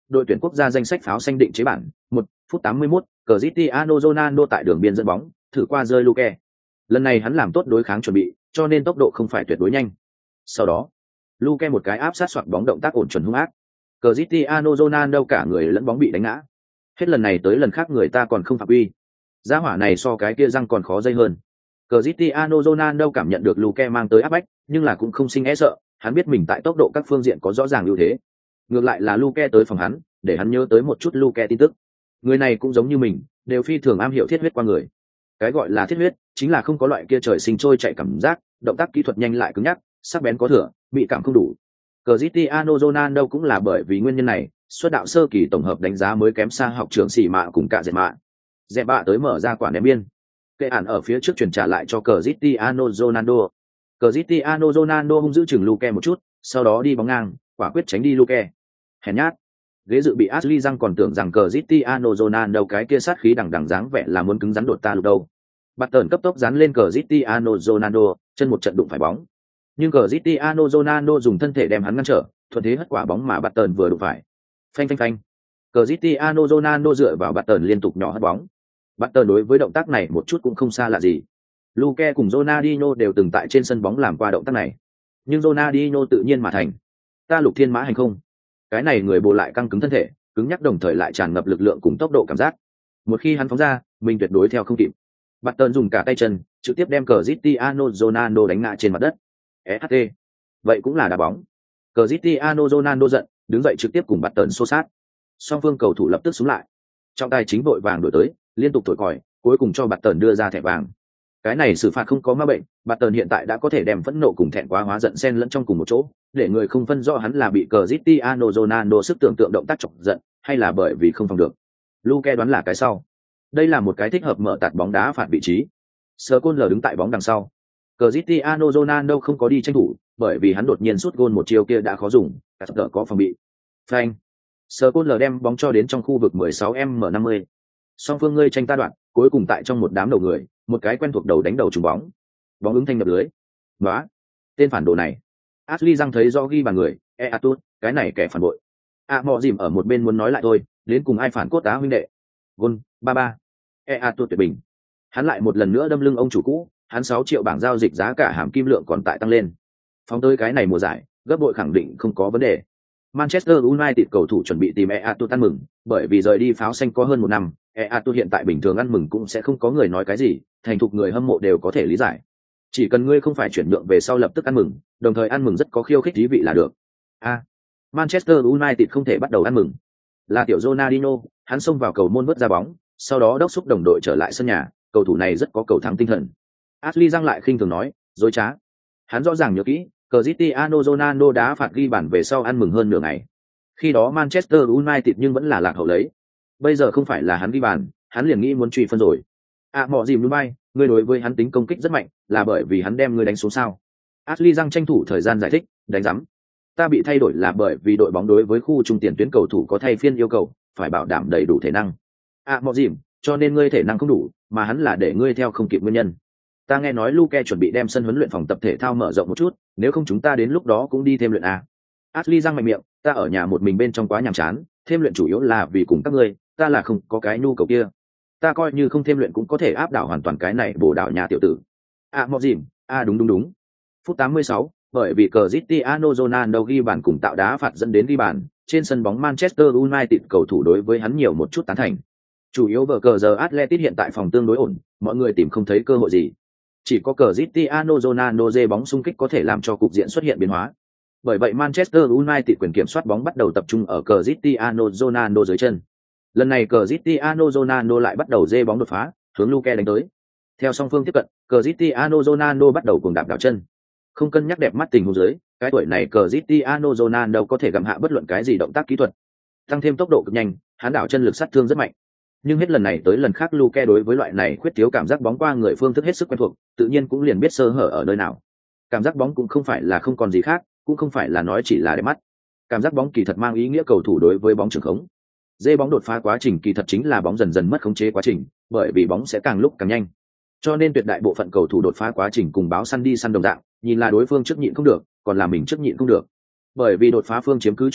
đội tuyển quốc gia danh sách pháo xanh định chế bản, một phút tám mươi mốt, Cristiano Ronaldo tại đường biên dẫn bóng, thử qua rơi Luke. Lần này hắn làm tốt đối kháng chuẩn bị, cho nên tốc độ không phải tuyệt đối nhanh. Sau đó, Luke một cái áp sát soạt bóng động tác ổn chuẩn hung ác. Cristiano Ronaldo cả người lẫn bóng bị đánh ngã. Hết lần này tới lần khác người ta còn không phạm quy. Gia hỏa này so cái kia răng còn khó dây hơn. Cristiano Ronaldo cảm nhận được Luke mang tới áp bách, nhưng là cũng không sinh e sợ, hắn biết mình tại tốc độ các phương diện có rõ ràng ưu thế. Ngược lại là Luke tới phòng hắn, để hắn nhớ tới một chút Luke tin tức. Người này cũng giống như mình, đều phi thường am hiểu thiết huyết qua người. Cái gọi là thiết huyết, chính là không có loại kia trời sinh trôi chạy cảm giác, động tác kỹ thuật nhanh lại cứng nhắc, sắc bén có thừa, bị cảm không đủ. Cristiano Ronaldo cũng là bởi vì nguyên nhân này, xuất đạo sơ kỳ tổng hợp đánh giá mới kém xa học trưởng xỉ mạ cùng cả dẹp mạ. Dẹp bạ tới mở ra quả ném biên. Kệ ản ở phía trước chuyển trả lại cho Cristiano Ronaldo. Cristiano Ronaldo hung giữ chừng Luke một chút, sau đó đi bóng ngang, quả quyết tránh đi Luke. Hèn nhát. Ghế dự bị Ashley Young còn tưởng rằng Cristiano Ronaldo cái kia sát khí đằng đằng dáng vẻ là muốn cứng rắn đột ta lục đâu. Button cấp tốc dán lên Cristiano Ronaldo, chân một trận đụng phải bóng. Nhưng Cristiano Ronaldo dùng thân thể đem hắn ngăn trở, thuận thế hất quả bóng mà Button vừa đụng phải. Phanh phanh phanh. Cristiano Ronaldo dựa vào Button liên tục nhỏ hất bóng. Button đối với động tác này một chút cũng không xa lạ gì. Luke cùng Ronaldinho đều từng tại trên sân bóng làm qua động tác này. Nhưng Ronaldinho tự nhiên mà thành. Ta lục thiên mã hành không. Cái này người bù lại căng cứng thân thể, cứng nhắc đồng thời lại tràn ngập lực lượng cùng tốc độ cảm giác. Một khi hắn phóng ra, mình tuyệt đối theo không kịp. Button dùng cả tay chân, trực tiếp đem Cristiano Ronaldo đánh ngã trên mặt đất. ét hát tê. Vậy cũng là đá bóng. Cristiano Ronaldo giận, đứng dậy trực tiếp cùng Button xô sát. Song phương cầu thủ lập tức xuống lại. Trọng tài chính vội vàng đổi tới, liên tục thổi còi, cuối cùng cho Button đưa ra thẻ vàng. Cái này xử phạt không có ma bệnh, Button hiện tại đã có thể đem phẫn nộ cùng thẹn quá hóa giận xen lẫn trong cùng một chỗ, để người không phân rõ hắn là bị Cristiano Ronaldo sức tưởng tượng động tác chọc giận, hay là bởi vì không phòng được. Luke đoán là cái sau. Đây là một cái thích hợp mở tạt bóng đá phạt vị trí. Scholes đứng tại bóng đằng sau. Cristiano Ronaldo không có đi tranh thủ, bởi vì hắn đột nhiên sút gôn một chiều kia đã khó dùng, cả tờ có phòng bị. Phanh. Scholes đem bóng cho đến trong khu vực mười sáu m năm mươi. Song phương ngươi tranh ta đoạn, cuối cùng tại trong một đám đầu người, một cái quen thuộc đầu đánh đầu trúng bóng. Bóng ứng thanh nhập lưới. Nóa. Tên phản đồ này. Ashley Young thấy do ghi bàn người, e a tốt, cái này kẻ phản bội. À mọ dìm ở một bên muốn nói lại thôi, đến cùng ai phản cốt tá huynh đệ. Gôn, ba ba. E a tốt tuyệt bình. Hắn lại một lần nữa đâm lưng ông chủ cũ, hắn sáu triệu bảng giao dịch giá cả hàm kim lượng còn tại tăng lên. Phóng tới cái này mùa giải, gấp bội khẳng định không có vấn đề. Manchester United cầu thủ chuẩn bị tìm e a tốt ăn mừng, bởi vì rời đi pháo xanh có hơn một năm, e a tốt hiện tại bình thường ăn mừng cũng sẽ không có người nói cái gì, thành thục người hâm mộ đều có thể lý giải. Chỉ cần ngươi không phải chuyển nhượng về sau lập tức ăn mừng, đồng thời ăn mừng rất có khiêu khích thú vị là được. A. À, Manchester United không thể bắt đầu ăn mừng. Là tiểu Ronaldinho, hắn xông vào cầu môn vớt ra bóng, sau đó đốc xúc đồng đội trở lại sân nhà, cầu thủ này rất có cầu thắng tinh thần. Ashley Young lại khinh thường nói, dối trá. Hắn rõ ràng nhớ kỹ, Cristiano Ronaldo đá phạt ghi bàn về sau ăn mừng hơn nửa ngày. Khi đó Manchester United nhưng vẫn là lạc hậu lấy. Bây giờ không phải là hắn ghi bàn, hắn liền nghĩ muốn truy phân rồi. À mọ dìm núi bay, ngươi đối với hắn tính công kích rất mạnh, là bởi vì hắn đem ngươi đánh xuống sao? Ashley Young tranh thủ thời gian giải thích, đánh rắm. Ta bị thay đổi là bởi vì đội bóng đối với khu trung tiền tuyến cầu thủ có thay phiên yêu cầu, phải bảo đảm đầy đủ thể năng. À mọ dìm, cho nên ngươi thể năng không đủ, mà hắn là để ngươi theo không kịp nguyên nhân. Ta nghe nói Luke chuẩn bị đem sân huấn luyện phòng tập thể thao mở rộng một chút, nếu không chúng ta đến lúc đó cũng đi thêm luyện a. Ashley Young mạnh miệng, ta ở nhà một mình bên trong quá nhàm chán, thêm luyện chủ yếu là vì cùng các ngươi, ta là không có cái nhu cầu kia. Ta coi như không thêm luyện cũng có thể áp đảo hoàn toàn cái này bổ đạo nhà tiểu tử. À mọ dìm, à đúng đúng đúng. Phút tám mươi sáu, bởi vì Cristiano Ronaldo ghi bàn cùng tạo đá phạt dẫn đến ghi bàn, trên sân bóng Manchester United cầu thủ đối với hắn nhiều một chút tán thành. Chủ yếu vở cờ giờ Atletico hiện tại phòng tương đối ổn, mọi người tìm không thấy cơ hội gì. Chỉ có Cristiano Ronaldo dê bóng xung kích có thể làm cho cục diện xuất hiện biến hóa. Bởi vậy Manchester United quyền kiểm soát bóng bắt đầu tập trung ở Cristiano Ronaldo dưới chân. Lần này Cristiano Ronaldo lại bắt đầu dê bóng đột phá, hướng Luke đánh tới. Theo song phương tiếp cận, Cristiano Ronaldo bắt đầu cuồng đạp đảo chân. Không cân nhắc đẹp mắt tình huống dưới, cái tuổi này Cristiano Ronaldo có thể gặm hạ bất luận cái gì động tác kỹ thuật. Tăng thêm tốc độ cực nhanh, hắn đảo chân lực sát thương rất mạnh. Nhưng hết lần này tới lần khác Luke đối với loại này khuyết thiếu cảm giác bóng qua người phương thức hết sức quen thuộc, tự nhiên cũng liền biết sơ hở ở nơi nào. Cảm giác bóng cũng không phải là không còn gì khác, cũng không phải là nói chỉ là đẹp mắt. Cảm giác bóng kỳ thật mang ý nghĩa cầu thủ đối với bóng trường khống. Dê bóng đột phá quá trình kỳ thật chính là bóng dần dần mất khống chế quá trình, bởi vì bóng sẽ càng lúc càng nhanh. Cho nên tuyệt đại bộ phận cầu thủ đột phá quá trình cùng báo săn đi săn đồng dạng, nhìn là đối phương trước nhịn không được, còn là mình trước nhịn không được. Bởi vì đột phá phương chiếm cứ chủ động,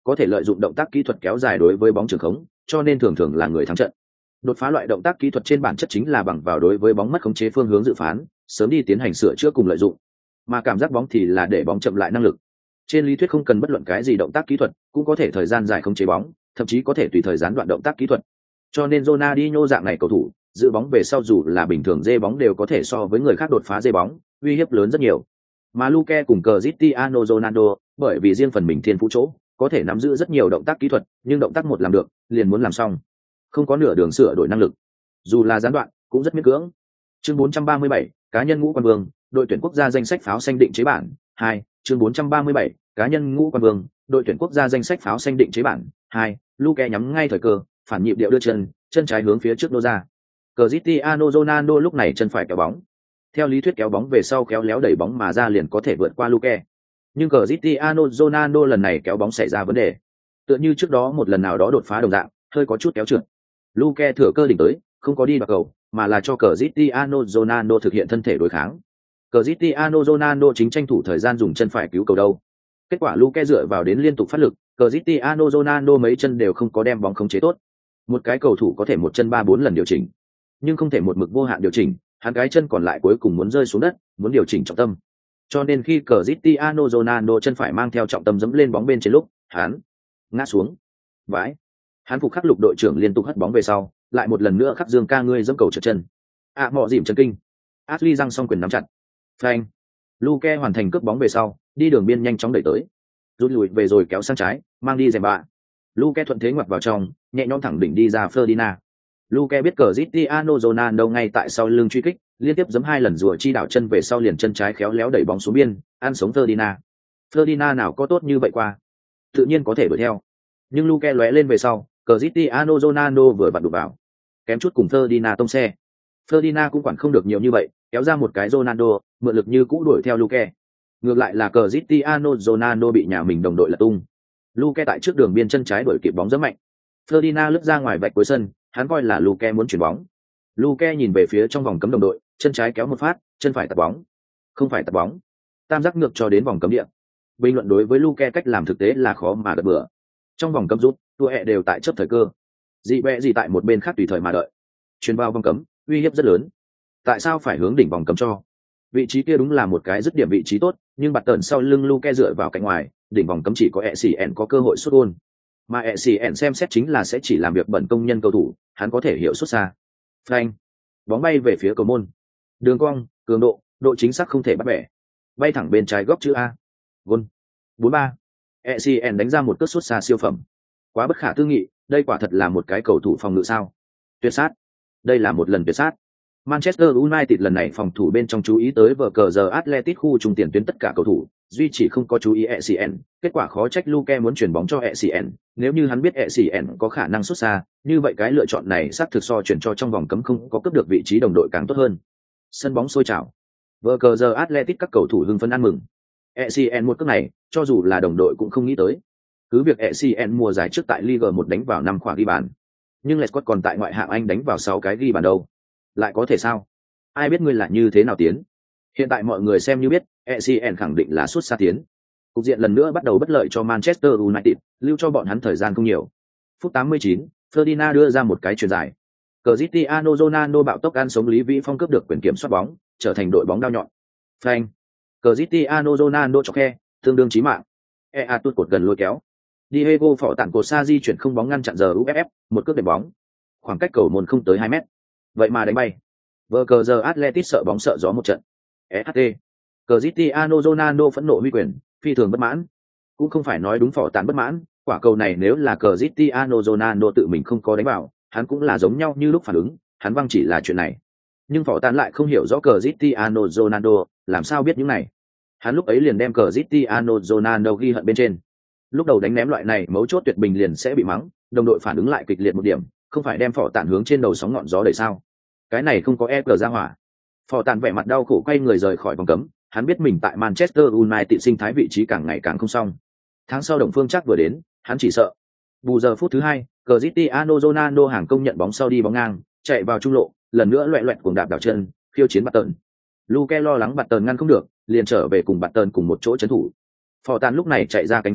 có thể lợi dụng động tác kỹ thuật kéo dài đối với bóng trường khống, cho nên thường thường là người thắng trận. Đột phá loại động tác kỹ thuật trên bản chất chính là bằng vào đối với bóng mất khống chế phương hướng dự phán, sớm đi tiến hành sửa chữa cùng lợi dụng. Mà cảm giác bóng thì là để bóng chậm lại năng lực. Trên lý thuyết không cần bất luận cái gì động tác kỹ thuật, cũng có thể thời gian dài khống chế bóng, thậm chí có thể tùy thời gián đoạn động tác kỹ thuật. Cho nên Ronaldinho dạng này cầu thủ, giữ bóng về sau dù là bình thường dê bóng đều có thể so với người khác đột phá dê bóng, uy hiếp lớn rất nhiều. Mà Luke cùng Cristiano Ronaldo, bởi vì riêng phần mình thiên phú chỗ, có thể nắm giữ rất nhiều động tác kỹ thuật, nhưng động tác một làm được, liền muốn làm xong, không có nửa đường sửa đổi năng lực. Dù là gián đoạn, cũng rất miễn cưỡng. Chương bốn trăm ba mươi bảy, cá nhân ngũ quan vương, đội tuyển quốc gia danh sách pháo xanh định chế bản. Hai, chương bốn trăm ba mươi bảy, cá nhân ngũ quan vương, đội tuyển quốc gia danh sách pháo xanh định chế bản. Hai, Luke nhắm ngay thời cơ, phản nhịp điệu đưa chân, chân trái hướng phía trước nô ra. Cristiano Ronaldo lúc này chân phải kéo bóng. Theo lý thuyết kéo bóng về sau kéo léo đẩy bóng mà ra liền có thể vượt qua Luke. Nhưng Cristiano Ronaldo lần này kéo bóng xảy ra vấn đề. Tựa như trước đó một lần nào đó đột phá đồng dạng, hơi có chút kéo trượt. Luke thừa cơ đỉnh tới, không có đi vào cầu, mà là cho Cristiano Ronaldo thực hiện thân thể đối kháng. Cristiano Ronaldo chính tranh thủ thời gian dùng chân phải cứu cầu đâu. Kết quả Luke dựa vào đến liên tục phát lực, Cristiano Ronaldo mấy chân đều không có đem bóng khống chế tốt. Một cái cầu thủ có thể một chân ba bốn lần điều chỉnh, nhưng không thể một mực vô hạn điều chỉnh, hắn cái chân còn lại cuối cùng muốn rơi xuống đất, muốn điều chỉnh trọng tâm. Cho nên khi Cristiano Ronaldo chân phải mang theo trọng tâm dẫm lên bóng bên trên lúc, hắn ngã xuống. Vãi. Hắn phục khắc lục đội trưởng liên tục hất bóng về sau, lại một lần nữa khắc dương ca ngươi dẫm cầu trượt chân. À mọ dìm chân kinh. Ashley răng song quyền nắm chặt. Phanh. Luke hoàn thành cướp bóng về sau, đi đường biên nhanh chóng đẩy tới. Rút lùi về rồi kéo sang trái, mang đi dèm bạ. Luke thuận thế ngoặt vào trong, nhẹ nhõm thẳng đỉnh đi ra Ferdinand. Luke biết Cristiano Ronaldo ngay tại sau lưng truy kích, liên tiếp giẫm hai lần rùa chi đảo chân về sau liền chân trái khéo léo đẩy bóng xuống biên, ăn sống Ferdinand. Ferdinand nào có tốt như vậy qua, tự nhiên có thể đuổi theo. Nhưng Luke lóe lên về sau, Cristiano Ronaldo vừa vặn đụng vào, kém chút cùng Ferdinand tông xe. Ferdinand cũng quản không được nhiều như vậy, kéo ra một cái Ronaldo, mượn lực như cũ đuổi theo Luke. Ngược lại là Cristiano Ronaldo bị nhà mình đồng đội lật tung. Luke tại trước đường biên chân trái đuổi kịp bóng rất mạnh. Ferdinand lướt ra ngoài vạch cuối sân, hắn coi là Luke muốn chuyển bóng. Luke nhìn về phía trong vòng cấm đồng đội, chân trái kéo một phát, chân phải tập bóng. Không phải tập bóng. Tam giác ngược cho đến vòng cấm địa. Bình luận đối với Luke cách làm thực tế là khó mà gật bừa. Trong vòng cấm rút, tua hẹ đều tại chấp thời cơ. Dị bẹ gì tại một bên khác tùy thời mà đợi. Chuyền vào vòng cấm, uy hiếp rất lớn. Tại sao phải hướng đỉnh vòng cấm cho? Vị trí kia đúng là một cái dứt điểm vị trí tốt, nhưng bạt tần sau lưng Luke dựa vào cạnh ngoài, đỉnh vòng cấm chỉ có e xê en có cơ hội sút gôn. Mà e xê en xem xét chính là sẽ chỉ làm việc bẩn công nhân cầu thủ, hắn có thể hiểu xuất xa. Phanh. Bóng bay về phía cầu môn. Đường cong, cường độ, độ chính xác không thể bắt bẻ. Bay thẳng bên trái góc chữ A. Gôn. bốn ba. e xê en đánh ra một cước sút xa siêu phẩm. Quá bất khả tư nghị, đây quả thật là một cái cầu thủ phòng ngự sao? Tuyệt sát. Đây là một lần tuyệt sát. Manchester United lần này phòng thủ bên trong chú ý tới vở cờ giờ Atletico khu trung tiền tuyến tất cả cầu thủ, duy chỉ không có chú ý e xê en, kết quả khó trách Luke muốn chuyển bóng cho e xê en, nếu như hắn biết e xê en có khả năng xuất xa, như vậy cái lựa chọn này xác thực so chuyển cho trong vòng cấm không có cướp được vị trí đồng đội càng tốt hơn. Sân bóng sôi trào. Vở cờ giờ Atletico các cầu thủ hưng phấn ăn mừng. e xê en một cước này, cho dù là đồng đội cũng không nghĩ tới. Cứ việc e xê en mùa giải trước tại Ligue một đánh vào năm quả ghi bàn, nhưng Lescott còn tại ngoại hạng Anh đánh vào sáu cái ghi bàn đâu. Lại có thể sao? Ai biết ngươi là như thế nào tiến? Hiện tại mọi người xem như biết, e xê en khẳng định là xuất xa tiến. Cục diện lần nữa bắt đầu bất lợi cho Manchester United, lưu cho bọn hắn thời gian không nhiều. Phút tám mươi chín, Ferdinand đưa ra một cái chuyền dài. Cristiano Ronaldo bạo tốc ăn sống Lý Vĩ Phong cướp được quyền kiểm soát bóng, trở thành đội bóng đao nhọn. Phanh. Cristiano Ronaldo chọc khe, tương đương chí mạng. e a tút cột gần lôi kéo. Diego phỏ tản cột xa di chuyển không bóng ngăn chặn giờ u ép ép, một cước đệm bóng. Khoảng cách cầu môn không tới hai mét. Vậy mà đánh bay. Vở cờ giờ Atletico sợ bóng sợ gió một trận. ét hát tê. Cristiano Ronaldo phẫn nộ huy quyền, phi thường bất mãn. Cũng không phải nói đúng phỏ tàn bất mãn, quả cầu này nếu là Cristiano Ronaldo tự mình không có đánh vào, hắn cũng là giống nhau như lúc phản ứng, hắn văng chỉ là chuyện này. Nhưng phỏ tàn lại không hiểu rõ Cristiano Ronaldo, làm sao biết những này. Hắn lúc ấy liền đem Cristiano Ronaldo ghi hận bên trên. Lúc đầu đánh ném loại này mấu chốt tuyệt bình liền sẽ bị mắng, đồng đội phản ứng lại kịch liệt một điểm, không phải đem phỏ tàn hướng trên đầu sóng ngọn gió đẩy sao? Cái này không có e cờ ra hỏa. Phỏ tàn vẻ mặt đau khổ quay người rời khỏi vòng cấm, hắn biết mình tại Manchester United sinh thái vị trí càng ngày càng không xong. Tháng sau Đồng Phương chắc vừa đến, hắn chỉ sợ. Bù giờ phút thứ hai, Cristiano Ronaldo hàng công nhận bóng sau đi bóng ngang, chạy vào trung lộ, lần nữa loẹt loẹt cuồng đạp đảo chân, khiêu chiến Barton. Luke lo lắng Barton ngăn không được, liền trở về cùng Barton cùng một chỗ trấn thủ. Phỏ tàn lúc này chạy ra cánh phải,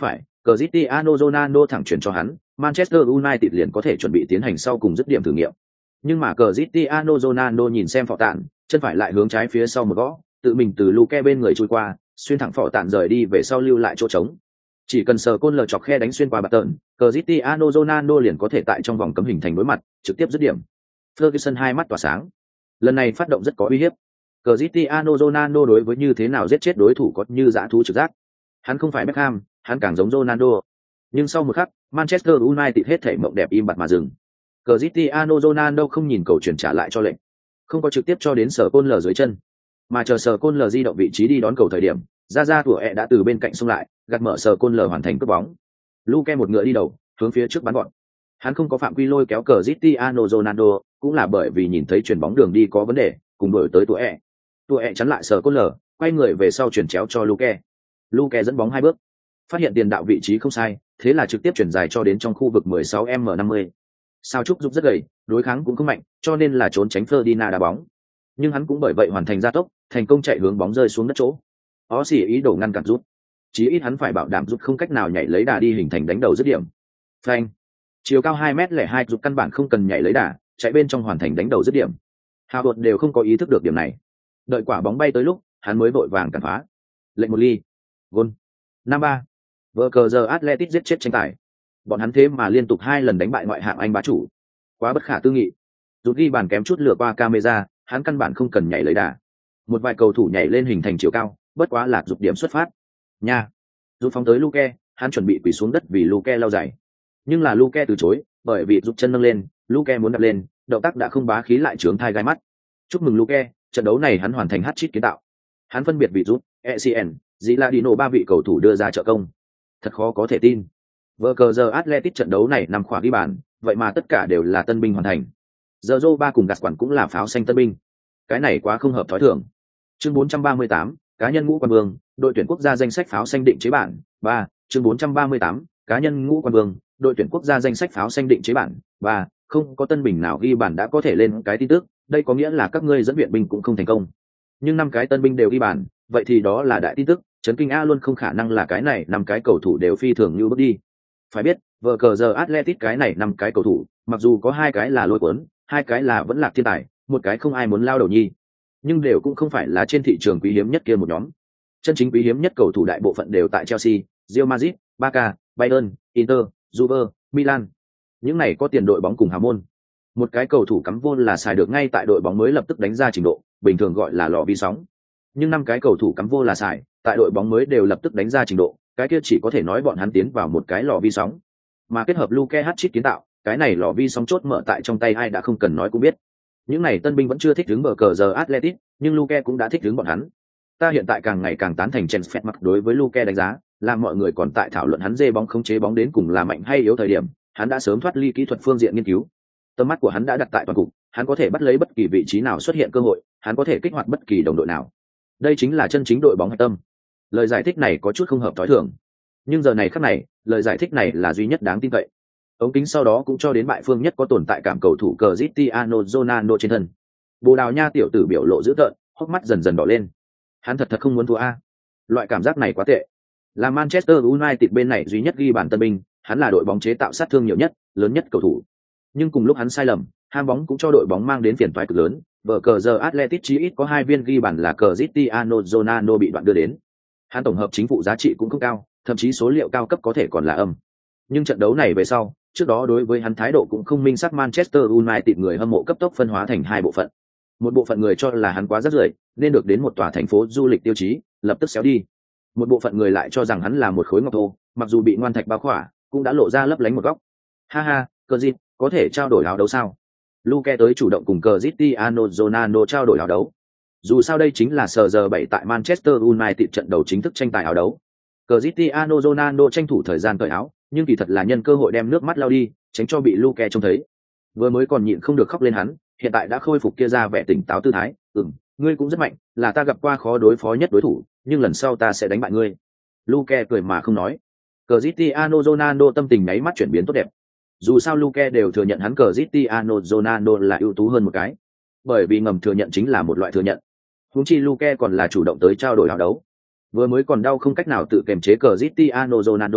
Cristiano Ronaldo thẳng chuyển cho hắn, Manchester United liền có thể chuẩn bị tiến hành sau cùng dứt điểm thử nghiệm. Nhưng mà Cristiano Ronaldo nhìn xem phỏ tạn, chân phải lại hướng trái phía sau một gõ, tự mình từ Luke bên người trôi qua, xuyên thẳng phỏ tạn rời đi về sau lưu lại chỗ trống. Chỉ cần sờ côn lờ chọc khe đánh xuyên qua bạt tợn, Cristiano Ronaldo liền có thể tại trong vòng cấm hình thành đối mặt, trực tiếp dứt điểm. Ferguson hai mắt tỏa sáng. Lần này phát động rất có uy hiếp. Cristiano Ronaldo đối với như thế nào giết chết đối thủ có như dã thú trực giác. Hắn không phải Beckham, hắn càng giống Ronaldo. Nhưng sau một khắc, Manchester United hết thảy mộng đẹp im bặt mà dừng. Cristiano Ronaldo không nhìn cầu chuyển trả lại cho lệnh, không có trực tiếp cho đến sở côn lờ dưới chân, mà chờ sở côn lờ di động vị trí đi đón cầu thời điểm, ra ra của ẹ đã từ bên cạnh xông lại, gạt mở sở côn lờ hoàn thành cướp bóng. Luke một ngựa đi đầu, hướng phía trước bắn gọn. Hắn không có phạm quy lôi kéo Cristiano Ronaldo, cũng là bởi vì nhìn thấy chuyền bóng đường đi có vấn đề, cùng đuổi tới tuổi ẹ. Tuổi ẹ chắn lại sở côn lờ, quay người về sau chuyển chéo cho Luke. Luke dẫn bóng hai bước, phát hiện tiền đạo vị trí không sai, thế là trực tiếp chuyển dài cho đến trong khu vực mười sáu m năm mươi. Sao Trúc Dục rất gầy, đối kháng cũng không mạnh, cho nên là trốn tránh Ferdinand đá bóng. Nhưng hắn cũng bởi vậy hoàn thành gia tốc, thành công chạy hướng bóng rơi xuống đất chỗ. Ó xỉ ý đồ ngăn cản rút. Chí ít hắn phải bảo đảm rút không cách nào nhảy lấy đà đi hình thành đánh đầu dứt điểm. Phanh. Chiều cao hai mét lẻ hai rút căn bản không cần nhảy lấy đà, chạy bên trong hoàn thành đánh đầu dứt điểm. Hào Đột đều không có ý thức được điểm này. Đợi quả bóng bay tới lúc, hắn mới vội vàng cản phá. Lệnh một ly. Gol. năm ba. Vở cờ giờ Atletico giết chết tranh tài. Bọn hắn thế mà liên tục hai lần đánh bại ngoại hạng Anh bá chủ, quá bất khả tư nghị. Rút ghi bàn kém chút lừa qua camera, hắn căn bản không cần nhảy lấy đà. Một vài cầu thủ nhảy lên hình thành chiều cao, bất quá lạc dục điểm xuất phát. Nha. Rút phóng tới Luke, hắn chuẩn bị quỳ xuống đất vì Luke lau giày. Nhưng là Luke từ chối, bởi vì rút chân nâng lên, Luke muốn đập lên, động tác đã không bá khí lại chướng thai gai mắt. Chúc mừng Luke, trận đấu này hắn hoàn thành hat-trick kiến tạo. Hắn phân biệt vị rút, e xê en, Gilardino ba vị cầu thủ đưa ra trợ công. Thật khó có thể tin. Vở cờ giờ Atletico trận đấu này nằm khỏa ghi bàn, vậy mà tất cả đều là tân binh hoàn thành. Giờ Zô ba cùng gạt quản cũng là pháo xanh tân binh. Cái này quá không hợp thói thường. Chương bốn trăm ba mươi tám, cá nhân ngũ quan vương, đội tuyển quốc gia danh sách pháo xanh định chế bản. ba, chương bốn trăm ba mươi tám, cá nhân ngũ quan vương, đội tuyển quốc gia danh sách pháo xanh định chế bản. ba, không có tân binh nào ghi bàn đã có thể lên cái tin tức, đây có nghĩa là các ngươi dẫn viện binh cũng không thành công. Nhưng năm cái tân binh đều ghi bàn, vậy thì đó là đại tin tức, chấn kinh A luôn không khả năng là cái này năm cái cầu thủ đều phi thường như bước đi. Phải biết, vở cờ giờ Atletico cái này năm cái cầu thủ, mặc dù có hai cái là lôi cuốn, hai cái là vẫn là thiên tài, một cái không ai muốn lao đầu nhi, nhưng đều cũng không phải là trên thị trường quý hiếm nhất kia một nhóm. Chân chính quý hiếm nhất cầu thủ đại bộ phận đều tại Chelsea, Real Madrid, Barca, Bayern, Inter, Juve, Milan. Những này có tiền đội bóng cùng hào môn. Một cái cầu thủ cắm vô là xài được ngay tại đội bóng mới lập tức đánh ra trình độ, bình thường gọi là lò vi sóng. Nhưng năm cái cầu thủ cắm vô là xài, tại đội bóng mới đều lập tức đánh ra trình độ, cái kia chỉ có thể nói bọn hắn tiến vào một cái lò vi sóng. Mà kết hợp Luke hat-trick kiến tạo, cái này lò vi sóng chốt mở tại trong tay ai đã không cần nói cũng biết. Những này tân binh vẫn chưa thích ứng bờ cờ giờ Atletico, nhưng Luke cũng đã thích ứng bọn hắn. Ta hiện tại càng ngày càng tán thành Jens Fett mặc đối với Luke đánh giá, làm mọi người còn tại thảo luận hắn dê bóng khống chế bóng đến cùng là mạnh hay yếu thời điểm, hắn đã sớm thoát ly kỹ thuật phương diện nghiên cứu. Tầm mắt của hắn đã đặt tại toàn cục, hắn có thể bắt lấy bất kỳ vị trí nào xuất hiện cơ hội, hắn có thể kích hoạt bất kỳ đồng đội nào. Đây chính là chân chính đội bóng hạch tâm. Lời giải thích này có chút không hợp thói thường, nhưng giờ này khắc này, lời giải thích này là duy nhất đáng tin cậy. Ống kính sau đó cũng cho đến bại phương nhất có tồn tại cảm cầu thủ Cristiano Ronaldo trên thân. Bồ Đào Nha tiểu tử biểu lộ dữ tợn, hốc mắt dần dần đỏ lên. Hắn thật thật không muốn thua a. Loại cảm giác này quá tệ. Là Manchester United bên này duy nhất ghi bàn tân binh, hắn là đội bóng chế tạo sát thương nhiều nhất, lớn nhất cầu thủ. Nhưng cùng lúc hắn sai lầm, ham bóng cũng cho đội bóng mang đến phiền toái cực lớn. Vở cờ giờ Atletico chỉ ít có hai viên ghi bàn là Cristiano Ronaldo bị đoạn đưa đến. Hắn tổng hợp chính phủ giá trị cũng không cao, thậm chí số liệu cao cấp có thể còn là âm. Nhưng trận đấu này về sau, trước đó đối với hắn thái độ cũng không minh xác. Manchester United người hâm mộ cấp tốc phân hóa thành hai bộ phận. Một bộ phận người cho là hắn quá rất rưởi, nên được đến một tòa thành phố du lịch tiêu chí, lập tức xéo đi. Một bộ phận người lại cho rằng hắn là một khối ngọc thô, mặc dù bị ngoan thạch bao khỏa, cũng đã lộ ra lấp lánh một góc. Ha ha, cờ gì, có thể trao đổi áo đấu sao? Luke tới chủ động cùng Cristiano Ronaldo trao đổi áo đấu. Dù sao đây chính là sờ giờ bảy tại Manchester United trận đầu chính thức tranh tài áo đấu. Cristiano Ronaldo tranh thủ thời gian cởi áo, nhưng kỳ thật là nhân cơ hội đem nước mắt lao đi, tránh cho bị Luke trông thấy. Vừa mới còn nhịn không được khóc lên hắn, hiện tại đã khôi phục kia ra vẻ tỉnh táo tư thái. Ừm, ngươi cũng rất mạnh, là ta gặp qua khó đối phó nhất đối thủ, nhưng lần sau ta sẽ đánh bại ngươi. Luke cười mà không nói. Cristiano Ronaldo tâm tình nháy mắt chuyển biến tốt đẹp. Dù sao Luke đều thừa nhận hắn Cristiano Ronaldo là ưu tú hơn một cái, bởi vì ngầm thừa nhận chính là một loại thừa nhận. Huống chi Luke còn là chủ động tới trao đổi áo đấu. Vừa mới còn đau không cách nào tự kiềm chế Cristiano Ronaldo,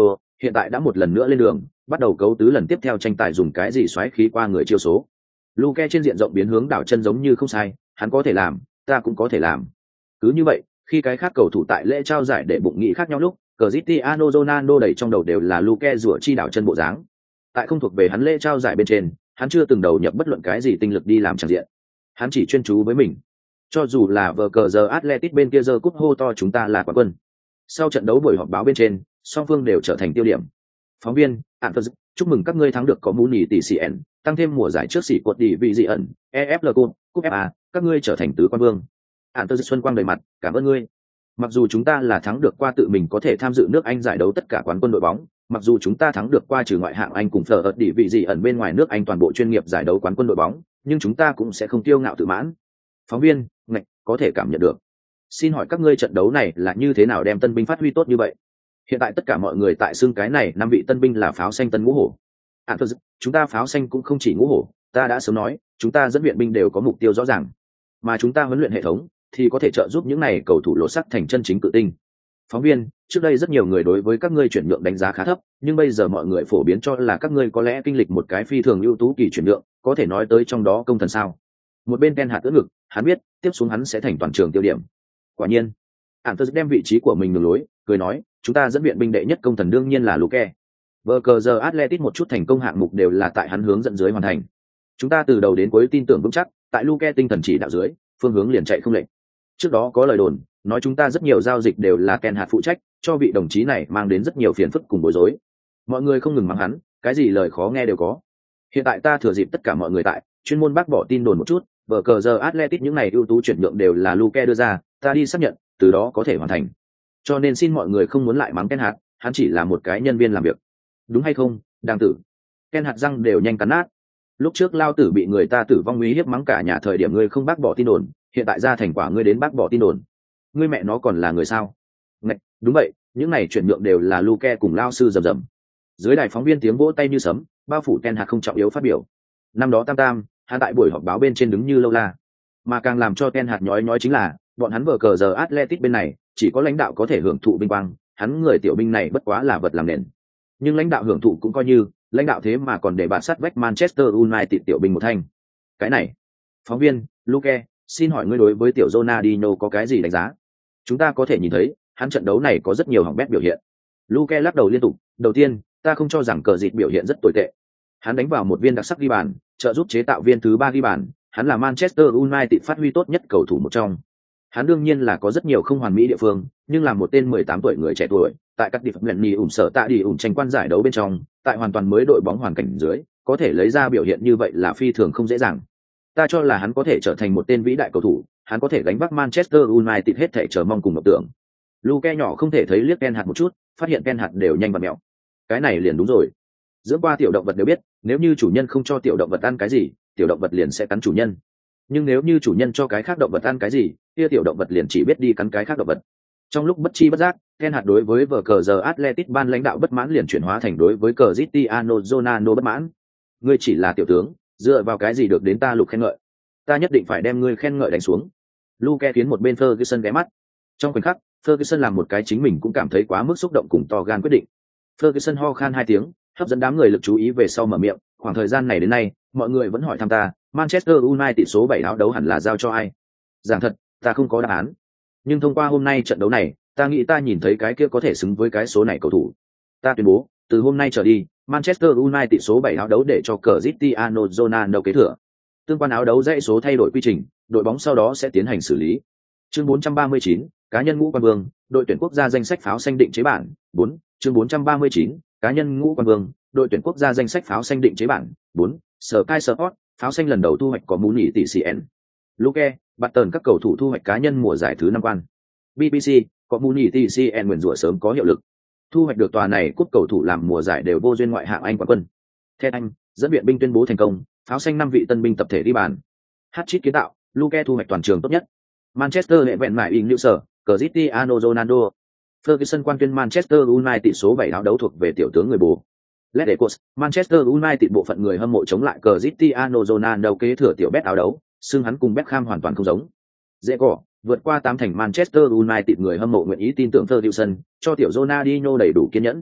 hiện tại đã một lần nữa lên đường, bắt đầu cấu tứ lần tiếp theo tranh tài dùng cái gì xoáy khí qua người chiêu số. Luke trên diện rộng biến hướng đảo chân giống như không sai, hắn có thể làm, ta cũng có thể làm. Cứ như vậy, khi cái khác cầu thủ tại lễ trao giải để bụng nghĩ khác nhau lúc, Cristiano Ronaldo đẩy trong đầu đều là Luke rủa chi đảo chân bộ dáng. Tại không thuộc về hắn lễ trao giải bên trên, hắn chưa từng đầu nhập bất luận cái gì tinh lực đi làm tràng diện. Hắn chỉ chuyên chú với mình. Cho dù là vờ cờ giờ Atletico bên kia giờ cúp hô to chúng ta là quán quân. Sau trận đấu buổi họp báo bên trên, song phương đều trở thành tiêu điểm. Phóng viên, Anthony, chúc mừng các ngươi thắng được có mũ nỉ tỷ xê en, tăng thêm mùa giải trước xỉ cột đi vị dị ẩn, e ép lờ Cup, Cúp ép a, các ngươi trở thành tứ quan vương. Anthony xuân quang đầy mặt, cảm ơn ngươi. Mặc dù chúng ta là thắng được qua tự mình có thể tham dự nước Anh giải đấu tất cả quán quân đội bóng, mặc dù chúng ta thắng được qua trừ ngoại hạng Anh cùng phở ớt đi vị dị ẩn bên ngoài nước Anh toàn bộ chuyên nghiệp giải đấu quán quân đội bóng, nhưng chúng ta cũng sẽ không tiêu ngạo tự mãn. Phóng viên, ngạch, có thể cảm nhận được. Xin hỏi các ngươi trận đấu này là như thế nào đem tân binh phát huy tốt như vậy? Hiện tại tất cả mọi người tại xương cái này năm vị tân binh là pháo xanh tân ngũ hổ. À, thôi, chúng ta pháo xanh cũng không chỉ ngũ hổ, ta đã sớm nói, chúng ta dẫn viện binh đều có mục tiêu rõ ràng, mà chúng ta huấn luyện hệ thống thì có thể trợ giúp những này cầu thủ lộ sắc thành chân chính cự tinh. Phóng viên, trước đây rất nhiều người đối với các ngươi chuyển nhượng đánh giá khá thấp, nhưng bây giờ mọi người phổ biến cho là các ngươi có lẽ kinh lịch một cái phi thường ưu tú kỳ chuyển nhượng, có thể nói tới trong đó công thần sao? Một bên Ken hạt ưỡn ngực, hắn biết, tiếp xuống hắn sẽ thành toàn trường tiêu điểm. Quả nhiên, Anthony đem vị trí của mình ngược lối, cười nói, chúng ta dẫn viện binh đệ nhất công thần đương nhiên là Luke. Vờ cờ giờ Atletico một chút thành công hạng mục đều là tại hắn hướng dẫn dưới hoàn thành. Chúng ta từ đầu đến cuối tin tưởng vững chắc, tại Luke tinh thần chỉ đạo dưới, phương hướng liền chạy không lệch. Trước đó có lời đồn, nói chúng ta rất nhiều giao dịch đều là Ken hạt phụ trách, cho vị đồng chí này mang đến rất nhiều phiền phức cùng bối rối. Mọi người không ngừng mắng hắn, cái gì lời khó nghe đều có. Hiện tại ta thừa dịp tất cả mọi người tại, chuyên môn bác bỏ tin đồn một chút, vở cờ giờ Atletico những này ưu tú chuyển nhượng đều là Luke đưa ra, ta đi xác nhận, từ đó có thể hoàn thành. Cho nên xin mọi người không muốn lại mắng Ken hạt, hắn chỉ là một cái nhân viên làm việc. Đúng hay không, đang tử. Ken hạt răng đều nhanh cắn nát. Lúc trước lao tử bị người ta tử vong uy hiếp mắng cả nhà thời điểm ngươi không bác bỏ tin đồn, hiện tại ra thành quả ngươi đến bác bỏ tin đồn. Ngươi mẹ nó còn là người sao? Ngạch, đúng vậy, những này chuyển nhượng đều là Luke cùng lao sư rầm rầm. Dưới đài phóng viên tiếng vỗ tay như sấm, bao phủ Ken hạt không trọng yếu phát biểu. Năm đó tam tam, hắn tại buổi họp báo bên trên đứng như lâu la, mà càng làm cho Ken hạt nhói nhói chính là bọn hắn vờ cờ giờ Atletico bên này chỉ có lãnh đạo có thể hưởng thụ vinh quang, hắn người tiểu binh này bất quá là vật làm nền. Nhưng lãnh đạo hưởng thụ cũng coi như, lãnh đạo thế mà còn để bạn sát vách Manchester United tiểu binh một thanh. Cái này, phóng viên, Luke, xin hỏi ngươi đối với tiểu Ronaldinho có cái gì đánh giá? Chúng ta có thể nhìn thấy, hắn trận đấu này có rất nhiều hỏng bét biểu hiện. Luke lắc đầu liên tục, đầu tiên, ta không cho rằng cờ dịt biểu hiện rất tồi tệ. Hắn đánh vào một viên đặc sắc ghi bàn, trợ giúp chế tạo viên thứ ba ghi bàn, hắn là Manchester United phát huy tốt nhất cầu thủ một trong. Hắn đương nhiên là có rất nhiều không hoàn mỹ địa phương, nhưng là một tên mười tám tuổi người trẻ tuổi, tại các điểm lần nhì ủng sở tạ đi ủng tranh quan giải đấu bên trong, tại hoàn toàn mới đội bóng hoàn cảnh dưới, có thể lấy ra biểu hiện như vậy là phi thường không dễ dàng. Ta cho là hắn có thể trở thành một tên vĩ đại cầu thủ, hắn có thể gánh vác Manchester United hết thảy chờ mong cùng mộng tưởng. Luke nhỏ không thể thấy liếc Ken hạt một chút, phát hiện Ken hạt đều nhanh và mẹo. Cái này liền đúng rồi. Dưỡng qua tiểu động vật đều biết, nếu như chủ nhân không cho tiểu động vật ăn cái gì, tiểu động vật liền sẽ cắn chủ nhân. Nhưng nếu như chủ nhân cho cái khác động vật ăn cái gì, kia tiểu động vật liền chỉ biết đi cắn cái khác động vật. Trong lúc bất chi bất giác, Ken hạt đối với vở cờ giờ Atletico ban lãnh đạo bất mãn liền chuyển hóa thành đối với Cristiano Ronaldo bất mãn. Ngươi chỉ là tiểu tướng, dựa vào cái gì được đến ta lục khen ngợi? Ta nhất định phải đem ngươi khen ngợi đánh xuống. Luke khiến một bên Ferguson ghé mắt. Trong khoảnh khắc, Ferguson làm một cái chính mình cũng cảm thấy quá mức xúc động cùng to gan quyết định. Ferguson ho khan hai tiếng, hấp dẫn đám người lực chú ý về sau mở miệng. Khoảng thời gian này đến nay, mọi người vẫn hỏi thăm ta, Manchester United số bảy áo đấu hẳn là giao cho ai? Giảng thật, ta không có đáp án. Nhưng thông qua hôm nay trận đấu này, ta nghĩ ta nhìn thấy cái kia có thể xứng với cái số này cầu thủ. Ta tuyên bố, từ hôm nay trở đi, Manchester United số bảy áo đấu để cho Cristiano Ronaldo kế thừa. Tương quan áo đấu dãy số thay đổi quy trình, đội bóng sau đó sẽ tiến hành xử lý. Chương bốn trăm ba mươi chín, cá nhân ngũ quan vương, đội tuyển quốc gia danh sách pháo xanh định chế bản. bốn. Chương bốn trăm ba mươi chín, cá nhân ngũ quan vương, đội tuyển quốc gia danh sách pháo xanh định chế bản. bốn. Sky Sport, pháo xanh lần đầu thu hoạch có mũ nhị tỷ xê en. Luke, bạt tần các cầu thủ thu hoạch cá nhân mùa giải thứ năm quan. bê bê xê, có mũ nhị tỷ xê en nguyền rủa sớm có hiệu lực. Thu hoạch được tòa này cúp cầu thủ làm mùa giải đều vô duyên ngoại hạng Anh quán quân. Theo Anh, dẫn viện binh tuyên bố thành công, pháo xanh năm vị tân binh tập thể đi bàn. Hat-trick kiến tạo, Luke thu hoạch toàn trường tốt nhất. Manchester hệ vẹn mãi in lưu sở, Cristiano Ronaldo. Ferguson quan tuyên Manchester United số bảy áo đấu thuộc về tiểu tướng người bồ. Ledecos, Manchester United bộ phận người hâm mộ chống lại Cristiano Ronaldo kế thừa tiểu bet áo đấu, xưng hắn cùng Beckham hoàn toàn không giống. Dễ cỏ, vượt qua tám thành Manchester United người hâm mộ nguyện ý tin tưởng Ferguson, cho tiểu Ronaldinho đầy đủ kiên nhẫn.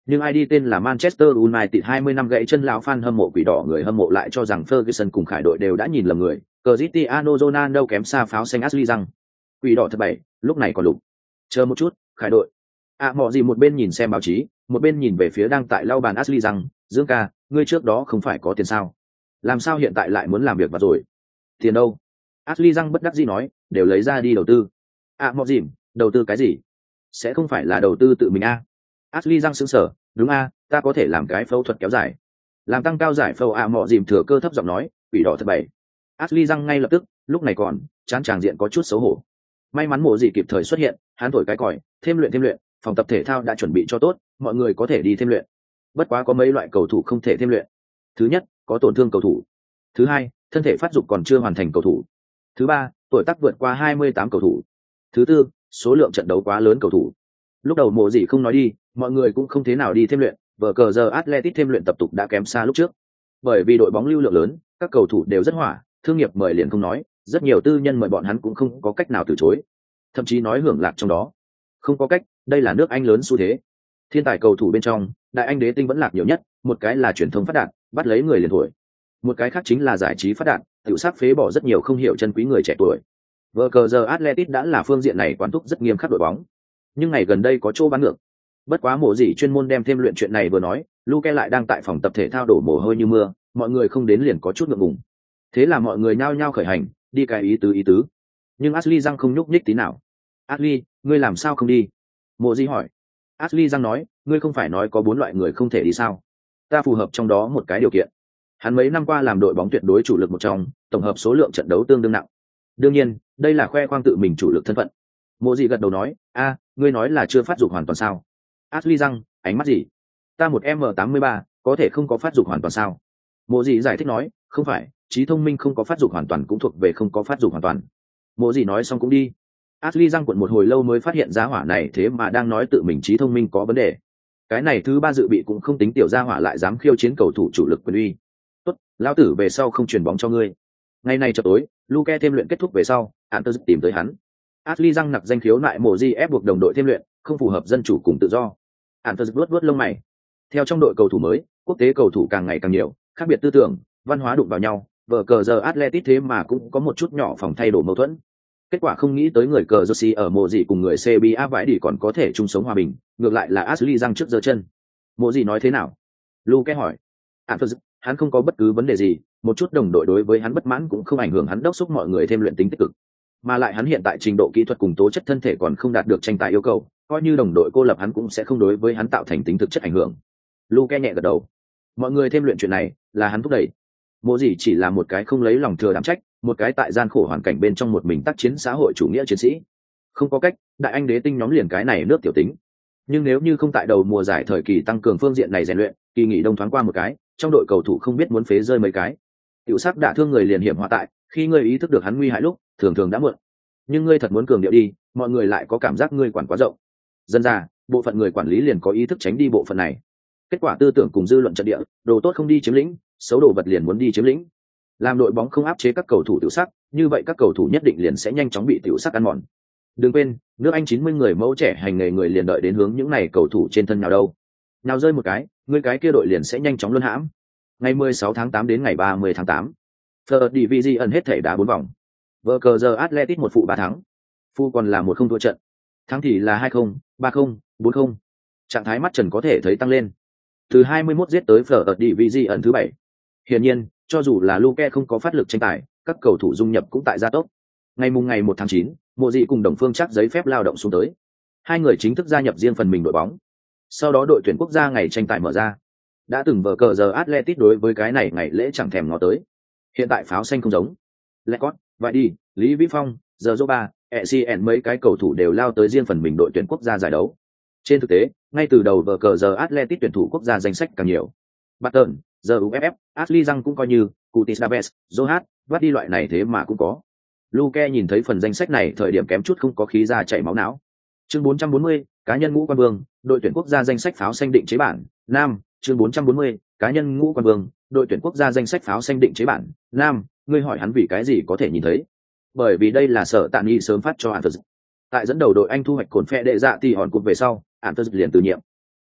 Nhưng ai đi tên là Manchester United hai mươi năm gãy chân lão fan hâm mộ quỷ đỏ người hâm mộ lại cho rằng Ferguson cùng khải đội đều đã nhìn lầm người, Cristiano Ronaldo kém xa pháo xanh Ashley rằng. Quỷ đỏ thật bảy, lúc này còn lục. Chờ một chút, khải đội. À mọ gì một bên nhìn xem báo chí, một bên nhìn về phía đang tại lau bàn Ashley rằng, Dương ca, ngươi trước đó không phải có tiền sao? Làm sao hiện tại lại muốn làm việc và rồi? Tiền đâu? Ashley rằng bất đắc dĩ nói, đều lấy ra đi đầu tư. À mọ gì, đầu tư cái gì? Sẽ không phải là đầu tư tự mình a? À? Ashley răng sững sờ, đúng a, ta có thể làm cái phẫu thuật kéo dài, làm tăng cao giải phẫu. À mọ dìm thừa cơ thấp giọng nói, quỷ đỏ thật bảy. Ashley răng ngay lập tức, lúc này còn chán tràng diện có chút xấu hổ. May mắn mộ gì kịp thời xuất hiện, hắn thổi cái còi, thêm luyện thêm luyện, phòng tập thể thao đã chuẩn bị cho tốt, mọi người có thể đi thêm luyện. Bất quá có mấy loại cầu thủ không thể thêm luyện. Thứ nhất, có tổn thương cầu thủ. Thứ hai, thân thể phát dục còn chưa hoàn thành cầu thủ. Thứ ba, tuổi tác vượt qua hai mươi tám cầu thủ. Thứ tư, số lượng trận đấu quá lớn cầu thủ. Lúc đầu mộ gì không nói đi, mọi người cũng không thế nào đi thêm luyện, vở cờ giờ Atletico thêm luyện tập tục đã kém xa lúc trước. Bởi vì đội bóng lưu lượng lớn, các cầu thủ đều rất hỏa, thương nghiệp mời liền không nói, rất nhiều tư nhân mời bọn hắn cũng không có cách nào từ chối, thậm chí nói hưởng lạc trong đó. Không có cách, đây là nước Anh lớn xu thế. Thiên tài cầu thủ bên trong, đại Anh đế tinh vẫn lạc nhiều nhất, một cái là truyền thông phát đạt, bắt lấy người liền thổi. Một cái khác chính là giải trí phát đạt, tiểu sát phế bỏ rất nhiều không hiểu chân quý người trẻ tuổi. Vở cờ giờ Atletico đã là phương diện này quản thúc rất nghiêm khắc đội bóng. Nhưng ngày gần đây có chỗ bán ngược. Bất quá mộ gì chuyên môn đem thêm luyện chuyện này vừa nói, Luke lại đang tại phòng tập thể thao đổ mồ hôi như mưa, mọi người không đến liền có chút ngượng ngùng. Thế là mọi người nhao nhao khởi hành, đi cái ý tứ ý tứ. Nhưng Ashley Giang không nhúc nhích tí nào. Ashley, ngươi làm sao không đi? Mộ gì hỏi. Ashley Giang nói, ngươi không phải nói có bốn loại người không thể đi sao? Ta phù hợp trong đó một cái điều kiện. Hắn mấy năm qua làm đội bóng tuyệt đối chủ lực một trong, tổng hợp số lượng trận đấu tương đương nặng. Đương nhiên, đây là khoe khoang tự mình chủ lực thân phận. Mộ gì gật đầu nói, a, ngươi nói là chưa phát dục hoàn toàn sao? Ashley Giang, ánh mắt gì? Ta một m tám mươi ba, có thể không có phát dục hoàn toàn sao? Mộ gì giải thích nói, không phải, trí thông minh không có phát dục hoàn toàn cũng thuộc về không có phát dục hoàn toàn. Mộ gì nói xong cũng đi. Ashley Giang cuộn một hồi lâu mới phát hiện ra hỏa này thế mà đang nói tự mình trí thông minh có vấn đề. Cái này thứ ba dự bị cũng không tính tiểu gia hỏa lại dám khiêu chiến cầu thủ chủ lực quyền uy. Tốt, lão tử về sau không truyền bóng cho ngươi. Ngày này chập tối, Luke thêm luyện kết thúc về sau, Anter tìm tới hắn. Ashley răng nặc danh khiếu nại mộ di ép buộc đồng đội thêm luyện, không phù hợp dân chủ cùng tự do. Anter vuốt vuốt lông mày. Theo trong đội cầu thủ mới, quốc tế cầu thủ càng ngày càng nhiều, khác biệt tư tưởng, văn hóa đụng vào nhau, vở cờ giờ Atletico thế mà cũng có một chút nhỏ phòng thay đổi mâu thuẫn. Kết quả không nghĩ tới người cờ Jersey ở mộ gì cùng người xê bê a vãi đi còn có thể chung sống hòa bình, ngược lại là Ashley răng trước giơ chân. Mộ gì nói thế nào? Luke hỏi. Anter, hắn không có bất cứ vấn đề gì, một chút đồng đội đối với hắn bất mãn cũng không ảnh hưởng hắn đốc thúc mọi người thêm luyện tính tích cực. Mà lại hắn hiện tại trình độ kỹ thuật cùng tố chất thân thể còn không đạt được tranh tài yêu cầu, coi như đồng đội cô lập hắn cũng sẽ không đối với hắn tạo thành tính thực chất ảnh hưởng. Luke nhẹ gật đầu. Mọi người thêm luyện chuyện này là hắn thúc đẩy. Mộ gì chỉ là một cái không lấy lòng thừa đảm trách, một cái tại gian khổ hoàn cảnh bên trong một mình tác chiến xã hội chủ nghĩa chiến sĩ. Không có cách, đại Anh đế tinh nhóm liền cái này nước tiểu tính. Nhưng nếu như không tại đầu mùa giải thời kỳ tăng cường phương diện này rèn luyện, kỳ nghỉ đông thoáng qua một cái, trong đội cầu thủ không biết muốn phế rơi mấy cái. Tiểu sắc đả thương người liền hiểm họa tại, khi ngươi ý thức được hắn nguy hại lúc, thường thường đã muộn. Nhưng ngươi thật muốn cường điệu đi, mọi người lại có cảm giác ngươi quản quá rộng. Dân ra, bộ phận người quản lý liền có ý thức tránh đi bộ phận này. Kết quả tư tưởng cùng dư luận trận địa, đồ tốt không đi chiếm lĩnh, xấu đồ vật liền muốn đi chiếm lĩnh. Làm đội bóng không áp chế các cầu thủ tiểu sắc, như vậy các cầu thủ nhất định liền sẽ nhanh chóng bị tiểu sắc ăn mòn. Đừng quên, nước Anh chín mươi người mẫu trẻ hành nghề người liền đợi đến hướng những này cầu thủ trên thân nào đâu. Nào rơi một cái, người cái kia đội liền sẽ nhanh chóng luân hãm. Ngày mười sáu tháng tám đến ngày ba mươi tháng tám, Third Division hết thể đá bốn vòng. Vở cờ giờ Atletico một phụ ba thắng. Phu còn là một không thua trận. Thắng thì là hai không, ba không, bốn không. Trạng thái mắt trần có thể thấy tăng lên. Từ hai mươi mốt giết tới Third Division thứ bảy. Hiển nhiên, cho dù là Luke không có phát lực tranh tài, các cầu thủ dung nhập cũng tại gia tốc. Ngày mùng ngày một tháng chín, Mộ Dị cùng Đồng Phương chắc giấy phép lao động xuống tới. Hai người chính thức gia nhập riêng phần mình đội bóng. Sau đó đội tuyển quốc gia ngày tranh tài mở ra. Đã từng vở cờ giờ Atletico đối với cái này ngày lễ chẳng thèm ngó tới. Hiện tại pháo xanh không giống. Lecott, vậy đi, Lý Vĩ Phong, giờ Zoba, e xê en mấy cái cầu thủ đều lao tới riêng phần mình đội tuyển quốc gia giải đấu. Trên thực tế, ngay từ đầu vở cờ giờ Atletico tuyển thủ quốc gia danh sách càng nhiều. Barton, giờ u ép ép, Ashley Young cũng coi như, Curtis Davies, Johat, vắt đi loại này thế mà cũng có. Luke nhìn thấy phần danh sách này thời điểm kém chút không có khí ra chảy máu não. Chương bốn trăm bốn mươi, cá nhân ngũ quan vương, đội tuyển quốc gia danh sách pháo xanh định chế bản, Nam, chương bốn trăm bốn mươi, cá nhân ngũ quan vương, đội tuyển quốc gia danh sách pháo xanh định chế bản, Nam, ngươi hỏi hắn vì cái gì có thể nhìn thấy? Bởi vì đây là sở Tạn Nghị sớm phát cho Anthony. Tại dẫn đầu đội Anh thu hoạch cồn phe đệ dạ thì hòn cục về sau, Anthony liền từ nhiệm.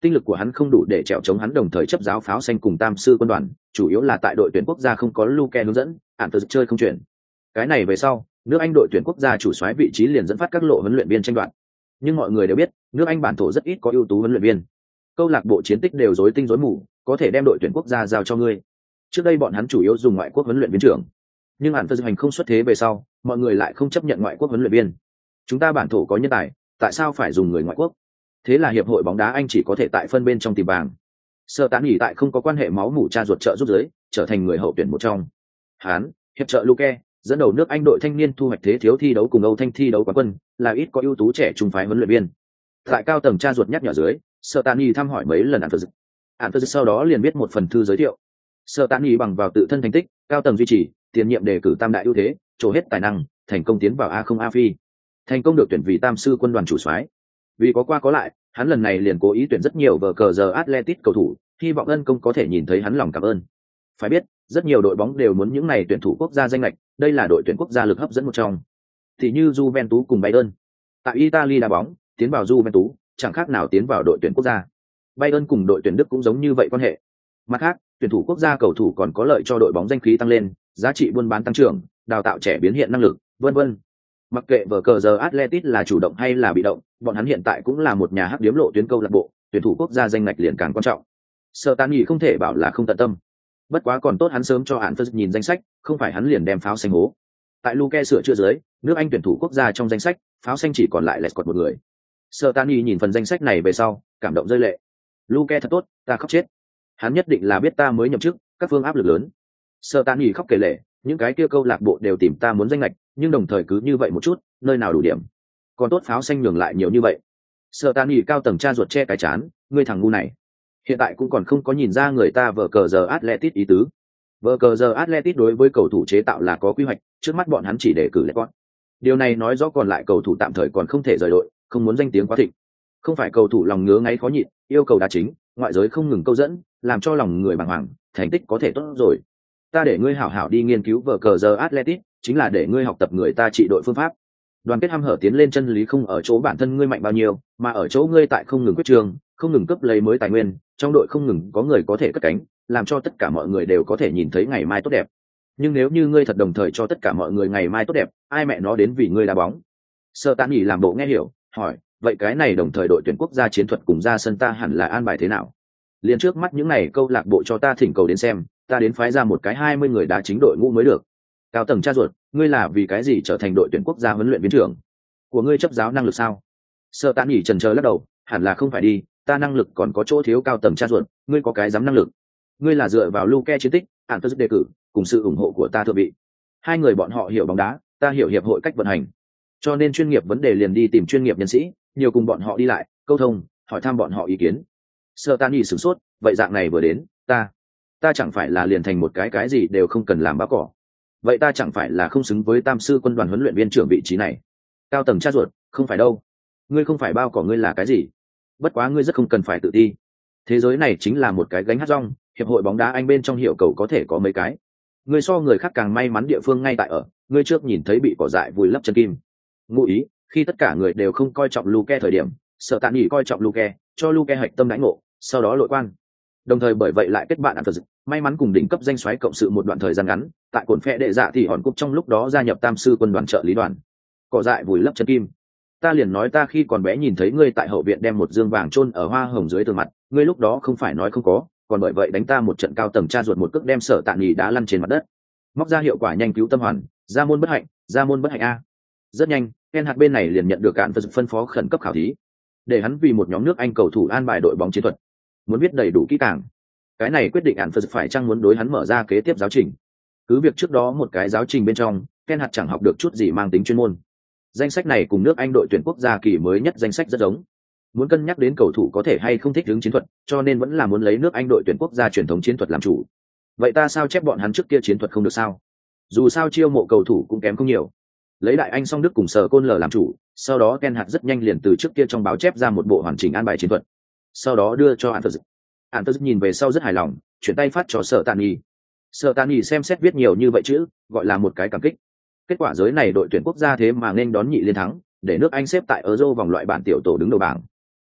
tinh lực của hắn không đủ để trèo chống hắn đồng thời chấp giáo pháo xanh cùng tam sư quân đoàn, chủ yếu là tại đội tuyển quốc gia không có Luke hướng dẫn, ản tờ chơi không chuyển. Cái này về sau, nước Anh đội tuyển quốc gia chủ soái vị trí liền dẫn phát các lộ huấn luyện viên tranh đoạt. Nhưng mọi người đều biết, nước Anh bản thổ rất ít có ưu tú huấn luyện viên. Câu lạc bộ chiến tích đều rối tinh rối mù, có thể đem đội tuyển quốc gia giao cho ngươi. Trước đây bọn hắn chủ yếu dùng ngoại quốc huấn luyện viên trưởng, nhưng ản tờ hành không xuất thế về sau, mọi người lại không chấp nhận ngoại quốc huấn luyện viên. Chúng ta bản thổ có nhân tài, tại sao phải dùng người ngoại quốc? Thế là hiệp hội bóng đá Anh chỉ có thể tại phân bên trong tìm vàng. Sơ tán nghỉ tại không có quan hệ máu mủ cha ruột trợ giúp giới, trở thành người hậu tuyển một trong. Hán, hiệp trợ Luke, dẫn đầu nước Anh đội thanh niên thu hoạch thế thiếu thi đấu cùng Âu Thanh thi đấu quán quân, là ít có ưu tú trẻ trung phái huấn luyện viên. Tại cao tầng cha ruột nhắc nhở dưới, Sơ tán nghỉ thăm hỏi mấy lần ản tờ dịch. Ản tờ dịch sau đó liền viết một phần thư giới thiệu. Sơ tán nghỉ bằng vào tự thân thành tích, cao tầng duy trì, tiền nhiệm đề cử tam đại ưu thế, trổ hết tài năng, thành công tiến vào A không A phi, thành công được tuyển vì tam sư quân đoàn chủ soái. Vì có qua có lại, hắn lần này liền cố ý tuyển rất nhiều vở cờ giờ Atletic cầu thủ, hy vọng ân công có thể nhìn thấy hắn lòng cảm ơn. Phải biết, rất nhiều đội bóng đều muốn những này tuyển thủ quốc gia danh lệch, đây là đội tuyển quốc gia lực hấp dẫn một trong. Thì như Juventus cùng Bayern, tại Italy đá bóng, tiến vào Juventus, chẳng khác nào tiến vào đội tuyển quốc gia. Bayern cùng đội tuyển Đức cũng giống như vậy quan hệ. Mặt khác, tuyển thủ quốc gia cầu thủ còn có lợi cho đội bóng danh khí tăng lên, giá trị buôn bán tăng trưởng, đào tạo trẻ biến hiện năng lực, vân vân. Mặc kệ vở cờ giờ Athletic là chủ động hay là bị động, bọn hắn hiện tại cũng là một nhà hắc điếm lộ tuyến câu lạc bộ, tuyển thủ quốc gia danh ngạch liền càng quan trọng. Sở Tán Nghị không thể bảo là không tận tâm. Bất quá còn tốt hắn sớm cho hạn nhìn danh sách, không phải hắn liền đem pháo xanh hố. Tại Luke sửa chữa dưới, nước Anh tuyển thủ quốc gia trong danh sách, pháo xanh chỉ còn lại Lescott một người. Sở Tán Nghị nhìn phần danh sách này về sau, cảm động rơi lệ. Luke thật tốt, ta khóc chết. Hắn nhất định là biết ta mới nhậm chức, các phương áp lực lớn. Sở Tán Nghị khóc kể lệ, những cái kia câu lạc bộ đều tìm ta muốn danh lệch, nhưng đồng thời cứ như vậy một chút, nơi nào đủ điểm. Còn tốt pháo xanh nhường lại nhiều như vậy. Sở Tán Nghị cao tầng cha ruột che cái chán, ngươi thằng ngu này. Hiện tại cũng còn không có nhìn ra người ta vở cờ giờ Atletic ý tứ. Vở cờ giờ Atletic đối với cầu thủ chế tạo là có quy hoạch, trước mắt bọn hắn chỉ để cử Lescott. Điều này nói rõ còn lại cầu thủ tạm thời còn không thể rời đội, không muốn danh tiếng quá thịnh. Không phải cầu thủ lòng ngứa ngáy khó nhịn, yêu cầu đá chính, ngoại giới không ngừng câu dẫn, làm cho lòng người bàng hoàng, thành tích có thể tốt rồi. Ta để ngươi hảo hảo đi nghiên cứu vở cờ giờ Atletic, chính là để ngươi học tập người ta trị đội phương pháp. Đoàn kết hăm hở tiến lên chân lý không ở chỗ bản thân ngươi mạnh bao nhiêu, mà ở chỗ ngươi tại không ngừng quyết trường, không ngừng cấp lấy mới tài nguyên, trong đội không ngừng có người có thể cất cánh, làm cho tất cả mọi người đều có thể nhìn thấy ngày mai tốt đẹp. Nhưng nếu như ngươi thật đồng thời cho tất cả mọi người ngày mai tốt đẹp, ai mẹ nó đến vì ngươi đá bóng? Sở Tán Nghị làm bộ nghe hiểu, hỏi, vậy cái này đồng thời đội tuyển quốc gia chiến thuật cùng ra sân ta hẳn là an bài thế nào? Liên trước mắt những này câu lạc bộ cho ta thỉnh cầu đến xem, ta đến phái ra một cái hai mươi người đá chính đội ngũ mới được. Cao tầng cha ruột, ngươi là vì cái gì trở thành đội tuyển quốc gia huấn luyện viên trưởng? Của ngươi chấp giáo năng lực sao? Sở Tán Nghị chần chờ lắc đầu, hẳn là không phải đi, ta năng lực còn có chỗ thiếu cao tầng cha ruột, ngươi có cái dám năng lực? Ngươi là dựa vào Luke chiến tích, ản tớ đề cử, cùng sự ủng hộ của ta thượng vị. Hai người bọn họ hiểu bóng đá, ta hiểu hiệp hội cách vận hành, cho nên chuyên nghiệp vấn đề liền đi tìm chuyên nghiệp nhân sĩ, nhiều cùng bọn họ đi lại, câu thông, hỏi thăm bọn họ ý kiến. Sở Tán Nghị sửng sốt, vậy dạng này vừa đến, ta, ta chẳng phải là liền thành một cái cái gì đều không cần làm bá cỏ? Vậy ta chẳng phải là không xứng với tam sư quân đoàn huấn luyện viên trưởng vị trí này? Cao tầng cha ruột, không phải đâu, ngươi không phải bao cỏ, ngươi là cái gì? Bất quá ngươi rất không cần phải tự ti. Thế giới này chính là một cái gánh hát rong, hiệp hội bóng đá Anh bên trong hiệu cầu có thể có mấy cái. Ngươi so người khác càng may mắn địa phương ngay tại ở, ngươi trước nhìn thấy bị cỏ dại vùi lấp chân kim. Ngụ ý, khi tất cả người đều không coi trọng Luke thời điểm, Sở Tán Nghị coi trọng Luke, cho Luke hạch tâm đánh ngộ, sau đó lội quan. Đồng thời bởi vậy lại kết bạn ản tờ dịch, may mắn cùng đỉnh cấp danh soái cộng sự một đoạn thời gian ngắn, tại cồn phe đệ dạ thì hòn cúp trong lúc đó gia nhập tam sư quân đoàn trợ lý đoàn. Cỏ dại vùi lấp chân kim. Ta liền nói ta khi còn bé nhìn thấy ngươi tại hậu viện đem một dương vàng chôn ở hoa hồng dưới tường mặt, ngươi lúc đó không phải nói không có, còn bởi vậy đánh ta một trận cao tầng cha ruột một cước đem Sở Tán Nghị đá lăn trên mặt đất. Móc ra hiệu quả nhanh cứu tâm hoàn, ra môn bất hạnh, ra môn bất hạnh a. Rất nhanh, Ken hạt bên này liền nhận được cạn phân phó khẩn cấp khảo thí, để hắn vì một nhóm nước Anh cầu thủ an bài đội bóng chiến thuật, muốn biết đầy đủ kỹ càng. Cái này quyết định ạn phật phải chăng muốn đối hắn mở ra kế tiếp giáo trình. Cứ việc trước đó một cái giáo trình bên trong, Ken hạt chẳng học được chút gì mang tính chuyên môn. Danh sách này cùng nước Anh đội tuyển quốc gia kỳ mới nhất danh sách rất giống. Muốn cân nhắc đến cầu thủ có thể hay không thích ứng chiến thuật, cho nên vẫn là muốn lấy nước Anh đội tuyển quốc gia truyền thống chiến thuật làm chủ. Vậy ta sao chép bọn hắn trước kia chiến thuật không được sao? Dù sao chiêu mộ cầu thủ cũng kém không nhiều. Lấy đại Anh song Đức cùng Sở Côn L làm chủ, sau đó Ken hạt rất nhanh liền từ trước kia trong báo chép ra một bộ hoàn chỉnh an bài chiến thuật. Sau đó đưa cho Anthony. Anthony nhìn về sau rất hài lòng, chuyển tay phát cho Sở Tán Nghị. Sở Tán Nghị xem xét viết nhiều như vậy chữ, gọi là một cái cảm kích. Kết quả giới này đội tuyển quốc gia thế mà nên đón nhị liên thắng, để nước Anh xếp tại Euro vòng loại bảng tiểu tổ đứng đầu bảng.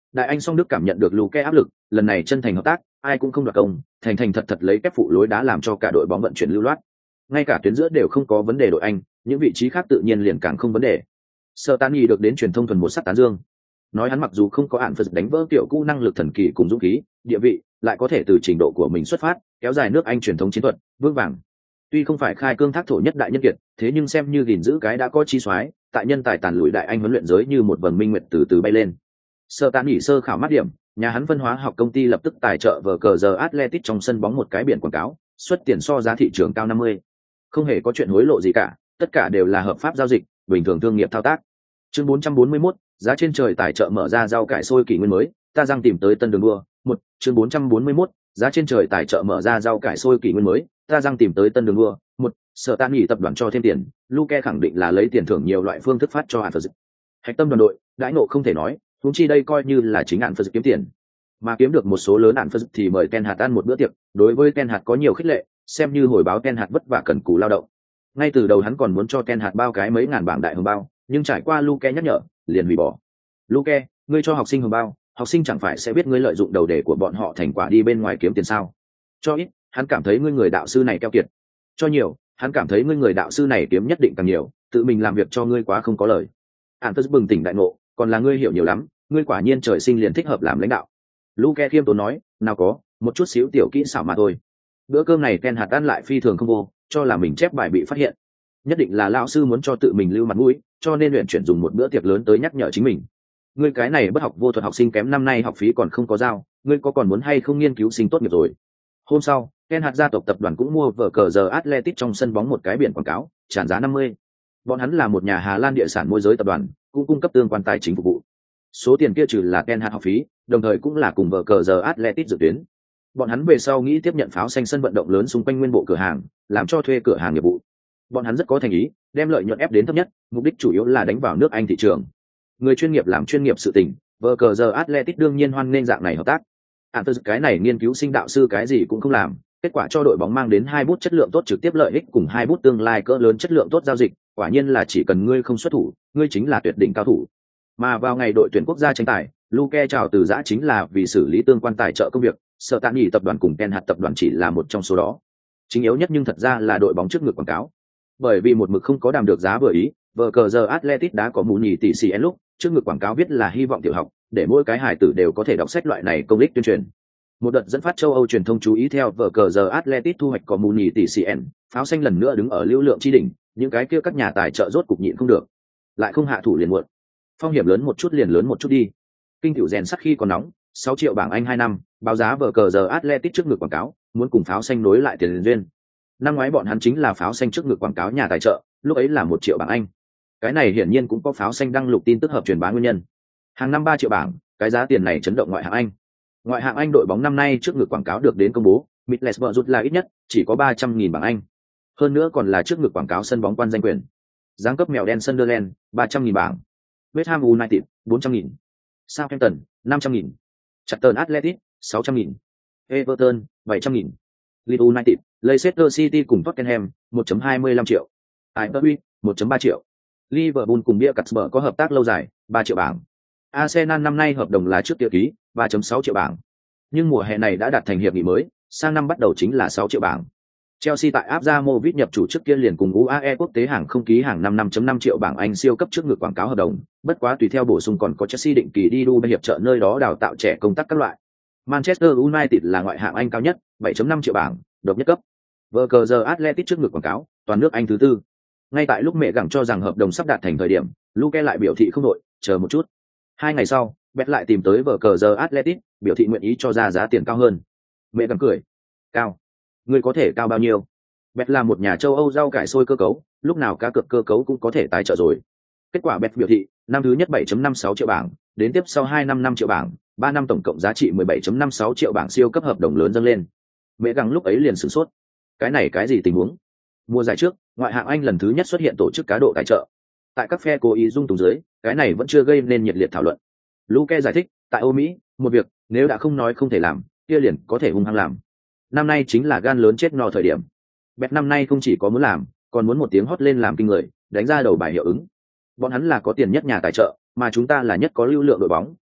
Đại Anh song Đức cảm nhận được Luke áp lực, lần này chân thành hợp tác, ai cũng không đoạt công, thành thành thật thật lấy kép phụ lối đá làm cho cả đội bóng vận chuyển lưu loát. Ngay cả tuyến giữa đều không có vấn đề đội Anh, những vị trí khác tự nhiên liền càng không vấn đề. Sở Tán Nghị được đến truyền thông thuần một sắc tán dương. Nói hắn mặc dù không có án phật đánh vỡ kiểu cũ năng lực thần kỳ cùng dũng khí, địa vị, lại có thể từ trình độ của mình xuất phát, kéo dài nước Anh truyền thống chiến thuật, vững vàng. Tuy không phải khai cương thác thổ nhất đại nhân kiệt, thế nhưng xem như gìn giữ cái đã có chi soái, tại nhân tài tàn lùi đại Anh huấn luyện giới như một vầng minh nguyệt từ từ bay lên. Sở Tán Nghị sơ khảo mát điểm, nhà hắn phân hóa học công ty lập tức tài trợ vở cờ giờ Athletic trong sân bóng một cái biển quảng cáo, xuất tiền so giá thị trường cao năm mươi. Không hề có chuyện hối lộ gì cả, tất cả đều là hợp pháp giao dịch, bình thường thương nghiệp thao tác. Chương bốn trăm bốn mươi mốt, giá trên trời tài trợ mở ra rau cải sôi kỷ nguyên mới, ta răng tìm tới tân đường đua. Một, chương bốn trăm bốn mươi mốt, giá trên trời tài trợ mở ra rau cải sôi kỷ nguyên mới, ta răng tìm tới tân đường đua. Một, Sở Tán Nghị tập đoàn cho thêm tiền, Luke khẳng định là lấy tiền thưởng nhiều loại phương thức phát cho An Phật. Hạch tâm đoàn đội, đãi ngộ không thể nói, huống chi đây coi như là chính An Phật kiếm tiền. Mà kiếm được một số lớn An Phật thì mời Ten Hạt ăn một bữa tiệc, đối với Ten Hạt có nhiều khích lệ, xem như hồi báo Ten Hạt vất vả cần cù lao động. Ngay từ đầu hắn còn muốn cho Ten Hạt bao cái mấy ngàn bảng đại hồng bao, nhưng trải qua Luke nhắc nhở, liền hủy bỏ. Luke, ngươi cho học sinh hồng bao, học sinh chẳng phải sẽ biết ngươi lợi dụng đầu đề của bọn họ thành quả đi bên ngoài kiếm tiền sao? Cho ít, hắn cảm thấy ngươi người đạo sư này keo kiệt. Cho nhiều, hắn cảm thấy ngươi người đạo sư này kiếm nhất định càng nhiều, tự mình làm việc cho ngươi quá không có lời. An Phật bừng tỉnh đại ngộ, còn là ngươi hiểu nhiều lắm, ngươi quả nhiên trời sinh liền thích hợp làm lãnh đạo. Luke khiêm tốn nói, nào có, một chút xíu tiểu kỹ xảo mà thôi. Bữa cơm này Ten Hạt ăn lại phi thường không vô, cho là mình chép bài bị phát hiện. Nhất định là lão sư muốn cho tự mình lưu mặt mũi, cho nên luyện chuyển dùng một bữa tiệc lớn tới nhắc nhở chính mình. Ngươi cái này bất học vô thuật học sinh kém năm nay học phí còn không có giao, ngươi có còn muốn hay không nghiên cứu sinh tốt nghiệp rồi. Hôm sau, Ten Hạt gia tộc tập đoàn cũng mua vở cờ giờ Athletic trong sân bóng một cái biển quảng cáo, tràn giá năm mươi. Bọn hắn là một nhà Hà Lan địa sản môi giới tập đoàn, cũng cung cấp tương quan tài chính phục vụ. Số tiền kia trừ là Ten Hạt học phí, đồng thời cũng là cùng vở cờ giờ Athletic dự tuyến. Bọn hắn về sau nghĩ tiếp nhận pháo xanh sân vận động lớn xung quanh nguyên bộ cửa hàng, làm cho thuê cửa hàng nghiệp vụ. Bọn hắn rất có thành ý, đem lợi nhuận ép đến thấp nhất, mục đích chủ yếu là đánh vào nước Anh thị trường. Người chuyên nghiệp làm chuyên nghiệp sự tình, vở cờ giờ Athletic đương nhiên hoan nghênh dạng này hợp tác. Ản Tơ cái này nghiên cứu sinh đạo sư cái gì cũng không làm, kết quả cho đội bóng mang đến hai bút chất lượng tốt trực tiếp lợi ích cùng hai bút tương lai cỡ lớn chất lượng tốt giao dịch, quả nhiên là chỉ cần ngươi không xuất thủ, ngươi chính là tuyệt đỉnh cao thủ. Mà vào ngày đội tuyển quốc gia tranh tài, Luke chào từ giã chính là vì xử lý tương quan tài trợ công việc, Sở Tán Nghị tập đoàn cùng Ten Hạt tập đoàn chỉ là một trong số đó. Chính yếu nhất nhưng thật ra là đội bóng trước ngực quảng cáo. Bởi vì một mực không có đàm được giá vừa ý, vở cờ giờ Athletic đã có mù nhì tỷ xì en lúc, trước ngực quảng cáo viết là hy vọng tiểu học, để mỗi cái hài tử đều có thể đọc sách loại này công ích tuyên truyền. Một đợt dẫn phát châu Âu truyền thông chú ý theo vở cờ giờ Athletic thu hoạch có mù nhì tỷ xì en, pháo xanh lần nữa đứng ở lưu lượng chi đỉnh, những cái kia các nhà tài trợ rốt cục nhịn không được, lại không hạ thủ liền muộn. Phong hiểm lớn một chút liền lớn một chút đi. Kinh tiểu rèn sắt khi còn nóng, sáu triệu bảng Anh hai năm, báo giá vở cờ giờ Athletic trước ngực quảng cáo, muốn cùng pháo xanh nối lại tiền liên duyên. Năm ngoái bọn hắn chính là pháo xanh trước ngực quảng cáo nhà tài trợ, lúc ấy là một triệu bảng Anh. Cái này hiển nhiên cũng có pháo xanh đăng lục tin tức hợp truyền bá nguyên nhân. Hàng năm ba triệu bảng, cái giá tiền này chấn động ngoại hạng Anh. Ngoại hạng Anh đội bóng năm nay trước ngực quảng cáo được đến công bố, Middlesbrough rút là ít nhất chỉ có ba trăm nghìn bảng Anh. Hơn nữa còn là trước ngực quảng cáo sân bóng quan danh quyền. Giáng cấp mèo đen Sunderland, ba trăm nghìn bảng. West Ham United, bốn trăm nghìn. Southampton, năm trăm nghìn. Charlton Athletic, sáu trăm nghìn. Everton, bảy trăm nghìn. Leeds United, Leicester City cùng Tottenham, một phẩy hai mươi lăm triệu. Ipswich, một phẩy ba triệu. Liverpool cùng Bia Catsburg có hợp tác lâu dài, ba triệu bảng. Arsenal năm nay hợp đồng là trước kia ký, ba phẩy sáu triệu bảng. Nhưng mùa hè này đã đạt thành hiệp nghị mới, sang năm bắt đầu chính là sáu triệu bảng. Chelsea tại Abramovich nhập chủ trước kia liền cùng u a e quốc tế hàng không ký hàng năm năm phẩy năm triệu bảng Anh siêu cấp trước ngực quảng cáo hợp đồng, bất quá tùy theo bổ sung còn có Chelsea định kỳ đi Dubai hiệp trợ nơi đó đào tạo trẻ công tác các loại. Manchester United là ngoại hạng Anh cao nhất, bảy phẩy năm triệu bảng, độc nhất cấp. Vở cờ giờ Athletic trước ngực quảng cáo, toàn nước Anh thứ tư. Ngay tại lúc mẹ gặng cho rằng hợp đồng sắp đạt thành thời điểm, Luke lại biểu thị không đội, chờ một chút. Hai ngày sau, Bet lại tìm tới vở cờ giờ Athletic, biểu thị nguyện ý cho ra giá tiền cao hơn. Mẹ gặng cười, cao, ngươi có thể cao bao nhiêu? Bet là một nhà châu Âu rau cải sôi cơ cấu, lúc nào cá cược cơ cấu cũng có thể tài trợ rồi. Kết quả Bet biểu thị, năm thứ nhất bảy phẩy năm sáu triệu bảng, đến tiếp sau hai năm năm triệu bảng, ba năm tổng cộng giá trị mười bảy phẩy năm sáu triệu bảng siêu cấp hợp đồng lớn dâng lên. Mẹ gặng lúc ấy liền sửng sốt. Cái này cái gì tình huống? Mùa giải trước, ngoại hạng Anh lần thứ nhất xuất hiện tổ chức cá độ tài trợ. Tại các phe cố ý dung túng dưới, cái này vẫn chưa gây nên nhiệt liệt thảo luận. Luke giải thích, tại Âu Mỹ, một việc, nếu đã không nói không thể làm, kia liền có thể hung hăng làm. Năm nay chính là gan lớn chết no thời điểm. Bet năm nay không chỉ có muốn làm, còn muốn một tiếng hót lên làm kinh người, đánh ra đầu bài hiệu ứng. Bọn hắn là có tiền nhất nhà tài trợ, mà chúng ta là nhất có lưu lượng đội bóng,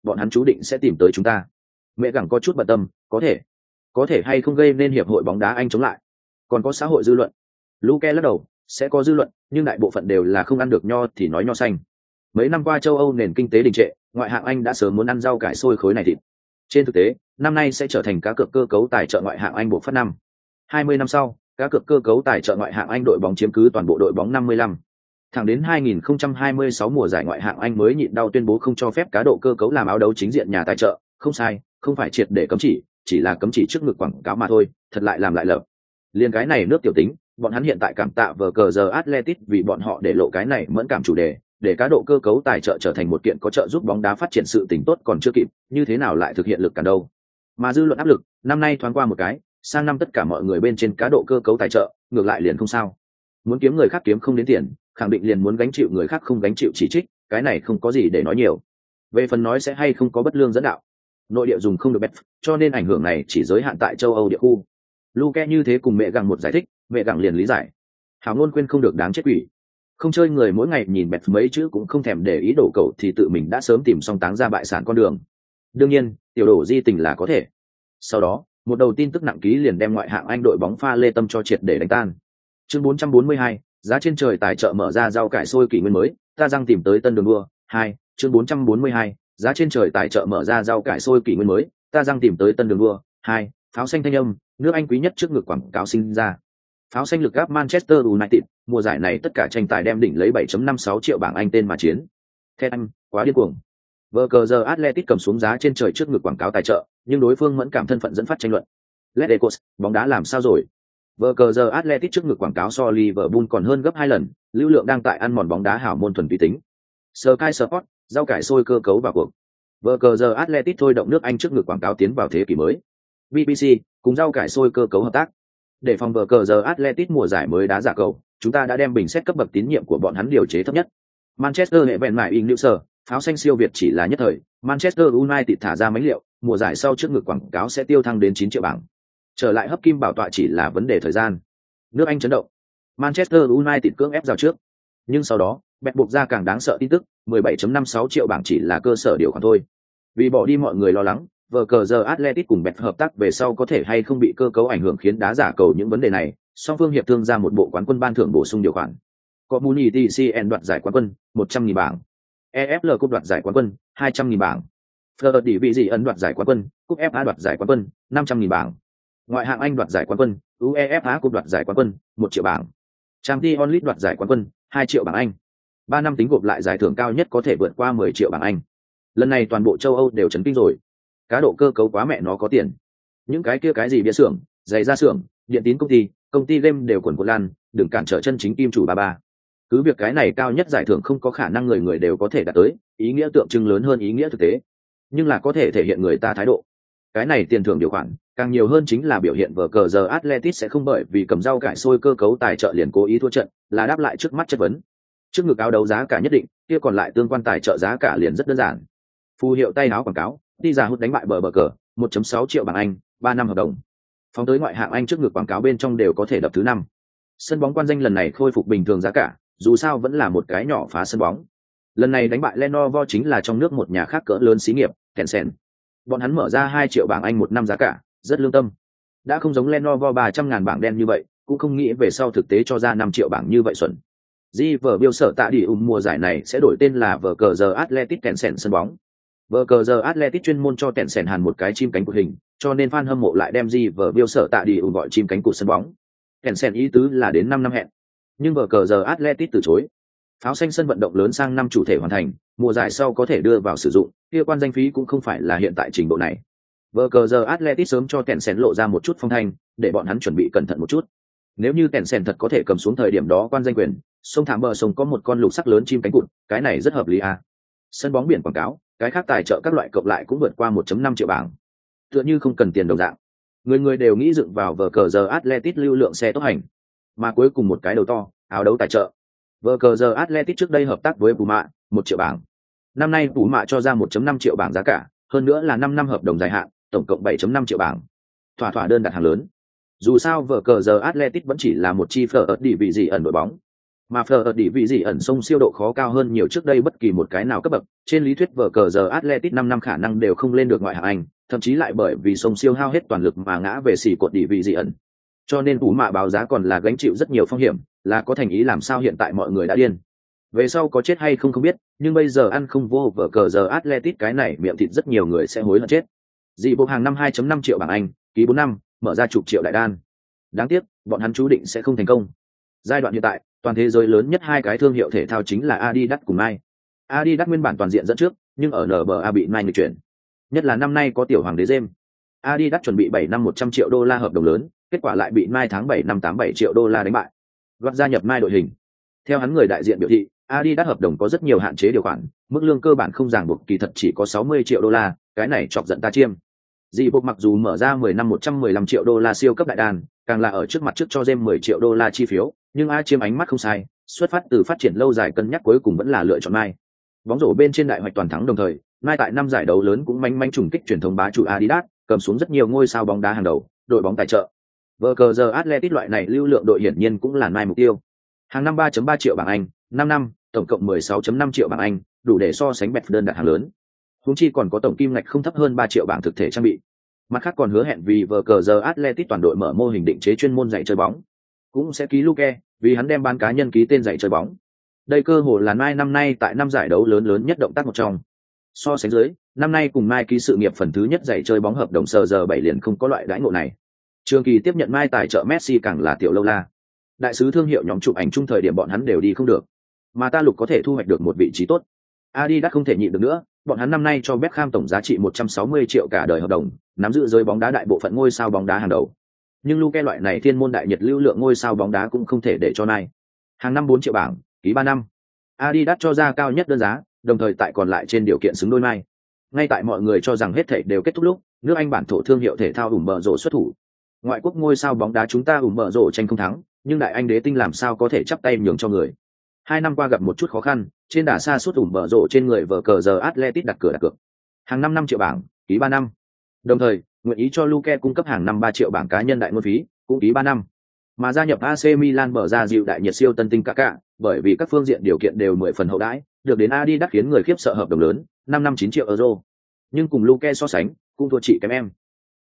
bọn hắn chú định sẽ tìm tới chúng ta. Mẹ gẳng có chút bận tâm, có thể có thể hay không gây nên hiệp hội bóng đá Anh chống lại, còn có xã hội dư luận. Luke lắc đầu, sẽ có dư luận, nhưng đại bộ phận đều là không ăn được nho thì nói nho xanh. Mấy năm qua châu Âu nền kinh tế đình trệ, ngoại hạng Anh đã sớm muốn ăn rau cải xôi khối này thịt. Trên thực tế, năm nay sẽ trở thành cá cược cơ cấu tài trợ ngoại hạng Anh buộc phát năm. hai mươi năm sau, cá cược cơ cấu tài trợ ngoại hạng Anh đội bóng chiếm cứ toàn bộ đội bóng năm mươi lăm. Thẳng đến hai nghìn không trăm hai mươi sáu mùa giải ngoại hạng Anh mới nhịn đau tuyên bố không cho phép cá độ cơ cấu làm áo đấu chính diện nhà tài trợ, không sai, không phải triệt để cấm chỉ, chỉ là cấm chỉ trước ngực quảng cáo mà thôi, thật lại làm lại lợp. Liên cái này nước tiểu tính, bọn hắn hiện tại cảm tạ vờ cờ giờ Atletico vì bọn họ để lộ cái này mẫn cảm chủ đề, để cá độ cơ cấu tài trợ trở thành một kiện có trợ giúp bóng đá phát triển sự tình tốt còn chưa kịp, như thế nào lại thực hiện lực cản đâu. Mà dư luận áp lực, năm nay thoáng qua một cái, sang năm tất cả mọi người bên trên cá độ cơ cấu tài trợ, ngược lại liền không sao. Muốn kiếm người khác kiếm không đến tiền, khẳng định liền muốn gánh chịu người khác không gánh chịu chỉ trích, cái này không có gì để nói nhiều. Về phần nói sẽ hay không có bất lương dẫn đạo, nội địa dùng không được bet, cho nên ảnh hưởng này chỉ giới hạn tại châu Âu địa khu. Luke như thế cùng mẹ gặng một giải thích, mẹ gặng liền lý giải. Hảo ngôn khuyên không được đáng chết quỷ. Không chơi người mỗi ngày nhìn bet mấy chữ cũng không thèm để ý đổ cầu thì tự mình đã sớm tìm xong táng ra bại sản con đường. Đương nhiên, tiểu đổ di tình là có thể. Sau đó, một đầu tin tức nặng ký liền đem ngoại hạng Anh đội bóng pha lê tâm cho triệt để đánh tan. Chương bốn trăm bốn mươi hai, giá trên trời tài trợ mở ra rau cải xôi kỷ nguyên mới, ta răng tìm tới tân đường đua. Hai, chương bốn trăm bốn mươi hai, giá trên trời tài trợ mở ra rau cải xôi kỷ nguyên mới, ta răng tìm tới tân đường đua. Hai, pháo xanh thanh âm, nước Anh quý nhất trước ngực quảng cáo sinh ra. Pháo xanh lực gáp Manchester United, mùa giải này tất cả tranh tài đem đỉnh lấy bảy phẩy năm sáu triệu bảng Anh tên mà chiến. Theo anh, quá điên cuồng. Vờ cờ giờ Atletico cầm xuống giá trên trời trước ngực quảng cáo tài trợ, nhưng đối phương mẫn cảm thân phận dẫn phát tranh luận. Let's Ecos, bóng đá làm sao rồi? Vờ cờ giờ Atletico trước ngực quảng cáo so Liverpool còn hơn gấp hai lần, lưu lượng đang tại ăn mòn bóng đá hảo môn thuần túy tính. Sky Sport, rau cải xôi cơ cấu vào cuộc. Vờ cờ giờ Atletico thôi động nước Anh trước ngực quảng cáo tiến vào thế kỷ mới. bê bê xê cùng rau cải xôi cơ cấu hợp tác. Để phòng vờ cờ giờ Atletico mùa giải mới đá giả cầu, chúng ta đã đem bình xét cấp bậc tín nhiệm của bọn hắn điều chế thấp nhất. Manchester hệ vẹn mại in lưu sở, pháo xanh siêu việt chỉ là nhất thời. Manchester United thả ra máy liệu, mùa giải sau trước ngực quảng cáo sẽ tiêu thăng đến chín triệu bảng. Trở lại hấp kim bảo tọa chỉ là vấn đề thời gian. Nước Anh chấn động. Manchester United cưỡng ép rào trước. Nhưng sau đó, bẹt buộc ra càng đáng sợ tin tức, mười bảy phẩy năm sáu triệu bảng chỉ là cơ sở điều khoản thôi. Vì bỏ đi mọi người lo lắng, vờ cờ giờ Atletico cùng bẹt hợp tác về sau có thể hay không bị cơ cấu ảnh hưởng khiến đá giả cầu những vấn đề này, song phương hiệp thương ra một bộ quán quân ban thưởng bổ sung điều khoản. Community xê en đoạt giải quán quân, một trăm nghìn bảng. e ép lờ cúp đoạt giải quán quân, hai trăm nghìn bảng. Fleur đi vị gì ấn đoạt giải quán quân, cúp ép a đoạt giải quán quân, năm trăm nghìn bảng. Ngoại hạng Anh đoạt giải quán quân, UEFA cúp đoạt giải quán quân, một triệu bảng. Champions League đoạt giải quán quân, hai triệu bảng Anh. ba năm tính gộp lại giải thưởng cao nhất có thể vượt qua mười triệu bảng Anh. Lần này toàn bộ châu Âu đều chấn kinh rồi. Cá độ cơ cấu quá mẹ nó có tiền. Những cái kia cái gì bia xưởng, giày da xưởng, điện tín công ty, công ty game đều quần quật lan, đừng cản trở chân chính kim chủ ba ba. Cứ việc cái này cao nhất giải thưởng không có khả năng người người đều có thể đạt tới, ý nghĩa tượng trưng lớn hơn ý nghĩa thực tế, nhưng là có thể thể hiện người ta thái độ. Cái này tiền thưởng điều khoản càng nhiều hơn chính là biểu hiện vở cờ giờ Atletico sẽ không bởi vì cầm rau cải xôi cơ cấu tài trợ liền cố ý thua trận, là đáp lại trước mắt chất vấn. Trước ngực áo đấu giá cả nhất định, kia còn lại tương quan tài trợ giá cả liền rất đơn giản. Phù hiệu tay áo quảng cáo, đi ra hút đánh bại bờ bờ cờ, một phẩy sáu triệu bảng Anh, ba năm hợp đồng. Phóng tới ngoại hạng Anh trước ngực quảng cáo bên trong đều có thể đập thứ năm. Sân bóng quan danh lần này khôi phục bình thường giá cả, dù sao vẫn là một cái nhỏ phá sân bóng. Lần này đánh bại Lenovo chính là trong nước một nhà khác cỡ lớn xí nghiệp, Tencent. Bọn hắn mở ra hai triệu bảng Anh một năm giá cả, rất lương tâm. Đã không giống Lenovo ba trăm ngàn bảng đen như vậy, cũng không nghĩ về sau thực tế cho ra năm triệu bảng như vậy xuẩn. Di vở Bill sở tạ đi ủng mùa giải này sẽ đổi tên là vở cờ giờ Athletic Tencent sân bóng. Vở cờ giờ Athletic chuyên môn cho Tencent hàn một cái chim cánh cụt hình, cho nên fan hâm mộ lại đem Di vở Bill sở tạ đi ủng gọi chim cánh cụt sân bóng. Tencent ý tứ là đến năm năm hẹn. Nhưng vở cờ giờ Athletic từ chối. Pháo xanh sân vận động lớn sang năm chủ thể hoàn thành, mùa giải sau có thể đưa vào sử dụng, kia quan danh phí cũng không phải là hiện tại trình độ này. Vở cờ giờ Athletic sớm cho Tencent lộ ra một chút phong thanh, để bọn hắn chuẩn bị cẩn thận một chút. Nếu như Tencent thật có thể cầm xuống thời điểm đó quan danh quyền, sông thảm bờ sông có một con lục sắc lớn chim cánh cụt, cái này rất hợp lý à. Sân bóng biển quảng cáo, cái khác tài trợ các loại cộng lại cũng vượt qua một phẩy năm triệu bảng. Tựa như không cần tiền đồng dạng. Người người đều nghĩ dựng vào vở cờ giờ Athletic lưu lượng xe tốc hành. Mà cuối cùng một cái đầu to, áo đấu tài trợ. Vở cờ giờ Athletic trước đây hợp tác với Puma, một triệu bảng. Năm nay Puma cho ra một phẩy năm triệu bảng giá cả, hơn nữa là năm năm hợp đồng dài hạn, tổng cộng bảy phẩy năm triệu bảng. Thỏa thỏa đơn đặt hàng lớn. Dù sao vở cờ giờ Athletic vẫn chỉ là một chi phở ở địa vị gì ẩn đội bóng. Mà Fleur ở đỉ vị gì ẩn sông siêu độ khó cao hơn nhiều trước đây bất kỳ một cái nào cấp bậc, trên lý thuyết vở cờ giờ Atletic năm năm khả năng đều không lên được ngoại hạng Anh, thậm chí lại bởi vì sông siêu hao hết toàn lực mà ngã về xỉ cột đỉ vị gì ẩn. Cho nên Tú Mạ báo giá còn là gánh chịu rất nhiều phong hiểm, là có thành ý làm sao hiện tại mọi người đã điên. Về sau có chết hay không không biết, nhưng bây giờ ăn không vô vở cờ giờ Atletic cái này miệng thịt rất nhiều người sẽ hối hận chết. Dị bộ hàng năm hai phẩy năm triệu bảng Anh, ký bốn năm, mở ra chục triệu đại đan. Đáng tiếc, bọn hắn chú định sẽ không thành công. Giai đoạn hiện tại, toàn thế giới lớn nhất hai cái thương hiệu thể thao chính là Adidas cùng Nike. Adidas nguyên bản toàn diện dẫn trước, nhưng ở en bê a bị Nike nghịch chuyển. Nhất là năm nay có tiểu hoàng đế James. Adidas chuẩn bị bảy năm một trăm triệu đô la hợp đồng lớn, kết quả lại bị Nike tháng bảy năm tám mươi bảy triệu đô la đánh bại. Gót gia nhập Nike đội hình. Theo hắn người đại diện biểu thị, Adidas hợp đồng có rất nhiều hạn chế điều khoản, mức lương cơ bản không ràng buộc kỳ thật chỉ có sáu mươi triệu đô la, cái này chọc giận ta chiêm. Dị bộ mặc dù mở ra mười năm một trăm mười lăm triệu đô la siêu cấp đại đàn, càng là ở trước mặt trước cho James mười triệu đô la chi phiếu, nhưng A chiêm ánh mắt không sai, xuất phát từ phát triển lâu dài cân nhắc cuối cùng vẫn là lựa chọn Nike. Bóng rổ bên trên đại hoạch toàn thắng đồng thời, Nike tại năm giải đấu lớn cũng manh manh trùng kích truyền thống bá chủ Adidas, cầm xuống rất nhiều ngôi sao bóng đá hàng đầu, đội bóng tài trợ. Vở cờ giờ Athletic loại này lưu lượng đội hiển nhiên cũng là Nike mục tiêu. Hàng năm ba phẩy ba triệu bảng Anh, năm năm, tổng cộng mười sáu phẩy năm triệu bảng Anh, đủ để so sánh bẹt đơn đặt hàng lớn. Huống chi còn có tổng kim ngạch không thấp hơn ba triệu bảng thực thể trang bị. Mặt khác còn hứa hẹn vì vở cờ giờ Athletic toàn đội mở mô hình định chế chuyên môn dạy chơi bóng, cũng sẽ ký Luke, vì hắn đem bán cá nhân ký tên dạy chơi bóng. Đây cơ hội là Nike năm nay tại năm giải đấu lớn lớn nhất động tác một trong. So sánh dưới, năm nay cùng Nike ký sự nghiệp phần thứ nhất dạy chơi bóng hợp đồng sờ giờ bảy liền không có loại đãi ngộ này. Trường kỳ tiếp nhận Nike tài trợ Messi càng là tiểu lâu la. Đại sứ thương hiệu nhóm chụp ảnh chung thời điểm bọn hắn đều đi không được, mà ta lục có thể thu hoạch được một vị trí tốt. Adidas không thể nhịn được nữa, bọn hắn năm nay cho Beckham tổng giá trị một trăm sáu mươi triệu cả đời hợp đồng, nắm giữ giới bóng đá đại bộ phận ngôi sao bóng đá hàng đầu. Nhưng Luke loại này thiên môn đại nhiệt lưu lượng ngôi sao bóng đá cũng không thể để cho Nike. Hàng năm bốn triệu bảng, ký ba năm. Adidas cho ra cao nhất đơn giá, đồng thời tại còn lại trên điều kiện xứng đôi Nike. Ngay tại mọi người cho rằng hết thảy đều kết thúc lúc, nước Anh bản thổ thương hiệu thể thao ủng bờ rổ xuất thủ. Ngoại quốc ngôi sao bóng đá chúng ta ủng bờ rổ tranh không thắng, nhưng đại anh đế tinh làm sao có thể chắp tay nhường cho người. Hai năm qua gặp một chút khó khăn, trên đà xa suốt ủng bờ rổ trên người vở cờ giờ Athletic đặt cửa đặt cược. Hàng năm năm triệu bảng, ký ba năm. Đồng thời, nguyện ý cho Luke cung cấp hàng năm ba triệu bảng cá nhân đại ngôn phí, cũng ký ba năm. Mà gia nhập a xê Milan mở ra dịu đại nhiệt siêu tân tinh Kaká, bởi vì các phương diện điều kiện đều mười phần hậu đãi, được đến Adidas khiến người khiếp sợ hợp đồng lớn, năm năm chín triệu euro. Nhưng cùng Luke so sánh, cũng thua chị kém em.